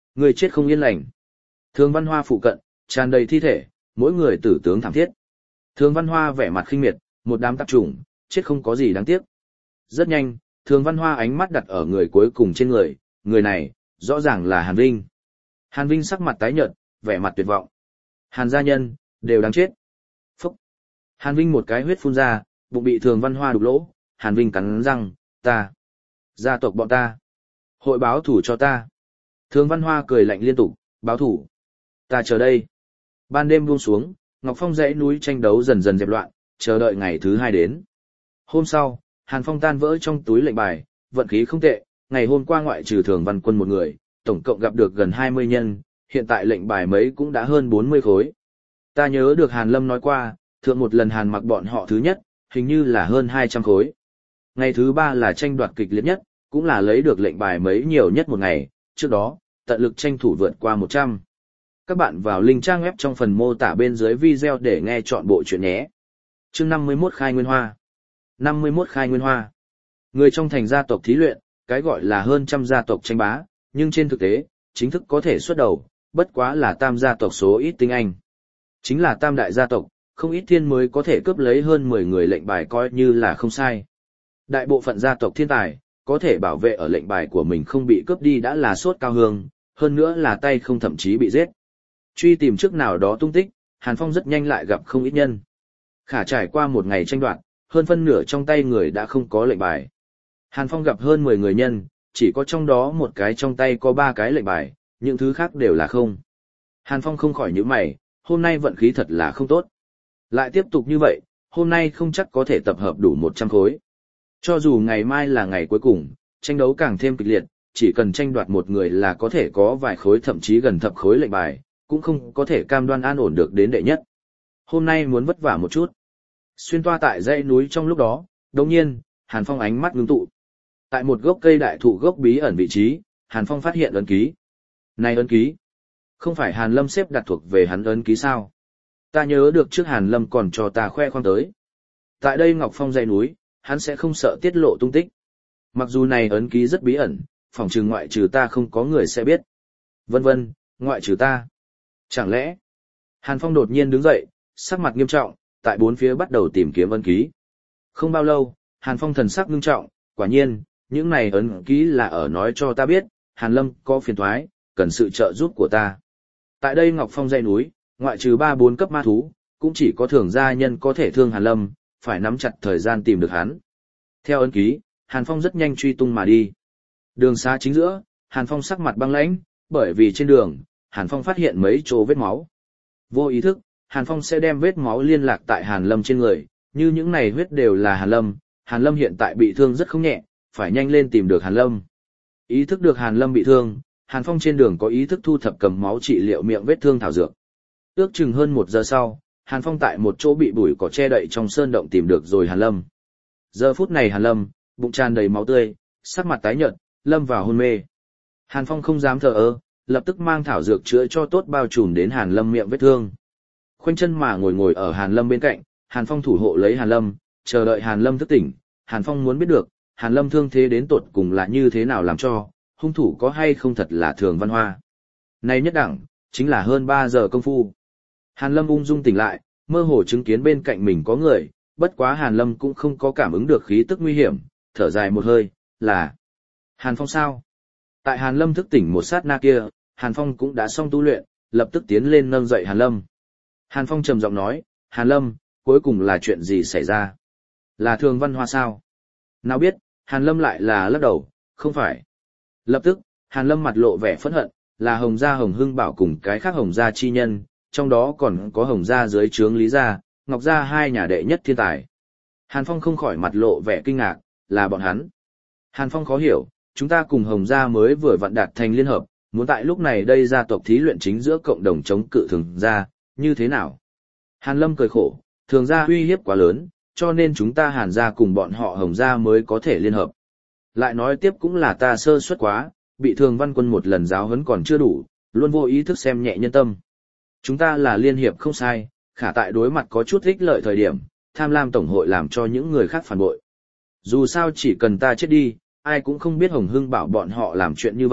Người chết không yên lành. Thường Văn Hoa phụ cận, tràn đầy thi thể, mỗi người tử tướng thảm thiết. Thường Văn Hoa vẻ mặt khinh miệt, một đám tạp chủng, chết không có gì đáng tiếc. Rất nhanh, Thường Văn Hoa ánh mắt đặt ở người cuối cùng trên người, người này, rõ ràng là Hàn Vinh. Hàn Vinh sắc mặt tái nhợt, vẻ mặt tuyệt vọng. Hàn gia nhân, đều đáng chết. Phúc. Hàn Vinh một cái huyết phun ra, bụng bị Thường Văn Hoa đục lỗ, Hàn Vinh cắn răng, ta. Gia tộc bọn ta. Hội báo thủ cho ta. Thường Văn Hoa cười lạnh liên tục, báo thủ. Ta chờ đây. Ban đêm buông xuống, Ngọc Phong dãy núi tranh đấu dần dần dẹp loạn, chờ đợi ngày thứ hai đến. Hôm sau, Hàn Phong tan vỡ trong túi lệnh bài, vận khí không tệ, ngày hôm qua ngoại trừ Thường Văn Quân một người, tổng cộng gặp được gần hai mươi nhân, hiện tại lệnh bài mấy cũng đã hơn bốn mươi khối. Ta nhớ được Hàn Lâm nói qua, thượng một lần Hàn mặc bọn họ thứ nhất, hình như là hơn hai trăm khối. Ngày thứ ba là tranh đoạt kịch liệt nhất, cũng là lấy được lệnh bài mấy nhiều nhất một ngày, trước đó, tận lực tranh thủ vượt qua một trăm. Các bạn vào link trang web trong phần mô tả bên dưới video để nghe chọn bộ chuyện nhé. Chương năm mươi mốt Khai Nguyên Hoa. năm mươi mốt Khai Nguyên Hoa. Người trong thành gia tộc thí luyện, cái gọi là hơn trăm gia tộc tranh bá, nhưng trên thực tế, chính thức có thể xuất đầu, bất quá là tam gia tộc số ít tinh anh. Chính là tam đại gia tộc, không ít thiên mới có thể cướp lấy hơn mười người lệnh bài coi như là không sai. Đại bộ phận gia tộc thiên tài, có thể bảo vệ ở lệnh bài của mình không bị cướp đi đã là sốt cao hương, hơn nữa là tay không thậm chí bị giết. Truy tìm trước nào đó tung tích, Hàn Phong rất nhanh lại gặp không ít nhân. Khả trải qua một ngày tranh đoạt, hơn phân nửa trong tay người đã không có lệnh bài. Hàn Phong gặp hơn mười người nhân, chỉ có trong đó một cái trong tay có ba cái lệnh bài, những thứ khác đều là không. Hàn Phong không khỏi nhíu mày, hôm nay vận khí thật là không tốt. Lại tiếp tục như vậy, hôm nay không chắc có thể tập hợp đủ một trăm khối. Cho dù ngày mai là ngày cuối cùng, tranh đấu càng thêm kịch liệt, chỉ cần tranh đoạt một người là có thể có vài khối thậm chí gần thập khối lệnh bài, cũng không có thể cam đoan an ổn được đến đệ nhất. Hôm nay muốn vất vả một chút. Xuyên toa tại dãy núi trong lúc đó, đồng nhiên, Hàn Phong ánh mắt ngưng tụ. Tại một gốc cây đại thụ gốc bí ẩn vị trí, Hàn Phong phát hiện ấn ký. Này ấn ký, không phải Hàn Lâm xếp đặt thuộc về hắn ấn ký sao? Ta nhớ được trước Hàn Lâm còn cho ta khoe khoang tới. Tại đây Ngọc Phong dãy núi, hắn sẽ không sợ tiết lộ tung tích. Mặc dù này ấn ký rất bí ẩn, phòng trừ ngoại trừ ta không có người sẽ biết. Vân vân, ngoại trừ ta. Chẳng lẽ? Hàn Phong đột nhiên đứng dậy, sắc mặt nghiêm trọng, tại bốn phía bắt đầu tìm kiếm ấn ký. Không bao lâu, Hàn Phong thần sắc nghiêm trọng, quả nhiên, những này ấn ký là ở nói cho ta biết, Hàn Lâm có phiền toái, cần sự trợ giúp của ta. Tại đây Ngọc Phong dãy núi, ngoại trừ ba bốn cấp ma thú, cũng chỉ có thường gia nhân có thể thương Hàn Lâm, phải nắm chặt thời gian tìm được hắn. Theo ấn ký, Hàn Phong rất nhanh truy tung mà đi. Đường xá chính giữa, Hàn Phong sắc mặt băng lãnh, bởi vì trên đường, Hàn Phong phát hiện mấy chỗ vết máu. Vô ý thức, Hàn Phong sẽ đem vết máu liên lạc tại Hàn Lâm trên người, như những này huyết đều là Hàn Lâm, Hàn Lâm hiện tại bị thương rất không nhẹ, phải nhanh lên tìm được Hàn Lâm. Ý thức được Hàn Lâm bị thương, Hàn Phong trên đường có ý thức thu thập cầm máu trị liệu miệng vết thương thảo dược. Ước chừng hơn một giờ sau, Hàn Phong tại một chỗ bị bụi cỏ che đậy trong sơn động tìm được rồi Hàn Lâm. Giờ phút này Hàn Lâm, bụng tràn đầy máu tươi, sắc mặt tái nhợt, lâm vào hôn mê. Hàn Phong không dám thờ ơ, lập tức mang thảo dược chữa cho tốt bao trùm đến Hàn Lâm miệng vết thương. Khoanh chân mà ngồi ngồi ở Hàn Lâm bên cạnh, Hàn Phong thủ hộ lấy Hàn Lâm, chờ đợi Hàn Lâm thức tỉnh. Hàn Phong muốn biết được, Hàn Lâm thương thế đến tột cùng là như thế nào làm cho, hung thủ có hay không thật là Thường Văn Hoa. Này nhất đẳng, chính là hơn ba giờ công phu. Hàn Lâm ung dung tỉnh lại, mơ hồ chứng kiến bên cạnh mình có người, bất quá Hàn Lâm cũng không có cảm ứng được khí tức nguy hiểm, thở dài một hơi, là Hàn Phong sao? Tại Hàn Lâm thức tỉnh một sát na kia, Hàn Phong cũng đã xong tu luyện, lập tức tiến lên nâng dậy Hàn Lâm. Hàn Phong trầm giọng nói, Hàn Lâm, cuối cùng là chuyện gì xảy ra? Là Thường Văn Hoa sao? Nào biết, Hàn Lâm lại là lắc đầu, không phải. Lập tức, Hàn Lâm mặt lộ vẻ phẫn hận, là Hồng Gia Hồng Hưng Bảo cùng cái khác Hồng Gia chi nhân, trong đó còn có Hồng Gia dưới trướng Lý Gia, Ngọc Gia hai nhà đệ nhất thiên tài. Hàn Phong không khỏi mặt lộ vẻ kinh ngạc, là bọn hắn. Hàn Phong khó hiểu, chúng ta cùng Hồng Gia mới vừa vặn đạt thành liên hợp, muốn tại lúc này đây gia tộc thí luyện chính giữa cộng đồng chống cự Thường Gia, như thế nào? Hàn Lâm cười khổ, Thường Gia uy hiếp quá lớn, cho nên chúng ta Hàn Gia cùng bọn họ Hồng Gia mới có thể liên hợp. Lại nói tiếp cũng là ta sơ suất quá, bị Thường Văn Quân một lần giáo huấn còn chưa đủ, luôn vô ý thức xem nhẹ nhân tâm. Chúng ta là liên hiệp không sai, khả tại đối mặt có chút ích lợi thời điểm, tham lam tổng hội làm cho những người khác phản bội. Dù sao chỉ cần ta chết đi, ai cũng không biết Hồng Hưng Bảo bọn họ làm chuyện như vậy,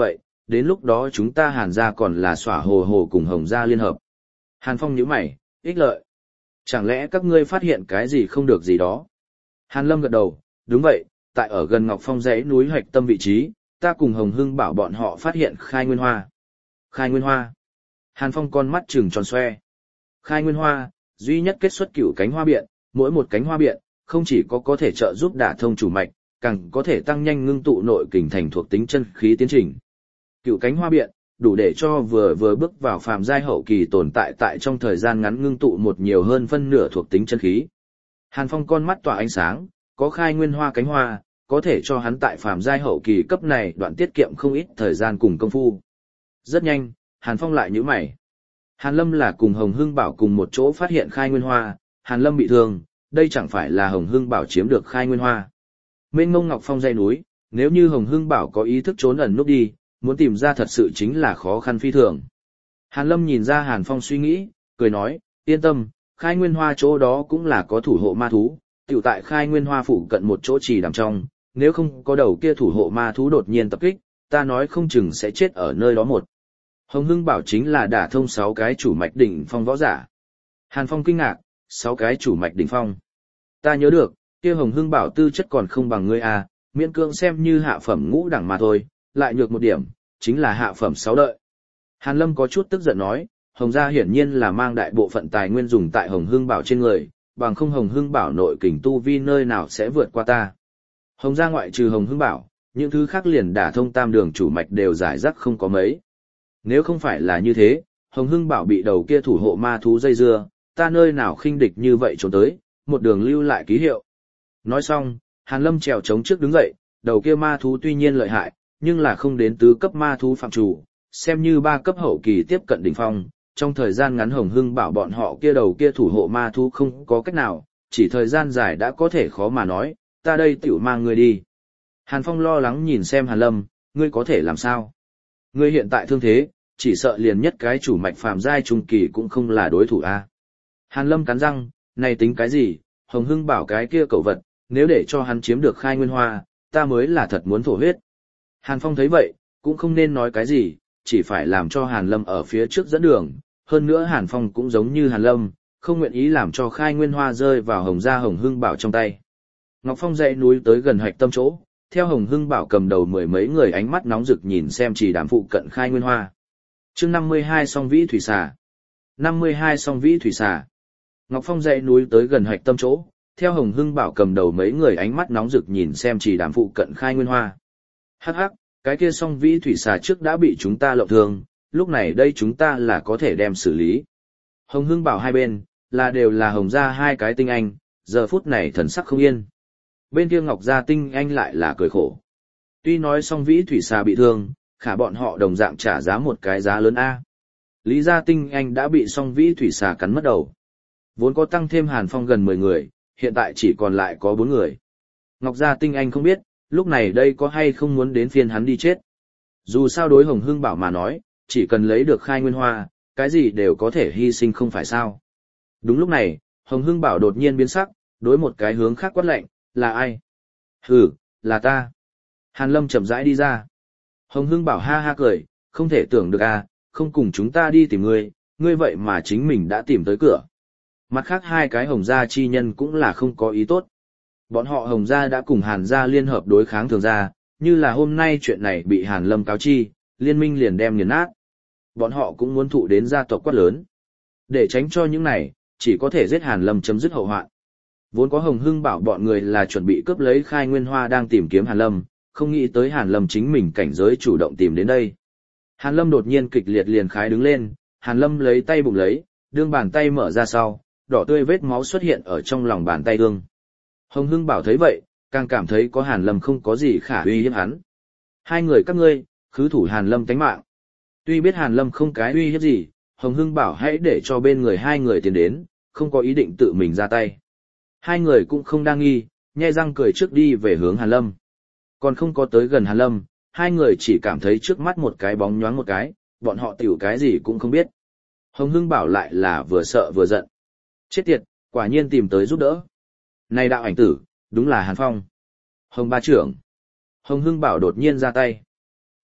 đến lúc đó chúng ta Hàn gia còn là xỏa hồ hồ cùng Hồng gia liên hợp. Hàn Phong nhíu mày, ích lợi. Chẳng lẽ các ngươi phát hiện cái gì không được gì đó? Hàn Lâm gật đầu, đúng vậy, tại ở gần Ngọc Phong dãy núi hoạch tâm vị trí, ta cùng Hồng Hưng bảo bọn họ phát hiện khai nguyên hoa. Khai nguyên hoa. Hàn Phong con mắt trừng tròn xoe. Khai nguyên hoa, duy nhất kết xuất cửu cánh hoa biện, mỗi một cánh hoa biện, không chỉ có có thể trợ giúp đả thông chủ mạch, càng có thể tăng nhanh ngưng tụ nội kình thành thuộc tính chân khí tiến trình. Cửu cánh hoa biện, đủ để cho vừa vừa bước vào phàm giai hậu kỳ tồn tại tại trong thời gian ngắn ngưng tụ một nhiều hơn phân nửa thuộc tính chân khí. Hàn Phong con mắt tỏa ánh sáng, có khai nguyên hoa cánh hoa, có thể cho hắn tại phàm giai hậu kỳ cấp này đoạn tiết kiệm không ít thời gian cùng công phu. Rất nhanh, Hàn Phong lại nhíu mày. Hàn Lâm là cùng Hồng Hưng Bảo cùng một chỗ phát hiện khai nguyên hoa, Hàn Lâm bị thương, đây chẳng phải là Hồng Hưng Bảo chiếm được khai nguyên hoa. Mênh mông Ngọc Phong dãy núi, nếu như Hồng Hưng Bảo có ý thức trốn ẩn núp đi, muốn tìm ra thật sự chính là khó khăn phi thường. Hàn Lâm nhìn ra Hàn Phong suy nghĩ, cười nói, yên tâm, khai nguyên hoa chỗ đó cũng là có thủ hộ ma thú, tiểu tại khai nguyên hoa phụ cận một chỗ trì đàm trong, nếu không có đầu kia thủ hộ ma thú đột nhiên tập kích, ta nói không chừng sẽ chết ở nơi đó một. Hồng Hưng Bảo chính là đả thông sáu cái chủ mạch đỉnh phong võ giả. Hàn Phong kinh ngạc, sáu cái chủ mạch đỉnh phong. Ta nhớ được, kia Hồng Hưng Bảo tư chất còn không bằng ngươi à, miễn cưỡng xem như hạ phẩm ngũ đẳng mà thôi, lại nhược một điểm, chính là hạ phẩm sáu đợi. Hàn Lâm có chút tức giận nói, Hồng gia hiển nhiên là mang đại bộ phận tài nguyên dùng tại Hồng Hưng Bảo trên người, bằng không Hồng Hưng Bảo nội kình tu vi nơi nào sẽ vượt qua ta. Hồng gia ngoại trừ Hồng Hưng Bảo, những thứ khác liền đả thông tam đường chủ mạch đều giải rác không có mấy. Nếu không phải là như thế, Hồng Hưng Bảo bị đầu kia thủ hộ ma thú dây dưa, ta nơi nào khinh địch như vậy trốn tới, một đường lưu lại ký hiệu. Nói xong, Hàn Lâm trèo trống trước đứng dậy, đầu kia ma thú tuy nhiên lợi hại, nhưng là không đến tứ cấp ma thú phạm chủ, xem như ba cấp hậu kỳ tiếp cận đỉnh phong, trong thời gian ngắn Hồng Hưng Bảo bọn họ kia đầu kia thủ hộ ma thú không có cách nào, chỉ thời gian dài đã có thể khó mà nói, ta đây tiểu mang ngươi đi. Hàn Phong lo lắng nhìn xem Hàn Lâm, ngươi có thể làm sao? Ngươi hiện tại thương thế, chỉ sợ liền nhất cái chủ mạch phàm giai trung kỳ cũng không là đối thủ a. Hàn Lâm cắn răng, này tính cái gì, Hồng Hưng Bảo cái kia cẩu vật, nếu để cho hắn chiếm được khai nguyên hoa, ta mới là thật muốn thổ huyết. Hàn Phong thấy vậy, cũng không nên nói cái gì, chỉ phải làm cho Hàn Lâm ở phía trước dẫn đường, hơn nữa Hàn Phong cũng giống như Hàn Lâm, không nguyện ý làm cho khai nguyên hoa rơi vào Hồng gia Hồng Hưng Bảo trong tay. Ngọc Phong dãy núi tới gần hạch tâm chỗ, theo Hồng Hưng Bảo cầm đầu mười mấy người ánh mắt nóng rực nhìn xem chỉ đàm phụ cận khai nguyên hoa. Chương năm mươi hai song vĩ thủy xà. năm mươi hai song vĩ thủy xà. Ngọc Phong dãy núi tới gần hạch tâm chỗ, theo Hồng Hưng Bảo cầm đầu mấy người ánh mắt nóng rực nhìn xem chỉ đàm phụ cận khai nguyên hoa. Hắc hắc, cái kia song vĩ thủy xà trước đã bị chúng ta lộng thương, lúc này đây chúng ta là có thể đem xử lý. Hồng Hưng Bảo hai bên, là đều là Hồng gia hai cái tinh anh, giờ phút này thần sắc không yên. Bên kia Ngọc gia tinh anh lại là cười khổ. Tuy nói song vĩ thủy xà bị thương, khả bọn họ đồng dạng trả giá một cái giá lớn A. Lý gia tinh anh đã bị song vĩ thủy xà cắn mất đầu. Vốn có tăng thêm Hàn Phong gần mười người, hiện tại chỉ còn lại có bốn người. Ngọc gia tinh anh không biết, lúc này đây có hay không muốn đến phiên hắn đi chết. Dù sao đối Hồng Hưng Bảo mà nói, chỉ cần lấy được khai nguyên hoa, cái gì đều có thể hy sinh không phải sao. Đúng lúc này, Hồng Hưng Bảo đột nhiên biến sắc, đối một cái hướng khác quát lạnh, là ai? Hừ, là ta. Hàn Lâm chậm rãi đi ra. Hồng Hưng Bảo ha ha cười, không thể tưởng được à, không cùng chúng ta đi tìm ngươi, ngươi vậy mà chính mình đã tìm tới cửa. Mặt khác hai cái Hồng gia chi nhân cũng là không có ý tốt. Bọn họ Hồng gia đã cùng Hàn gia liên hợp đối kháng Thường gia, như là hôm nay chuyện này bị Hàn Lâm cáo chi, liên minh liền đem nghiền nát. Bọn họ cũng muốn thụ đến gia tộc quát lớn. Để tránh cho những này, chỉ có thể giết Hàn Lâm chấm dứt hậu hoạn. Vốn có Hồng Hưng Bảo bọn người là chuẩn bị cướp lấy khai nguyên hoa đang tìm kiếm Hàn Lâm, không nghĩ tới Hàn Lâm chính mình cảnh giới chủ động tìm đến đây. Hàn Lâm đột nhiên kịch liệt liền khái đứng lên, Hàn Lâm lấy tay bụng lấy, đương bàn tay mở ra sau, đỏ tươi vết máu xuất hiện ở trong lòng bàn tay đương. Hồng Hưng Bảo thấy vậy, càng cảm thấy có Hàn Lâm không có gì khả uy hiếp hắn. Hai người các ngươi, khứ thủ Hàn Lâm tánh mạng. Tuy biết Hàn Lâm không cái uy hiếp gì, Hồng Hưng Bảo hãy để cho bên người hai người tiến đến, không có ý định tự mình ra tay. Hai người cũng không đang nghi, nhe răng cười trước đi về hướng Hàn Lâm. Còn không có tới gần Hàn Lâm, hai người chỉ cảm thấy trước mắt một cái bóng nhoáng một cái, bọn họ tiểu cái gì cũng không biết. Hồng Hưng Bảo lại là vừa sợ vừa giận. Chết tiệt, quả nhiên tìm tới giúp đỡ. Này đạo ảnh tử, đúng là Hàn Phong. Hồng ba trưởng. Hồng Hưng Bảo đột nhiên ra tay.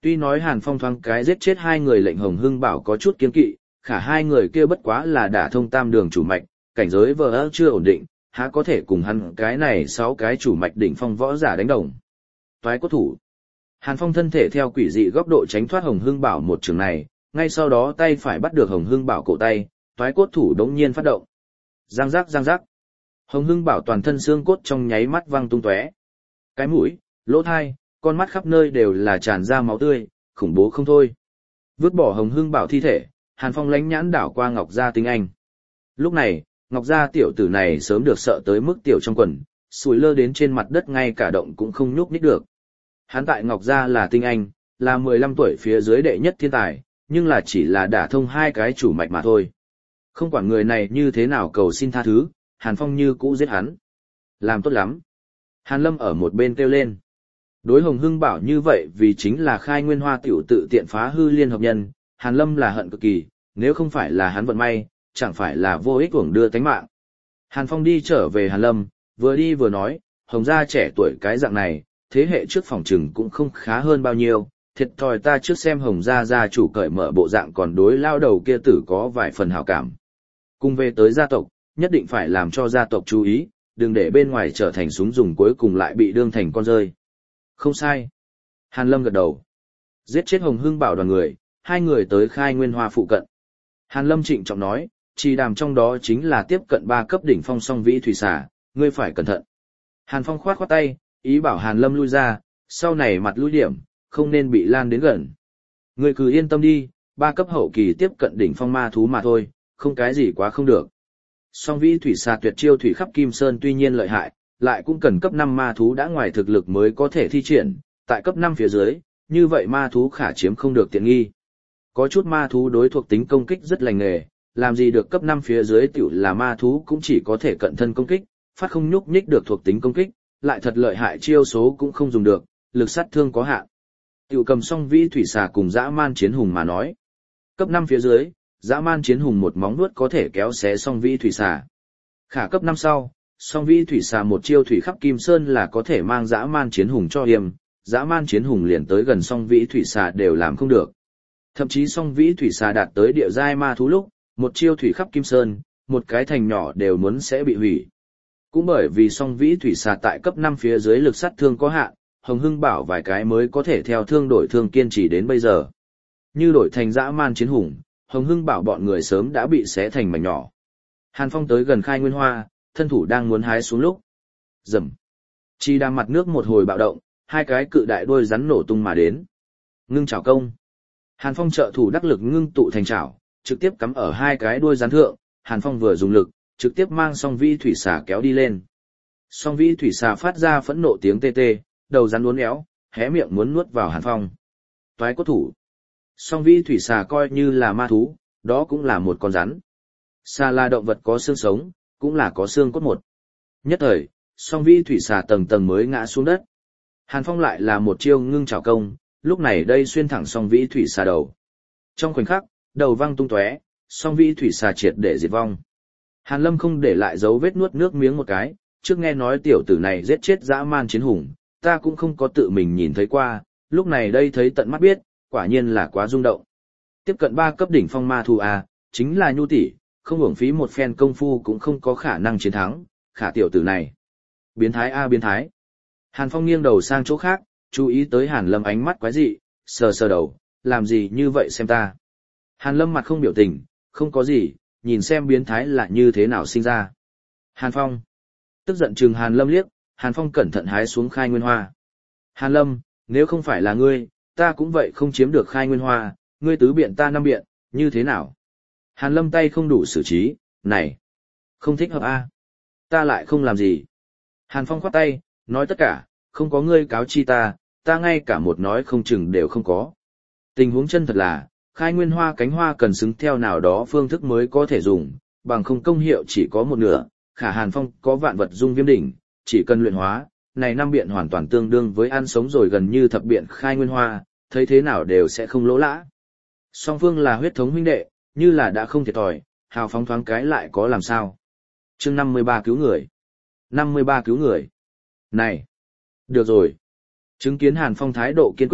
Tuy nói Hàn Phong thoáng cái giết chết hai người lệnh Hồng Hưng Bảo có chút kiên kỵ, khả hai người kia bất quá là đả thông tam đường chủ mạch, cảnh giới vờ ơ chưa ổn định, há có thể cùng hắn cái này sáu cái chủ mạch đỉnh phong võ giả đánh đồng. Toái cốt thủ. Hàn Phong thân thể theo quỷ dị góc độ tránh thoát Hồng Hưng Bảo một trường này, ngay sau đó tay phải bắt được Hồng Hưng Bảo cổ tay, toái cốt thủ đống nhiên phát động. Giang giác giang giác. Hồng Hưng Bảo toàn thân xương cốt trong nháy mắt văng tung tóe. Cái mũi, lỗ tai, con mắt khắp nơi đều là tràn ra máu tươi, khủng bố không thôi. Vứt bỏ Hồng Hưng Bảo thi thể, Hàn Phong lánh nhãn đảo qua Ngọc Gia tinh anh. Lúc này, Ngọc Gia tiểu tử này sớm được sợ tới mức tiểu trong quần, sủi lơ đến trên mặt đất ngay cả động cũng không nhúc nhích được. Hắn tại Ngọc Gia là tinh anh, là mười lăm tuổi phía dưới đệ nhất thiên tài, nhưng là chỉ là đả thông hai cái chủ mạch mà thôi. Không quản người này như thế nào cầu xin tha thứ, Hàn Phong như cũ giết hắn. Làm tốt lắm. Hàn Lâm ở một bên kêu lên. Đối Hồng Hưng Bảo như vậy vì chính là khai nguyên hoa tiểu tự tiện phá hư liên hợp nhân, Hàn Lâm là hận cực kỳ, nếu không phải là hắn vận may, chẳng phải là vô ích uổng đưa tánh mạng. Hàn Phong đi trở về Hàn Lâm, vừa đi vừa nói, Hồng gia trẻ tuổi cái dạng này, thế hệ trước phòng trừng cũng không khá hơn bao nhiêu, thiệt thòi ta trước xem Hồng gia gia chủ cởi mở bộ dạng còn đối lao đầu kia tử có vài phần hảo cảm. Cùng về tới gia tộc, nhất định phải làm cho gia tộc chú ý, đừng để bên ngoài trở thành súng dùng cuối cùng lại bị đương thành con rơi. Không sai. Hàn Lâm gật đầu. Giết chết Hồng Hưng Bảo đoàn người, hai người tới khai nguyên hoa phụ cận. Hàn Lâm trịnh trọng nói, chỉ đàm trong đó chính là tiếp cận ba cấp đỉnh phong song vĩ thủy xà, ngươi phải cẩn thận. Hàn Phong khoát khoát tay, ý bảo Hàn Lâm lui ra, sau này mặt lui điểm, không nên bị lan đến gần. Ngươi cứ yên tâm đi, ba cấp hậu kỳ tiếp cận đỉnh phong ma thú mà thôi, không cái gì quá không được. Song vĩ thủy xà tuyệt chiêu thủy khắp Kim Sơn tuy nhiên lợi hại, lại cũng cần cấp năm ma thú đã ngoài thực lực mới có thể thi triển, tại cấp năm phía dưới, như vậy ma thú khả chiếm không được tiện nghi. Có chút ma thú đối thuộc tính công kích rất lành nghề, làm gì được cấp năm phía dưới tiểu là ma thú cũng chỉ có thể cận thân công kích, phát không nhúc nhích được thuộc tính công kích, lại thật lợi hại chiêu số cũng không dùng được, lực sát thương có hạn. Tiểu cầm song vĩ thủy xà cùng dã man chiến hùng mà nói. Cấp năm phía dưới, dã man chiến hùng một móng vuốt có thể kéo xé song vĩ thủy xà. Khả cấp năm sau, song vĩ thủy xà một chiêu thủy khắp Kim Sơn là có thể mang dã man chiến hùng cho hiểm, dã man chiến hùng liền tới gần song vĩ thủy xà đều làm không được. Thậm chí song vĩ thủy xà đạt tới địa giai ma thú lúc, một chiêu thủy khắp Kim Sơn, một cái thành nhỏ đều muốn sẽ bị hủy. Cũng bởi vì song vĩ thủy xà tại cấp năm phía dưới lực sát thương có hạn, Hồng Hưng Bảo vài cái mới có thể theo thương đổi thương kiên trì đến bây giờ. Như đổi thành dã man chiến hùng, Hồng Hưng Bảo bọn người sớm đã bị xé thành mảnh nhỏ. Hàn Phong tới gần khai nguyên hoa, thân thủ đang muốn hái xuống lúc. Rầm. Chi đang mặt nước một hồi bạo động, hai cái cự đại đuôi rắn nổ tung mà đến. Ngưng chảo công. Hàn Phong trợ thủ đắc lực ngưng tụ thành chảo, trực tiếp cắm ở hai cái đuôi rắn thượng, Hàn Phong vừa dùng lực, trực tiếp mang song vĩ thủy xà kéo đi lên. Song vĩ thủy xà phát ra phẫn nộ tiếng tê tê, đầu rắn uốn éo, hé miệng muốn nuốt vào Hàn Phong. Toái cốt thủ. Song vĩ thủy xà coi như là ma thú, đó cũng là một con rắn. Xà là động vật có xương sống, cũng là có xương cốt một. Nhất thời, song vĩ thủy xà tầng tầng mới ngã xuống đất. Hàn Phong lại là một chiêu ngưng chảo công, lúc này đây xuyên thẳng song vĩ thủy xà đầu. Trong khoảnh khắc, đầu văng tung tóe, song vĩ thủy xà triệt để diệt vong. Hàn Lâm không để lại dấu vết nuốt nước miếng một cái, trước nghe nói tiểu tử này giết chết dã man chiến hùng, ta cũng không có tự mình nhìn thấy qua, lúc này đây thấy tận mắt biết, quả nhiên là quá rung động. Tiếp cận ba cấp đỉnh phong ma thú a, chính là nhu tỷ, không uổng phí một phen công phu cũng không có khả năng chiến thắng, khả tiểu tử này. Biến thái a biến thái. Hàn Phong nghiêng đầu sang chỗ khác, chú ý tới Hàn Lâm ánh mắt quái dị, sờ sờ đầu, làm gì như vậy xem ta. Hàn Lâm mặt không biểu tình, không có gì, nhìn xem biến thái là như thế nào sinh ra. Hàn Phong. Tức giận chừng Hàn Lâm liếc, Hàn Phong cẩn thận hái xuống khai nguyên hoa. Hàn Lâm, nếu không phải là ngươi, ta cũng vậy không chiếm được khai nguyên hoa, ngươi tứ biện ta năm biện, như thế nào? Hàn Lâm tay không đủ xử trí, này, không thích hợp a, ta lại không làm gì. Hàn Phong khoát tay, nói tất cả, không có ngươi cáo chi ta, ta ngay cả một nói không chừng đều không có. Tình huống chân thật là, khai nguyên hoa cánh hoa cần xứng theo nào đó phương thức mới có thể dùng, bằng không công hiệu chỉ có một nửa, khả Hàn Phong có vạn vật dung viêm đỉnh, chỉ cần luyện hóa, này năm biện hoàn toàn tương đương với ăn sống rồi gần như thập biện khai nguyên hoa, thấy thế nào đều sẽ không lỗ lã. Song phương là huyết thống huynh đệ, như là đã không thiệt thòi, hào phóng thoáng cái lại có làm sao. Chương năm mươi ba cứu người. năm mươi ba cứu người. Này, được rồi. Chứng kiến Hàn Phong thái độ kiên quyết,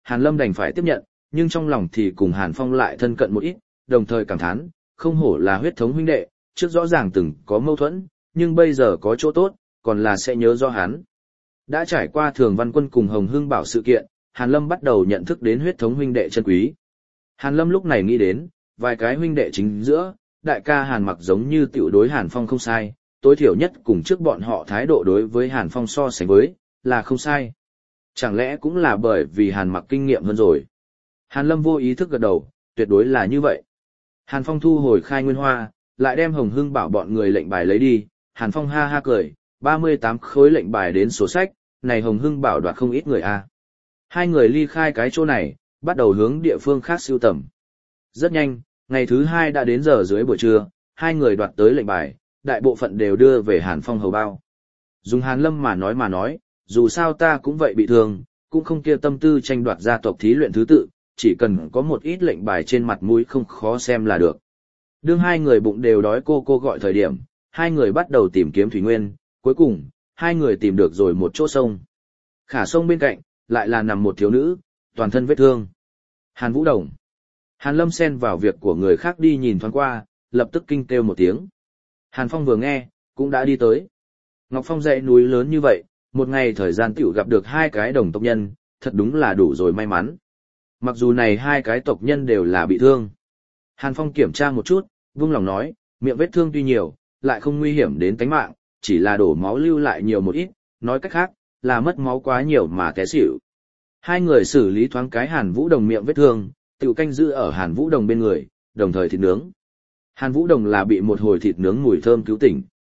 Hàn Lâm đành phải tiếp nhận, nhưng trong lòng thì cùng Hàn Phong lại thân cận một ít, đồng thời cảm thán, không hổ là huyết thống huynh đệ, trước rõ ràng từng có mâu thuẫn, nhưng bây giờ có chỗ tốt, còn là sẽ nhớ do hắn. Đã trải qua Thường Văn Quân cùng Hồng Hưng Bảo sự kiện, Hàn Lâm bắt đầu nhận thức đến huyết thống huynh đệ chân quý. Hàn Lâm lúc này nghĩ đến, vài cái huynh đệ chính giữa, đại ca Hàn Mặc giống như tiểu đối Hàn Phong không sai, tối thiểu nhất cùng trước bọn họ thái độ đối với Hàn Phong so sánh với, là không sai. Chẳng lẽ cũng là bởi vì Hàn Mặc kinh nghiệm hơn rồi. Hàn Lâm vô ý thức gật đầu, tuyệt đối là như vậy. Hàn Phong thu hồi khai nguyên hoa, lại đem Hồng Hưng Bảo bọn người lệnh bài lấy đi, Hàn Phong ha ha cười, ba mươi tám khối lệnh bài đến sổ sách, này Hồng Hưng Bảo đoạt không ít người a. Hai người ly khai cái chỗ này, bắt đầu hướng địa phương khác sưu tầm. Rất nhanh, ngày thứ hai đã đến giờ dưới buổi trưa, hai người đoạt tới lệnh bài, đại bộ phận đều đưa về Hàn Phong hầu bao. Dùng Hàn Lâm mà nói mà nói, dù sao ta cũng vậy bị thương, cũng không kia tâm tư tranh đoạt gia tộc thí luyện thứ tự, chỉ cần có một ít lệnh bài trên mặt mũi không khó xem là được. Đương hai người bụng đều đói cô cô gọi thời điểm, hai người bắt đầu tìm kiếm thủy nguyên, cuối cùng, hai người tìm được rồi một chỗ sông. Khả sông bên cạnh, lại là nằm một thiếu nữ, toàn thân vết thương. Hàn Vũ Đồng. Hàn Lâm xen vào việc của người khác đi nhìn thoáng qua, lập tức kinh kêu một tiếng. Hàn Phong vừa nghe, cũng đã đi tới. Ngọc Phong dãy núi lớn như vậy, một ngày thời gian tiểu gặp được hai cái đồng tộc nhân, thật đúng là đủ rồi may mắn. Mặc dù này hai cái tộc nhân đều là bị thương. Hàn Phong kiểm tra một chút, vung lòng nói, miệng vết thương tuy nhiều, lại không nguy hiểm đến tính mạng, chỉ là đổ máu lưu lại nhiều một ít, nói cách khác, là mất máu quá nhiều mà té xỉu. Hai người xử lý thoáng cái Hàn Vũ Đồng miệng vết thương, tiểu canh giữ ở Hàn Vũ Đồng bên người, đồng thời thịt nướng. Hàn Vũ Đồng là bị một hồi thịt nướng mùi thơm cứu tỉnh.